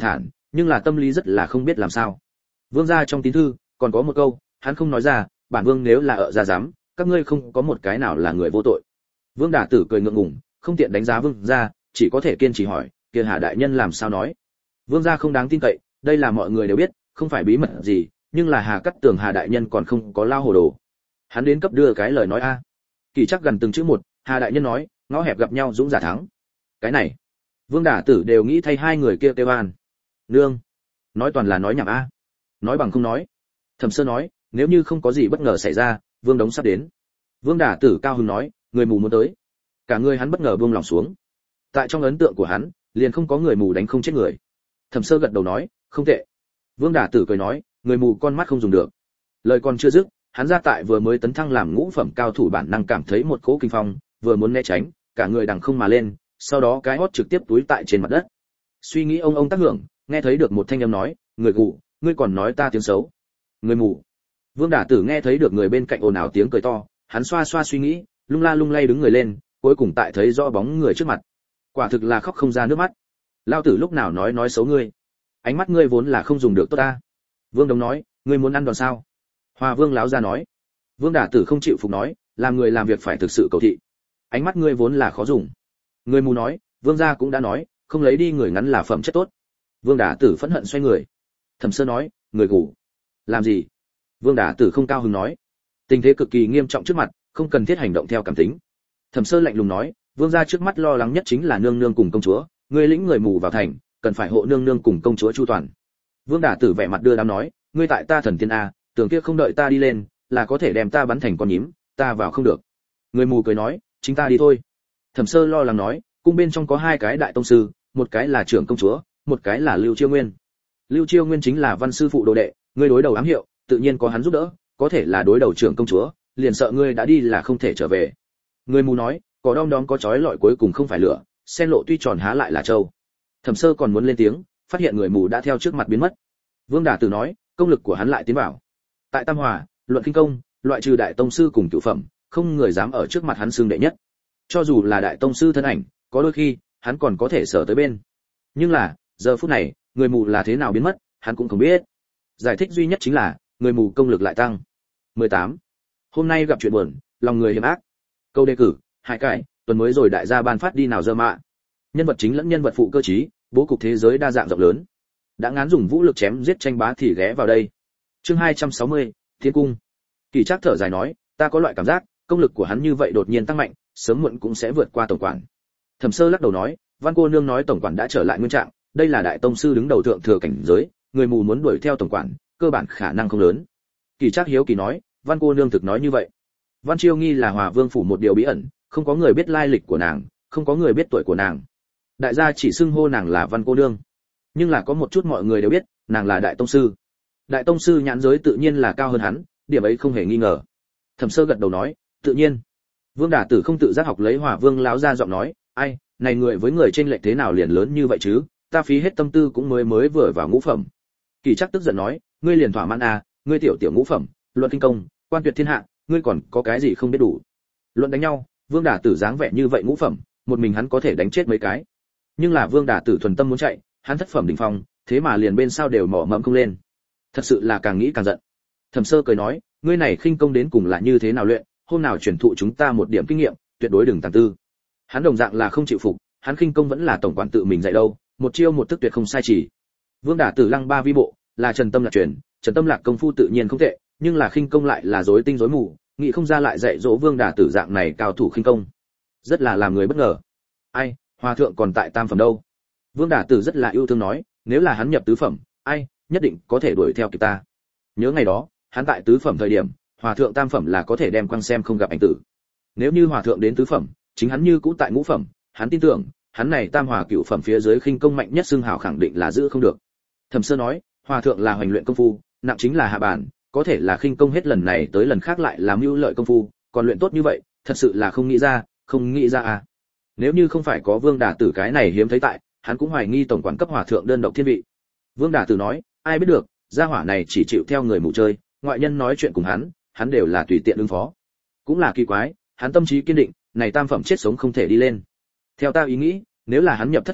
nhưng là tâm lý rất là không biết làm sao. Vương gia trong tín thư còn có một câu, hắn không nói ra, bản vương nếu là ở gia giám, các ngươi không có một cái nào là người vô tội. Vương Đả Tử cười ngượng ngùng, không tiện đánh giá Vương gia, chỉ có thể kiên trì hỏi, kia Hà đại nhân làm sao nói? Vương gia không đáng tin cậy, đây là mọi người đều biết, không phải bí mật gì, nhưng là Hà Cắt Tường Hà đại nhân còn không có lao hồ đồ. Hắn đến cấp đưa cái lời nói a. Kỳ chắc gần từng chữ một, Hà đại nhân nói, ngõ hẹp gặp nhau dũng giả thắng. Cái này, Vương Đả Tử đều nghĩ thay hai người kia kêu an. Nương, nói toàn là nói nhảm a. Nói bằng không nói. Thẩm Sơ nói, nếu như không có gì bất ngờ xảy ra, Vương Đống sắp đến. Vương Đả Tử cao hứng nói, người mù muốn tới. Cả người hắn bất ngờ buông lòng xuống. Tại trong ấn tượng của hắn, liền không có người mù đánh không chết người. Thẩm Sơ gật đầu nói, không tệ. Vương Đả Tử cười nói, người mù con mắt không dùng được. Lời còn chưa dứt, hắn ra tại vừa mới tấn thăng làm ngũ phẩm cao thủ bản năng cảm thấy một cỗ kinh phong, vừa muốn né tránh, cả người đằng không mà lên, sau đó cái hót trực tiếp túi tại trên mặt đất. Suy nghĩ ông ông tác hưởng, nghe thấy được một thanh âm nói, người mù, ngươi còn nói ta tiếng xấu. Người mù. Vương Đả Tử nghe thấy được người bên cạnh ồn ào tiếng cười to, hắn xoa xoa suy nghĩ, lung la lung lay đứng người lên, cuối cùng tại thấy rõ bóng người trước mặt. Quả thực là khóc không ra nước mắt. Lao tử lúc nào nói nói xấu ngươi? Ánh mắt ngươi vốn là không dùng được tốt ta. Vương Đống nói, ngươi muốn ăn đòn sao? Hoa Vương láo ra nói. Vương Đả Tử không chịu phục nói, làm người làm việc phải thực sự cầu thị. Ánh mắt ngươi vốn là khó dùng. Người mù nói, Vương gia cũng đã nói, không lấy đi người ngắn là phẩm chất tốt. Vương Đả Tử phẫn hận xoay người. Thẩm Sơ nói, người ngủ. Làm gì? Vương Đả Tử không cao hứng nói. Tình thế cực kỳ nghiêm trọng trước mặt, không cần thiết hành động theo cảm tính. Thẩm Sơ lạnh lùng nói, Vương gia trước mắt lo lắng nhất chính là nương nương cùng công chúa, ngươi lĩnh người mù vào thành, cần phải hộ nương nương cùng công chúa chu toàn. Vương Đả Tử vẻ mặt đưa đám nói, ngươi tại ta thần tiên a, tưởng kia không đợi ta đi lên, là có thể đem ta bắn thành con nhím, ta vào không được. Người mù cười nói, chính ta đi thôi. Thẩm Sơ lo lắng nói, cung bên trong có hai cái đại tông sư, một cái là trưởng công chúa, một cái là Lưu Chiêu Nguyên. Lưu Chiêu Nguyên chính là văn sư phụ đồ đệ, ngươi đối đầu ám hiệu, tự nhiên có hắn giúp đỡ, có thể là đối đầu trưởng công chúa, liền sợ ngươi đã đi là không thể trở về. Người mù nói, có đom đóm có chói lọi cuối cùng không phải lửa, sen lộ tuy tròn há lại là châu. Thẩm Sơ còn muốn lên tiếng, phát hiện người mù đã theo trước mặt biến mất. Vương Đả Tử nói, công lực của hắn lại tiến vào. Tại Tam Hòa, luận kinh công, loại trừ đại tông sư cùng cửu phẩm, không người dám ở trước mặt hắn xưng đệ nhất. Cho dù là đại tông sư thân ảnh, có đôi khi hắn còn có thể sở tới bên. Nhưng là, giờ phút này, người mù là thế nào biến mất, hắn cũng không biết. Giải thích duy nhất chính là, người mù công lực lại tăng. mười tám. Hôm nay gặp chuyện buồn, lòng người hiểm ác. Câu đề cử, hai cái, tuần mới rồi đại gia ban phát đi nào dơ mạ. Nhân vật chính lẫn nhân vật phụ cơ trí, bố cục thế giới đa dạng rộng lớn. Đã ngán dùng vũ lực chém giết tranh bá thì ghé vào đây. Chương hai trăm sáu mươi, Thiên cung. Kỳ Trác thở dài nói, ta có loại cảm giác, công lực của hắn như vậy đột nhiên tăng mạnh, sớm muộn cũng sẽ vượt qua tổng quản. Thẩm Sơ lắc đầu nói, Văn cô nương nói tổng quản đã trở lại nguyên trạng, đây là đại tông sư đứng đầu thượng thừa cảnh giới, người mù muốn đuổi theo tổng quản, cơ bản khả năng không lớn. Kỳ Trác hiếu kỳ nói, Văn cô nương thực nói như vậy. Văn Chiêu Nghi là Hòa Vương phủ một điều bí ẩn, không có người biết lai lịch của nàng, không có người biết tuổi của nàng. Đại gia chỉ xưng hô nàng là Văn cô nương, nhưng là có một chút mọi người đều biết, nàng là đại tông sư. Đại tông sư nhãn giới tự nhiên là cao hơn hắn, điểm ấy không hề nghi ngờ. Thẩm Sơ gật đầu nói, tự nhiên. Vương Đả Tử không tự giác học lấy Hòa Vương lão ra giọng nói, ai, này người với người trên lệch thế nào liền lớn như vậy chứ, ta phí hết tâm tư cũng mới mới vừa vào ngũ phẩm. Kỳ Trác tức giận nói, ngươi liền thỏa mãn à, ngươi tiểu tiểu ngũ phẩm, luận kinh công, quan tuyệt thiên hạ, ngươi còn có cái gì không biết đủ. Luận đánh nhau, Vương Đả Tử dáng vẻ như vậy ngũ phẩm, một mình hắn có thể đánh chết mấy cái. Nhưng là Vương Đả Tử thuần tâm muốn chạy, hắn thất phẩm đỉnh phong, thế mà liền bên sau đều mỏ mẫm không lên. Thật sự là càng nghĩ càng giận. Thẩm Sơ cười nói, ngươi này khinh công đến cùng là như thế nào luyện, hôm nào truyền thụ chúng ta một điểm kinh nghiệm, tuyệt đối đừng tàng tư. Hắn đồng dạng là không chịu phục, hắn khinh công vẫn là tổng quản tự mình dạy đâu, một chiêu một thức tuyệt không sai chỉ. Vương Đả Tử lăng ba vi bộ, là Trần Tâm Lạc truyền, Trần Tâm Lạc công phu tự nhiên không tệ, nhưng là khinh công lại là rối tinh rối mù, nghĩ không ra lại dạy dỗ Vương Đả Tử dạng này cao thủ khinh công, rất là làm người bất ngờ. Ai, hòa thượng còn tại tam phẩm đâu? Vương Đả Tử rất là yêu thương nói, nếu là hắn nhập tứ phẩm, ai, nhất định có thể đuổi theo kịp ta. Nhớ ngày đó, hắn tại tứ phẩm thời điểm, hòa thượng tam phẩm là có thể đem quăng xem không gặp ảnh tử. Nếu như hòa thượng đến tứ phẩm, chính hắn như cũ tại ngũ phẩm, hắn tin tưởng, hắn này tam hòa cửu phẩm phía dưới khinh công mạnh nhất xưng hào khẳng định là giữ không được. Thẩm Sơ nói, hòa thượng là hoành luyện công phu, nặng chính là hạ bản, có thể là khinh công hết lần này tới lần khác lại làm mưu lợi công phu, còn luyện tốt như vậy, thật sự là không nghĩ ra, không nghĩ ra à. Nếu như không phải có Vương Đả Tử cái này hiếm thấy tại, hắn cũng hoài nghi tổng quản cấp hòa thượng đơn độc thiên vị. Vương Đả Tử nói, ai biết được, gia hỏa này chỉ chịu theo người mù chơi, ngoại nhân nói chuyện cùng hắn, hắn đều là tùy tiện ứng phó. Cũng là kỳ quái, hắn tâm trí kiên định, này tam phẩm chết sống không thể đi lên. Theo ta ý nghĩ, nếu là hắn nhập thất phẩm,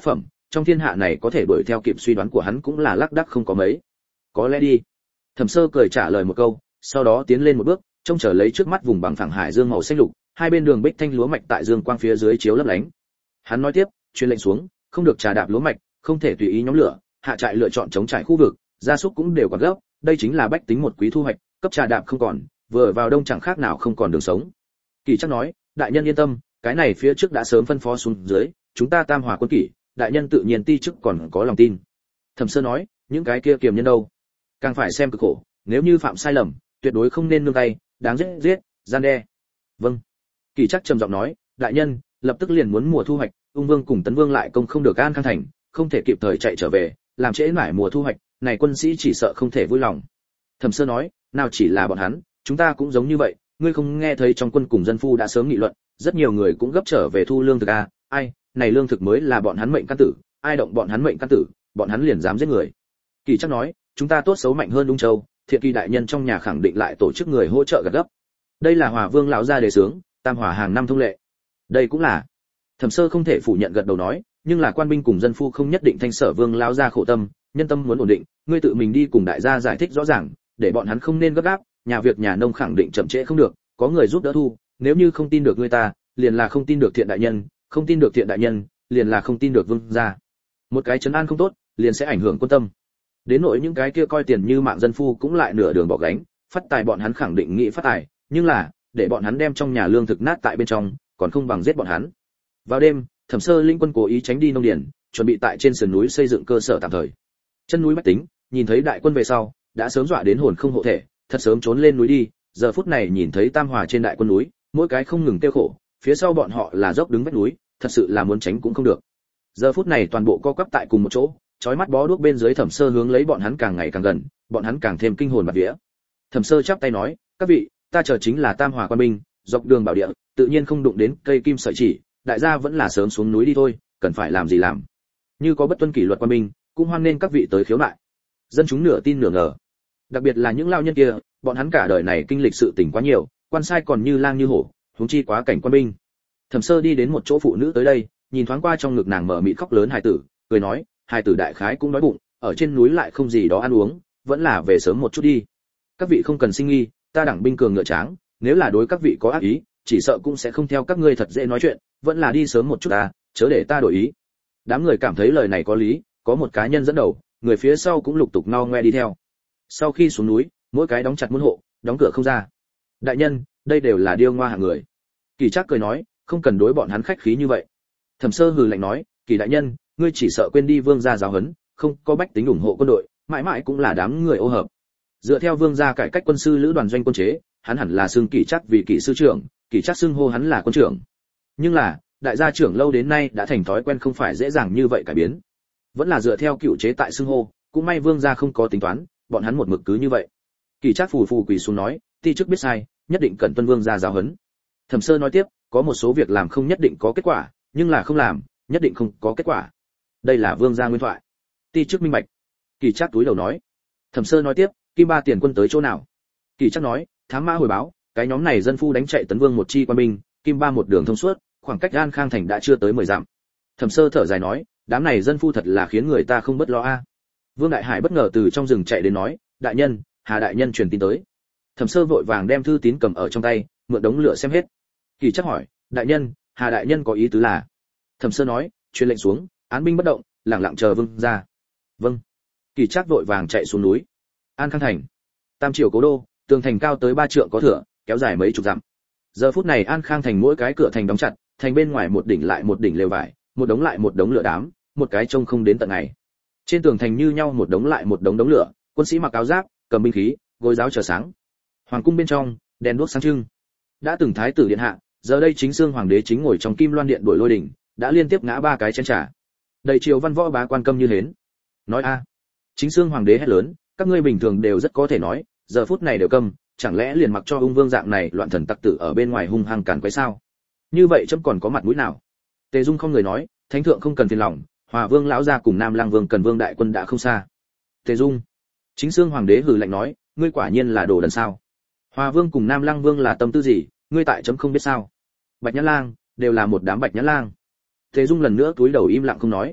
trong thiên hạ này có thể đuổi theo kịp suy đoán của hắn cũng là lác đác không có mấy. Có lẽ đi. Thẩm Sơ cười trả lời một câu, sau đó tiến lên một bước, trông chờ lấy trước mắt vùng bằng phẳng hải dương màu xanh lục, hai bên đường bích thanh lúa mạch tại dương quang phía dưới chiếu lấp lánh. Hắn nói tiếp, truyền lệnh xuống, không được trà đạp lúa mạch, không thể tùy ý nhóm lửa, hạ trại lựa chọn chống trải khu vực, gia súc cũng đều còn gấp, đây chính là bách tính một quý thu hoạch, cấp trà đạp không còn, vừa vào đông chẳng khác nào không còn đường sống. Kỳ chắc nói, đại nhân yên tâm, cái này phía trước đã sớm phân phó xuống dưới, chúng ta Tam Hòa quân kỷ, đại nhân tự nhiên ti chức còn có lòng tin. Thẩm Sơ nói, những cái kia kiềm nhân đâu, càng phải xem cực khổ, nếu như phạm sai lầm, tuyệt đối không nên nương tay, đáng giết giết, gian đe. Vâng. Kỳ chắc trầm giọng nói, đại nhân, lập tức liền muốn mùa thu hoạch, Ung Vương cùng Tấn Vương lại công không được an khang thành, không thể kịp thời chạy trở về, làm trễ mãi mùa thu hoạch, này quân sĩ chỉ sợ không thể vui lòng. Thẩm Sơ nói, nào chỉ là bọn hắn, chúng ta cũng giống như vậy, ngươi không nghe thấy trong quân cùng dân phu đã sớm nghị luận, rất nhiều người cũng gấp trở về thu lương thực a, ai, này lương thực mới là bọn hắn mệnh căn tử, ai động bọn hắn mệnh căn tử, bọn hắn liền dám giết người. Kỳ chắc nói, chúng ta tốt xấu mạnh hơn Ung Châu, Thiện Kỳ đại nhân trong nhà khẳng định lại tổ chức người hỗ trợ gặt gấp. Đây là Hòa Vương lão gia đề xướng, Tam Hòa hàng năm thông lệ. Đây cũng là. Thẩm Sơ không thể phủ nhận gật đầu nói, nhưng là quan binh cùng dân phu không nhất định thanh Sở Vương lão gia khổ tâm, nhân tâm muốn ổn định, ngươi tự mình đi cùng đại gia giải thích rõ ràng, để bọn hắn không nên gấp gáp, nhà việc nhà nông khẳng định chậm trễ không được, có người giúp đỡ thu, nếu như không tin được ngươi ta, liền là không tin được Thiện đại nhân, không tin được Thiện đại nhân, liền là không tin được Vương gia. Một cái trấn an không tốt, liền sẽ ảnh hưởng quân tâm. Đến nỗi những cái kia coi tiền như mạng dân phu cũng lại nửa đường bỏ gánh, phát tài bọn hắn khẳng định nghĩ phát tài, nhưng là để bọn hắn đem trong nhà lương thực nát tại bên trong, còn không bằng giết bọn hắn. Vào đêm, Thẩm Sơ linh quân cố ý tránh đi nông điển, chuẩn bị tại trên sườn núi xây dựng cơ sở tạm thời. Chân núi bách tính, nhìn thấy đại quân về sau, đã sớm dọa đến hồn không hộ thể, thật sớm trốn lên núi đi, giờ phút này nhìn thấy Tam Hòa trên đại quân núi, mỗi cái không ngừng tiêu khổ, phía sau bọn họ là dốc đứng vách núi, thật sự là muốn tránh cũng không được. Giờ phút này toàn bộ co quắp tại cùng một chỗ, chói mắt bó đuốc bên dưới Thẩm Sơ hướng lấy bọn hắn càng ngày càng gần, bọn hắn càng thêm kinh hồn bạt vía. Thẩm Sơ chắp tay nói, các vị, ta chờ chính là Tam Hòa quan binh, dọc đường bảo địa, tự nhiên không đụng đến cây kim sợi chỉ, đại gia vẫn là sớm xuống núi đi thôi, cần phải làm gì làm. Như có bất tuân kỷ luật quan binh, cũng hoan nên các vị tới khiếu nại. Dân chúng nửa tin nửa ngờ, đặc biệt là những lao nhân kia, bọn hắn cả đời này kinh lịch sự tình quá nhiều, quan sai còn như lang như hổ, huống chi quá cảnh quan binh. Thẩm Sơ đi đến một chỗ phụ nữ tới đây, nhìn thoáng qua trong ngực nàng mở mịt khóc lớn hài tử, cười nói, hài tử đại khái cũng đói bụng, ở trên núi lại không gì đó ăn uống, vẫn là về sớm một chút đi. Các vị không cần sinh nghi, ta đẳng binh cường ngựa tráng, nếu là đối các vị có ác ý, chỉ sợ cũng sẽ không theo các ngươi thật dễ nói chuyện, vẫn là đi sớm một chút ta, chớ để ta đổi ý. Đám người cảm thấy lời này có lý, có một cá nhân dẫn đầu, người phía sau cũng lục tục no ngoe đi theo. Sau khi xuống núi, mỗi cái đóng chặt môn hộ, đóng cửa không ra. Đại nhân, đây đều là điêu ngoa hạng người. Kỳ Trác cười nói, không cần đối bọn hắn khách khí như vậy. Thẩm Sơ hừ lạnh nói, Kỳ đại nhân, ngươi chỉ sợ quên đi Vương gia giáo huấn, không có bách tính ủng hộ quân đội, mãi mãi cũng là đám người ô hợp. Dựa theo Vương gia cải cách quân sư lữ đoàn doanh quân chế, hắn hẳn là xưng Kỳ Trác vì Kỳ sư trưởng, Kỳ Trác xưng hô hắn là quân trưởng. Nhưng là, đại gia trưởng lâu đến nay đã thành thói quen không phải dễ dàng như vậy cải biến. Vẫn là dựa theo cựu chế tại xưng hô, cũng may Vương gia không có tính toán, bọn hắn một mực cứ như vậy. Kỳ Trác phù phù quỳ xuống nói, ti chức biết sai, nhất định cần tuân Vương gia giáo huấn. Thẩm Sơ nói tiếp, có một số việc làm không nhất định có kết quả, nhưng là không làm, nhất định không có kết quả. Đây là Vương gia nguyên thoại. Ti chức minh bạch. Kỳ Trác túi đầu nói. Thẩm Sơ nói tiếp, Kim Ba tiền quân tới chỗ nào? Kỳ Trác nói, thám mã hồi báo, cái nhóm này dân phu đánh chạy Tấn Vương một chi quan binh, Kim Ba một đường thông suốt, khoảng cách An Khang thành đã chưa tới mười dặm. Thẩm Sơ thở dài nói, đám này dân phu thật là khiến người ta không bất lo a. Vương Đại Hải bất ngờ từ trong rừng chạy đến nói, đại nhân, Hà đại nhân truyền tin tới. Thẩm Sơ vội vàng đem thư tín cầm ở trong tay, mượn đống lửa xem hết. Kỳ Trác hỏi, đại nhân, Hà đại nhân có ý tứ là? Thẩm Sơ nói, truyền lệnh xuống, án binh bất động, lặng lặng chờ Vương gia. Vâng. Kỳ Trác vội vàng chạy xuống núi. An Khang thành, Tam Triều cố đô, tường thành cao tới ba trượng có thửa, kéo dài mấy chục dặm. Giờ phút này An Khang thành mỗi cái cửa thành đóng chặt, thành bên ngoài một đỉnh lại một đỉnh lều vải, một đống lại một đống lửa đám, một cái trông không đến tận ngày. Trên tường thành như nhau một đống lại một đống đống lửa, quân sĩ mặc áo giáp, cầm binh khí, gối giáo chờ sáng. Hoàng cung bên trong, đèn đuốc sáng trưng. Đã từng thái tử điện hạ, giờ đây chính xương hoàng đế chính ngồi trong Kim Loan điện đổi lôi đỉnh, đã liên tiếp ngã ba cái chén trà. Đầy triều văn võ bá quan câm như hến. Nói a, chính xương hoàng đế hét lớn, các ngươi bình thường đều rất có thể nói, giờ phút này đều câm, chẳng lẽ liền mặc cho ung vương dạng này loạn thần tặc tử ở bên ngoài hung hăng càn quấy sao? Như vậy chấm còn có mặt mũi nào? Tề Dung không người nói, thánh thượng không cần phiền lòng, Hòa Vương lão gia cùng Nam Lang Vương Cần Vương đại quân đã không xa. Tề Dung, chính xương hoàng đế hừ lạnh nói, ngươi quả nhiên là đồ đần sao? Hòa Vương cùng Nam Lang Vương là tâm tư gì, ngươi tại chấm không biết sao? Bạch Nhã Lang, đều là một đám Bạch Nhã Lang. Tề Dung lần nữa cúi đầu im lặng không nói.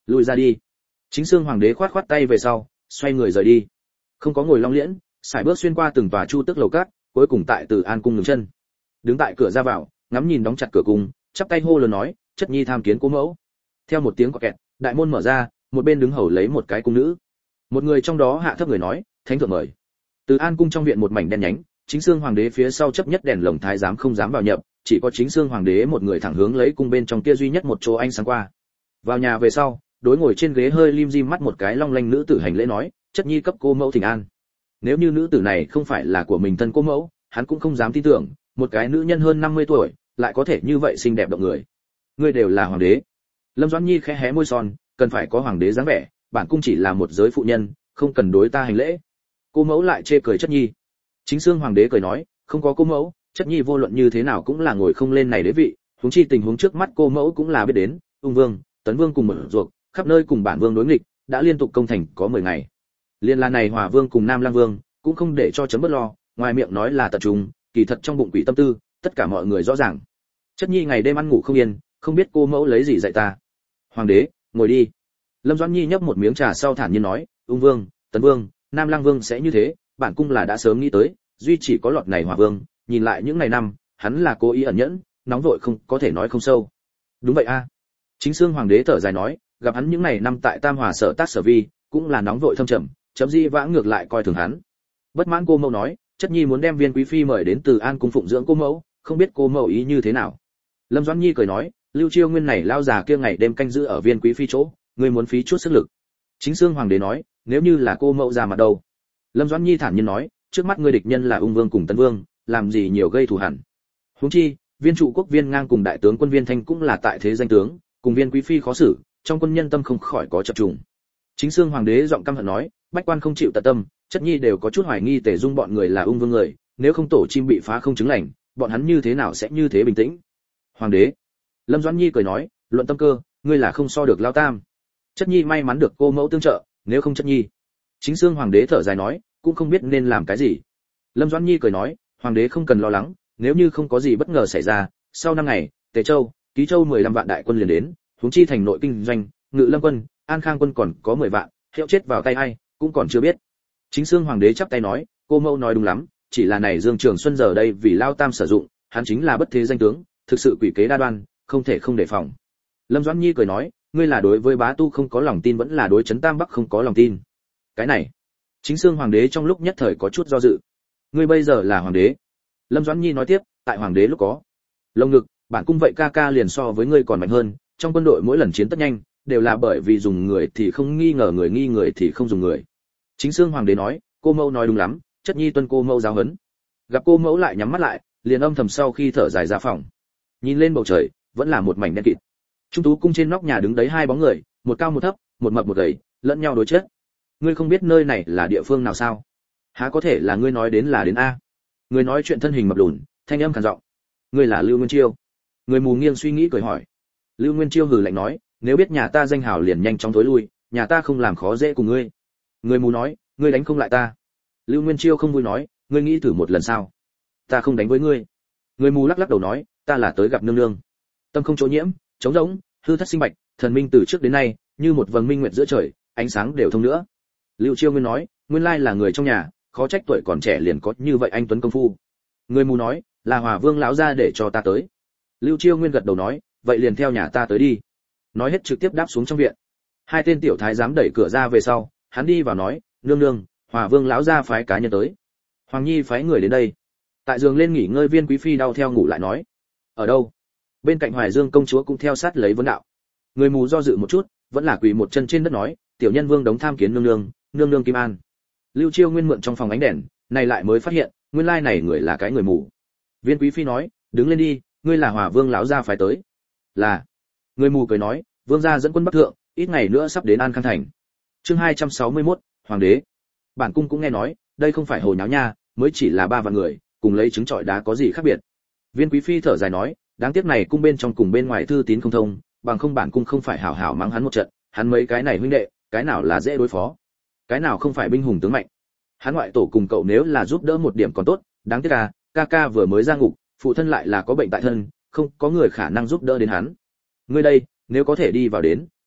Lùi ra đi. Chính Sương Hoàng đế khoát khoát tay về sau, xoay người rời đi. Không có ngồi long liễn, sải bước xuyên qua từng tòa chu tước lầu cát, cuối cùng tại Từ An cung ngừng chân. Đứng tại cửa ra vào, ngắm nhìn đóng chặt cửa cung, chắp tay hô lớn nói, chất nhi tham kiến cố mẫu. Theo một tiếng quạt kẹt, đại môn mở ra, một bên đứng hầu lấy một cái cung nữ. Một người trong đó hạ thấp người nói, thánh thượng mời. Từ An cung trong viện một mảnh đen nhánh, Chính Sương Hoàng đế phía sau chấp nhất đèn lồng thái giám không dám vào nhập, chỉ có Chính Sương Hoàng đế một người thẳng hướng lấy cung bên trong kia duy nhất một chỗ ánh sáng qua. Vào nhà về sau, đối ngồi trên ghế hơi lim dim mắt một cái long lanh nữ tử hành lễ nói, chất nhi cấp cô mẫu thỉnh an. Nếu như nữ tử này không phải là của mình thân cô mẫu, hắn cũng không dám tin tưởng, một cái nữ nhân hơn năm mươi tuổi, lại có thể như vậy xinh đẹp động người. Ngươi đều là hoàng đế. Lâm Doãn Nhi khẽ hé môi son, cần phải có hoàng đế dáng vẻ, bản cung chỉ là một giới phụ nhân, không cần đối ta hành lễ. Cô mẫu lại chê cười chất nhi. Chính Sương Hoàng đế cười nói, không có cô mẫu, chất nhi vô luận như thế nào cũng là ngồi không lên này đế vị, huống chi tình huống trước mắt cô mẫu cũng là biết đến, Ung Vương, Tấn Vương cùng mở ruột, khắp nơi cùng bản vương đối nghịch, đã liên tục công thành có mười ngày. Liên la này Hòa Vương cùng Nam Lang Vương, cũng không để cho chấm bất lo, ngoài miệng nói là tập trung, kỳ thật trong bụng quỷ tâm tư, tất cả mọi người rõ ràng. Chất nhi ngày đêm ăn ngủ không yên, không biết cô mẫu lấy gì dạy ta. Hoàng đế, ngồi đi. Lâm Doãn Nhi nhấp một miếng trà sau thản nhiên nói, Ung Vương, Tấn Vương, Nam Lang Vương sẽ như thế, bản cung là đã sớm nghĩ tới, duy chỉ có lọt này Hòa Vương, nhìn lại những ngày năm, hắn là cố ý ẩn nhẫn, nóng vội không có thể nói không sâu. Đúng vậy a. Chính Sương Hoàng đế thở dài nói, gặp hắn những ngày năm tại Tam Hòa sở tác sở vi, cũng là nóng vội thâm trầm, chấm di vãng ngược lại coi thường hắn. Bất mãn cô mẫu nói, chất nhi muốn đem Viên quý phi mời đến Từ An cung phụng dưỡng cô mẫu, không biết cô mẫu ý như thế nào. Lâm Doãn Nhi cười nói, Lưu Chiêu Nguyên này lao già kia ngày đêm canh giữ ở Viên quý phi chỗ, ngươi muốn phí chút sức lực. Chính Sương Hoàng đế nói, nếu như là cô mẫu ra mặt đâu. Lâm Doãn Nhi thản nhiên nói, trước mắt ngươi địch nhân là Ung Vương cùng Tấn Vương, làm gì nhiều gây thù hằn. Huống chi, Viên trụ quốc Viên Ngang cùng đại tướng quân Viên Thanh cũng là tại thế danh tướng, cùng Viên quý phi khó xử, trong quân nhân tâm không khỏi có chập trùng. Chính Sương Hoàng đế giọng căm hận nói, bách quan không chịu tận tâm, chất nhi đều có chút hoài nghi Tề Dung bọn người là Ung Vương người, nếu không tổ chim bị phá không chứng lành, bọn hắn như thế nào sẽ như thế bình tĩnh. Hoàng đế. Lâm Doãn Nhi cười nói, luận tâm cơ, ngươi là không so được Lao Tam. Chất nhi may mắn được cô mẫu tương trợ, nếu không chất nhi. Chính Sương Hoàng đế thở dài nói, cũng không biết nên làm cái gì. Lâm Doãn Nhi cười nói, hoàng đế không cần lo lắng, nếu như không có gì bất ngờ xảy ra, sau năm ngày, Tề Châu, Ký Châu mười lăm vạn đại quân liền đến, huống chi thành nội kinh doanh, Ngự Lâm quân, An Khang quân còn có mười vạn, hiệu chết vào tay ai, cũng còn chưa biết. Chính Sương Hoàng đế chắp tay nói, cô mẫu nói đúng lắm, chỉ là này Dương Trường Xuân giờ đây vì Lao Tam sử dụng, hắn chính là bất thế danh tướng, thực sự quỷ kế đa đoan, không thể không đề phòng. Lâm Doãn Nhi cười nói, ngươi là đối với bá tu không có lòng tin vẫn là đối trấn Tam Bắc không có lòng tin. Cái này, Chính Sương Hoàng đế trong lúc nhất thời có chút do dự. Ngươi bây giờ là hoàng đế. Lâm Doãn Nhi nói tiếp, tại hoàng đế lúc có lồng ngực, bản cung vậy ca ca liền so với ngươi còn mạnh hơn, trong quân đội mỗi lần chiến tất nhanh, đều là bởi vì dùng người thì không nghi ngờ người, nghi người thì không dùng người. Chính Sương Hoàng đế nói, cô mẫu nói đúng lắm, chất nhi tuân cô mẫu giáo huấn. Gặp cô mẫu lại nhắm mắt lại, liền âm thầm sau khi thở dài ra phòng. Nhìn lên bầu trời, vẫn là một mảnh đen kịt. Trung tú cung trên nóc nhà đứng đấy hai bóng người, một cao một thấp, một mập một gầy, lẫn nhau đối chết. Ngươi không biết nơi này là địa phương nào sao? Há có thể là ngươi nói đến là đến a? Người nói chuyện thân hình mập lùn, thanh âm khàn giọng. Ngươi là Lưu Nguyên Chiêu. Người mù nghiêng suy nghĩ cười hỏi. Lưu Nguyên Chiêu hừ lạnh nói, nếu biết nhà ta danh hào liền nhanh chóng thối lui, nhà ta không làm khó dễ cùng ngươi. Người mù nói, ngươi đánh không lại ta. Lưu Nguyên Chiêu không vui nói, ngươi nghĩ thử một lần sao? Ta không đánh với ngươi. Người mù lắc lắc đầu nói, ta là tới gặp nương nương. Tâm không chỗ nhiễm, trống rỗng, hư thất sinh bạch, thần minh từ trước đến nay, như một vầng minh nguyệt giữa trời, ánh sáng đều thông nữa. Lưu Chiêu Nguyên nói, nguyên lai là người trong nhà, khó trách tuổi còn trẻ liền có như vậy anh tuấn công phu. Người mù nói, là Hòa Vương lão gia để cho ta tới. Lưu Chiêu Nguyên gật đầu nói, vậy liền theo nhà ta tới đi. Nói hết trực tiếp đáp xuống trong viện. Hai tên tiểu thái giám đẩy cửa ra về sau, hắn đi vào nói, nương nương, Hòa Vương lão gia phái cá nhân tới. Hoàng Nhi phái người đến đây. Tại giường lên nghỉ ngơi Viên quý phi đau theo ngủ lại nói, ở đâu? Bên cạnh Hoài Dương công chúa cũng theo sát lấy vấn đạo. Người mù do dự một chút, vẫn là quỳ một chân trên đất nói, tiểu nhân Vương đống tham kiến nương nương, nương nương Kim An. Lưu Chiêu Nguyên mượn trong phòng ánh đèn, này lại mới phát hiện, nguyên lai này người là cái người mù. Viên quý phi nói, đứng lên đi, ngươi là Hòa Vương lão gia phái tới. Là. Người mù cười nói, vương gia dẫn quân bắc thượng, ít ngày nữa sắp đến An Khang thành. Chương hai trăm sáu mươi mốt, hoàng đế. Bản cung cũng nghe nói, đây không phải hồ nháo nha, mới chỉ là ba vạn người, cùng lấy trứng trọi đá có gì khác biệt. Viên quý phi thở dài nói, đáng tiếc này cung bên trong cùng bên ngoài thư tín không thông, bằng không bản cung không phải hảo hảo mắng hắn một trận, hắn mấy cái này huynh đệ, cái nào là dễ đối phó, cái nào không phải binh hùng tướng mạnh. Hắn ngoại tổ cùng cậu nếu là giúp đỡ một điểm còn tốt, đáng tiếc à, ca ca vừa mới ra ngục, phụ thân lại là có bệnh tại thân, không có người khả năng giúp đỡ đến hắn. Ngươi đây, nếu có thể đi vào đến,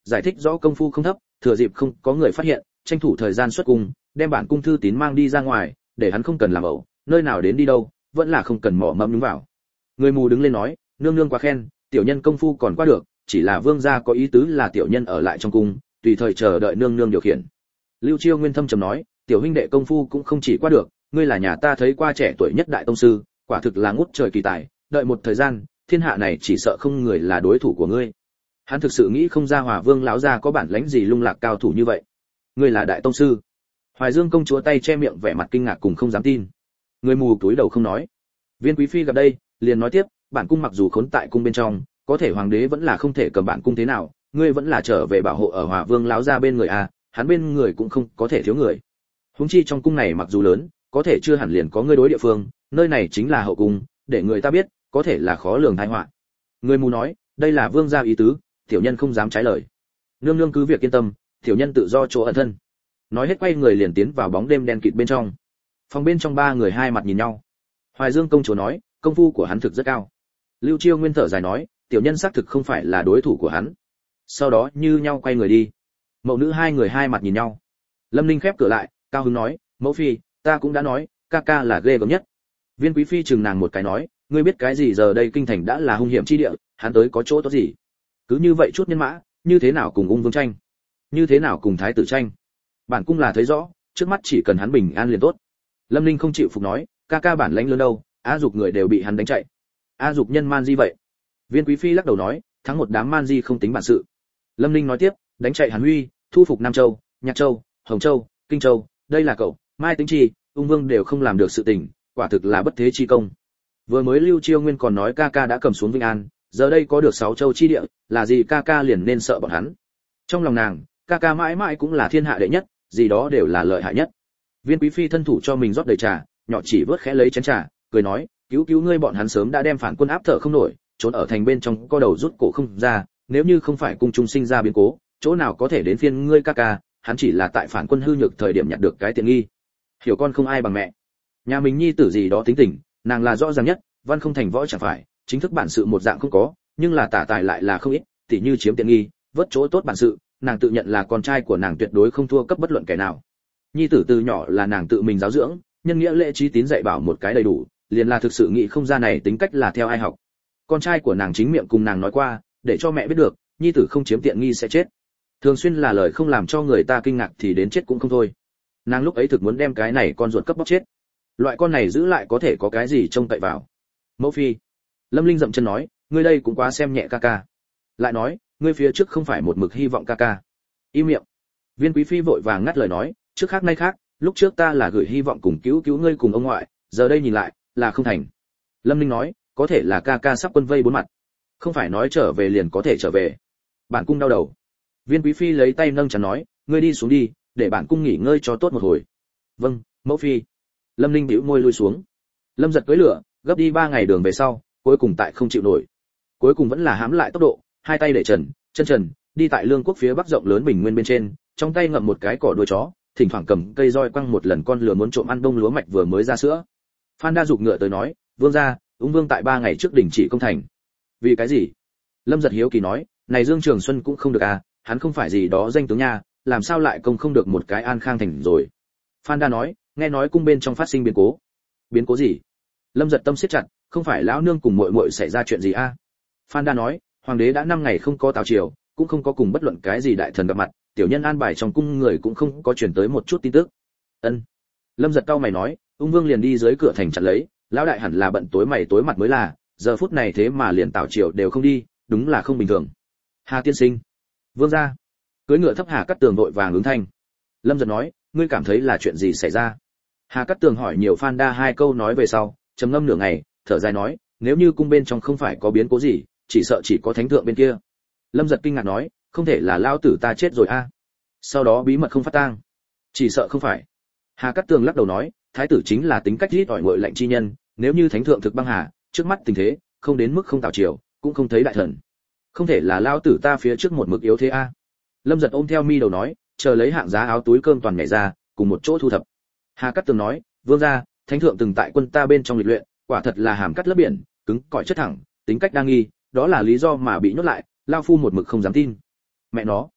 giải thích rõ công phu không thấp, thừa dịp không có người phát hiện, tranh thủ thời gian xuất cung, đem bản cung thư tín mang đi ra ngoài, để hắn không cần làm ẩu, nơi nào đến đi đâu, vẫn là không cần mỏ mẫm nhúng vào. Người mù đứng lên nói, nương nương quá khen, tiểu nhân công phu còn qua được, chỉ là vương gia có ý tứ là tiểu nhân ở lại trong cung, tùy thời chờ đợi nương nương điều khiển. Lưu Chiêu Nguyên thâm trầm nói, tiểu huynh đệ công phu cũng không chỉ qua được, ngươi là nhà ta thấy qua trẻ tuổi nhất đại tông sư, quả thực là ngút trời kỳ tài, đợi một thời gian, thiên hạ này chỉ sợ không người là đối thủ của ngươi. Hắn thực sự nghĩ không ra Hòa Vương lão gia có bản lãnh gì lung lạc cao thủ như vậy. Ngươi là đại tông sư? Hoài Dương công chúa tay che miệng vẻ mặt kinh ngạc cùng không dám tin. Người mù túi đầu không nói. Viên quý phi gặp đây, liền nói tiếp, bản cung mặc dù khốn tại cung bên trong, có thể hoàng đế vẫn là không thể cầm bản cung thế nào, ngươi vẫn là trở về bảo hộ ở Hòa Vương lão gia bên người a, hắn bên người cũng không có thể thiếu người. Huống chi trong cung này mặc dù lớn, có thể chưa hẳn liền có ngươi đối địa phương, nơi này chính là hậu cung, để người ta biết, có thể là khó lường tai họa. Người mù nói, đây là vương gia ý tứ, tiểu nhân không dám trái lời. Nương nương cứ việc yên tâm, tiểu nhân tự do chỗ ẩn thân. Nói hết quay người liền tiến vào bóng đêm đen kịt bên trong. Phòng bên trong ba người hai mặt nhìn nhau. Hoài Dương công chúa nói, công phu của hắn thực rất cao. Lưu Chiêu Nguyên thở dài nói, tiểu nhân xác thực không phải là đối thủ của hắn. Sau đó như nhau quay người đi. Mẫu nữ hai người hai mặt nhìn nhau. Lâm Ninh khép cửa lại, cao hứng nói, mẫu phi, ta cũng đã nói, ca ca là ghê gớm nhất. Viên quý phi chừng nàng một cái nói, ngươi biết cái gì giờ đây kinh thành đã là hung hiểm chi địa, hắn tới có chỗ tốt gì? Cứ như vậy chút nhân mã, như thế nào cùng ung vương tranh? Như thế nào cùng thái tử tranh? Bản cung là thấy rõ, trước mắt chỉ cần hắn bình an liền tốt. Lâm Ninh không chịu phục nói, ca ca bản lãnh lớn đâu, A Dục người đều bị hắn đánh chạy. A Dục nhân man di vậy. Viên quý phi lắc đầu nói, thắng một đám man di không tính bản sự. Lâm Ninh nói tiếp, đánh chạy Hàn Huy, thu phục Nam Châu, Nhạc Châu, Hồng Châu, Kinh Châu, đây là cậu, Mai Tính Chi, ung vương đều không làm được sự tình, quả thực là bất thế chi công. Vừa mới Lưu Chiêu Nguyên còn nói ca ca đã cầm xuống Vinh An, giờ đây có được sáu châu chi địa, là gì ca ca liền nên sợ bọn hắn. Trong lòng nàng, ca ca mãi mãi cũng là thiên hạ đệ nhất, gì đó đều là lợi hại nhất. Viên quý phi thân thủ cho mình rót đầy trà, nhỏ chỉ vớt khẽ lấy chén trà, cười nói, cứu cứu ngươi bọn hắn sớm đã đem phản quân áp thở không nổi, trốn ở thành bên trong co đầu rút cổ không ra, nếu như không phải cung trung sinh ra biến cố, chỗ nào có thể đến phiên ngươi ca ca, hắn chỉ là tại phản quân hư nhược thời điểm nhặt được cái tiện nghi. Hiểu con không ai bằng mẹ. Nhà mình nhi tử gì đó tính tình, nàng là rõ ràng nhất, văn không thành võ chẳng phải, chính thức bản sự một dạng không có, nhưng là tả tài lại là không ít, tỉ như chiếm tiện nghi, vớt chỗ tốt bản sự, nàng tự nhận là con trai của nàng tuyệt đối không thua cấp bất luận kẻ nào. Nhi tử từ nhỏ là nàng tự mình giáo dưỡng, nhân nghĩa lễ trí tín dạy bảo một cái đầy đủ, liền là thực sự nghĩ không ra này tính cách là theo ai học. Con trai của nàng chính miệng cùng nàng nói qua, để cho mẹ biết được, nhi tử không chiếm tiện nghi sẽ chết. Thường xuyên là lời không làm cho người ta kinh ngạc thì đến chết cũng không thôi. Nàng lúc ấy thực muốn đem cái này con ruột cấp bóc chết. Loại con này giữ lại có thể có cái gì trông cậy vào. Mẫu phi. Lâm Linh dậm chân nói, ngươi đây cũng quá xem nhẹ ca ca. Lại nói, ngươi phía trước không phải một mực hy vọng ca ca. Im miệng. Viên quý phi vội vàng ngắt lời nói, trước khác nay khác, lúc trước ta là gửi hy vọng cùng cứu cứu ngươi cùng ông ngoại, giờ đây nhìn lại, là không thành. Lâm Linh nói, có thể là ca ca sắp quân vây bốn mặt, không phải nói trở về liền có thể trở về. Bản cung đau đầu. Viên quý phi lấy tay nâng chắn nói, ngươi đi xuống đi, để bản cung nghỉ ngơi cho tốt một hồi. Vâng, mẫu phi. Lâm Linh bĩu môi lui xuống. Lâm Giật cưỡi lửa, gấp đi ba ngày đường về sau, cuối cùng tại không chịu nổi. Cuối cùng vẫn là hãm lại tốc độ, hai tay để trần, chân trần, đi tại lương quốc phía bắc rộng lớn bình nguyên bên trên, trong tay ngậm một cái cỏ đuôi chó, thỉnh thoảng cầm cây roi quăng một lần con lừa muốn trộm ăn bông lúa mạch vừa mới ra sữa. Phan Đa dục ngựa tới nói, vương gia, ung vương tại ba ngày trước đình chỉ công thành. Vì cái gì? Lâm Giật hiếu kỳ nói, này Dương Trường Xuân cũng không được à, hắn không phải gì đó danh tướng nha, làm sao lại công không được một cái an khang thành rồi. Phan Đa nói, nghe nói cung bên trong phát sinh biến cố. Biến cố gì? Lâm Giật tâm siết chặt, không phải lão nương cùng muội muội xảy ra chuyện gì a? À? Phan Đa nói, hoàng đế đã năm ngày không có tào triều, cũng không có cùng bất luận cái gì đại thần gặp mặt, tiểu nhân an bài trong cung người cũng không có truyền tới một chút tin tức. Ân. Lâm Giật cau mày nói, ung vương liền đi dưới cửa thành chặn lấy, lão đại hẳn là bận tối mày tối mặt mới là, giờ phút này thế mà liền tào triều đều không đi, đúng là không bình thường. Hà tiên sinh. Vương gia. Cưỡi ngựa thấp Hà Cát Tường vội vàng ứng thanh. Lâm Giật nói, ngươi cảm thấy là chuyện gì xảy ra? Hà Cát Tường hỏi nhiều Phan Đa hai câu nói về sau, trầm ngâm nửa ngày, thở dài nói, nếu như cung bên trong không phải có biến cố gì, chỉ sợ chỉ có thánh thượng bên kia. Lâm Giật kinh ngạc nói, không thể là lao tử ta chết rồi a? À? Sau đó bí mật không phát tang. Chỉ sợ không phải. Hà Cát Tường lắc đầu nói, thái tử chính là tính cách rít ỏi nguội lạnh chi nhân, nếu như thánh thượng thực băng hà, trước mắt tình thế, không đến mức không tào triều, cũng không thấy đại thần. Không thể là lao tử ta phía trước một mực yếu thế a? À? Lâm Giật ôm theo mi đầu nói, chờ lấy hạng giá áo túi cơm toàn nhảy ra, cùng một chỗ thu thập. Hà Cát Tường nói, vương gia, thánh thượng từng tại quân ta bên trong lịch luyện, quả thật là hàm cắt lấp biển, cứng cỏi chất thẳng, tính cách đa nghi, đó là lý do mà bị nhốt lại, lao phu một mực không dám tin. Mẹ nó,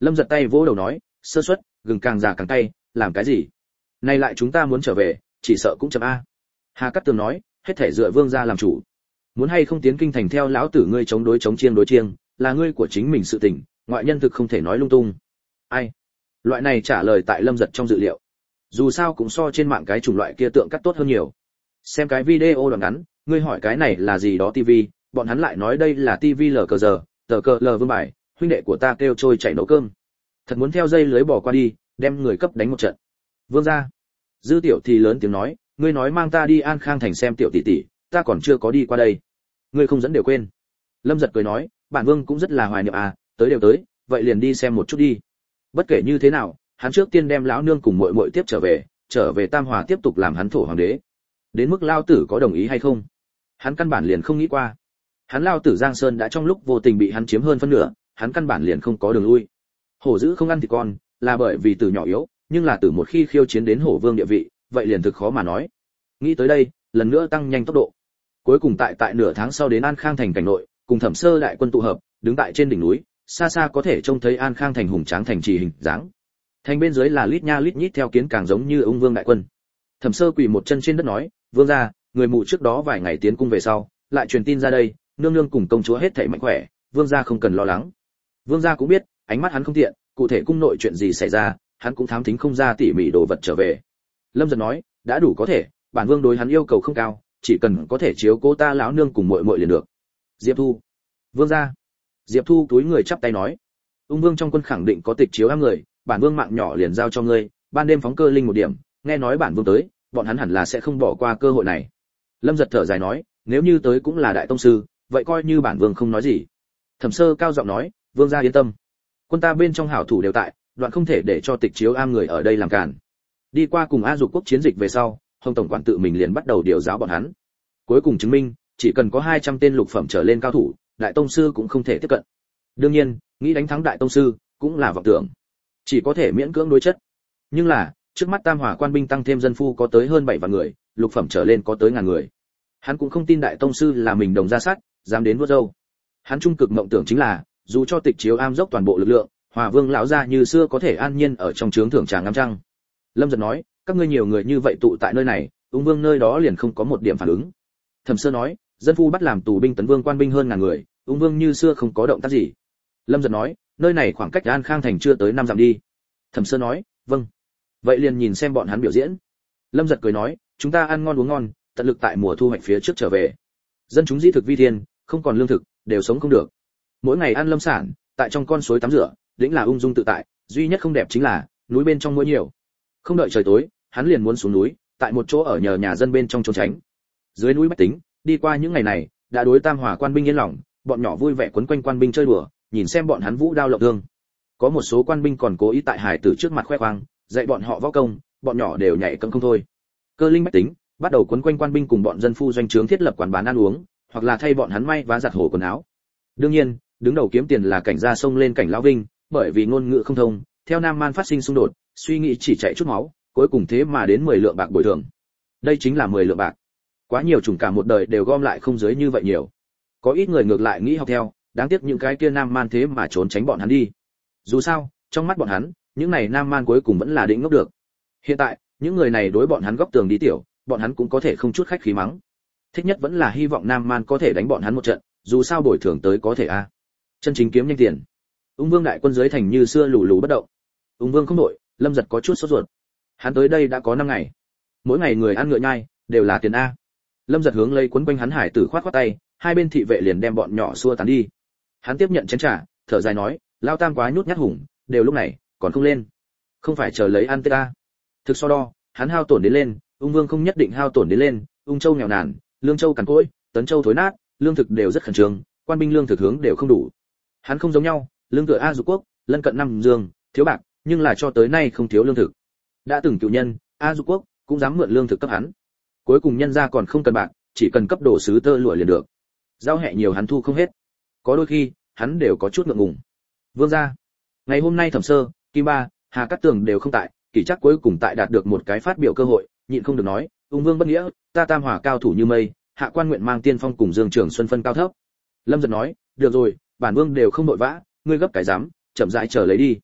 Lâm Giật tay vỗ đầu nói, sơ suất, gừng càng già càng cay, làm cái gì? Nay lại chúng ta muốn trở về, chỉ sợ cũng chậm a. Hà Cát Tường nói, hết thể dựa Vương gia làm chủ. Muốn hay không tiến kinh thành theo lão tử ngươi chống đối chống chiêng đối chiêng, là ngươi của chính mình sự tình, ngoại nhân thực không thể nói lung tung. Ai? Loại này trả lời tại Lâm Giật trong dự liệu. Dù sao cũng so trên mạng cái chủng loại kia tượng cắt tốt hơn nhiều. Xem cái video đoạn ngắn, ngươi hỏi cái này là gì đó tivi, bọn hắn lại nói đây là tivi lờ cờ giờ, tờ cờ lờ vương bài, huynh đệ của ta kêu trôi chảy nấu cơm. Thật muốn theo dây lưới bỏ qua đi, đem người cấp đánh một trận. Vương gia. Dư Tiểu thì lớn tiếng nói, ngươi nói mang ta đi An Khang thành xem tiểu tỷ tỷ, ta còn chưa có đi qua đây. Ngươi không dẫn đều quên. Lâm Giật cười nói, bản vương cũng rất là hoài niệm à, tới đều tới, vậy liền đi xem một chút đi. Bất kể như thế nào, hắn trước tiên đem lão nương cùng muội muội tiếp trở về, trở về Tam Hòa tiếp tục làm hắn thổ hoàng đế. Đến mức lao tử có đồng ý hay không, hắn căn bản liền không nghĩ qua. Hắn lao tử Giang Sơn đã trong lúc vô tình bị hắn chiếm hơn phân nửa, hắn căn bản liền không có đường lui. Hổ dữ không ăn thịt con, là bởi vì từ nhỏ yếu, nhưng là từ một khi khiêu chiến đến hổ vương địa vị, vậy liền thực khó mà nói. Nghĩ tới đây, lần nữa tăng nhanh tốc độ. Cuối cùng tại tại nửa tháng sau đến An Khang thành cảnh nội, cùng Thẩm Sơ đại quân tụ hợp, đứng tại trên đỉnh núi, xa xa có thể trông thấy An Khang thành hùng tráng thành trì hình dáng. Thành bên dưới là lít nha lít nhít theo kiến càng giống như ung vương đại quân. Thẩm Sơ quỳ một chân trên đất nói, vương gia, người mù trước đó vài ngày tiến cung về sau, lại truyền tin ra đây, nương nương cùng công chúa hết thảy mạnh khỏe, vương gia không cần lo lắng. Vương gia cũng biết, ánh mắt hắn không tiện, cụ thể cung nội chuyện gì xảy ra, hắn cũng thám thính không ra tỉ mỉ đồ vật trở về. Lâm Giật nói, đã đủ có thể, bản vương đối hắn yêu cầu không cao, chỉ cần có thể chiếu cố ta lão nương cùng muội muội liền được. Diệp Thu. Vương gia. Diệp Thu túi người chắp tay nói, ung vương trong quân khẳng định có tịch chiếu am người, bản vương mạng nhỏ liền giao cho ngươi, ban đêm phóng cơ linh một điểm, nghe nói bản vương tới, bọn hắn hẳn là sẽ không bỏ qua cơ hội này. Lâm Giật thở dài nói, nếu như tới cũng là đại tông sư, vậy coi như bản vương không nói gì. Thẩm Sơ cao giọng nói, vương gia yên tâm, quân ta bên trong hảo thủ đều tại, đoạn không thể để cho tịch chiếu am người ở đây làm cản. Đi qua cùng A Dục quốc chiến dịch về sau, Hồng tổng quản tự mình liền bắt đầu điều giáo bọn hắn. Cuối cùng chứng minh, chỉ cần có hai trăm tên lục phẩm trở lên cao thủ, đại tông sư cũng không thể tiếp cận. Đương nhiên, nghĩ đánh thắng đại tông sư cũng là vọng tưởng, chỉ có thể miễn cưỡng đối chất. Nhưng là, trước mắt Tam Hòa quan binh tăng thêm dân phu có tới hơn bảy vạn người, lục phẩm trở lên có tới ngàn người. Hắn cũng không tin đại tông sư là mình đồng ra sát, dám đến vuốt râu. Hắn trung cực mộng tưởng chính là, dù cho tịch chiếu am dốc toàn bộ lực lượng, Hòa Vương lão gia như xưa có thể an nhiên ở trong trướng thưởng tràng ngắm trăng. Lâm Giật nói, các ngươi nhiều người như vậy tụ tại nơi này, ung vương nơi đó liền không có một điểm phản ứng. Thẩm Sơ nói, dân phu bắt làm tù binh tấn vương quan binh hơn ngàn người, ung vương như xưa không có động tác gì. Lâm Giật nói, nơi này khoảng cách An Khang thành chưa tới năm dặm đi. Thẩm Sơ nói, vâng. Vậy liền nhìn xem bọn hắn biểu diễn. Lâm Giật cười nói, chúng ta ăn ngon uống ngon, tận lực tại mùa thu hoạch phía trước trở về. Dân chúng dĩ thực vi thiên, không còn lương thực, đều sống không được. Mỗi ngày ăn lâm sản, tại trong con suối tắm rửa, đĩnh là ung dung tự tại, duy nhất không đẹp chính là núi bên trong muỗi nhiều. Không đợi trời tối, hắn liền muốn xuống núi, tại một chỗ ở nhờ nhà dân bên trong trốn tránh. Dưới núi bách tính, đi qua những ngày này, đã đối Tam Hòa quan binh yên lòng, bọn nhỏ vui vẻ quấn quanh quan binh chơi đùa, nhìn xem bọn hắn vũ đao lộng thương. Có một số quan binh còn cố ý tại hải tử trước mặt khoe khoang, dạy bọn họ võ công, bọn nhỏ đều nhảy cẫng không thôi. Cơ linh bách tính bắt đầu quấn quanh quan binh cùng bọn dân phu doanh trướng thiết lập quán bán ăn uống, hoặc là thay bọn hắn may vá giặt hồ quần áo. Đương nhiên, đứng đầu kiếm tiền là cảnh gia sông lên cảnh lão Vinh, bởi vì ngôn ngữ không thông, theo Nam Man phát sinh xung đột, suy nghĩ chỉ chạy chút máu, cuối cùng thế mà đến mười lượng bạc bồi thường. Đây chính là mười lượng bạc. Quá nhiều chủng cả một đời đều gom lại không dưới như vậy nhiều. Có ít người ngược lại nghĩ học theo, đáng tiếc những cái kia Nam Man thế mà trốn tránh bọn hắn đi. Dù sao, trong mắt bọn hắn, những này Nam Man cuối cùng vẫn là định ngốc được. Hiện tại, những người này đối bọn hắn góc tường đi tiểu, bọn hắn cũng có thể không chút khách khí mắng. Thích nhất vẫn là hy vọng Nam Man có thể đánh bọn hắn một trận, dù sao bồi thường tới có thể a. Chân chính kiếm nhanh tiền. Ung Vương đại quân dưới thành như xưa lù lù bất động. Ung Vương không đổi, Lâm Giật có chút sốt ruột. Hắn tới đây đã có năm ngày, mỗi ngày người ăn ngựa nhai, đều là tiền a. Lâm Giật hướng lấy quấn quanh hắn hải tử khoát khoát tay, hai bên thị vệ liền đem bọn nhỏ xua tán đi. Hắn tiếp nhận chén trà, thở dài nói, lao Tam quá nhút nhát hùng, đều lúc này còn không lên, không phải chờ lấy ăn tết ta. Thực so đo, hắn hao tổn đến lên, Ung Vương không nhất định hao tổn đến lên. Ung Châu nghèo nàn, Lương Châu cằn cỗi, Tấn Châu thối nát, lương thực đều rất khẩn trương, quan binh lương thực hướng đều không đủ. Hắn không giống nhau, lương tựa A Dục quốc, lân cận năm Dương, thiếu bạc, nhưng là cho tới nay không thiếu lương thực. Đã từng cựu nhân, A Dục quốc cũng dám mượn lương thực cấp hắn. Cuối cùng nhân ra còn không cần bạc, chỉ cần cấp đồ sứ tơ lụa liền được. Giao hẹ nhiều hắn thu không hết. Có đôi khi, hắn đều có chút ngượng ngùng. Vương gia, ngày hôm nay Thẩm Sơ, Kim Ba, Hà Cát Tường đều không tại, Kỷ Trác cuối cùng tại đạt được một cái phát biểu cơ hội, nhịn không được nói, Ung Vương bất nghĩa, ta Tam Hòa cao thủ như mây, hạ quan nguyện mang tiên phong cùng Dương Trường Xuân phân cao thấp. Lâm Giật nói, được rồi, bản vương đều không nội vã, ngươi gấp cái dám, chậm rãi chờ lấy đi.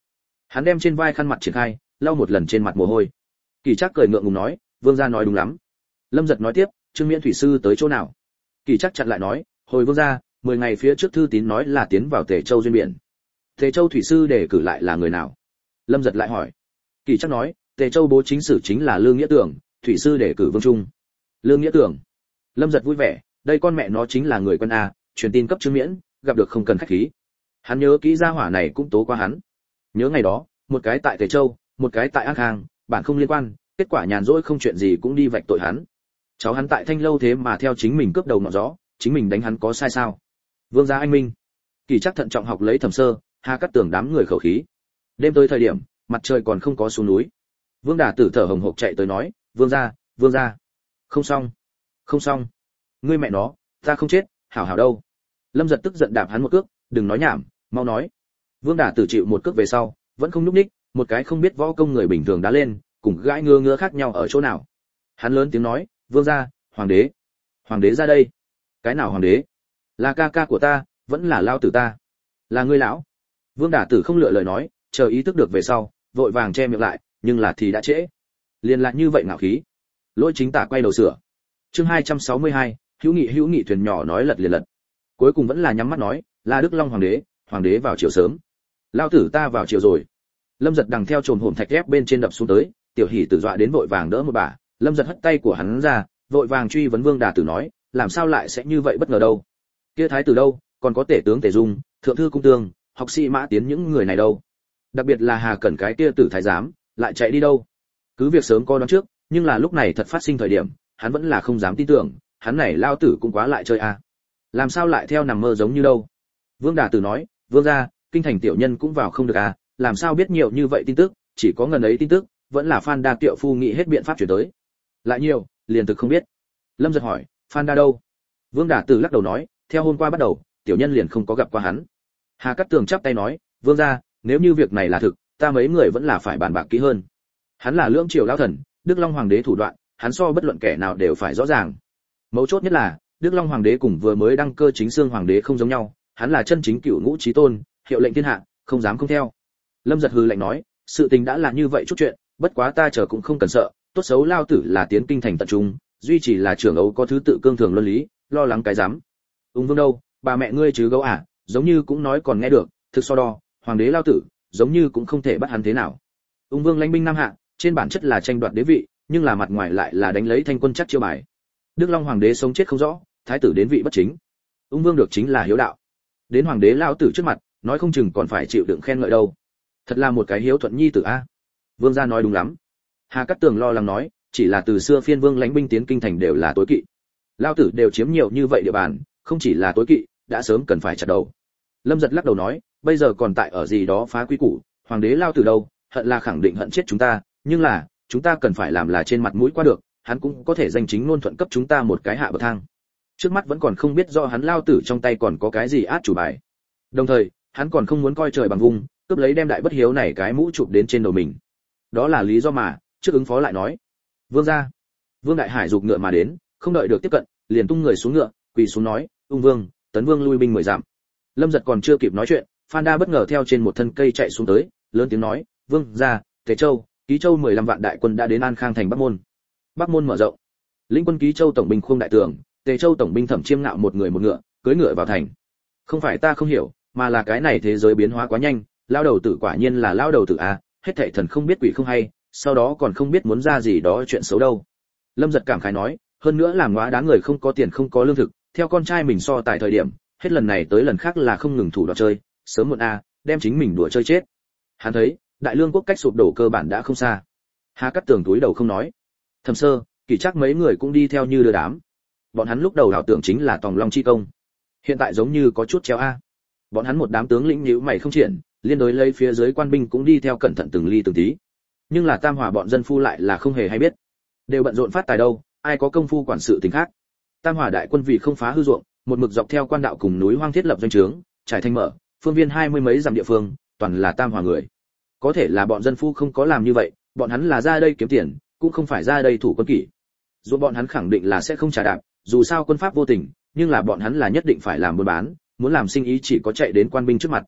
Hắn đem trên vai khăn mặt triển khai, lau một lần trên mặt mồ hôi. Kỳ Trác cười ngượng ngùng nói, vương gia nói đúng lắm. Lâm Giật nói tiếp, Trương Miễn thủy sư tới chỗ nào? Kỳ Trác chặn lại nói, hồi vương gia, mười ngày phía trước thư tín nói là tiến vào Tề Châu duyên biển. Tề Châu thủy sư để cử lại là người nào? Lâm Giật lại hỏi. Kỳ Trác nói, Tề Châu bố chính sử chính là Lương Nghĩa Tưởng, thủy sư để cử Vương Trung. Lương Nghĩa Tưởng. Lâm Giật vui vẻ, đây con mẹ nó chính là người quân a, truyền tin cấp Trương Miễn, gặp được không cần khách khí. Hắn nhớ kỹ gia hỏa này cũng tố qua hắn. Nhớ ngày đó, một cái tại Tề Châu, một cái tại An Khang, bản không liên quan, kết quả nhàn rỗi không chuyện gì cũng đi vạch tội hắn. Cháu hắn tại Thanh Lâu thế mà theo chính mình cướp đầu ngọn gió, chính mình đánh hắn có sai sao? Vương gia anh minh. Kỳ Trác thận trọng học lấy Thẩm Sơ, Hà Cát Tường đám người khẩu khí. Đêm tới thời điểm, mặt trời còn không có xuống núi. Vương Đả Tử thở hồng hộc chạy tới nói, "Vương gia, vương gia." "Không xong, không xong." "Ngươi mẹ nó, ta không chết, hảo hảo đâu." Lâm Giật tức giận đạp hắn một cước, "Đừng nói nhảm, mau nói." Vương Đả Tử chịu một cước về sau, vẫn không nhúc nhích, một cái không biết võ công người bình thường đá lên, cùng gãi ngứa ngứa khác nhau ở chỗ nào. Hắn lớn tiếng nói, "Vương gia, hoàng đế, hoàng đế ra đây." "Cái nào hoàng đế? Là ca ca của ta, vẫn là lao tử ta." "Là ngươi lão." Vương Đả Tử không lựa lời nói, chờ ý thức được về sau, vội vàng che miệng lại, nhưng là thì đã trễ. Liên lại như vậy ngạo khí. Lỗi chính tả quay đầu sửa. Chương hai trăm sáu mươi hai, hữu nghị hữu nghị thuyền nhỏ nói lật liền lật. Cuối cùng vẫn là nhắm mắt nói, là Đức Long hoàng đế, hoàng đế vào chiều sớm. Lao tử ta vào chiều rồi. Lâm Giật đằng theo chồm hổm thạch ép bên trên đập xuống tới, Tiểu Hỉ Tử dọa đến vội vàng đỡ một bà, Lâm Giật hất tay của hắn ra, vội vàng truy vấn Vương Đả Tử nói, làm sao lại sẽ như vậy bất ngờ đâu? Kia thái tử đâu, còn có tể tướng Tề Dung, thượng thư cung tương, học sĩ Mã Tiến những người này đâu? Đặc biệt là Hà Cẩn cái kia tử thái giám, lại chạy đi đâu? Cứ việc sớm coi đoán trước, nhưng là lúc này thật phát sinh thời điểm, hắn vẫn là không dám tin tưởng, hắn này lao tử cũng quá lại chơi a. À. Làm sao lại theo nằm mơ giống như đâu? Vương Đả Tử nói, vương gia, kinh thành tiểu nhân cũng vào không được à, làm sao biết nhiều như vậy tin tức, chỉ có ngần ấy tin tức, vẫn là Phan Đa Tiệu phu nghĩ hết biện pháp chuyển tới. Lại nhiều, liền thực không biết. Lâm Giật hỏi, Phan Đa đâu? Vương Đả Tử lắc đầu nói, theo hôm qua bắt đầu, tiểu nhân liền không có gặp qua hắn. Hà Cát Tường chắp tay nói, vương gia, nếu như việc này là thực, ta mấy người vẫn là phải bàn bạc kỹ hơn. Hắn là lưỡng triều lão thần, Đức Long hoàng đế thủ đoạn, hắn so bất luận kẻ nào đều phải rõ ràng. Mấu chốt nhất là, Đức Long hoàng đế cùng vừa mới đăng cơ chính xương hoàng đế không giống nhau, hắn là chân chính cựu ngũ chí tôn, hiệu lệnh thiên hạ, không dám không theo. Lâm Giật hừ lạnh nói, sự tình đã là như vậy chút chuyện, bất quá ta chờ cũng không cần sợ, tốt xấu lao tử là tiến kinh thành tận trung, duy chỉ là trưởng ấu có thứ tự cương thường luân lý, lo lắng cái dám. Ung Vương đâu, bà mẹ ngươi chứ gấu à, giống như cũng nói còn nghe được, thực so đo, hoàng đế lao tử, giống như cũng không thể bắt hắn thế nào. Ung Vương lãnh binh nam hạ, trên bản chất là tranh đoạt đế vị, nhưng là mặt ngoài lại là đánh lấy thanh quân chắc chiêu bài. Đức Long hoàng đế sống chết không rõ, thái tử đến vị bất chính. Ung Vương được chính là hiếu đạo. Đến hoàng đế lao tử trước mặt, nói không chừng còn phải chịu đựng khen ngợi đâu. Thật là một cái hiếu thuận nhi tử a. Vương gia nói đúng lắm. Hà Cát Tường lo lắng nói, chỉ là từ xưa phiên vương lãnh binh tiến kinh thành đều là tối kỵ. Lao tử đều chiếm nhiều như vậy địa bàn, không chỉ là tối kỵ, đã sớm cần phải chặt đầu. Lâm Giật lắc đầu nói, bây giờ còn tại ở gì đó phá quy củ, hoàng đế lao tử đâu, hận là khẳng định hận chết chúng ta, nhưng là, chúng ta cần phải làm là trên mặt mũi qua được, hắn cũng có thể danh chính ngôn thuận cấp chúng ta một cái hạ bậc thang. Trước mắt vẫn còn không biết do hắn lao tử trong tay còn có cái gì át chủ bài. Đồng thời, hắn còn không muốn coi trời bằng vung, cướp lấy đem đại bất hiếu này cái mũ chụp đến trên đầu mình. Đó là lý do mà, trước ứng phó lại nói. Vương gia. Vương Đại Hải giục ngựa mà đến, không đợi được tiếp cận, liền tung người xuống ngựa, quỳ xuống nói, Ung Vương, Tấn Vương lui binh mười dặm. Lâm Giật còn chưa kịp nói chuyện, Phan Đa bất ngờ theo trên một thân cây chạy xuống tới, lớn tiếng nói, Vương gia, Tề Châu, Ký Châu mười lăm vạn đại quân đã đến An Khang thành Bắc Môn. Bắc Môn mở rộng. Lĩnh quân Ký Châu tổng binh Khung đại tường, Tề Châu tổng binh Thẩm Chiêm Ngạo một người một ngựa, cưỡi ngựa vào thành. Không phải ta không hiểu, mà là cái này thế giới biến hóa quá nhanh, lao đầu tử quả nhiên là lao đầu tử a, hết thảy thần không biết quỷ không hay, sau đó còn không biết muốn ra gì đó chuyện xấu đâu. Lâm Giật cảm khái nói, hơn nữa làm ngóa đá người không có tiền không có lương thực, theo con trai mình so tại thời điểm, hết lần này tới lần khác là không ngừng thủ đoạn chơi, sớm muộn a, đem chính mình đùa chơi chết. Hắn thấy, đại lương quốc cách sụp đổ cơ bản đã không xa. Hà Cát Tường túi đầu không nói. Thẩm Sơ, Kỳ Trác mấy người cũng đi theo như đưa đám. Bọn hắn lúc đầu ảo tưởng chính là tòng long chi công, hiện tại giống như có chút treo a. Bọn hắn một đám tướng lĩnh nhíu mày không triển, liên đối lấy phía dưới quan binh cũng đi theo cẩn thận từng ly từng tí. Nhưng là Tam Hòa bọn dân phu lại là không hề hay biết, đều bận rộn phát tài đâu, ai có công phu quản sự tình khác. Tam Hòa đại quân vì không phá hư ruộng, một mực dọc theo quan đạo cùng núi hoang thiết lập doanh trướng, trải thành mở, phương viên hai mươi mấy dặm địa phương, toàn là Tam Hòa người. Có thể là bọn dân phu không có làm như vậy, bọn hắn là ra đây kiếm tiền, cũng không phải ra đây thủ quân kỷ. Dù bọn hắn khẳng định là sẽ không trả đạp, dù sao quân pháp vô tình, nhưng là bọn hắn là nhất định phải làm buôn bán, muốn làm sinh ý chỉ có chạy đến quan binh trước mặt.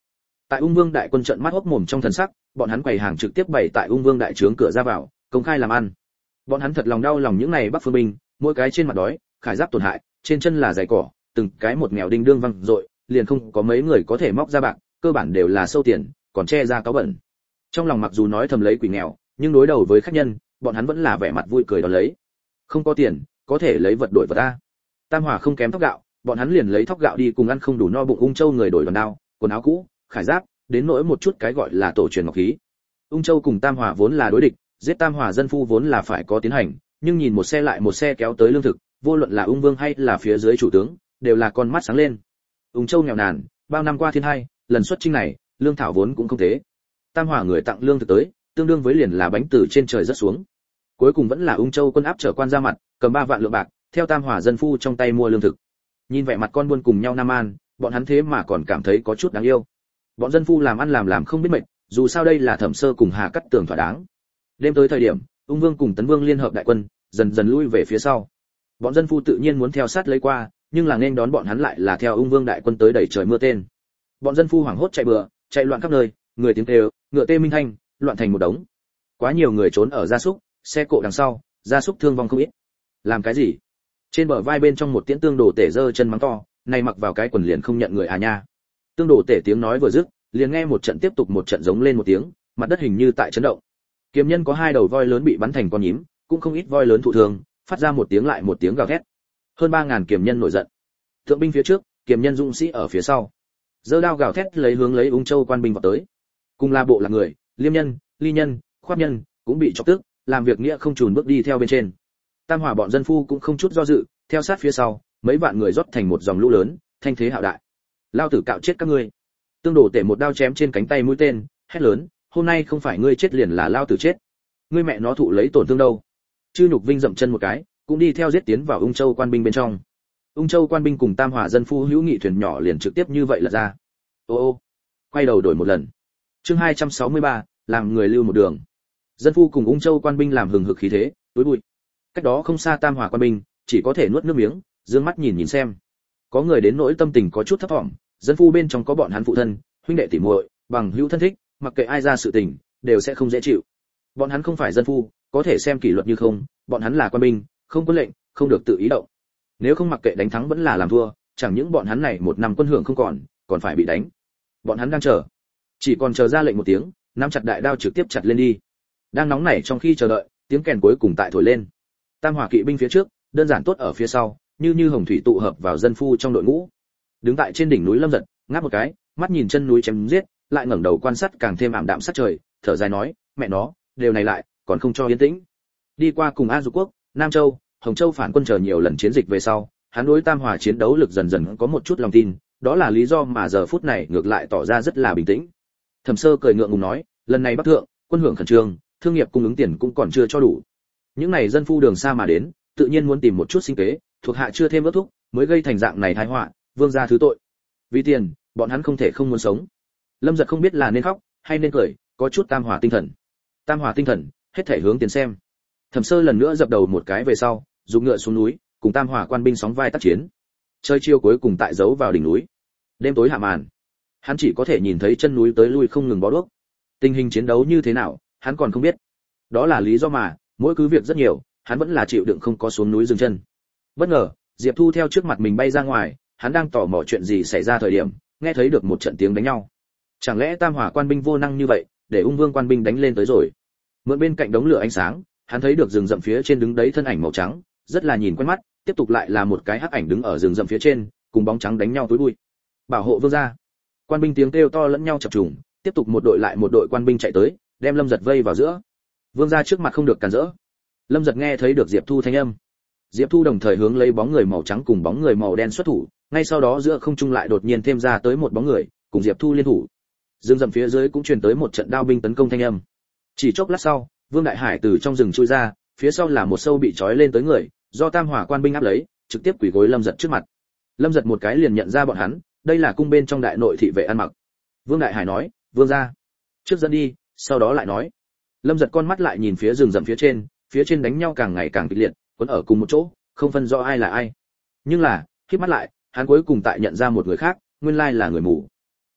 Tại Ung Vương đại quân trận mắt hốc mồm trong thần sắc, bọn hắn quầy hàng trực tiếp bày tại Ung Vương đại trướng cửa ra vào, công khai làm ăn. Bọn hắn thật lòng đau lòng những này Bắc Phương binh, mỗi cái trên mặt đói, khải giáp tổn hại, trên chân là giày cỏ, từng cái một nghèo đinh đương văng rội, liền không có mấy người có thể móc ra bạc, cơ bản đều là sâu tiền, còn che ra cáo bẩn. Trong lòng mặc dù nói thầm lấy quỷ nghèo, nhưng đối đầu với khách nhân, bọn hắn vẫn là vẻ mặt vui cười đón lấy. Không có tiền, có thể lấy vật đổi vật a. Tam Hòa không kém thóc gạo, bọn hắn liền lấy thóc gạo đi cùng ăn không đủ no bụng Ung Châu người đổi đòn đao, quần áo cũ, khải giáp, đến nỗi một chút cái gọi là tổ truyền ngọc khí. Ung Châu cùng Tam Hòa vốn là đối địch, giết Tam Hòa dân phu vốn là phải có tiến hành, nhưng nhìn một xe lại một xe kéo tới lương thực, vô luận là Ung Vương hay là phía dưới chủ tướng, đều là con mắt sáng lên. Ung Châu nghèo nàn, bao năm qua thiên hai, lần xuất chinh này, lương thảo vốn cũng không thế. Tam Hòa người tặng lương thực tới, tương đương với liền là bánh từ trên trời rất xuống. Cuối cùng vẫn là Ung Châu quân áp trở quan ra mặt, cầm ba vạn lượng bạc, theo Tam Hòa dân phu trong tay mua lương thực. Nhìn vẻ mặt con buôn cùng nhau Nam An, bọn hắn thế mà còn cảm thấy có chút đáng yêu. Bọn dân phu làm ăn làm làm không biết mệt, dù sao đây là Thẩm Sơ cùng Hà Cắt Tường thỏa đáng. Đêm tới thời điểm, Ung Vương cùng Tấn Vương liên hợp đại quân, dần dần lui về phía sau. Bọn dân phu tự nhiên muốn theo sát lấy qua, nhưng là nên đón bọn hắn lại là theo Ung Vương đại quân tới đẩy trời mưa tên. Bọn dân phu hoảng hốt chạy bừa, chạy loạn khắp nơi, người tiếng kêu, ngựa tê minh thanh, loạn thành một đống. Quá nhiều người trốn ở gia súc, xe cộ đằng sau, gia súc thương vong không ít. Làm cái gì? Trên bờ vai bên trong một tiễn tương đồ tể giơ chân mắng to, này mặc vào cái quần liền không nhận người à nha. Tương đồ tể tiếng nói vừa dứt, liền nghe một trận tiếp tục một trận giống lên một tiếng, mặt đất hình như tại chấn động. Kiếm nhân có hai đầu voi lớn bị bắn thành con nhím, cũng không ít voi lớn thụ thương, phát ra một tiếng lại một tiếng gào thét. Hơn ba ngàn kiếm nhân nổi giận. Thượng binh phía trước, kiếm nhân dũng sĩ ở phía sau. Giơ đao gào thét lấy hướng lấy Ung Châu quan binh vào tới. Cùng là bộ là người, Liêm nhân, Ly nhân, Khoát nhân cũng bị chọc tức, làm việc nghĩa không chùn bước đi theo bên trên. Tam Hòa bọn dân phu cũng không chút do dự, theo sát phía sau, mấy vạn người rót thành một dòng lũ lớn, thanh thế hạo đại. Lao tử cạo chết các ngươi. Tương đổ tể một đao chém trên cánh tay mũi tên, hét lớn, hôm nay không phải ngươi chết liền là lao tử chết. Ngươi mẹ nó thụ lấy tổn thương đâu? Chư Nhục Vinh dậm chân một cái, cũng đi theo giết tiến vào Ung Châu quan binh bên trong. Ung Châu quan binh cùng Tam Hòa dân phu hữu nghị thuyền nhỏ liền trực tiếp như vậy là ra. Ô ô, quay đầu đổi một lần. Chương hai trăm sáu mươi ba, làm người lưu một đường. Dân phu cùng Ung Châu quan binh làm hừng hực khí thế, túi bụi. Cách đó không xa Tam Hòa quan binh, chỉ có thể nuốt nước miếng, dương mắt nhìn nhìn xem. Có người đến nỗi tâm tình có chút thấp thỏm, dân phu bên trong có bọn hắn phụ thân, huynh đệ tỉ muội, bằng hữu thân thích, mặc kệ ai ra sự tình, đều sẽ không dễ chịu. Bọn hắn không phải dân phu, có thể xem kỷ luật như không, bọn hắn là quan binh, không có lệnh, không được tự ý động. Nếu không mặc kệ đánh thắng vẫn là làm thua, chẳng những bọn hắn này một năm quân hưởng không còn, còn phải bị đánh. Bọn hắn đang chờ, chỉ còn chờ ra lệnh một tiếng, nắm chặt đại đao trực tiếp chặt lên đi. Đang nóng nảy trong khi chờ đợi, tiếng kèn cuối cùng tại thổi lên. Tam Hòa kỵ binh phía trước, đơn giản tốt ở phía sau, như như hồng thủy tụ hợp vào dân phu trong đội ngũ. Đứng tại trên đỉnh núi Lâm Giật, ngáp một cái, mắt nhìn chân núi chém giết, lại ngẩng đầu quan sát càng thêm ảm đạm sát trời, thở dài nói, mẹ nó, đều này lại, còn không cho yên tĩnh. Đi qua cùng An Dục Quốc, Nam Châu, Hồng Châu phản quân chờ nhiều lần chiến dịch về sau, hắn đối Tam Hòa chiến đấu lực dần dần có một chút lòng tin, đó là lý do mà giờ phút này ngược lại tỏ ra rất là bình tĩnh. Thẩm Sơ cười ngượng ngùng nói, lần này Bắc thượng, quân hưởng khẩn trương, thương nghiệp cung ứng tiền cũng còn chưa cho đủ. Những này dân phu đường xa mà đến, tự nhiên muốn tìm một chút sinh kế, thuộc hạ chưa thêm ước thúc, mới gây thành dạng này tai họa, vương gia thứ tội. Vì tiền, bọn hắn không thể không muốn sống. Lâm Giật không biết là nên khóc hay nên cười, có chút Tam Hòa tinh thần. Tam Hòa tinh thần, hết thể hướng tiền xem. Thẩm Sơ lần nữa dập đầu một cái về sau, dùng ngựa xuống núi, cùng Tam Hòa quan binh sóng vai tác chiến. Trời chiều cuối cùng tại giấu vào đỉnh núi. Đêm tối hạ màn, hắn chỉ có thể nhìn thấy chân núi tới lui không ngừng bó đuốc. Tình hình chiến đấu như thế nào, hắn còn không biết. Đó là lý do mà, mỗi cứ việc rất nhiều, hắn vẫn là chịu đựng không có xuống núi dừng chân. Bất ngờ, Diệp Thu theo trước mặt mình bay ra ngoài, hắn đang tò mò chuyện gì xảy ra thời điểm, nghe thấy được một trận tiếng đánh nhau. Chẳng lẽ Tam Hòa quan binh vô năng như vậy, để Ung Vương quan binh đánh lên tới rồi? Mượn bên cạnh đống lửa ánh sáng, hắn thấy được rừng rậm phía trên đứng đấy thân ảnh màu trắng, rất là nhìn quen mắt, tiếp tục lại là một cái hắc ảnh đứng ở rừng rậm phía trên, cùng bóng trắng đánh nhau túi bụi. Bảo hộ vương gia. Quan binh tiếng kêu to lẫn nhau chập trùng, tiếp tục một đội lại một đội quan binh chạy tới, đem Lâm Giật vây vào giữa. Vương gia trước mặt không được cản rỡ. Lâm Giật nghe thấy được Diệp Thu thanh âm. Diệp Thu đồng thời hướng lấy bóng người màu trắng cùng bóng người màu đen xuất thủ, ngay sau đó giữa không trung lại đột nhiên thêm ra tới một bóng người, cùng Diệp Thu liên thủ. Rừng rậm phía dưới cũng truyền tới một trận đao binh tấn công thanh âm. Chỉ chốc lát sau, Vương Đại Hải từ trong rừng chui ra, phía sau là một sâu bị trói lên tới người, do Tam Hòa quan binh áp lấy, trực tiếp quỳ gối Lâm Giật trước mặt. Lâm Giật một cái liền nhận ra bọn hắn, đây là cung bên trong đại nội thị vệ ăn mặc. Vương Đại Hải nói, vương gia, trước dẫn đi, sau đó lại nói. Lâm Giật con mắt lại nhìn phía rừng rậm phía trên, phía trên đánh nhau càng ngày càng kịch liệt, cuốn ở cùng một chỗ, không phân rõ ai là ai. Nhưng là, khi mắt lại, hắn cuối cùng tại nhận ra một người khác, nguyên lai là người mù.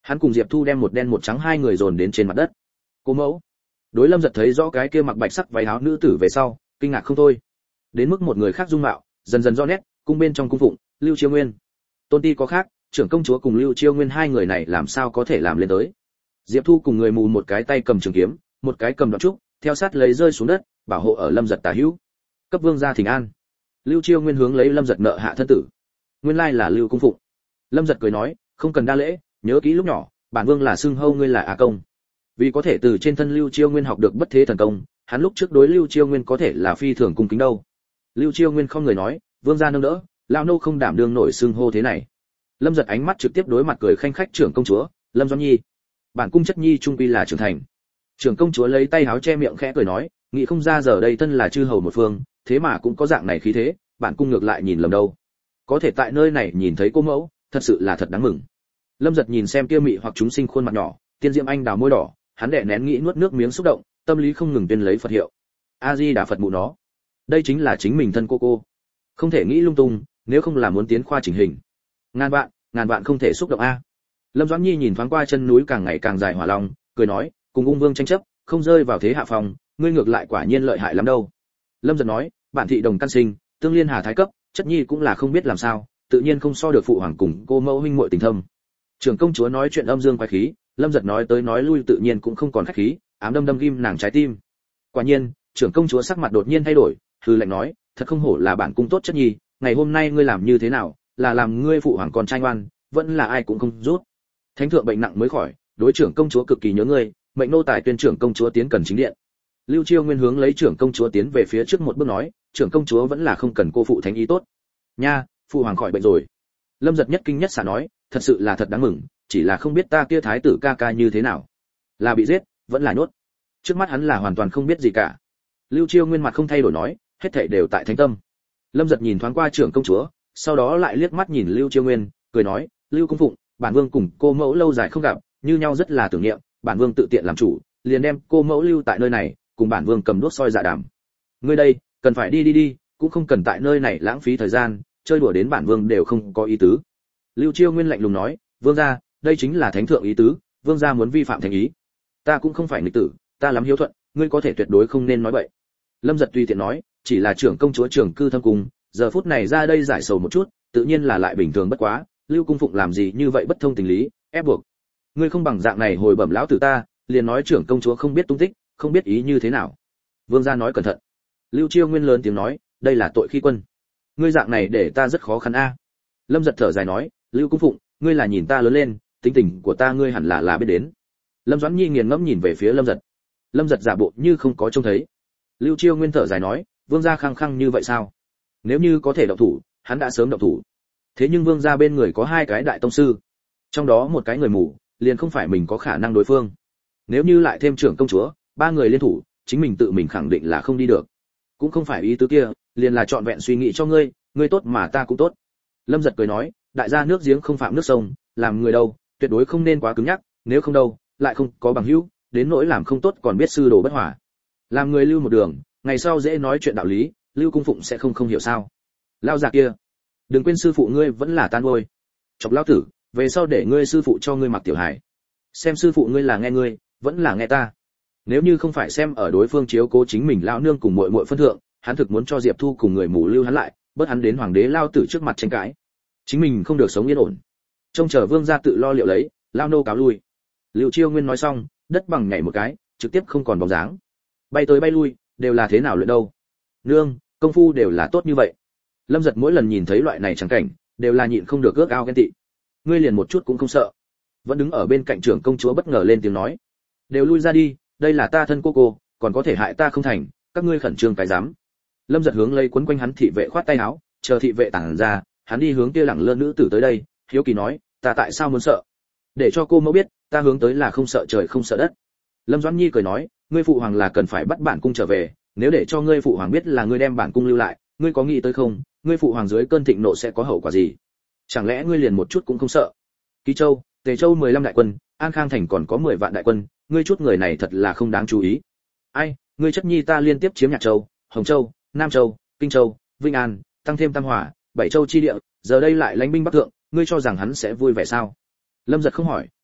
Hắn cùng Diệp Thu đem một đen một trắng hai người dồn đến trên mặt đất. Cô mẫu. Đối Lâm Giật thấy rõ cái kia mặc bạch sắc váy áo nữ tử về sau, kinh ngạc không thôi. Đến mức một người khác dung mạo, dần dần rõ nét, cung bên trong cung phụng, Lưu Chiêu Nguyên. Tôn ti có khác, trưởng công chúa cùng Lưu Chiêu Nguyên hai người này làm sao có thể làm lên tới. Diệp Thu cùng người mù một cái tay cầm trường kiếm, một cái cầm đoạn trúc, theo sát lấy rơi xuống đất, bảo hộ ở Lâm Giật tả hữu. Cấp vương gia thỉnh an. Lưu Chiêu Nguyên hướng lấy Lâm Giật nợ hạ thân tử. Nguyên lai là Lưu cung phụng. Lâm Giật cười nói, không cần đa lễ, nhớ kỹ lúc nhỏ, bản vương là xưng hâu ngươi là a công. Vì có thể từ trên thân Lưu Chiêu Nguyên học được bất thế thần công, hắn lúc trước đối Lưu Chiêu Nguyên có thể là phi thường cung kính đâu. Lưu Chiêu Nguyên không người nói, vương gia nâng đỡ, lão nô không đảm đương nổi xưng hô thế này. Lâm Giật ánh mắt trực tiếp đối mặt cười khanh khách trưởng công chúa, Lâm Doãn Nhi. Bản cung chất nhi trung quy là trưởng thành. Trưởng công chúa lấy tay áo che miệng khẽ cười nói, nghĩ không ra giờ đây thân là chư hầu một phương, thế mà cũng có dạng này khí thế, bản cung ngược lại nhìn lầm đâu. Có thể tại nơi này nhìn thấy cô mẫu, thật sự là thật đáng mừng. Lâm Giật nhìn xem kia mị hoặc chúng sinh khuôn mặt nhỏ, tiên diễm anh đào môi đỏ, hắn đè nén nghĩ nuốt nước miếng xúc động, tâm lý không ngừng tuyên lấy Phật hiệu. A Di Đà Phật mụ nó. Đây chính là chính mình thân cô cô. Không thể nghĩ lung tung, nếu không là muốn tiến khoa chỉnh hình. Ngàn vạn, ngàn vạn không thể xúc động a. Lâm Doãn Nhi nhìn thoáng qua chân núi càng ngày càng dài hỏa long, cười nói, cùng ung vương tranh chấp, không rơi vào thế hạ phòng, ngươi ngược lại quả nhiên lợi hại lắm đâu. Lâm Giật nói, bản thị đồng căn sinh, tương liên hà thái cấp, chất nhi cũng là không biết làm sao, tự nhiên không so được phụ hoàng cùng cô mẫu huynh muội tình thâm. Trưởng công chúa nói chuyện âm dương quái khí, Lâm Giật nói tới nói lui tự nhiên cũng không còn khách khí, ám đâm đâm ghim nàng trái tim. Quả nhiên, trưởng công chúa sắc mặt đột nhiên thay đổi, hừ lạnh nói, thật không hổ là bản cung tốt chất nhi, ngày hôm nay ngươi làm như thế nào, là làm ngươi phụ hoàng còn trai ngoan, vẫn là ai cũng không rút. Thánh thượng bệnh nặng mới khỏi, đối trưởng công chúa cực kỳ nhớ ngươi, mệnh nô tài tuyên trưởng công chúa tiến cần chính điện. Lưu Chiêu Nguyên hướng lấy trưởng công chúa tiến về phía trước một bước nói, trưởng công chúa vẫn là không cần cô phụ thánh ý tốt. Nha, phụ hoàng khỏi bệnh rồi. Lâm Giật nhất kinh nhất xả nói, thật sự là thật đáng mừng, chỉ là không biết ta kia thái tử ca ca như thế nào, là bị giết, vẫn là nhốt. Trước mắt hắn là hoàn toàn không biết gì cả. Lưu Chiêu Nguyên mặt không thay đổi nói, hết thảy đều tại thánh tâm. Lâm Giật nhìn thoáng qua trưởng công chúa, sau đó lại liếc mắt nhìn Lưu Chiêu Nguyên, cười nói, Lưu cung phụng, bản vương cùng cô mẫu lâu dài không gặp, như nhau rất là tưởng niệm, bản vương tự tiện làm chủ, liền đem cô mẫu lưu tại nơi này, cùng bản vương cầm đuốc soi dạ đàm. Ngươi đây, cần phải đi đi đi, cũng không cần tại nơi này lãng phí thời gian, chơi đùa đến bản vương đều không có ý tứ. Lưu Chiêu Nguyên lạnh lùng nói, vương gia, đây chính là thánh thượng ý tứ, vương gia muốn vi phạm thành ý. Ta cũng không phải nghịch tử, ta lắm hiếu thuận, ngươi có thể tuyệt đối không nên nói bậy. Lâm Giật tùy tiện nói, chỉ là trưởng công chúa trưởng cư thâm cung, giờ phút này ra đây giải sầu một chút, tự nhiên là lại bình thường bất quá, Lưu cung phụng làm gì như vậy bất thông tình lý, ép buộc. Ngươi không bằng dạng này hồi bẩm lão tử ta, liền nói trưởng công chúa không biết tung tích, không biết ý như thế nào. Vương gia nói cẩn thận. Lưu Chiêu Nguyên lớn tiếng nói, đây là tội khi quân. Ngươi dạng này để ta rất khó khăn a. Lâm Giật thở dài nói, Lưu cung phụng, ngươi là nhìn ta lớn lên, tính tình của ta ngươi hẳn là là biết đến. Lâm Doãn Nhi nghiền ngẫm nhìn về phía Lâm Giật. Lâm Giật giả bộ như không có trông thấy. Lưu Chiêu Nguyên thở dài nói, vương gia khăng khăng như vậy sao? Nếu như có thể động thủ, hắn đã sớm động thủ. Thế nhưng vương gia bên người có hai cái đại tông sư, trong đó một cái người mù, liền không phải mình có khả năng đối phương. Nếu như lại thêm trưởng công chúa, ba người liên thủ, chính mình tự mình khẳng định là không đi được. Cũng không phải ý tứ kia, liền là chọn vẹn suy nghĩ cho ngươi, ngươi tốt mà ta cũng tốt. Lâm Giật cười nói, đại gia nước giếng không phạm nước sông, làm người đâu, tuyệt đối không nên quá cứng nhắc, nếu không đâu, lại không có bằng hữu, đến nỗi làm không tốt còn biết sư đồ bất hòa. Làm người Lưu một đường, ngày sau dễ nói chuyện đạo lý, Lưu cung phụng sẽ không không hiểu sao? Lao già kia, đừng quên sư phụ ngươi vẫn là tan ngôi. Chọc lão tử, về sau để ngươi sư phụ cho ngươi mặc tiểu hài. Xem sư phụ ngươi là nghe ngươi, vẫn là nghe ta. Nếu như không phải xem ở đối phương chiếu cố chính mình lão nương cùng muội muội phân thượng, hắn thực muốn cho Diệp Thu cùng người mù lưu hắn lại, bớt hắn đến hoàng đế lao tử trước mặt tranh cãi. Chính mình không được sống yên ổn. Trông chờ vương gia tự lo liệu lấy, lao nô cáo lui. Lưu Chiêu Nguyên nói xong, đất bằng nhảy một cái, trực tiếp không còn bóng dáng. Bay tới bay lui, đều là thế nào luyện đâu? Nương, công phu đều là tốt như vậy. Lâm Giật mỗi lần nhìn thấy loại này chẳng cảnh, đều là nhịn không được ước ao ghen tị. Ngươi liền một chút cũng không sợ? Vẫn đứng ở bên cạnh trưởng công chúa bất ngờ lên tiếng nói, đều lui ra đi, đây là ta thân cô cô, còn có thể hại ta không thành, các ngươi khẩn trương cái dám. Lâm Giật hướng lấy quấn quanh hắn thị vệ khoát tay áo, chờ thị vệ tản ra, hắn đi hướng kia lẳng lơ nữ tử tới đây, hiếu kỳ nói, ta tại sao muốn sợ? Để cho cô mẫu biết, ta hướng tới là không sợ trời không sợ đất. Lâm Doãn Nhi cười nói, ngươi phụ hoàng là cần phải bắt bản cung trở về, nếu để cho ngươi phụ hoàng biết là ngươi đem bản cung lưu lại, ngươi có nghĩ tới không, ngươi phụ hoàng dưới cơn thịnh nộ sẽ có hậu quả gì? Chẳng lẽ ngươi liền một chút cũng không sợ? Ký Châu, Tề Châu mười lăm đại quân, An Khang thành còn có mười vạn đại quân, ngươi chút người này thật là không đáng chú ý. Ai, ngươi chất nhi ta liên tiếp chiếm Nhạc Châu, Hồng Châu, Nam Châu, Kinh Châu, Vinh An, tăng thêm Tam Hòa, bảy châu chi địa, giờ đây lại lãnh binh bắc thượng, ngươi cho rằng hắn sẽ vui vẻ sao? Lâm Giật không hỏi,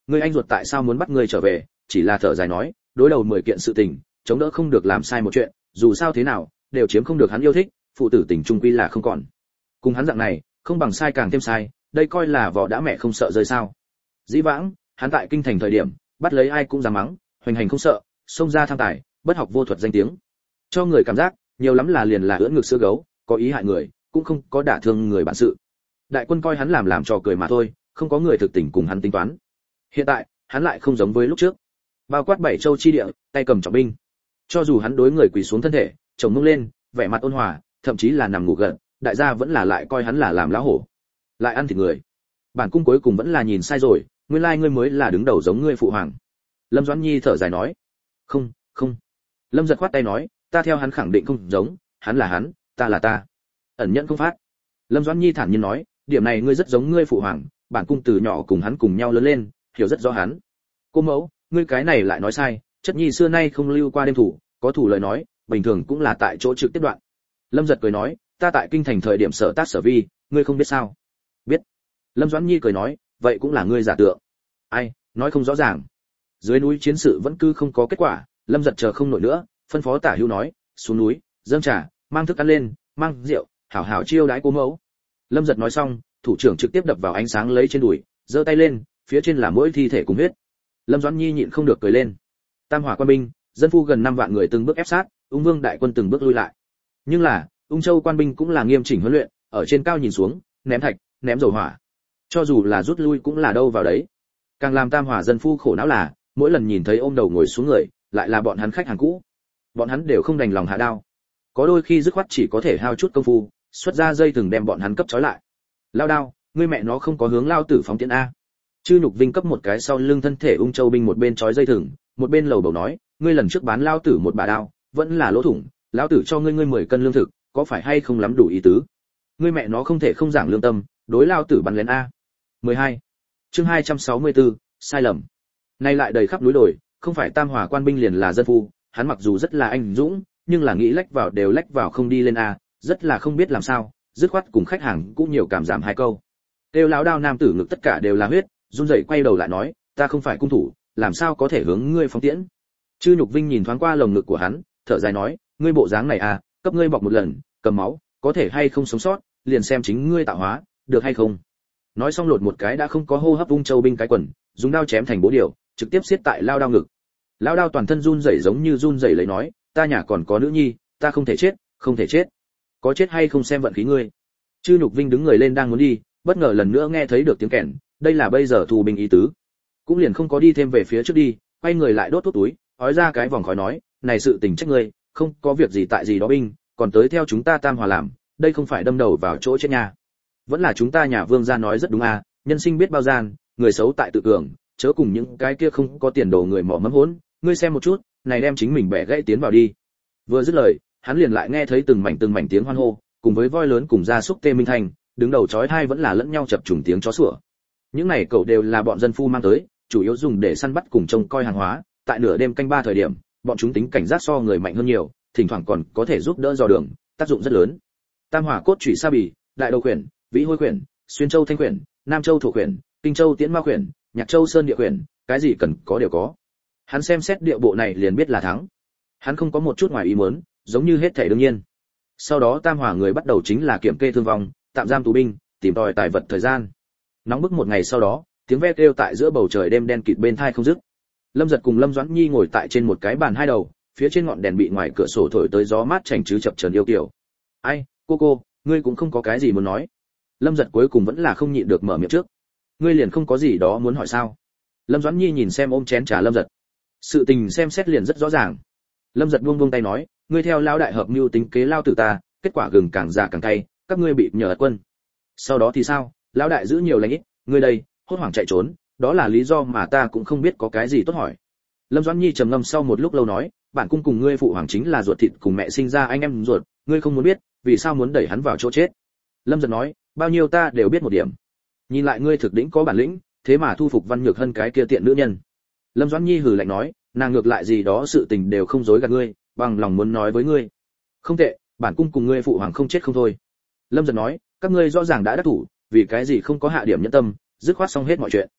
ngươi anh ruột tại sao muốn bắt ngươi trở về, chỉ là thở dài nói, đối đầu mười kiện sự tình, chống đỡ không được làm sai một chuyện, dù sao thế nào, đều chiếm không được hắn yêu thích, phụ tử tình trung quy là không còn. Cùng hắn dạng này, không bằng sai càng thêm sai, đây coi là vỏ đã mẹ không sợ rơi sao? Dĩ vãng, hắn tại kinh thành thời điểm, bắt lấy ai cũng dám mắng, hoành hành không sợ, xông ra tham tài, bất học vô thuật danh tiếng. Cho người cảm giác, nhiều lắm là liền là ưỡn ngực sữa gấu, có ý hại người, cũng không có đả thương người bản sự. Đại quân coi hắn làm làm trò cười mà thôi, không có người thực tình cùng hắn tính toán. Hiện tại, hắn lại không giống với lúc trước. Bao quát bảy châu chi địa, tay cầm trọng binh. Cho dù hắn đối người quỳ xuống thân thể, chồng mông lên, vẻ mặt ôn hòa, thậm chí là nằm ngủ gật, đại gia vẫn là lại coi hắn là làm lão hổ. Lại ăn thịt người. Bản cung cuối cùng vẫn là nhìn sai rồi, nguyên lai ngươi mới là đứng đầu giống ngươi phụ hoàng. Lâm Doãn Nhi thở dài nói. Không, không. Lâm Giật khoát tay nói, ta theo hắn khẳng định không giống, hắn là hắn, ta là ta. Ẩn nhẫn không phát. Lâm Doãn Nhi thản nhiên nói, điểm này ngươi rất giống ngươi phụ hoàng, bản cung từ nhỏ cùng hắn cùng nhau lớn lên, hiểu rất rõ hắn. Cô mẫu, ngươi cái này lại nói sai, chất nhi xưa nay không lưu qua đêm thủ, có thủ lời nói, bình thường cũng là tại chỗ trực tiếp đoạn. Lâm Giật cười nói, ta tại kinh thành thời điểm sở tác sở vi, ngươi không biết sao? Biết. Lâm Doãn Nhi cười nói, vậy cũng là ngươi giả tượng. Ai, nói không rõ ràng. Dưới núi chiến sự vẫn cứ không có kết quả, Lâm Giật chờ không nổi nữa, phân phó Tả Hữu nói, xuống núi, dâng trà, mang thức ăn lên, mang rượu, hảo hảo chiêu đãi cô mẫu. Lâm Giật nói xong, thủ trưởng trực tiếp đập vào ánh sáng lấy trên đùi, giơ tay lên, phía trên là mỗi thi thể cùng huyết. Lâm Doãn Nhi nhịn không được cười lên. Tam Hỏa quan binh, dân phu gần năm vạn người từng bước ép sát, Ung Vương đại quân từng bước lui lại. Nhưng là, Ung Châu quan binh cũng là nghiêm chỉnh huấn luyện, ở trên cao nhìn xuống, ném thạch, ném dầu hỏa. Cho dù là rút lui cũng là đâu vào đấy. Càng làm Tam Hỏa dân phu khổ não là, mỗi lần nhìn thấy ôm đầu ngồi xuống người, lại là bọn hắn khách hàng cũ. Bọn hắn đều không đành lòng hạ đao. Có đôi khi dứt khoát chỉ có thể hao chút công phu, xuất ra dây từng đem bọn hắn cấp trói lại. Lao đao, ngươi mẹ nó không có hướng lao tử phóng tiễn a. Chư Nhục Vinh cấp một cái sau lưng thân thể Ung Châu binh một bên trói dây thừng, một bên lầu bầu nói, ngươi lần trước bán lao tử một bà đao, vẫn là lỗ thủng, lão tử cho ngươi ngươi mười cân lương thực, có phải hay không lắm đủ ý tứ? Ngươi mẹ nó không thể không giảng lương tâm, đối lao tử bắn lén a. mười hai. Chương hai trăm sáu mươi tư, sai lầm. Nay lại đầy khắp núi đồi, không phải Tam Hỏa quan binh liền là dân phu, hắn mặc dù rất là anh dũng, nhưng là nghĩ lách vào đều lách vào không đi lên a, rất là không biết làm sao, dứt khoát cùng khách hàng cũng nhiều cảm giảm hai câu. Tiêu lão đao nam tử ngực tất cả đều là huyết, run rẩy quay đầu lại nói, ta không phải cung thủ, làm sao có thể hướng ngươi phóng tiễn? Chư Nhục Vinh nhìn thoáng qua lồng ngực của hắn, thở dài nói, ngươi bộ dáng này à, cấp ngươi bọc một lần, cầm máu, có thể hay không sống sót, liền xem chính ngươi tạo hóa, được hay không? Nói xong lột một cái đã không có hô hấp Ung Châu binh cái quần, dùng đao chém thành bố điều, trực tiếp xiết tại lao đao ngực. Lao đao toàn thân run rẩy giống như run rẩy lấy nói, ta nhà còn có nữ nhi, ta không thể chết, không thể chết. Có chết hay không xem vận khí ngươi. Chư Nhục Vinh đứng người lên đang muốn đi, bất ngờ lần nữa nghe thấy được tiếng kèn, đây là bây giờ thu binh ý tứ. Cũng liền không có đi thêm về phía trước đi, quay người lại đốt thuốc túi, ói ra cái vòng khói nói, này sự tình trách ngươi, không có việc gì tại gì đó binh, còn tới theo chúng ta Tam Hòa làm, đây không phải đâm đầu vào chỗ chết nhà. Vẫn là chúng ta nhà Vương gia nói rất đúng à, nhân sinh biết bao gian, người xấu tại tự cường, chớ cùng những cái kia không có tiền đồ người mỏ mẫm hỗn, ngươi xem một chút, này đem chính mình bẻ gãy tiến vào đi. Vừa dứt lời, hắn liền lại nghe thấy từng mảnh từng mảnh tiếng hoan hô, cùng với voi lớn cùng gia súc tê minh thành, đứng đầu chói tai vẫn là lẫn nhau chập trùng tiếng chó sủa. Những này cậu đều là bọn dân phu mang tới, chủ yếu dùng để săn bắt cùng trông coi hàng hóa, tại nửa đêm canh ba thời điểm, bọn chúng tính cảnh giác so người mạnh hơn nhiều, thỉnh thoảng còn có thể giúp đỡ dò đường, tác dụng rất lớn. Tam Hỏa cốt chủy sa bì, đại đầu khuyển, vĩ hôi khuyển, xuyên châu thanh khuyển, nam châu thổ khuyển, kinh châu tiễn ma khuyển, nhạc châu sơn địa khuyển, cái gì cần có đều có. Hắn xem xét địa bộ này liền biết là thắng. Hắn không có một chút ngoài ý muốn, giống như hết thảy đương nhiên. Sau đó Tam Hỏa người bắt đầu chính là kiểm kê thương vong, tạm giam tù binh, tìm tòi tài vật thời gian. Nóng bức một ngày sau đó, tiếng ve kêu tại giữa bầu trời đêm đen kịt bên tai không dứt. Lâm Giật cùng Lâm Doãn Nhi ngồi tại trên một cái bàn hai đầu, phía trên ngọn đèn bị ngoài cửa sổ thổi tới gió mát chảnh chứ chập chờn yêu kiều. "Ai, cô cô, ngươi cũng không có cái gì muốn nói?" Lâm Giật cuối cùng vẫn là không nhịn được mở miệng trước. "Ngươi liền không có gì đó muốn hỏi sao?" Lâm Doãn Nhi nhìn xem ôm chén trà Lâm Giật. Sự tình xem xét liền rất rõ ràng. Lâm Giật buông buông tay nói, "Ngươi theo lão đại hợp mưu tính kế lao tử ta, kết quả gừng càng già càng cay, các ngươi bị nhờ quân. Sau đó thì sao? Lão đại giữ nhiều lành ít, ngươi đây, hốt hoảng chạy trốn, đó là lý do mà ta cũng không biết có cái gì tốt hỏi." Lâm Doãn Nhi trầm ngâm sau một lúc lâu nói, "Bản cung cùng ngươi phụ hoàng chính là ruột thịt cùng mẹ sinh ra anh em ruột, ngươi không muốn biết, vì sao muốn đẩy hắn vào chỗ chết?" Lâm Giật nói, "Bao nhiêu ta đều biết một điểm. Nhìn lại ngươi thực đỉnh có bản lĩnh, thế mà thu phục Văn Nhược Hân cái kia tiện nữ nhân." Lâm Doãn Nhi hừ lạnh nói, "Nàng ngược lại gì đó sự tình đều không dối gạt ngươi, bằng lòng muốn nói với ngươi." "Không tệ, bản cung cùng ngươi phụ hoàng không chết không thôi." Lâm Giật nói, "Các ngươi rõ ràng đã đắc thủ, vì cái gì không có hạ điểm nhẫn tâm, dứt khoát xong hết mọi chuyện."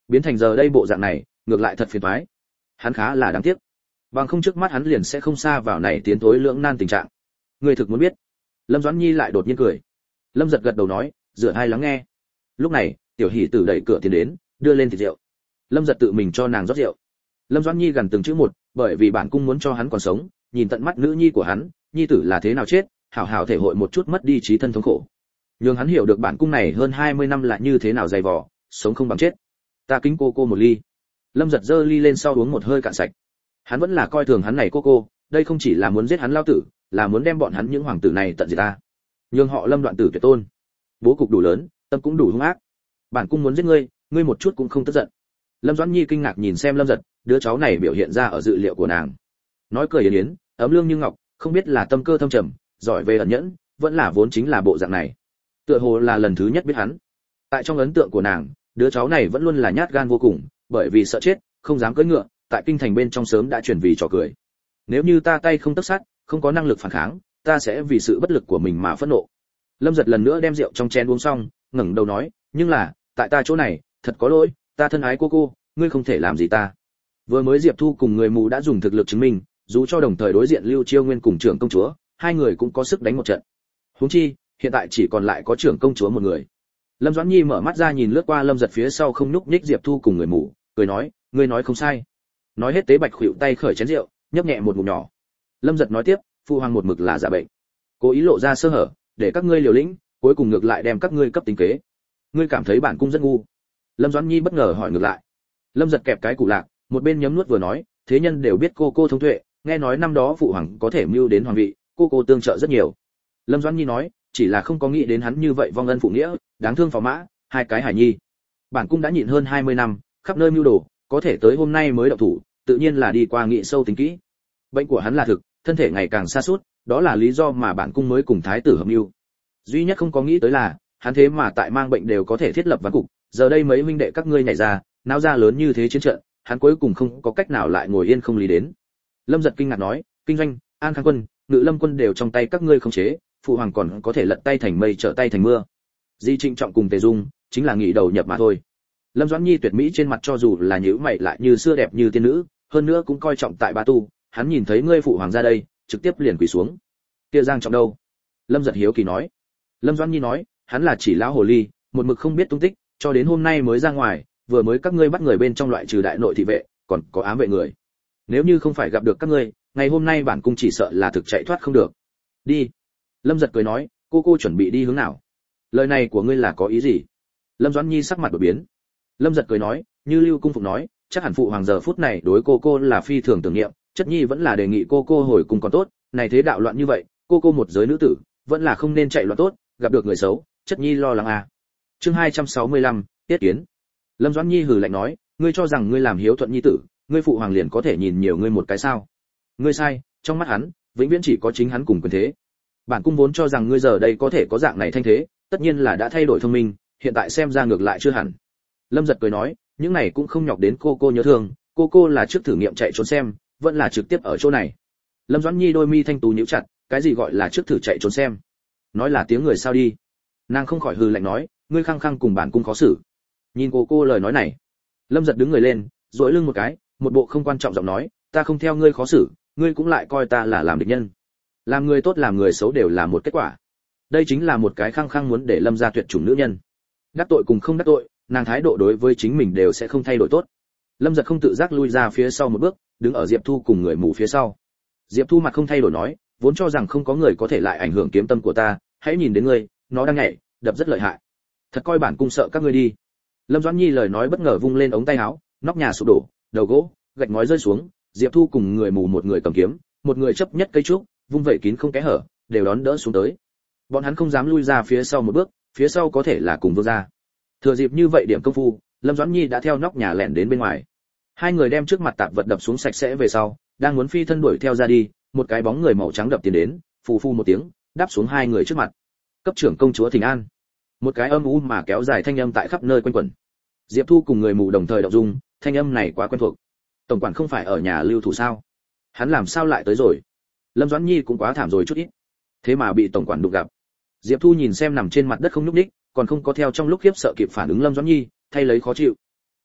biến thành giờ đây bộ dạng này ngược lại thật phiền toái. Hắn khá là đáng tiếc, bằng không trước mắt hắn liền sẽ không xa vào này tiến thối lưỡng nan tình trạng. Ngươi thực muốn biết? Lâm Doãn Nhi lại đột nhiên cười. Lâm Giật gật đầu nói, dựa hai lắng nghe. Lúc này tiểu hỷ tử đẩy cửa tiến đến, đưa lên thịt rượu. Lâm Giật tự mình cho nàng rót rượu. Lâm Doãn Nhi gần từng chữ một, bởi vì bản cung muốn cho hắn còn sống, nhìn tận mắt nữ nhi của hắn, nhi tử là thế nào chết, hảo hảo thể hội một chút mất đi trí thân thống khổ. Nhưng hắn hiểu được bản cung này hơn hai mươi năm là như thế nào dày vò, sống không bằng chết. Ta kính cô cô một ly. Lâm Giật giơ ly lên sau uống một hơi cạn sạch. Hắn vẫn là coi thường hắn này cô cô, đây không chỉ là muốn giết hắn lao tử, là muốn đem bọn hắn những hoàng tử này tận diệt ta. Nhưng họ Lâm đoạn tử tuyệt tôn, bố cục đủ lớn, tâm cũng đủ hung ác. Bản cung muốn giết ngươi, ngươi một chút cũng không tức giận. Lâm Doãn Nhi kinh ngạc nhìn xem Lâm Giật, đứa cháu này biểu hiện ra ở dự liệu của nàng. Nói cười yến yến, ấm lương như ngọc, không biết là tâm cơ thâm trầm, giỏi về ẩn nhẫn, vẫn là vốn chính là bộ dạng này. Tựa hồ là lần thứ nhất biết hắn. Tại trong ấn tượng của nàng, đứa cháu này vẫn luôn là nhát gan vô cùng, bởi vì sợ chết, không dám cưỡi ngựa, tại kinh thành bên trong sớm đã chuyển vì trò cười. Nếu như ta tay không tấc sắt, không có năng lực phản kháng, ta sẽ vì sự bất lực của mình mà phẫn nộ. Lâm Giật lần nữa đem rượu trong chén uống xong, ngẩng đầu nói, nhưng là, tại ta chỗ này, thật có lỗi, ta thân ái cô cô, ngươi không thể làm gì ta. Vừa mới Diệp Thu cùng người mù đã dùng thực lực chứng minh, dù cho đồng thời đối diện Lưu Chiêu Nguyên cùng trưởng công chúa, hai người cũng có sức đánh một trận. Huống chi, hiện tại chỉ còn lại có trưởng công chúa một người. Lâm Doãn Nhi mở mắt ra nhìn lướt qua Lâm Giật phía sau không nhúc nhích Diệp Thu cùng người mù, cười nói, ngươi nói không sai. Nói hết Tế Bạch khuỵu tay khởi chén rượu, nhấp nhẹ một ngụm nhỏ. Lâm Giật nói tiếp, phụ hoàng một mực là giả bệnh, cố ý lộ ra sơ hở, để các ngươi liều lĩnh, cuối cùng ngược lại đem các ngươi cấp tính kế. Ngươi cảm thấy bản cung rất ngu? Lâm Doãn Nhi bất ngờ hỏi ngược lại. Lâm Giật kẹp cái củ lạc, một bên nhấm nuốt vừa nói, thế nhân đều biết cô cô thông tuệ, nghe nói năm đó phụ hoàng có thể mưu đến hoàng vị, cô cô tương trợ rất nhiều. Lâm Doãn Nhi nói, chỉ là không có nghĩ đến hắn như vậy vong ân phụ nghĩa, đáng thương phò mã, hai cái hải nhi. Bản cung đã nhịn hơn hai mươi năm, khắp nơi mưu đồ, có thể tới hôm nay mới động thủ, tự nhiên là đi qua nghị sâu tính kỹ. Bệnh của hắn là thực, thân thể ngày càng sa sút, đó là lý do mà bản cung mới cùng thái tử hợp mưu. Duy nhất không có nghĩ tới là, hắn thế mà tại mang bệnh đều có thể thiết lập ván cục, giờ đây mấy huynh đệ các ngươi nhảy ra, náo ra lớn như thế chiến trận, hắn cuối cùng không có cách nào lại ngồi yên không lý đến. Lâm Giật kinh ngạc nói, kinh doanh, An Khang quân, Ngự Lâm quân đều trong tay các ngươi khống chế, phụ hoàng còn có thể lật tay thành mây trở tay thành mưa. Di Trịnh Trọng cùng Tề Dung, chính là nghỉ đầu nhập mà thôi. Lâm Doãn Nhi tuyệt mỹ trên mặt cho dù là nhíu mày lại như xưa đẹp như tiên nữ, hơn nữa cũng coi trọng tại Bá Tu, hắn nhìn thấy ngươi phụ hoàng ra đây, trực tiếp liền quỳ xuống. Kia Giang Trọng đâu? Lâm Giật hiếu kỳ nói. Lâm Doãn Nhi nói, hắn là chỉ lão hồ ly, một mực không biết tung tích, cho đến hôm nay mới ra ngoài, vừa mới các ngươi bắt người bên trong loại trừ đại nội thị vệ, còn có ám vệ người. Nếu như không phải gặp được các ngươi, ngày hôm nay bản cung chỉ sợ là thực chạy thoát không được. Đi. Lâm Giật cười nói, cô cô chuẩn bị đi hướng nào? Lời này của ngươi là có ý gì? Lâm Doãn Nhi sắc mặt đổi biến. Lâm Giật cười nói, như Lưu cung phục nói, chắc hẳn phụ hoàng giờ phút này đối cô cô là phi thường tưởng niệm, chất nhi vẫn là đề nghị cô cô hồi cùng còn tốt, này thế đạo loạn như vậy, cô cô một giới nữ tử, vẫn là không nên chạy loạn tốt, gặp được người xấu, chất nhi lo lắng à. Chương hai trăm sáu mươi lăm, tiết kiến. Lâm Doãn Nhi hừ lạnh nói, ngươi cho rằng ngươi làm hiếu thuận nhi tử, ngươi phụ hoàng liền có thể nhìn nhiều ngươi một cái sao? Ngươi sai, trong mắt hắn, vĩnh viễn chỉ có chính hắn cùng quyền thế. Bản cung vốn cho rằng ngươi giờ đây có thể có dạng này thanh thế, tất nhiên là đã thay đổi thông minh, hiện tại xem ra ngược lại chưa hẳn. Lâm Giật cười nói, những này cũng không nhọc đến cô cô nhớ thương, cô cô là trước thử nghiệm chạy trốn xem, vẫn là trực tiếp ở chỗ này. Lâm Doãn Nhi đôi mi thanh tú nhíu chặt, cái gì gọi là trước thử chạy trốn xem? Nói là tiếng người sao đi? Nàng không khỏi hừ lạnh nói, ngươi khăng khăng cùng bản cung khó xử. Nhìn cô cô lời nói này, Lâm Giật đứng người lên, duỗi lưng một cái, một bộ không quan trọng giọng nói, ta không theo ngươi khó xử, ngươi cũng lại coi ta là làm địch nhân. Làm người tốt làm người xấu đều là một kết quả. Đây chính là một cái khăng khăng muốn để Lâm gia tuyệt chủng nữ nhân. Đắc tội cùng không đắc tội, nàng thái độ đối với chính mình đều sẽ không thay đổi tốt. Lâm Giật không tự giác lui ra phía sau một bước, đứng ở Diệp Thu cùng người mù phía sau. Diệp Thu mặt không thay đổi nói, vốn cho rằng không có người có thể lại ảnh hưởng kiếm tâm của ta, hãy nhìn đến ngươi, nó đang nhảy, đập rất lợi hại. Thật coi bản cung sợ các ngươi đi. Lâm Doãn Nhi lời nói bất ngờ vung lên ống tay áo, nóc nhà sụp đổ, đầu gỗ, gạch ngói rơi xuống, Diệp Thu cùng người mù một người cầm kiếm, một người chấp nhất cây trúc, vung vẩy kín không kẽ hở, đều đón đỡ xuống tới. Bọn hắn không dám lui ra phía sau một bước, phía sau có thể là cùng vương gia. Thừa dịp như vậy điểm công phu, Lâm Doãn Nhi đã theo nóc nhà lẻn đến bên ngoài. Hai người đem trước mặt tạp vật đập xuống sạch sẽ về sau, đang muốn phi thân đuổi theo ra đi, một cái bóng người màu trắng đập tiến đến, phù phù một tiếng, đáp xuống hai người trước mặt. Cấp trưởng công chúa Thịnh An. Một cái âm u mà kéo dài thanh âm tại khắp nơi quanh quẩn. Diệp Thu cùng người mù đồng thời động dung, thanh âm này quá quen thuộc. Tổng quản không phải ở nhà lưu thủ sao? Hắn làm sao lại tới rồi? Lâm Doãn Nhi cũng quá thảm rồi chút ít. Thế mà bị tổng quản đụng gặp. Diệp Thu nhìn xem nằm trên mặt đất không nhúc nhích, còn không có theo trong lúc khiếp sợ kịp phản ứng Lâm Doãn Nhi, thay lấy khó chịu.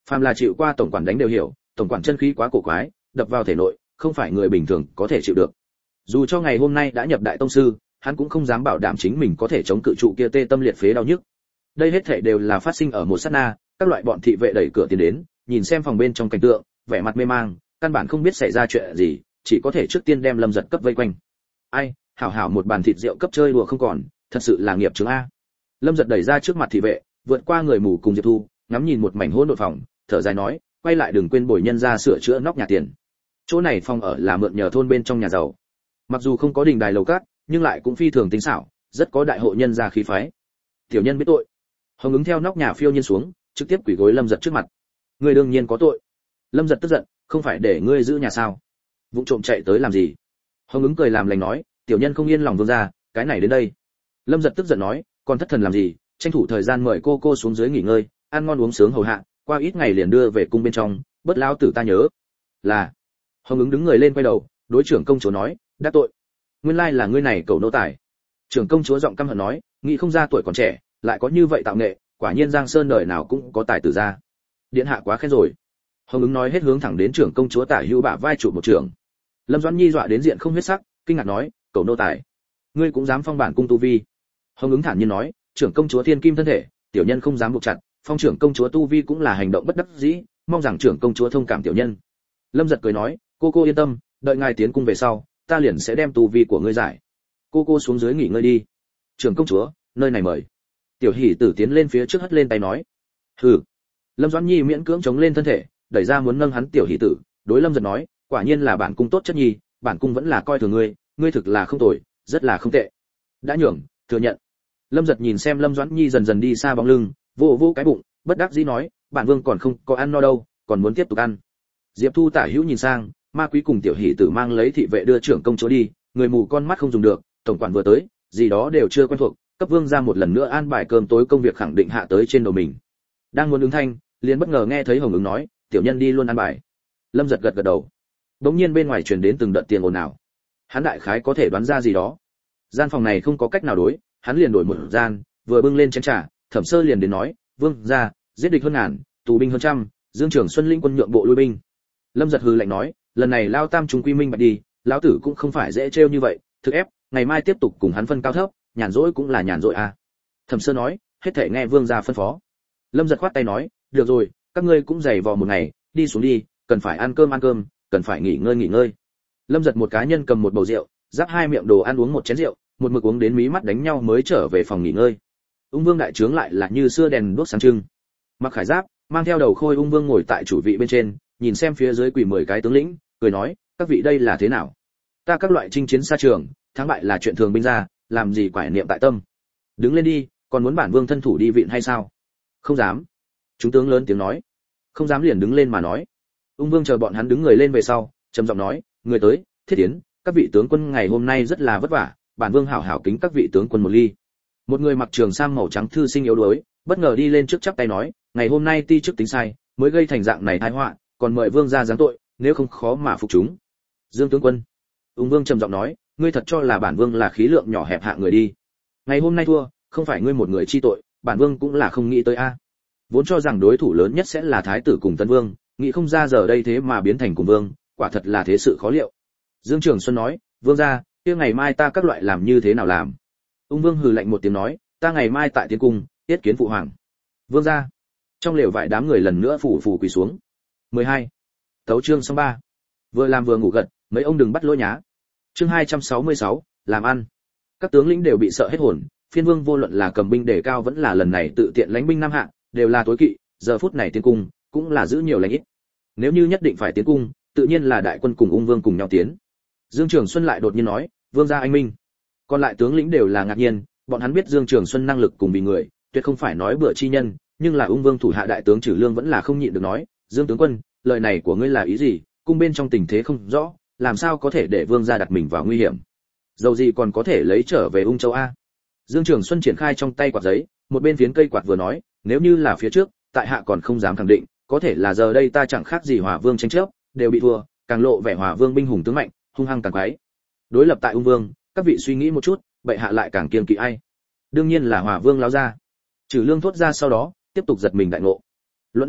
Phàm là chịu qua tổng quản đánh đều hiểu, tổng quản chân khí quá cổ quái, đập vào thể nội, không phải người bình thường có thể chịu được. Dù cho ngày hôm nay đã nhập đại tông sư, hắn cũng không dám bảo đảm chính mình có thể chống cự trụ kia tê tâm liệt phế đau nhức. Đây hết thảy đều là phát sinh ở một sát na, các loại bọn thị vệ đẩy cửa tiến đến, nhìn xem phòng bên trong cảnh tượng, vẻ mặt mê mang, căn bản không biết xảy ra chuyện gì, chỉ có thể trước tiên đem Lâm Giật cấp vây quanh. Ai, hảo hảo một bàn thịt rượu cấp chơi đùa không còn, thật sự là nghiệp chướng a. Lâm Giật đẩy ra trước mặt thị vệ, vượt qua người mù cùng Diệp Thu, ngắm nhìn một mảnh hỗn độn phòng, thở dài nói, quay lại đừng quên bồi nhân ra sửa chữa nóc nhà tiền. Chỗ này phòng ở là mượn nhờ thôn bên trong nhà giàu. Mặc dù không có đình đài lầu cát, nhưng lại cũng phi thường tinh xảo, rất có đại hộ nhân gia khí phái. Tiểu nhân biết tội. Hồng ứng theo nóc nhà phiêu nhiên xuống, trực tiếp quỳ gối Lâm Giật trước mặt. Ngươi đương nhiên có tội. Lâm Giật tức giận, không phải để ngươi giữ nhà sao? Vụng trộm chạy tới làm gì? Hồng ứng cười làm lành nói, tiểu nhân không yên lòng vương gia, cái này đến đây. Lâm Giật tức giận nói, còn thất thần làm gì, tranh thủ thời gian mời cô cô xuống dưới nghỉ ngơi, ăn ngon uống sướng hầu hạ, qua ít ngày liền đưa về cung bên trong, bất lão tử ta nhớ. Là. Hồng ứng đứng người lên quay đầu, đối trưởng công chúa nói, đắc tội. Nguyên lai là ngươi này cẩu nô tài. Trưởng công chúa giọng căm hận nói, nghĩ không ra tuổi còn trẻ, lại có như vậy tạo nghệ, quả nhiên Giang Sơn đời nào cũng có tài tử ra. Điện hạ quá khen rồi. Hồng ứng nói hết hướng thẳng đến trưởng công chúa tả hữu bả vai trụ một trưởng. Lâm Doãn Nhi dọa đến diện không huyết sắc, kinh ngạc nói, cẩu nô tài, ngươi cũng dám phong bản cung tu vi? Hồng ứng thản nhiên nói, trưởng công chúa thiên kim thân thể, tiểu nhân không dám buộc chặt, phong trưởng công chúa tu vi cũng là hành động bất đắc dĩ, mong rằng trưởng công chúa thông cảm tiểu nhân. Lâm Giật cười nói, cô cô yên tâm, đợi ngài tiến cung về sau, ta liền sẽ đem tu vi của ngươi giải. Cô cô xuống dưới nghỉ ngơi đi. Trưởng công chúa, nơi này mời. Tiểu Hỷ Tử tiến lên phía trước hất lên tay nói, hừ. Lâm Doãn Nhi miễn cưỡng chống lên thân thể, đẩy ra muốn nâng hắn Tiểu Hỷ Tử, đối Lâm Giật nói, quả nhiên là bản cung tốt chất nhi, bản cung vẫn là coi thường ngươi, ngươi thực là không tồi, rất là không tệ. Đã nhường, thừa nhận. Lâm Giật nhìn xem Lâm Doãn Nhi dần dần đi xa bóng lưng, vô vô cái bụng, bất đắc dĩ nói, bản vương còn không có ăn no đâu, còn muốn tiếp tục ăn. Diệp Thu tả hữu nhìn sang, Ma Quý cùng Tiểu Hỷ Tử mang lấy thị vệ đưa trưởng công chúa đi, người mù con mắt không dùng được, tổng quản vừa tới, gì đó đều chưa quen thuộc, cấp vương ra một lần nữa an bài cơm tối công việc khẳng định hạ tới trên đầu mình. Đang muốn ứng thanh, liền bất ngờ nghe thấy Hồng ứng nói, tiểu nhân đi luôn an bài. Lâm Giật gật gật đầu. Đống nhiên bên ngoài truyền đến từng đợt tiền ồn ào. Hắn đại khái có thể đoán ra gì đó. Gian phòng này không có cách nào đối, hắn liền đổi một gian, vừa bưng lên chén trà, Thẩm Sơ liền đến nói, vương gia, giết địch hơn ngàn, tù binh hơn trăm, Dương Trường Xuân linh quân nhượng bộ lui binh. Lâm Giật hừ lạnh nói, lần này lao tam chúng quy minh bạch đi, lão tử cũng không phải dễ trêu như vậy, thực ép, ngày mai tiếp tục cùng hắn phân cao thấp, nhàn rỗi cũng là nhàn rỗi à. Thẩm Sơ nói, hết thể nghe vương gia phân phó. Lâm Giật khoát tay nói, được rồi, các ngươi cũng dày vò một ngày, đi xuống đi, cần phải ăn cơm ăn cơm, cần phải nghỉ ngơi nghỉ ngơi. Lâm Giật một cá nhân cầm một bầu rượu, giáp hai miệng đồ ăn uống một chén rượu, một mực uống đến mí mắt đánh nhau mới trở về phòng nghỉ ngơi. Ung Vương đại trướng lại là như xưa đèn đuốc sáng trưng. Mặc khải giáp, mang theo đầu khôi Ung Vương ngồi tại chủ vị bên trên, nhìn xem phía dưới quỳ mười cái tướng lĩnh, cười nói, các vị đây là thế nào? Ta các loại chinh chiến xa trường, thắng bại là chuyện thường binh ra, làm gì quải niệm tại tâm. Đứng lên đi, còn muốn bản vương thân thủ đi viện hay sao? Không dám. Chúng tướng lớn tiếng nói. Không dám liền đứng lên mà nói. Ung Vương chờ bọn hắn đứng người lên về sau, trầm giọng nói, người tới, thiết tiến, các vị tướng quân ngày hôm nay rất là vất vả, bản vương hảo hảo kính các vị tướng quân một ly. Một người mặc trường sam màu trắng thư sinh yếu đuối, bất ngờ đi lên trước chắp tay nói, ngày hôm nay ti chức tính sai, mới gây thành dạng này tai họa, còn mời vương ra giáng tội, nếu không khó mà phục chúng. Dương tướng quân. Ung Vương trầm giọng nói, ngươi thật cho là bản vương là khí lượng nhỏ hẹp hạ người đi. Ngày hôm nay thua, không phải ngươi một người chi tội, bản vương cũng là không nghĩ tới a. Vốn cho rằng đối thủ lớn nhất sẽ là thái tử cùng tân vương, nghĩ không ra giờ đây thế mà biến thành cùng vương, quả thật là thế sự khó liệu. Dương Trường Xuân nói, vương gia, kia ngày mai ta các loại làm như thế nào làm? Ung Vương hừ lạnh một tiếng nói, ta ngày mai tại tiến cung, tiết kiến phụ hoàng. Vương gia. Trong lều vải đám người lần nữa phủ phủ quỳ xuống. mười hai. Tấu chương xong ba. Vừa làm vừa ngủ gật, mấy ông đừng bắt lỗi nhá. Chương hai trăm sáu mươi sáu, làm ăn. Các tướng lĩnh đều bị sợ hết hồn, Phiên Vương vô luận là cầm binh đề cao vẫn là lần này tự tiện lãnh binh nam hạ, đều là tối kỵ, giờ phút này tiến cung, cũng là giữ nhiều lãnh ít. Nếu như nhất định phải tiến cung, tự nhiên là đại quân cùng Ung Vương cùng nhau tiến. Dương Trường Xuân lại đột nhiên nói, vương gia anh minh. Còn lại tướng lĩnh đều là ngạc nhiên, bọn hắn biết Dương Trường Xuân năng lực cùng bị người, tuyệt không phải nói bừa chi nhân, nhưng là Ung Vương thủ hạ đại tướng Trử Lương vẫn là không nhịn được nói, Dương tướng quân, lời này của ngươi là ý gì? Cung bên trong tình thế không rõ, làm sao có thể để vương gia đặt mình vào nguy hiểm? Dầu gì còn có thể lấy trở về Ung Châu a? Dương Trường Xuân triển khai trong tay quạt giấy, một bên phiến cây quạt vừa nói, nếu như là phía trước, tại hạ còn không dám khẳng định, có thể là giờ đây ta chẳng khác gì Hỏa Vương tranh chấp, đều bị thua, càng lộ vẻ Hỏa Vương binh hùng tướng mạnh, hung hăng càng quái. Đối lập tại Ung Vương, các vị suy nghĩ một chút, bệ hạ lại càng kiêng kỵ ai? Đương nhiên là Hỏa Vương láo ra. Trừ Lương thốt ra sau đó, tiếp tục giật mình đại ngộ. Luận uy hiếp,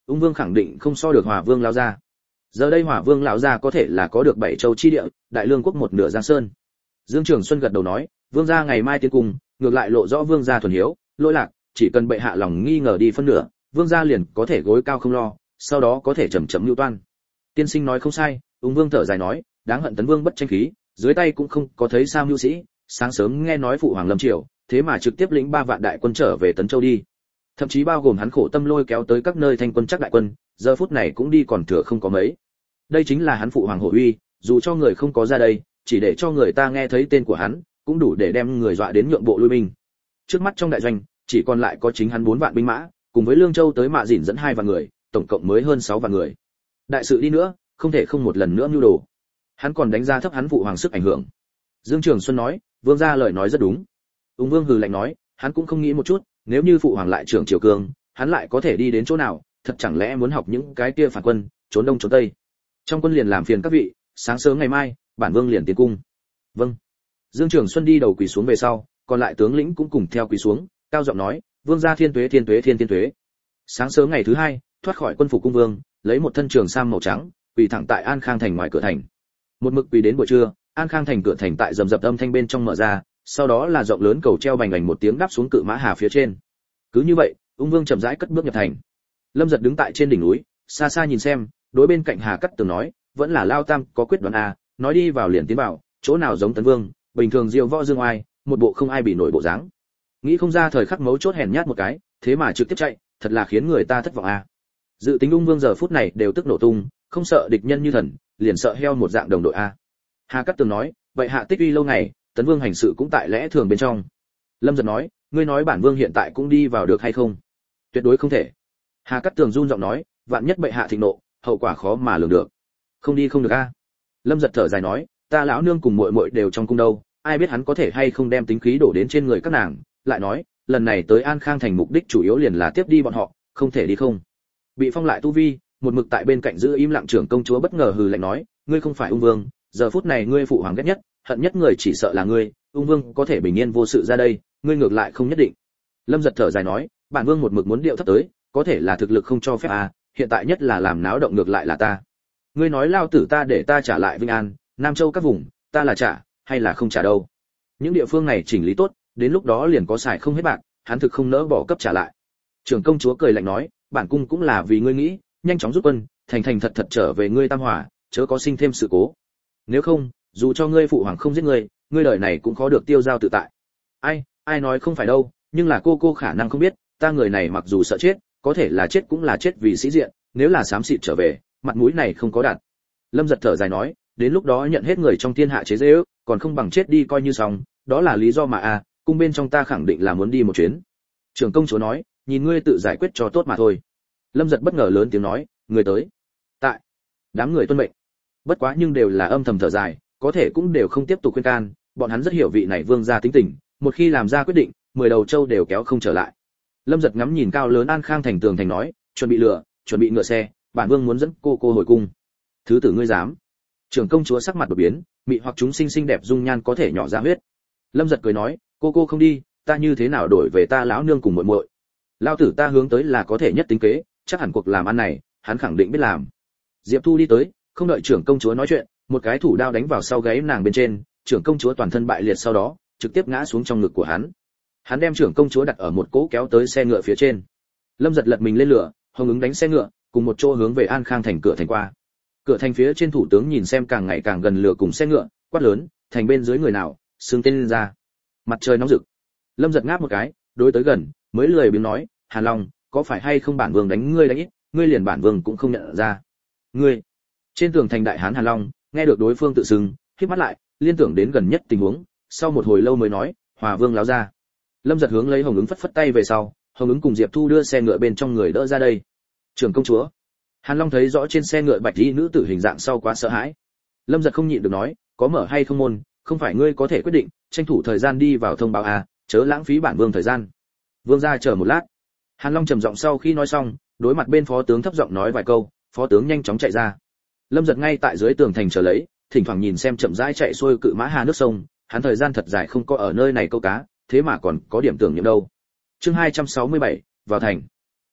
ung vương khẳng định không so được Hỏa Vương lão gia. Giờ đây Hỏa Vương lão gia có thể là có được bảy châu chi địa, đại lương quốc một nửa giang sơn. Dương Trường Xuân gật đầu nói, vương gia ngày mai tiến cung, ngược lại lộ rõ vương gia thuần hiếu, lỗi lạc, chỉ cần bệ hạ lòng nghi ngờ đi phân nửa, vương gia liền có thể gối cao không lo, sau đó có thể chậm chậm lưu toan. Tiên sinh nói không sai, ung vương thở dài nói, đáng hận tấn vương bất tranh khí, dưới tay cũng không có thấy sao mưu sĩ, sáng sớm nghe nói phụ hoàng lâm triều, thế mà trực tiếp lĩnh ba vạn đại quân trở về Tấn Châu đi. Thậm chí bao gồm hắn khổ tâm lôi kéo tới các nơi thanh quân chắc đại quân, giờ phút này cũng đi còn thừa không có mấy. Đây chính là hắn phụ hoàng hổ uy, dù cho người không có ra đây, chỉ để cho người ta nghe thấy tên của hắn, cũng đủ để đem người dọa đến nhượng bộ lui binh. Trước mắt trong đại doanh, chỉ còn lại có chính hắn bốn vạn binh mã, cùng với Lương Châu tới Mạ Dĩn dẫn hai vạn người, tổng cộng mới hơn sáu vạn người. Đại sự đi nữa, không thể không một lần nữa mưu đồ. Hắn còn đánh giá thấp hắn phụ hoàng sức ảnh hưởng. Dương Trường Xuân nói, vương gia lời nói rất đúng. Ung Vương hừ lạnh nói, hắn cũng không nghĩ một chút, nếu như phụ hoàng lại trưởng triều cương, hắn lại có thể đi đến chỗ nào, thật chẳng lẽ muốn học những cái kia phản quân, trốn đông trốn tây. Trong quân liền làm phiền các vị, sáng sớm ngày mai, bản vương liền tiến cung. Vâng. Dương Trường Xuân đi đầu quỳ xuống về sau, còn lại tướng lĩnh cũng cùng theo quỳ xuống, cao giọng nói, vương gia thiên tuế thiên tuế thiên thiên tuế. Sáng sớm ngày thứ hai, thoát khỏi quân phục cung vương, lấy một thân trường sam màu trắng, quỳ thẳng tại An Khang thành ngoài cửa thành. Một mực quỳ đến buổi trưa, An Khang thành cửa thành tại rầm rập âm thanh bên trong mở ra, sau đó là rộng lớn cầu treo bành bành một tiếng đáp xuống cự mã hà phía trên. Cứ như vậy, ung vương chậm rãi cất bước nhập thành. Lâm Giật đứng tại trên đỉnh núi, xa xa nhìn xem, đối bên cạnh Hà Cắt Tường nói, vẫn là Lao Tam có quyết đoán a, nói đi vào liền tiến vào, chỗ nào giống Tấn Vương, bình thường diêu võ dương oai, một bộ không ai bị nổi bộ dáng. Nghĩ không ra thời khắc mấu chốt hèn nhát một cái, thế mà trực tiếp chạy, thật là khiến người ta thất vọng a. Dự tính ung vương giờ phút này đều tức nổ tung, không sợ địch nhân như thần, liền sợ heo một dạng đồng đội a. Hà Cát Tường nói, vậy hạ tích uy lâu ngày, Tấn Vương hành sự cũng tại lẽ thường bên trong. Lâm Giật nói, ngươi nói bản vương hiện tại cũng đi vào được hay không? Tuyệt đối không thể. Hà Cát Tường run giọng nói, vạn nhất bệ hạ thịnh nộ, hậu quả khó mà lường được. Không đi không được a. Lâm Giật thở dài nói, ta lão nương cùng muội muội đều trong cung đâu, ai biết hắn có thể hay không đem tính khí đổ đến trên người các nàng, lại nói, lần này tới An Khang thành mục đích chủ yếu liền là tiếp đi bọn họ, không thể đi không. Bị phong lại tu vi, một mực tại bên cạnh giữ im lặng trưởng công chúa bất ngờ hừ lạnh nói, ngươi không phải ung vương, giờ phút này ngươi phụ hoàng ghét nhất, hận nhất người chỉ sợ là ngươi, ung vương có thể bình yên vô sự ra đây, ngươi ngược lại không nhất định. Lâm Giật thở dài nói, bản vương một mực muốn điệu thấp tới, có thể là thực lực không cho phép à, hiện tại nhất là làm náo động ngược lại là ta. Ngươi nói lao tử ta để ta trả lại Vinh An, Nam Châu các vùng, ta là trả hay là không trả đâu? Những địa phương này chỉnh lý tốt, đến lúc đó liền có xài không hết bạc, hắn thực không nỡ bỏ cấp trả lại. Trưởng công chúa cười lạnh nói, bản cung cũng là vì ngươi nghĩ, nhanh chóng rút quân, thành thành thật thật trở về ngươi Tam Hòa, chớ có sinh thêm sự cố. Nếu không, dù cho ngươi phụ hoàng không giết ngươi, ngươi đời này cũng khó được tiêu giao tự tại. Ai, ai nói không phải đâu, nhưng là cô cô khả năng không biết, ta người này mặc dù sợ chết, có thể là chết cũng là chết vì sĩ diện, nếu là xám xịt trở về, mặt mũi này không có đạt. Lâm Giật thở dài nói, đến lúc đó nhận hết người trong thiên hạ chế giễu, còn không bằng chết đi coi như xong, đó là lý do mà a, à, cung bên trong ta khẳng định là muốn đi một chuyến. Trưởng công chúa nói, nhìn ngươi tự giải quyết cho tốt mà thôi. Lâm Giật bất ngờ lớn tiếng nói, người tới. Tại. Đám người tuân mệnh. Bất quá nhưng đều là âm thầm thở dài, có thể cũng đều không tiếp tục khuyên can, bọn hắn rất hiểu vị này vương gia tính tình, một khi làm ra quyết định, mười đầu châu đều kéo không trở lại. Lâm Giật ngắm nhìn cao lớn An Khang thành tường thành nói, chuẩn bị lửa, chuẩn bị ngựa xe, bản vương muốn dẫn cô cô hồi cung. Thứ tử ngươi dám? Trưởng công chúa sắc mặt đột biến, mị hoặc chúng sinh xinh đẹp dung nhan có thể nhỏ ra huyết. Lâm Giật cười nói, cô cô không đi, ta như thế nào đổi về ta lão nương cùng muội muội. Lão tử ta hướng tới là có thể nhất tính kế, chắc hẳn cuộc làm ăn này, hắn khẳng định biết làm. Diệp Thu đi tới, không đợi trưởng công chúa nói chuyện, một cái thủ đao đánh vào sau gáy nàng bên trên, trưởng công chúa toàn thân bại liệt sau đó, trực tiếp ngã xuống trong ngực của hắn. Hắn đem trưởng công chúa đặt ở một cỗ kéo tới xe ngựa phía trên. Lâm Giật lật mình lên lửa, hồng ứng đánh xe ngựa, cùng một chỗ hướng về An Khang thành cửa thành qua. Cửa thành phía trên thủ tướng nhìn xem càng ngày càng gần lửa cùng xe ngựa, quát lớn, thành bên dưới người nào, xưng tên lên ra. Mặt trời nóng rực. Lâm Giật ngáp một cái, đối tới gần, mới lười biếng nói, Hàn Long, có phải hay không bản vương đánh ngươi đánh ít, ngươi liền bản vương cũng không nhận ra. Ngươi. Trên tường thành đại hán Hàn Long, nghe được đối phương tự xưng, khép mắt lại, liên tưởng đến gần nhất tình huống, sau một hồi lâu mới nói, Hòa Vương láo ra. Lâm Giật hướng lấy Hồng Ứng phất phất tay về sau, Hồng Ứng cùng Diệp Thu đưa xe ngựa bên trong người đỡ ra đây. Trưởng công chúa. Hàn Long thấy rõ trên xe ngựa bạch y nữ tử hình dạng sau quá sợ hãi. Lâm Giật không nhịn được nói, có mở hay không môn, không phải ngươi có thể quyết định, tranh thủ thời gian đi vào thông báo à, chớ lãng phí bản vương thời gian. Vương gia chờ một lát. Hàn Long trầm giọng sau khi nói xong, đối mặt bên phó tướng thấp giọng nói vài câu, phó tướng nhanh chóng chạy ra. Lâm Giật ngay tại dưới tường thành chờ lấy, thỉnh thoảng nhìn xem chậm rãi chạy xuôi cự mã hà nước sông, hắn thời gian thật dài không có ở nơi này câu cá, thế mà còn có điểm tưởng niệm đâu. Chương hai trăm sáu mươi bảy, vào thành.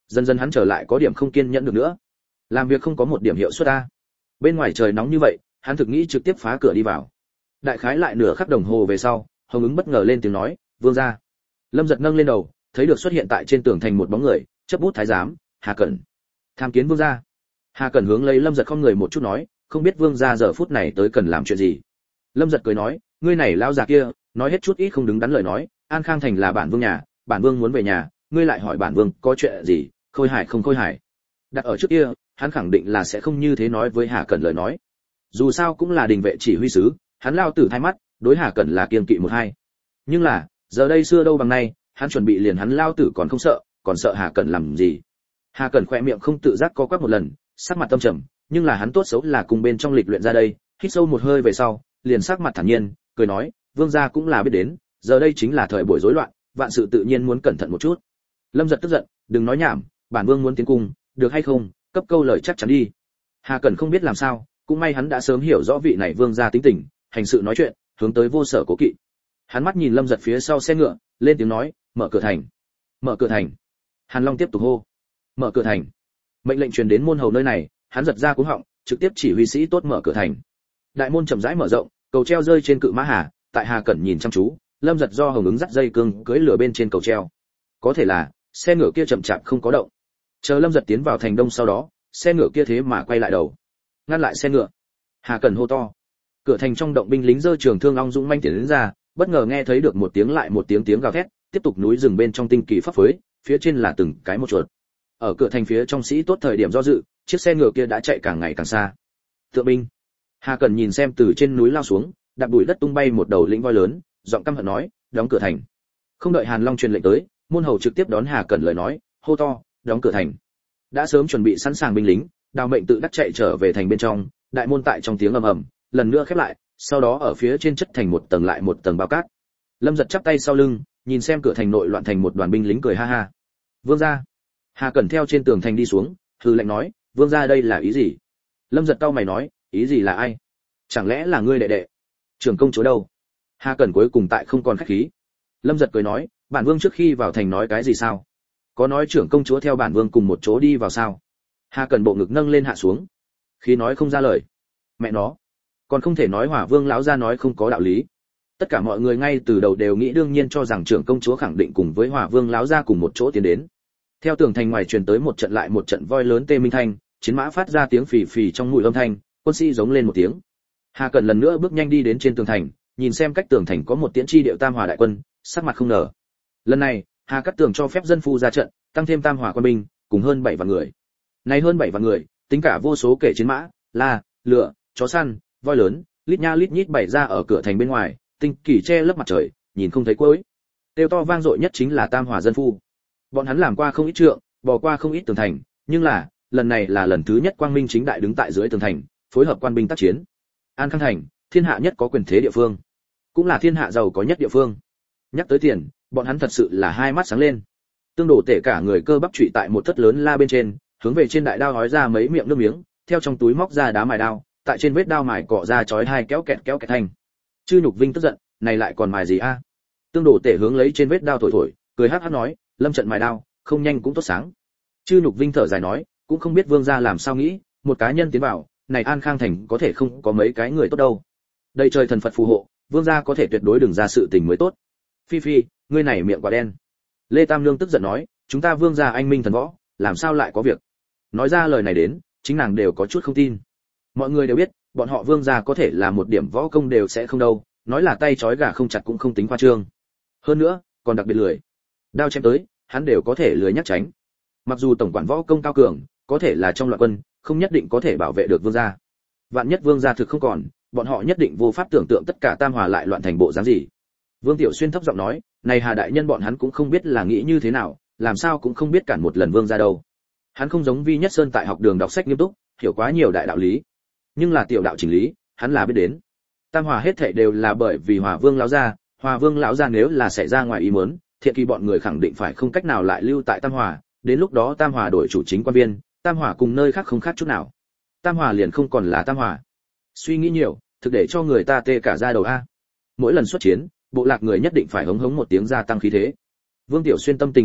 Dần dần hắn trở lại có điểm không kiên nhẫn được nữa, làm việc không có một điểm hiệu suất a. Bên ngoài trời nóng như vậy, hắn thực nghĩ trực tiếp phá cửa đi vào. Đại khái lại nửa khắc đồng hồ về sau, Hồng Ứng bất ngờ lên tiếng nói, "Vương gia." Lâm Giật nâng lên đầu, thấy được xuất hiện tại trên tường thành một bóng người, chấp bút thái giám, Hà Cẩn. "Tham kiến vương gia." Hà Cẩn hướng lấy Lâm Giật không người một chút nói, "Không biết vương gia giờ phút này tới cần làm chuyện gì?" Lâm Giật cười nói, "Ngươi này lão già kia, nói hết chút ít không đứng đắn lời nói, An Khang thành là bản vương nhà, bản vương muốn về nhà, ngươi lại hỏi bản vương có chuyện gì, khôi hài không khôi hài." Đặt ở trước kia, hắn khẳng định là sẽ không như thế nói với Hà Cẩn lời nói. Dù sao cũng là đình vệ chỉ huy sứ, hắn lao tử thay mắt, đối Hà Cẩn là kiêng kỵ một hai. Nhưng là, giờ đây xưa đâu bằng nay, hắn chuẩn bị liền hắn lao tử còn không sợ, còn sợ Hà Cẩn làm gì? Hà Cẩn khỏe miệng không tự giác co quắp một lần, sắc mặt tâm trầm, nhưng là hắn tốt xấu là cùng bên trong lịch luyện ra đây, hít sâu một hơi về sau, liền sắc mặt thản nhiên, cười nói, vương gia cũng là biết đến, giờ đây chính là thời buổi rối loạn, vạn sự tự nhiên muốn cẩn thận một chút. Lâm Giật tức giận, đừng nói nhảm, bản vương muốn tiến cung, được hay không, cấp câu lời chắc chắn đi. Hà Cẩn không biết làm sao, cũng may hắn đã sớm hiểu rõ vị này vương gia tính tình, hành sự nói chuyện, hướng tới vô sở cố kỵ. Hắn mắt nhìn Lâm Giật phía sau xe ngựa, lên tiếng nói, mở cửa thành. Mở cửa thành. Hàn Long tiếp tục hô, mở cửa thành. Mệnh lệnh truyền đến môn hầu nơi này, hắn giật ra cuống họng, trực tiếp chỉ huy sĩ tốt mở cửa thành. Đại môn chậm rãi mở rộng, cầu treo rơi trên cự mã hà, tại Hà Cẩn nhìn chăm chú, Lâm Giật do Hồng Ứng dắt dây cương cưỡi lửa bên trên cầu treo. Có thể là xe ngựa kia chậm chạp không có động. Chờ Lâm Giật tiến vào thành đông sau đó, xe ngựa kia thế mà quay lại đầu, ngăn lại xe ngựa. Hà Cẩn hô to. Cửa thành trong động binh lính giơ trường thương ong dũng manh tiến đến ra, bất ngờ nghe thấy được một tiếng lại một tiếng tiếng gào thét, tiếp tục núi rừng bên trong tinh kỳ pháp phối, phía trên là từng cái một chuột. Ở cửa thành phía trong sĩ tốt thời điểm do dự, chiếc xe ngựa kia đã chạy càng ngày càng xa. Thượng binh. Hà Cẩn nhìn xem từ trên núi lao xuống, đạp bụi đất tung bay một đầu lĩnh voi lớn, giọng căm hận nói, đóng cửa thành. Không đợi Hàn Long truyền lệnh tới, môn hầu trực tiếp đón Hà Cẩn lời nói, hô to, đóng cửa thành. Đã sớm chuẩn bị sẵn sàng binh lính, đào mệnh tự đắc chạy trở về thành bên trong, đại môn tại trong tiếng ầm ầm, lần nữa khép lại, sau đó ở phía trên chất thành một tầng lại một tầng bao cát. Lâm Giật chắp tay sau lưng, nhìn xem cửa thành nội loạn thành một đoàn binh lính cười ha ha. Vương gia. Hà Cẩn theo trên tường thành đi xuống, hừ lạnh nói, vương gia đây là ý gì? Lâm Giật cau mày nói, ý gì là ai? Chẳng lẽ là ngươi đệ đệ? Trưởng công chúa đâu? Hà Cẩn cuối cùng tại không còn khách khí. Lâm Giật cười nói, bản vương trước khi vào thành nói cái gì sao? Có nói trưởng công chúa theo bản vương cùng một chỗ đi vào sao? Hà Cẩn bộ ngực nâng lên hạ xuống, khi nói không ra lời. Mẹ nó, còn không thể nói Hỏa Vương lão gia nói không có đạo lý. Tất cả mọi người ngay từ đầu đều nghĩ đương nhiên cho rằng trưởng công chúa khẳng định cùng với Hỏa Vương lão gia cùng một chỗ tiến đến. Theo tường thành ngoài truyền tới một trận lại một trận voi lớn tê minh thanh, chiến mã phát ra tiếng phì phì trong mũi âm thanh, quân sĩ giống lên một tiếng. Hà Cẩn lần nữa bước nhanh đi đến trên tường thành, nhìn xem cách tường thành có một tiễn chi điệu Tam Hòa đại quân, sắc mặt không ngờ. Lần này, Hà Cát Tường cho phép dân phu ra trận, tăng thêm Tam Hòa quân binh, cùng hơn bảy vạn người. Này hơn bảy vạn người, tính cả vô số kể chiến mã, la, lựa, chó săn, voi lớn, lít nha lít nhít bày ra ở cửa thành bên ngoài, tinh kỳ che lấp mặt trời, nhìn không thấy cuối. Tiêu to vang dội nhất chính là Tam Hòa dân phu. Bọn hắn làm qua không ít trượng, bò qua không ít tường thành, nhưng là, lần này là lần thứ nhất quang minh chính đại đứng tại dưới tường thành, phối hợp quan binh tác chiến. An Khang thành, thiên hạ nhất có quyền thế địa phương, cũng là thiên hạ giàu có nhất địa phương. Nhắc tới tiền, bọn hắn thật sự là hai mắt sáng lên. Tương đổ tể cả người cơ bắp trụy tại một thất lớn la bên trên, hướng về trên đại đao hói ra mấy miệng nước miếng, theo trong túi móc ra đá mài đao, tại trên vết đao mài cọ ra chói hai kéo kẹt kéo kẹt thanh. Chư Nhục Vinh tức giận, này lại còn mài gì a? Tương đổ tể hướng lấy trên vết đao thổi thổi, cười hắc hắc nói, lâm trận mài đao, không nhanh cũng tốt sáng. Chư Nhục Vinh thở dài nói, cũng không biết vương gia làm sao nghĩ, một cá nhân tiến vào, này An Khang thành có thể không có mấy cái người tốt đâu. Đây trời thần Phật phù hộ, vương gia có thể tuyệt đối đừng ra sự tình mới tốt. Phi phi, ngươi này miệng quả đen. Lê Tam Nương tức giận nói, chúng ta vương gia anh minh thần võ, làm sao lại có việc? Nói ra lời này đến, chính nàng đều có chút không tin. Mọi người đều biết, bọn họ vương gia có thể là một điểm võ công đều sẽ không đâu, nói là tay trói gà không chặt cũng không tính khoa trương. Hơn nữa, còn đặc biệt lười. Đao chém tới, hắn đều có thể lười nhắc tránh. Mặc dù tổng quản võ công cao cường, có thể là trong loạn quân, không nhất định có thể bảo vệ được vương gia. Vạn nhất vương gia thực không còn, bọn họ nhất định vô pháp tưởng tượng tất cả Tam Hòa lại loạn thành bộ dáng gì. Vương Tiểu Xuyên thấp giọng nói, này Hà đại nhân bọn hắn cũng không biết là nghĩ như thế nào, làm sao cũng không biết cản một lần vương gia đâu. Hắn không giống Vi Nhất Sơn tại học đường đọc sách nghiêm túc, hiểu quá nhiều đại đạo lý, nhưng là tiểu đạo chỉnh lý, hắn là biết đến. Tam Hòa hết thảy đều là bởi vì Hòa Vương lão gia, Hòa Vương lão gia nếu là xảy ra ngoài ý muốn, thiện kỳ bọn người khẳng định phải không cách nào lại lưu tại Tam Hòa, đến lúc đó Tam Hòa đổi chủ chính quan viên, Tam Hòa cùng nơi khác không khác chút nào. Tam Hòa liền không còn là Tam Hòa. Suy nghĩ nhiều, thực để cho người ta tê cả da đầu a. Mỗi lần xuất chiến, bộ lạc người nhất định phải hống hống một tiếng gia tăng khí thế. Vương Tiểu Xuyên tâm tình bực bội,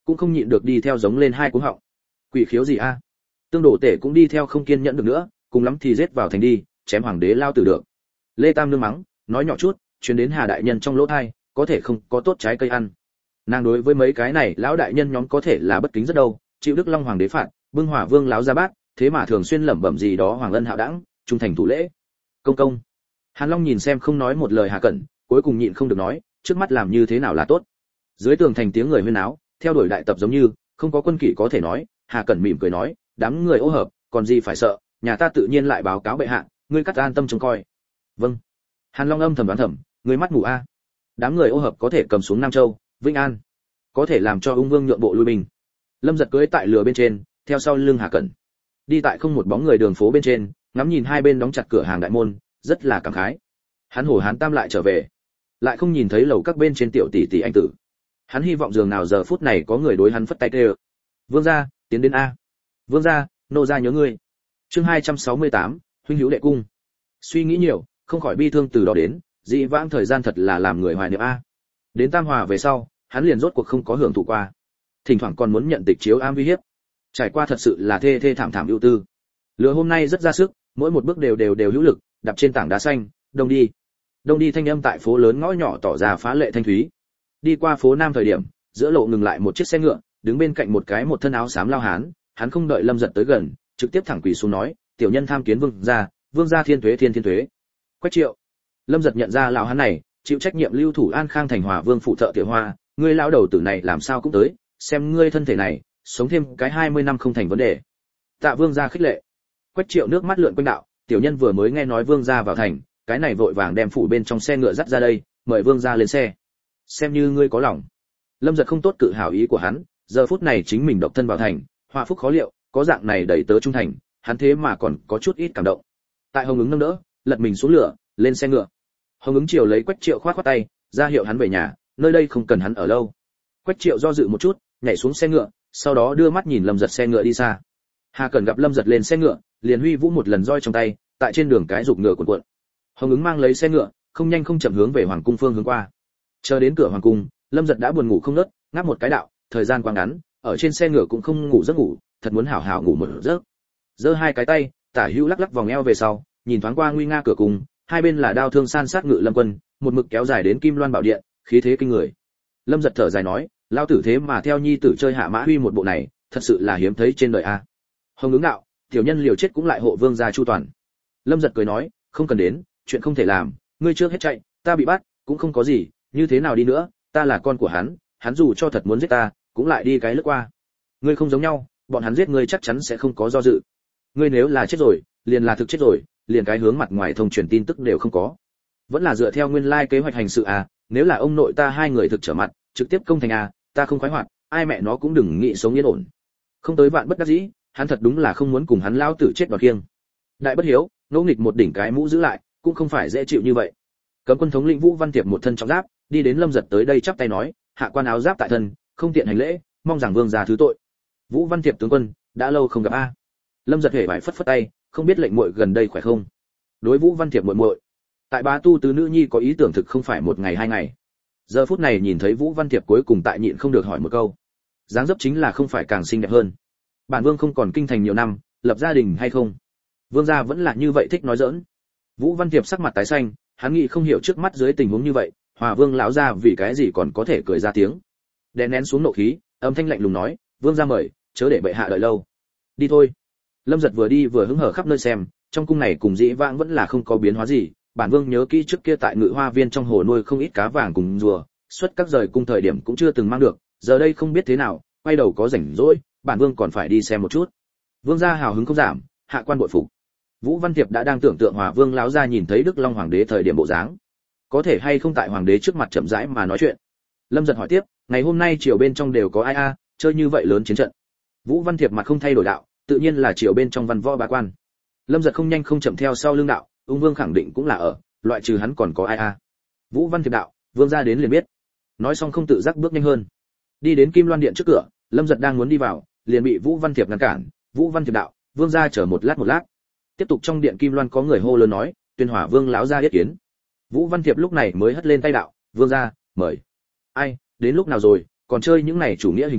cũng không nhịn được đi theo giống lên hai cú họng. Quỷ khiếu gì a? Tương Đổ Tể cũng đi theo không kiên nhẫn được nữa, cùng lắm thì giết vào thành đi, chém hoàng đế lao tử được. Lê Tam nương mắng, nói nhỏ chút, truyền đến Hà đại nhân trong lỗ tai, có thể không có tốt trái cây ăn. Nàng đối với mấy cái này lão đại nhân nhóm có thể là bất kính rất đâu, chịu Đức Long hoàng đế phạt, bưng Hỏa Vương láo ra bát, thế mà thường xuyên lẩm bẩm gì đó hoàng ân hạo đãng, trung thành thủ lễ. Công công. Hàn Long nhìn xem không nói một lời Hà Cẩn, cuối cùng nhịn không được nói, trước mắt làm như thế nào là tốt. Dưới tường thành tiếng người huyên náo, theo đuổi đại tập giống như, không có quân kỷ có thể nói, Hà Cẩn mỉm cười nói, đám người ô hợp, còn gì phải sợ, nhà ta tự nhiên lại báo cáo bệ hạ, ngươi cắt an tâm trông coi. Vâng. Hàn Long âm thầm đoán thầm, ngươi mắt mù a. Đám người ô hợp có thể cầm xuống Nam Châu, Vĩnh An, có thể làm cho Ung Vương nhượng bộ lui binh. Lâm Giật cưỡi tại lừa bên trên, theo sau lưng Hà Cẩn. Đi tại không một bóng người đường phố bên trên, ngắm nhìn hai bên đóng chặt cửa hàng đại môn, rất là cảm khái. Hắn hổ hán tam lại trở về, lại không nhìn thấy lầu các bên trên tiểu tỷ tỷ anh tử. Hắn hy vọng giường nào giờ phút này có người đối hắn phất tay kêu. Vương gia, tiến đến a. Vương gia, nô gia nhớ ngươi. Chương hai trăm sáu mươi tám, huynh hữu đệ cung. Suy nghĩ nhiều, không khỏi bi thương từ đó đến, dị vãng thời gian thật là làm người hoài niệm a. Đến Tam Hòa về sau, hắn liền rốt cuộc không có hưởng thụ qua. Thỉnh thoảng còn muốn nhận tịch chiếu am vi hiếp. Trải qua thật sự là thê thê thảm thảm ưu tư. Lửa hôm nay rất ra sức, mỗi một bước đều đều đều hữu lực, đạp trên tảng đá xanh, đông đi. Đông đi thanh âm tại phố lớn ngõ nhỏ tỏ ra phá lệ thanh thúy. Đi qua phố Nam thời điểm, giữa lộ ngừng lại một chiếc xe ngựa, đứng bên cạnh một cái một thân áo xám lao hán, hắn không đợi Lâm Giật tới gần, trực tiếp thẳng quỳ xuống nói, tiểu nhân tham kiến vương gia, vương gia thiên tuế thiên thiên tuế. Quách Triệu. Lâm Giật nhận ra lão hán này, chịu trách nhiệm lưu thủ An Khang thành Hòa Vương phụ thợ tiểu hoa, ngươi lão đầu tử này làm sao cũng tới, xem ngươi thân thể này, sống thêm cái hai mươi năm không thành vấn đề. Tạ vương gia khích lệ. Quách Triệu nước mắt lượn quanh đạo, tiểu nhân vừa mới nghe nói vương gia vào thành, cái này vội vàng đem phủ bên trong xe ngựa dắt ra đây, mời vương gia lên xe. Xem như ngươi có lòng. Lâm Giật không tốt cự hảo ý của hắn, giờ phút này chính mình độc thân vào thành, họa phúc khó liệu, có dạng này đẩy tớ trung thành, hắn thế mà còn có chút ít cảm động. Tại Hồng Ứng nâng đỡ, lật mình xuống lửa, lên xe ngựa. Hồng Ứng Triều lấy Quách Triệu khoát khoát tay, ra hiệu hắn về nhà, nơi đây không cần hắn ở lâu. Quách Triệu do dự một chút, nhảy xuống xe ngựa, sau đó đưa mắt nhìn Lâm Giật xe ngựa đi xa. Hà Cẩn gặp Lâm Giật lên xe ngựa, liền huy vũ một lần roi trong tay, tại trên đường cái dục ngựa cuộn cuộn. Hồng Ứng mang lấy xe ngựa, không nhanh không chậm hướng về hoàng cung phương hướng qua. Chờ đến cửa hoàng cung, Lâm Giật đã buồn ngủ không ngớt, ngáp một cái đạo, thời gian quá ngắn, ở trên xe ngựa cũng không ngủ giấc ngủ, thật muốn hảo hảo ngủ một giấc. Giơ hai cái tay, tả hữu lắc lắc vòng eo về sau, nhìn thoáng qua nguy nga cửa cung, hai bên là đao thương san sát ngự lâm quân, một mực kéo dài đến Kim Loan Bảo Điện, khí thế kinh người. Lâm Giật thở dài nói, lao tử thế mà theo nhi tử chơi hạ mã huy một bộ này, thật sự là hiếm thấy trên đời a. Hồng Ứng đạo, tiểu nhân liều chết cũng lại hộ vương gia chu toàn. Lâm Giật cười nói, không cần đến, chuyện không thể làm, ngươi trước hết chạy, ta bị bắt, cũng không có gì, như thế nào đi nữa, ta là con của hắn, hắn dù cho thật muốn giết ta, cũng lại đi cái lướt qua. Ngươi không giống nhau, bọn hắn giết ngươi chắc chắn sẽ không có do dự. Ngươi nếu là chết rồi, liền là thực chết rồi, liền cái hướng mặt ngoài thông truyền tin tức đều không có. Vẫn là dựa theo nguyên lai kế hoạch hành sự à, nếu là ông nội ta hai người thực trở mặt, trực tiếp công thành à, ta không khoái hoạt, ai mẹ nó cũng đừng nghĩ sống yên ổn. Không tới vạn bất đắc dĩ, hắn thật đúng là không muốn cùng hắn lao tử chết đoạt kiêng. Đại bất hiếu, ngỗ nghịch một đỉnh cái mũ giữ lại, cũng không phải dễ chịu như vậy. Cấm quân thống lĩnh Vũ Văn Tiệp một thân trọng giáp, đi đến Lâm Giật tới đây chắp tay nói, hạ quan áo giáp tại thân, không tiện hành lễ, mong rằng vương gia thứ tội. Vũ Văn Tiệp tướng quân, đã lâu không gặp a. Lâm Giật hề phải phất phất tay, không biết lệnh muội gần đây khỏe không. Đối Vũ Văn Tiệp muội muội, tại bá tu tứ nữ nhi có ý tưởng thực không phải một ngày hai ngày. Giờ phút này nhìn thấy Vũ Văn Tiệp cuối cùng tại nhịn không được hỏi một câu, dáng dấp chính là không phải càng xinh đẹp hơn. Bản vương không còn kinh thành nhiều năm, lập gia đình hay không? Vương gia vẫn là như vậy thích nói giỡn. Vũ Văn Tiệp sắc mặt tái xanh, hắn nghĩ không hiểu trước mắt dưới tình huống như vậy, Hòa Vương lão gia vì cái gì còn có thể cười ra tiếng. Đè nén xuống nộ khí, âm thanh lạnh lùng nói, vương gia mời, chớ để bệ hạ đợi lâu. Đi thôi. Lâm Giật vừa đi vừa hứng hở khắp nơi xem, trong cung này cùng dĩ vãng vẫn là không có biến hóa gì, bản vương nhớ kỹ trước kia tại Ngự Hoa Viên trong hồ nuôi không ít cá vàng cùng rùa, xuất các rời cung thời điểm cũng chưa từng mang được, giờ đây không biết thế nào, quay đầu có rảnh rỗi, bản vương còn phải đi xem một chút. Vương gia hào hứng không giảm, hạ quan bội phục. Vũ Văn Tiệp đã đang tưởng tượng Hòa Vương lão gia nhìn thấy Đức Long hoàng đế thời điểm bộ dáng, có thể hay không tại hoàng đế trước mặt chậm rãi mà nói chuyện. Lâm Giật hỏi tiếp, ngày hôm nay triều bên trong đều có ai a, chơi như vậy lớn chiến trận. Vũ Văn Tiệp mặt không thay đổi đạo, tự nhiên là triều bên trong văn võ bá quan. Lâm Giật không nhanh không chậm theo sau lưng đạo, Ung Vương khẳng định cũng là ở, loại trừ hắn còn có ai a. Vũ Văn Tiệp đạo, vương gia đến liền biết. Nói xong không tự giác bước nhanh hơn, đi đến Kim Loan điện trước cửa. Lâm Giật đang muốn đi vào, liền bị Vũ Văn Tiệp ngăn cản. Vũ Văn Tiệp đạo, vương gia chờ một lát một lát. Tiếp tục trong điện Kim Loan có người hô lớn nói, tuyên Hỏa Vương lão gia yết kiến. Vũ Văn Tiệp lúc này mới hất lên tay đạo, vương gia mời. Ai, đến lúc nào rồi, còn chơi những này chủ nghĩa hình thức,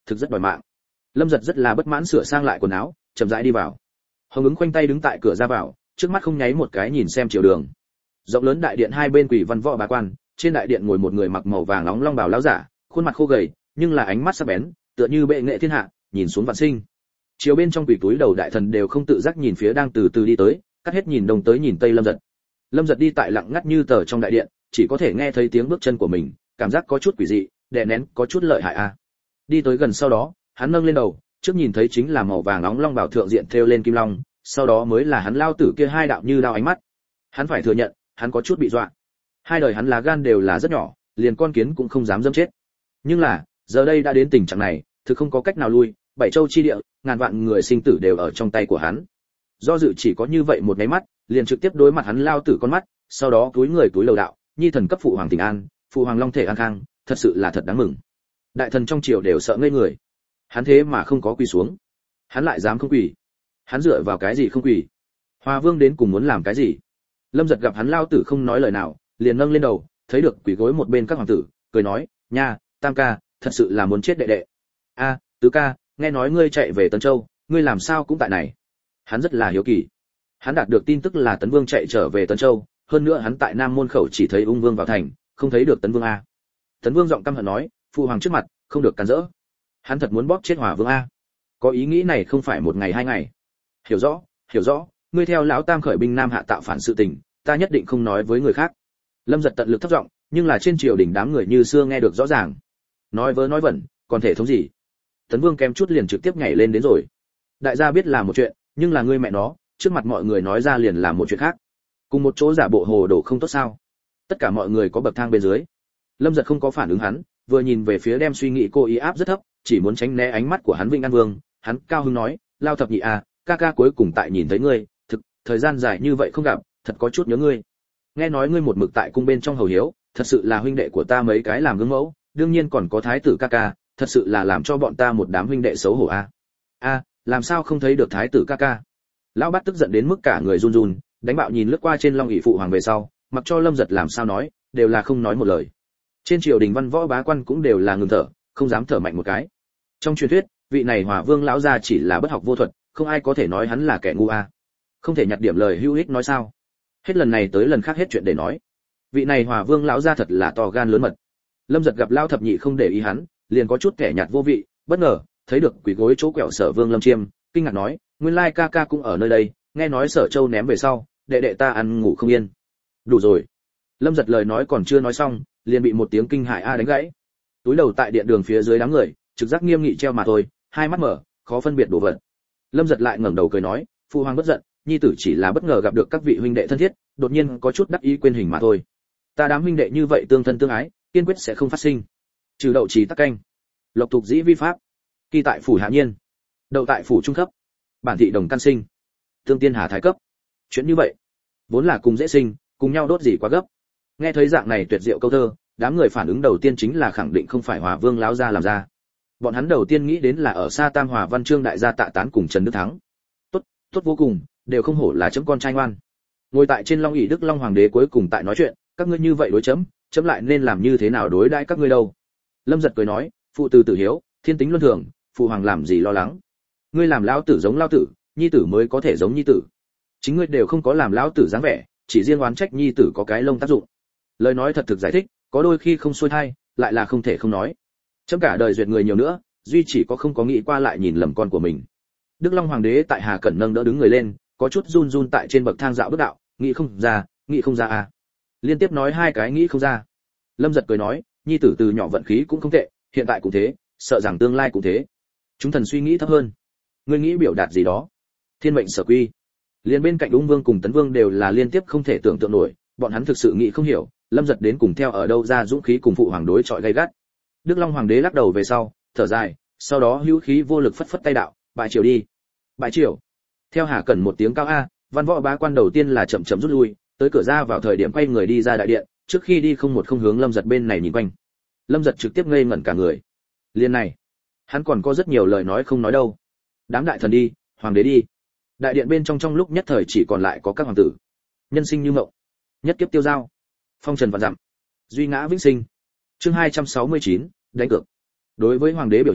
thực rất đòi mạng. Lâm Giật rất là bất mãn sửa sang lại quần áo, chậm rãi đi vào. Hồng Ứng khoanh tay đứng tại cửa ra vào, trước mắt không nháy một cái nhìn xem chiều đường. Rộng lớn đại điện hai bên quỷ văn võ bá quan, trên đại điện ngồi một người mặc màu vàng nóng long bào lão giả, khuôn mặt khô gầy, nhưng là ánh mắt sắc bén, tựa như bệ nghệ thiên hạ, nhìn xuống vạn sinh. Chiều bên trong quỷ túi đầu đại thần đều không tự giác nhìn phía đang từ từ đi tới, cắt hết nhìn đông tới nhìn tây Lâm Giật. Lâm Giật đi tại lặng ngắt như tờ trong đại điện, chỉ có thể nghe thấy tiếng bước chân của mình, cảm giác có chút quỷ dị, đè nén có chút lợi hại a. Đi tới gần sau đó, hắn nâng lên đầu, trước nhìn thấy chính là màu vàng nóng long bào thượng diện thêu lên kim long, sau đó mới là hắn lao tử kia hai đạo như đao ánh mắt. Hắn phải thừa nhận, hắn có chút bị dọa. Hai đời hắn lá gan đều là rất nhỏ, liền con kiến cũng không dám dẫm chết. Nhưng là, giờ đây đã đến tình trạng này, thực không có cách nào lui, bảy châu chi địa, ngàn vạn người sinh tử đều ở trong tay của hắn. Do dự chỉ có như vậy một cái mắt, liền trực tiếp đối mặt hắn lao tử con mắt, sau đó túi người túi lầu đạo, nhi thần cấp phụ hoàng tỉnh an, phụ hoàng long thể an khang, thật sự là thật đáng mừng. Đại thần trong triều đều sợ ngây người. Hắn thế mà không có quỳ xuống, hắn lại dám không quỳ. Hắn dựa vào cái gì không quỳ? Hoa Vương đến cùng muốn làm cái gì? Lâm Giật gặp hắn lao tử không nói lời nào, liền nâng lên đầu, thấy được quỳ gối một bên các hoàng tử, cười nói, nha, tam ca, thật sự là muốn chết đệ đệ. A, tứ ca, nghe nói ngươi chạy về Tân Châu, ngươi làm sao cũng tại này? Hắn rất là hiếu kỳ. Hắn đạt được tin tức là Tấn Vương chạy trở về Tân Châu, hơn nữa hắn tại Nam môn khẩu chỉ thấy Ung Vương vào thành, không thấy được Tấn Vương a. Tấn Vương giọng căm hận nói, phụ hoàng trước mặt, không được cản rỡ. Hắn thật muốn bóp chết Hòa Vương a. Có ý nghĩ này không phải một ngày hai ngày. Hiểu rõ, hiểu rõ, ngươi theo lão tam khởi binh Nam hạ tạo phản sự tình, ta nhất định không nói với người khác. Lâm Giật tận lực thấp giọng, nhưng là trên triều đình đám người như xưa nghe được rõ ràng. Nói vớ nói vẩn, còn thể thống gì? Tấn Vương kém chút liền trực tiếp nhảy lên đến rồi. Đại gia biết là một chuyện, nhưng là ngươi mẹ nó, trước mặt mọi người nói ra liền là một chuyện khác. Cùng một chỗ giả bộ hồ đồ không tốt sao? Tất cả mọi người có bậc thang bên dưới. Lâm Giật không có phản ứng hắn, vừa nhìn về phía đem suy nghĩ cô ý áp rất thấp, chỉ muốn tránh né ánh mắt của hắn Vĩnh An Vương, hắn cao hứng nói, lao thập nhị à, ca ca cuối cùng tại nhìn thấy ngươi, thực, thời gian dài như vậy không gặp, thật có chút nhớ ngươi. Nghe nói ngươi một mực tại cung bên trong hầu hiếu, thật sự là huynh đệ của ta mấy cái làm gương mẫu, đương nhiên còn có thái tử ca ca, thật sự là làm cho bọn ta một đám huynh đệ xấu hổ a. A, làm sao không thấy được thái tử ca ca? Lão Bát tức giận đến mức cả người run run, đánh bạo nhìn lướt qua trên long ỷ phụ hoàng về sau, mặc cho Lâm Giật làm sao nói, đều là không nói một lời. Trên triều đình văn võ bá quan cũng đều là ngừng thở, không dám thở mạnh một cái. Trong truyền thuyết, vị này Hòa Vương lão gia chỉ là bất học vô thuật, không ai có thể nói hắn là kẻ ngu a. Không thể nhặt điểm lời hữu ích nói sao? Hết lần này tới lần khác hết chuyện để nói. Vị này Hòa Vương lão gia thật là to gan lớn mật. Lâm Giật gặp lão thập nhị không để ý hắn, liền có chút kẻ nhạt vô vị, bất ngờ thấy được quỷ gối chỗ quẹo Sở Vương Lâm Chiêm, kinh ngạc nói, nguyên lai ca ca cũng ở nơi đây, nghe nói Sở Châu ném về sau, đệ đệ ta ăn ngủ không yên. Đủ rồi. Lâm Giật lời nói còn chưa nói xong, liền bị một tiếng kinh hãi a đánh gãy. Túi đầu tại điện đường phía dưới đám người, trực giác nghiêm nghị treo mà thôi, hai mắt mở, khó phân biệt đồ vật. Lâm Giật lại ngẩng đầu cười nói, phụ hoàng bất giận, nhi tử chỉ là bất ngờ gặp được các vị huynh đệ thân thiết, đột nhiên có chút đắc ý quên hình mà thôi. Ta đám huynh đệ như vậy tương thân tương ái, kiên quyết sẽ không phát sinh. Trừ đậu trí tắc canh, lộc tục dĩ vi pháp, kỳ tại phủ hạ nhiên, đậu tại phủ trung cấp, bản thị đồng căn sinh, tương tiên hà thái cấp. Chuyện như vậy, vốn là cùng dễ sinh, cùng nhau đốt gì quá gấp. Nghe thấy dạng này tuyệt diệu câu thơ, đám người phản ứng đầu tiên chính là khẳng định không phải Hòa Vương lão gia làm ra. Bọn hắn đầu tiên nghĩ đến là ở xa Tam Hòa Văn Trương đại gia Tạ Tán cùng Trần Đức Thắng. Tốt, tốt vô cùng, đều không hổ là chấm con trai ngoan. Ngồi tại trên long ỷ Đức Long Hoàng đế cuối cùng tại nói chuyện, các ngươi như vậy đối chấm, chấm lại nên làm như thế nào đối đãi các ngươi đâu? Lâm Giật cười nói, phụ tử tử hiếu, thiên tính luân thường, phụ hoàng làm gì lo lắng? Ngươi làm lão tử giống lão tử, nhi tử mới có thể giống nhi tử. Chính ngươi đều không có làm lão tử dáng vẻ, chỉ riêng oán trách nhi tử có cái lông tác dụng. Lời nói thật thực giải thích, có đôi khi không xuôi thay, lại là không thể không nói. Chấm cả đời duyệt người nhiều nữa, duy chỉ có không có nghĩ qua lại nhìn lầm con của mình. Đức Long Hoàng đế tại Hà Cẩn nâng đỡ đứng người lên, có chút run run tại trên bậc thang dạo bước đạo, nghĩ không ra, nghĩ không ra à. Liên tiếp nói hai cái nghĩ không ra. Lâm Giật cười nói, nhi tử từ nhỏ vận khí cũng không tệ, hiện tại cũng thế, sợ rằng tương lai cũng thế. Chúng thần suy nghĩ thấp hơn. Ngươi nghĩ biểu đạt gì đó? Thiên mệnh sở quy. Liên bên cạnh Ung Vương cùng Tấn Vương đều là liên tiếp không thể tưởng tượng nổi, bọn hắn thực sự nghĩ không hiểu, Lâm Giật đến cùng theo ở đâu ra dũng khí cùng phụ hoàng đối chọi gay gắt. Đức Long Hoàng đế lắc đầu về sau, thở dài, sau đó hữu khí vô lực phất phất tay đạo, bại triều đi. Bại triều. Theo Hà Cẩn một tiếng cao a, văn võ bá quan đầu tiên là chậm chậm rút lui, tới cửa ra vào thời điểm quay người đi ra đại điện, trước khi đi không một không hướng Lâm Giật bên này nhìn quanh. Lâm Giật trực tiếp ngây ngẩn cả người. Liên này, hắn còn có rất nhiều lời nói không nói đâu. Đám đại thần đi, hoàng đế đi. Đại điện bên trong trong lúc nhất thời chỉ còn lại có các hoàng tử. Nhân sinh như mộng, nhất kiếp tiêu dao, phong trần vạn dặm, duy ngã vĩnh sinh. Chương hai trăm sáu mươi chín, đánh cược. Đối với hoàng đế biểu hiện,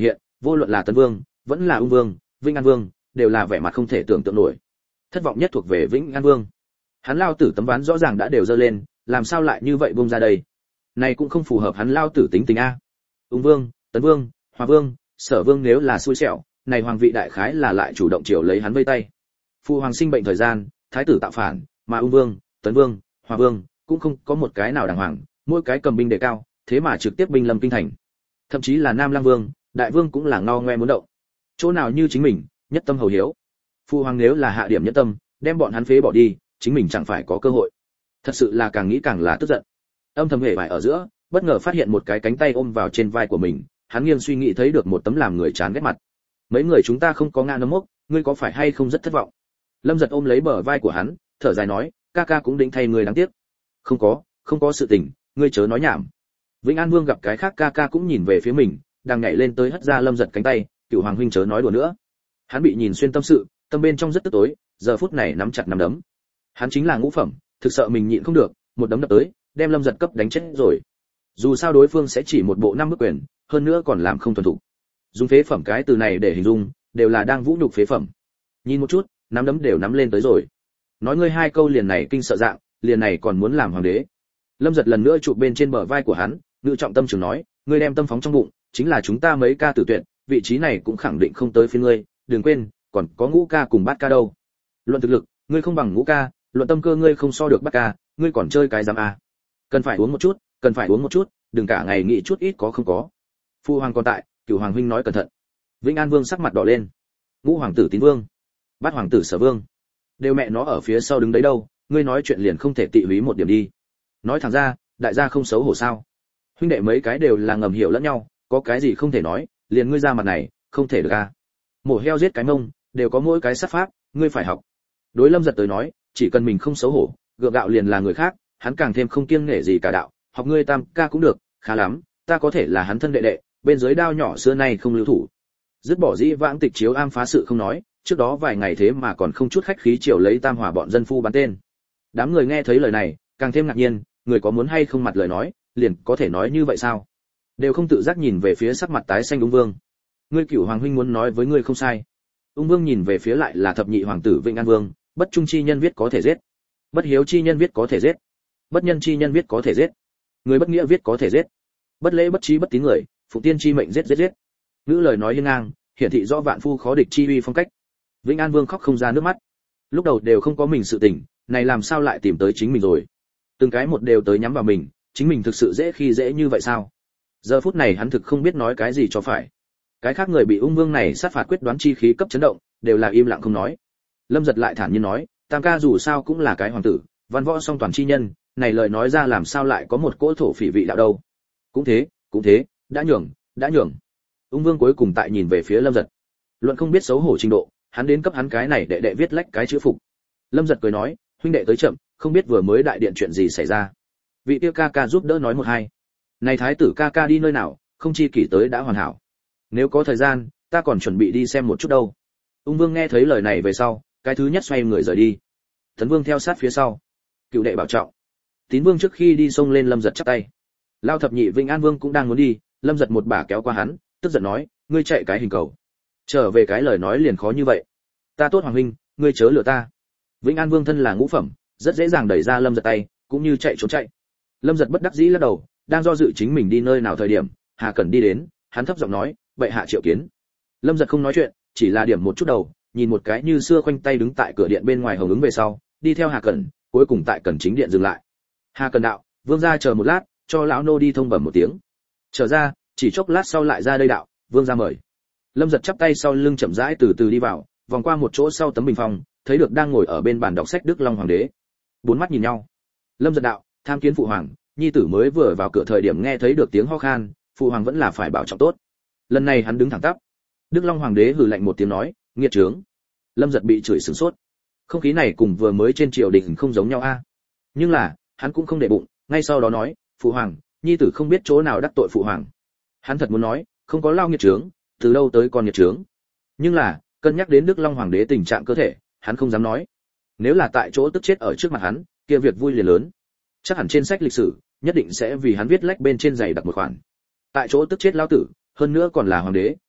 vô luận là Tấn Vương, vẫn là Ung Vương, Vĩnh An Vương, đều là vẻ mặt không thể tưởng tượng nổi. Thất vọng nhất thuộc về Vĩnh An Vương. Hắn lao tử tấm ván rõ ràng đã đều dơ lên, làm sao lại như vậy buông ra đây? Này cũng không phù hợp hắn lao tử tính tình a. Ung Vương, Tấn Vương, Hòa Vương, Sở Vương nếu là xui xẻo, này hoàng vị đại khái là lại chủ động chiều lấy hắn vây tay. Phụ hoàng sinh bệnh thời gian, thái tử tạo phản, mà Ung Vương, Tấn Vương, Hòa Vương cũng không có một cái nào đàng hoàng, mỗi cái cầm binh đề cao, thế mà trực tiếp binh lâm kinh thành. Thậm chí là Nam Lang Vương, Đại Vương cũng là ngao ngoe muốn động. Chỗ nào như chính mình, nhất tâm hầu hiếu. Phụ hoàng nếu là hạ điểm nhất tâm, đem bọn hắn phế bỏ đi, chính mình chẳng phải có cơ hội. Thật sự là càng nghĩ càng là tức giận. Âm thầm hề bại ở giữa, bất ngờ phát hiện một cái cánh tay ôm vào trên vai của mình, hắn nghiêng suy nghĩ thấy được một tấm làm người chán ghét mặt. Mấy người chúng ta không có ngã nấm mốc, ngươi có phải hay không rất thất vọng? Lâm Giật ôm lấy bờ vai của hắn, thở dài nói, ca ca cũng định thay người đáng tiếc. Không có, không có sự tình, ngươi chớ nói nhảm. Vĩnh An Vương gặp cái khác ca ca cũng nhìn về phía mình, đang nhảy lên tới hất ra Lâm Giật cánh tay, Cửu Hoàng huynh chớ nói đùa nữa. Hắn bị nhìn xuyên tâm sự, tâm bên trong rất tức tối, giờ phút này nắm chặt nắm đấm. Hắn chính là ngũ phẩm, thực sợ mình nhịn không được, một đấm đập tới, đem Lâm Giật cấp đánh chết rồi. Dù sao đối phương sẽ chỉ một bộ năm bức quyền, hơn nữa còn làm không thuần thục. Dùng phế phẩm cái từ này để hình dung, đều là đang vũ nhục phế phẩm. Nhìn một chút, nắm đấm đều nắm lên tới rồi. Nói ngươi hai câu liền này kinh sợ dạng, liền này còn muốn làm hoàng đế. Lâm Giật lần nữa chụp bên trên bờ vai của hắn, ngự trọng tâm trường nói, ngươi đem tâm phóng trong bụng, chính là chúng ta mấy ca tử tuyệt, vị trí này cũng khẳng định không tới phiên ngươi, đừng quên, còn có Ngũ ca cùng Bát ca đâu. Luận thực lực, ngươi không bằng Ngũ ca, luận tâm cơ ngươi không so được Bát ca, ngươi còn chơi cái giám a. Cần phải uống một chút, cần phải uống một chút, đừng cả ngày nghĩ chút ít có không có. Phu hoàng còn tại, Cửu Hoàng huynh nói cẩn thận. Vĩnh An Vương sắc mặt đỏ lên. Ngũ hoàng tử Tín Vương, Bát hoàng tử Sở Vương, đều mẹ nó ở phía sau đứng đấy đâu, ngươi nói chuyện liền không thể tị húy một điểm đi. Nói thẳng ra, đại gia không xấu hổ sao? Huynh đệ mấy cái đều là ngầm hiểu lẫn nhau, có cái gì không thể nói, liền ngươi ra mặt này, không thể được a. Mổ heo giết cái mông, đều có mỗi cái sát pháp, ngươi phải học. Đối Lâm Giật tới nói, chỉ cần mình không xấu hổ, gượng gạo liền là người khác, hắn càng thêm không kiêng nể gì cả đạo, học ngươi tam ca cũng được, khá lắm, ta có thể là hắn thân đệ đệ, bên dưới đao nhỏ xưa nay không lưu thủ. Dứt bỏ dĩ vãng tịch chiếu am phá sự không nói, trước đó vài ngày thế mà còn không chút khách khí chiều lấy tam hỏa bọn dân phu bắn tên. Đám người nghe thấy lời này, càng thêm ngạc nhiên, người có muốn hay không mặt lời nói, liền có thể nói như vậy sao? Đều không tự giác nhìn về phía sắc mặt tái xanh Ung Vương. Ngươi Cửu Hoàng huynh muốn nói với ngươi không sai. Ung Vương nhìn về phía lại là thập nhị hoàng tử Vĩnh An Vương, bất trung chi nhân viết có thể giết, bất hiếu chi nhân viết có thể giết, bất nhân chi nhân viết có thể giết, người bất nghĩa viết có thể giết, bất lễ bất trí bất tín người, phụ tiên chi mệnh giết giết giết. Ngữ lời nói hiên ngang, hiển thị rõ vạn phu khó địch chi uy phong cách. Vĩnh An Vương khóc không ra nước mắt. Lúc đầu đều không có mình sự tình, này làm sao lại tìm tới chính mình rồi? Từng cái một đều tới nhắm vào mình, chính mình thực sự dễ khi dễ như vậy sao? Giờ phút này hắn thực không biết nói cái gì cho phải. Cái khác người bị Ung Vương này sát phạt quyết đoán chi khí cấp chấn động, đều là im lặng không nói. Lâm Giật lại thản nhiên nói, tam ca dù sao cũng là cái hoàng tử, văn võ song toàn chi nhân, này lời nói ra làm sao lại có một cỗ thổ phỉ vị đạo đâu? Cũng thế, cũng thế, đã nhường, đã nhường. Ung Vương cuối cùng tại nhìn về phía Lâm Giật. Luận không biết xấu hổ trình độ, hắn đến cấp hắn cái này đệ đệ viết lách cái chữ phục. Lâm Giật cười nói, huynh đệ tới chậm, không biết vừa mới đại điện chuyện gì xảy ra. Vị tiêu ca ca giúp đỡ nói một hai. Này thái tử ca ca đi nơi nào, không chi kỷ tới đã hoàn hảo. Nếu có thời gian, ta còn chuẩn bị đi xem một chút đâu. Ung Vương nghe thấy lời này về sau, cái thứ nhất xoay người rời đi. Tấn Vương theo sát phía sau. Cựu đệ bảo trọng. Tín Vương trước khi đi xông lên Lâm Giật chắp tay. Lao thập nhị Vĩnh An Vương cũng đang muốn đi, Lâm Giật một bả kéo qua hắn, tức giận nói, ngươi chạy cái hình cầu. Trở về cái lời nói liền khó như vậy. Ta tốt hoàng huynh, ngươi chớ lừa ta. Vĩnh An Vương thân là ngũ phẩm, rất dễ dàng đẩy ra Lâm Giật tay, cũng như chạy trốn chạy. Lâm Giật bất đắc dĩ lắc đầu, đang do dự chính mình đi nơi nào thời điểm, Hà Cẩn đi đến, hắn thấp giọng nói, "Bệ hạ triệu kiến." Lâm Giật không nói chuyện, chỉ là điểm một chút đầu, nhìn một cái như xưa khoanh tay đứng tại cửa điện bên ngoài hồng ứng về sau, đi theo Hà Cẩn, cuối cùng tại Cẩn chính điện dừng lại. Hà Cẩn đạo, "Vương gia chờ một lát, cho lão nô đi thông bẩm một tiếng." Trở ra, chỉ chốc lát sau lại ra đây đạo, "Vương gia mời." Lâm Giật chắp tay sau lưng chậm rãi từ từ đi vào, vòng qua một chỗ sau tấm bình phong, thấy được đang ngồi ở bên bàn đọc sách Đức Long hoàng đế. Bốn mắt nhìn nhau. Lâm Giật đạo, "Tham kiến phụ hoàng, nhi tử mới vừa vào cửa thời điểm nghe thấy được tiếng ho khan, phụ hoàng vẫn là phải bảo trọng tốt." Lần này hắn đứng thẳng tắp. Đức Long hoàng đế hừ lạnh một tiếng nói, "Nghiệt trướng." Lâm Giật bị chửi sửng sốt. Không khí này cùng vừa mới trên triều đình không giống nhau a. Nhưng là, hắn cũng không để bụng, ngay sau đó nói, "Phụ hoàng, nhi tử không biết chỗ nào đắc tội phụ hoàng." Hắn thật muốn nói, không có lao nghiệt trướng, từ đâu tới con nghiệt trướng. Nhưng là, cân nhắc đến Đức Long hoàng đế tình trạng cơ thể, hắn không dám nói. Nếu là tại chỗ tức chết ở trước mặt hắn, kia việc vui liền lớn. Chắc hẳn trên sách lịch sử, nhất định sẽ vì hắn viết lách bên trên giày đặt một khoản. Tại chỗ tức chết lão tử, hơn nữa còn là hoàng đế,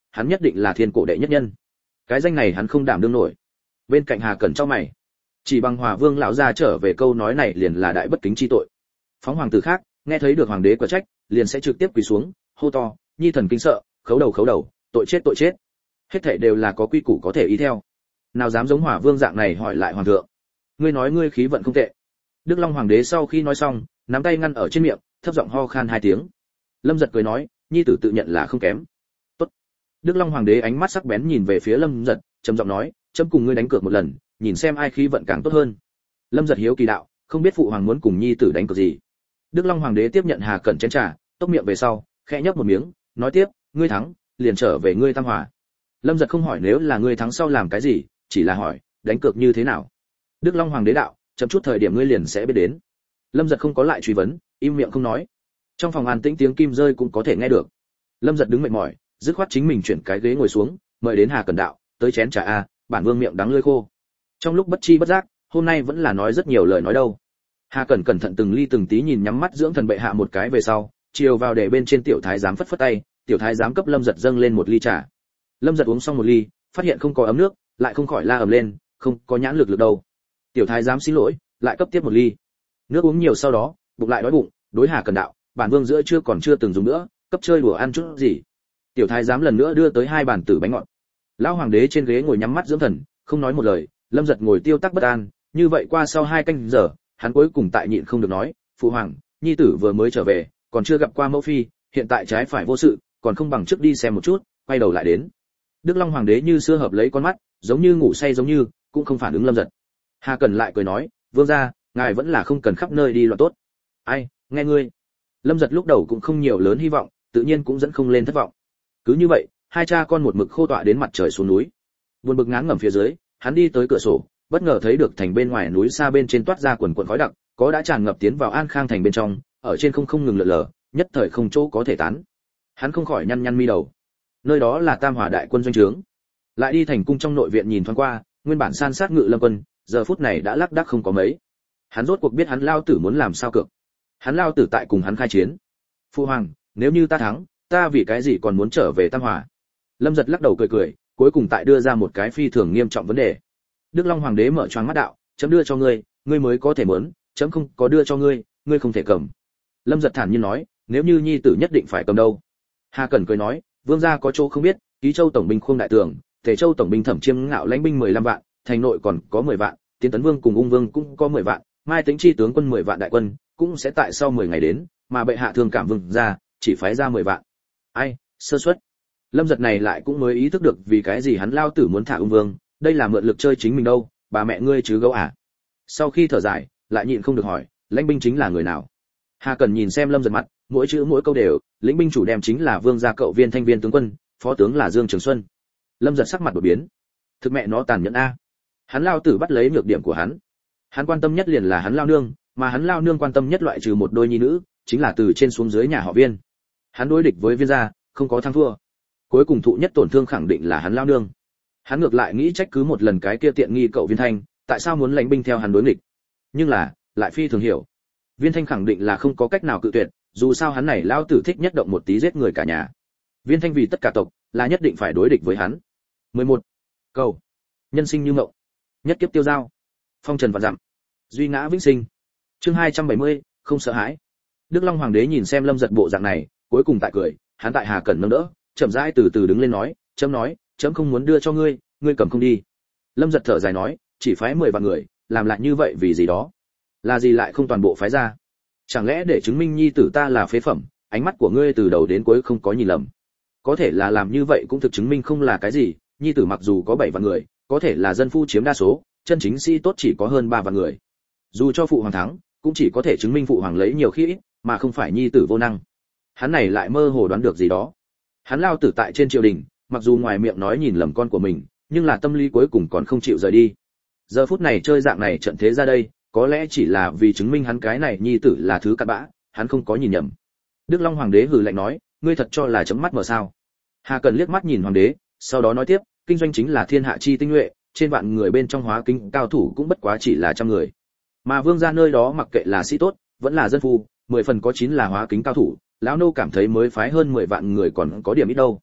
hắn nhất định là thiên cổ đệ nhất nhân. Cái danh này hắn không đảm đương nổi. Bên cạnh Hà Cẩn chau mày, chỉ bằng Hòa Vương lão gia trở về câu nói này liền là đại bất kính chi tội. Phóng hoàng tử khác, nghe thấy được hoàng đế quả trách, liền sẽ trực tiếp quỳ xuống, hô to, nhi thần kinh sợ, khấu đầu khấu đầu, tội chết tội chết. Hết thảy đều là có quy củ có thể ý theo. Nào dám giống Hỏa Vương dạng này hỏi lại hoàng thượng. Ngươi nói ngươi khí vận không tệ. Đức Long hoàng đế sau khi nói xong, nắm tay ngăn ở trên miệng, thấp giọng ho khan hai tiếng. Lâm Giật cười nói, nhi tử tự nhận là không kém. Tốt. Đức Long hoàng đế ánh mắt sắc bén nhìn về phía Lâm Giật, trầm giọng nói, chấm cùng ngươi đánh cược một lần, nhìn xem ai khí vận càng tốt hơn. Lâm Giật hiếu kỳ đạo, không biết phụ hoàng muốn cùng nhi tử đánh cược gì. Đức Long hoàng đế tiếp nhận Hà Cẩn chén trà, tốc miệng về sau, khẽ nhấp một miếng, nói tiếp, ngươi thắng, liền trở về ngươi Tam Hòa. Lâm Giật không hỏi nếu là ngươi thắng sau làm cái gì, chỉ là hỏi, đánh cược như thế nào. Đức Long hoàng đế đạo, chậm chút thời điểm ngươi liền sẽ biết đến. Lâm Giật không có lại truy vấn, im miệng không nói. Trong phòng an tĩnh tiếng kim rơi cũng có thể nghe được. Lâm Giật đứng mệt mỏi, dứt khoát chính mình chuyển cái ghế ngồi xuống, mời đến Hà Cẩn đạo, tới chén trà a, bản vương miệng đắng lưỡi khô. Trong lúc bất chi bất giác, hôm nay vẫn là nói rất nhiều lời nói đâu. Hà Cẩn cẩn thận từng ly từng tí nhìn nhắm mắt dưỡng thần bệ hạ một cái về sau, chiều vào để bên trên tiểu thái giám phất phất tay, tiểu thái giám cấp Lâm Giật dâng lên một ly trà. Lâm Giật uống xong một ly, phát hiện không có ấm nước, lại không khỏi la ầm lên, không có nhãn lực lực đâu. Tiểu thái giám xin lỗi, lại cấp tiếp một ly. Nước uống nhiều sau đó, bụng lại đói bụng, đối Hà Cẩn đạo, bản vương giữa chưa còn chưa từng dùng nữa, cấp chơi đùa ăn chút gì. Tiểu thái giám lần nữa đưa tới hai bàn tử bánh ngọt. Lão hoàng đế trên ghế ngồi nhắm mắt dưỡng thần, không nói một lời. Lâm Giật ngồi tiêu tắc bất an, như vậy qua sau hai canh giờ, hắn cuối cùng tại nhịn không được nói, phụ hoàng, nhi tử vừa mới trở về, còn chưa gặp qua mẫu phi, hiện tại trái phải vô sự, còn không bằng trước đi xem một chút, quay đầu lại đến. Đức Long hoàng đế như xưa hợp lấy con mắt, giống như ngủ say giống như, cũng không phản ứng Lâm Giật. Hà Cẩn lại cười nói, vương gia, ngài vẫn là không cần khắp nơi đi loạn tốt. Ai, nghe ngươi. Lâm Giật lúc đầu cũng không nhiều lớn hy vọng, tự nhiên cũng dẫn không lên thất vọng. Cứ như vậy, hai cha con một mực khô tọa đến mặt trời xuống núi. Buồn bực ngán ngẩm phía dưới, hắn đi tới cửa sổ, bất ngờ thấy được thành bên ngoài núi xa bên trên toát ra quần quần khói đặc, có đã tràn ngập tiến vào An Khang thành bên trong, ở trên không không ngừng lượn lờ, nhất thời không chỗ có thể tán. Hắn không khỏi nhăn nhăn mi đầu. Nơi đó là Tam Hòa đại quân doanh trướng. Lại đi thành cung trong nội viện nhìn thoáng qua, nguyên bản san sát ngự lâm quân, giờ phút này đã lác đác không có mấy. Hắn rốt cuộc biết hắn lao tử muốn làm sao cược. Hắn lao tử tại cùng hắn khai chiến. Phu hoàng, nếu như ta thắng, ta vì cái gì còn muốn trở về Tam Hòa? Lâm Giật lắc đầu cười cười, cuối cùng tại đưa ra một cái phi thường nghiêm trọng vấn đề. Đức Long hoàng đế mở choáng mắt đạo, chấm đưa cho ngươi, ngươi mới có thể muốn, chấm không có đưa cho ngươi, ngươi không thể cầm. Lâm Giật thản nhiên nói, nếu như nhi tử nhất định phải cầm đâu? Hà Cẩn cười nói, vương gia có chỗ không biết, Ký Châu tổng binh Khuông đại tường, Tề Châu tổng binh Thẩm Chiêm Ngạo lãnh binh mười lăm vạn, thành nội còn có mười vạn, Tiến Tấn Vương cùng Ung Vương cũng có mười vạn, Mai Tĩnh Chi tướng quân mười vạn đại quân, cũng sẽ tại sau mười ngày đến, mà bệ hạ thương cảm vương gia, chỉ phái ra mười vạn. Ai, sơ suất. Lâm Giật này lại cũng mới ý thức được vì cái gì hắn lao tử muốn thả Ung Vương, đây là mượn lực chơi chính mình đâu, bà mẹ ngươi chứ gấu à. Sau khi thở dài, lại nhịn không được hỏi, lãnh binh chính là người nào? Hà Cẩn nhìn xem Lâm Giật mặt, mỗi chữ mỗi câu đều, lĩnh binh chủ đem chính là vương gia cậu Viên Thanh Viên tướng quân, phó tướng là Dương Trường Xuân. Lâm Giật sắc mặt đột biến. Thực mẹ nó tàn nhẫn a. Hắn lao tử bắt lấy nhược điểm của hắn. Hắn quan tâm nhất liền là hắn lao nương, mà hắn lao nương quan tâm nhất loại trừ một đôi nhi nữ, chính là từ trên xuống dưới nhà họ Viên. Hắn đối địch với Viên gia, không có thắng thua. Cuối cùng thụ nhất tổn thương khẳng định là hắn lao nương. Hắn ngược lại nghĩ trách cứ một lần cái kia tiện nghi cậu Viên Thanh, tại sao muốn lãnh binh theo hắn đối nghịch. Nhưng là, lại phi thường hiểu. Viên Thanh khẳng định là không có cách nào cự tuyệt, dù sao hắn này lao tử thích nhất động một tí giết người cả nhà. Viên Thanh vì tất cả tộc, là nhất định phải đối địch với hắn. mười một. Cầu. Nhân sinh như mộng. Nhất kiếp tiêu giao. Phong trần vạn dặm. Duy ngã vĩnh sinh. Chương hai trăm bảy mươi, không sợ hãi. Đức Long hoàng đế nhìn xem Lâm Giật bộ dạng này, cuối cùng tại cười, hắn tại Hà Cẩn nâng đỡ, chậm rãi từ từ đứng lên nói, chấm nói, chấm không muốn đưa cho ngươi, ngươi cầm không đi. Lâm Giật thở dài nói, chỉ phái mười vạn người, làm lại như vậy vì gì đó? Là gì lại không toàn bộ phái ra? Chẳng lẽ để chứng minh nhi tử ta là phế phẩm, ánh mắt của ngươi từ đầu đến cuối không có nhìn lầm. Có thể là làm như vậy cũng thực chứng minh không là cái gì, nhi tử mặc dù có bảy vạn người, có thể là dân phu chiếm đa số, chân chính sĩ tốt chỉ có hơn ba vạn người. Dù cho phụ hoàng thắng, cũng chỉ có thể chứng minh phụ hoàng lấy nhiều khi ít, mà không phải nhi tử vô năng. Hắn này lại mơ hồ đoán được gì đó. Hắn lao tử tại trên triều đình, mặc dù ngoài miệng nói nhìn lầm con của mình, nhưng là tâm lý cuối cùng còn không chịu rời đi. Giờ phút này chơi dạng này trận thế ra đây, có lẽ chỉ là vì chứng minh hắn cái này nhi tử là thứ cặn bã, hắn không có nhìn nhầm. Đức Long hoàng đế hừ lạnh nói, ngươi thật cho là chấm mắt mở sao? Hà Cẩn liếc mắt nhìn hoàng đế, sau đó nói tiếp, kinh doanh chính là thiên hạ chi tinh nhuệ, trên vạn người bên trong hóa kinh cao thủ cũng bất quá chỉ là trăm người. Mà vương gia nơi đó mặc kệ là sĩ tốt, vẫn là dân phu, mười phần có chín là hóa kính cao thủ, lão nô cảm thấy mới phái hơn mười vạn người còn có điểm ít đâu.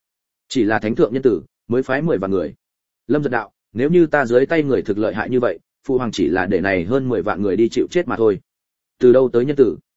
chỉ là thánh thượng nhân tử mới phái mười vạn người. Lâm Giật đạo, nếu như ta dưới tay người thực lợi hại như vậy, phụ hoàng chỉ là để này hơn mười vạn người đi chịu chết mà thôi. Từ đâu tới nhân tử?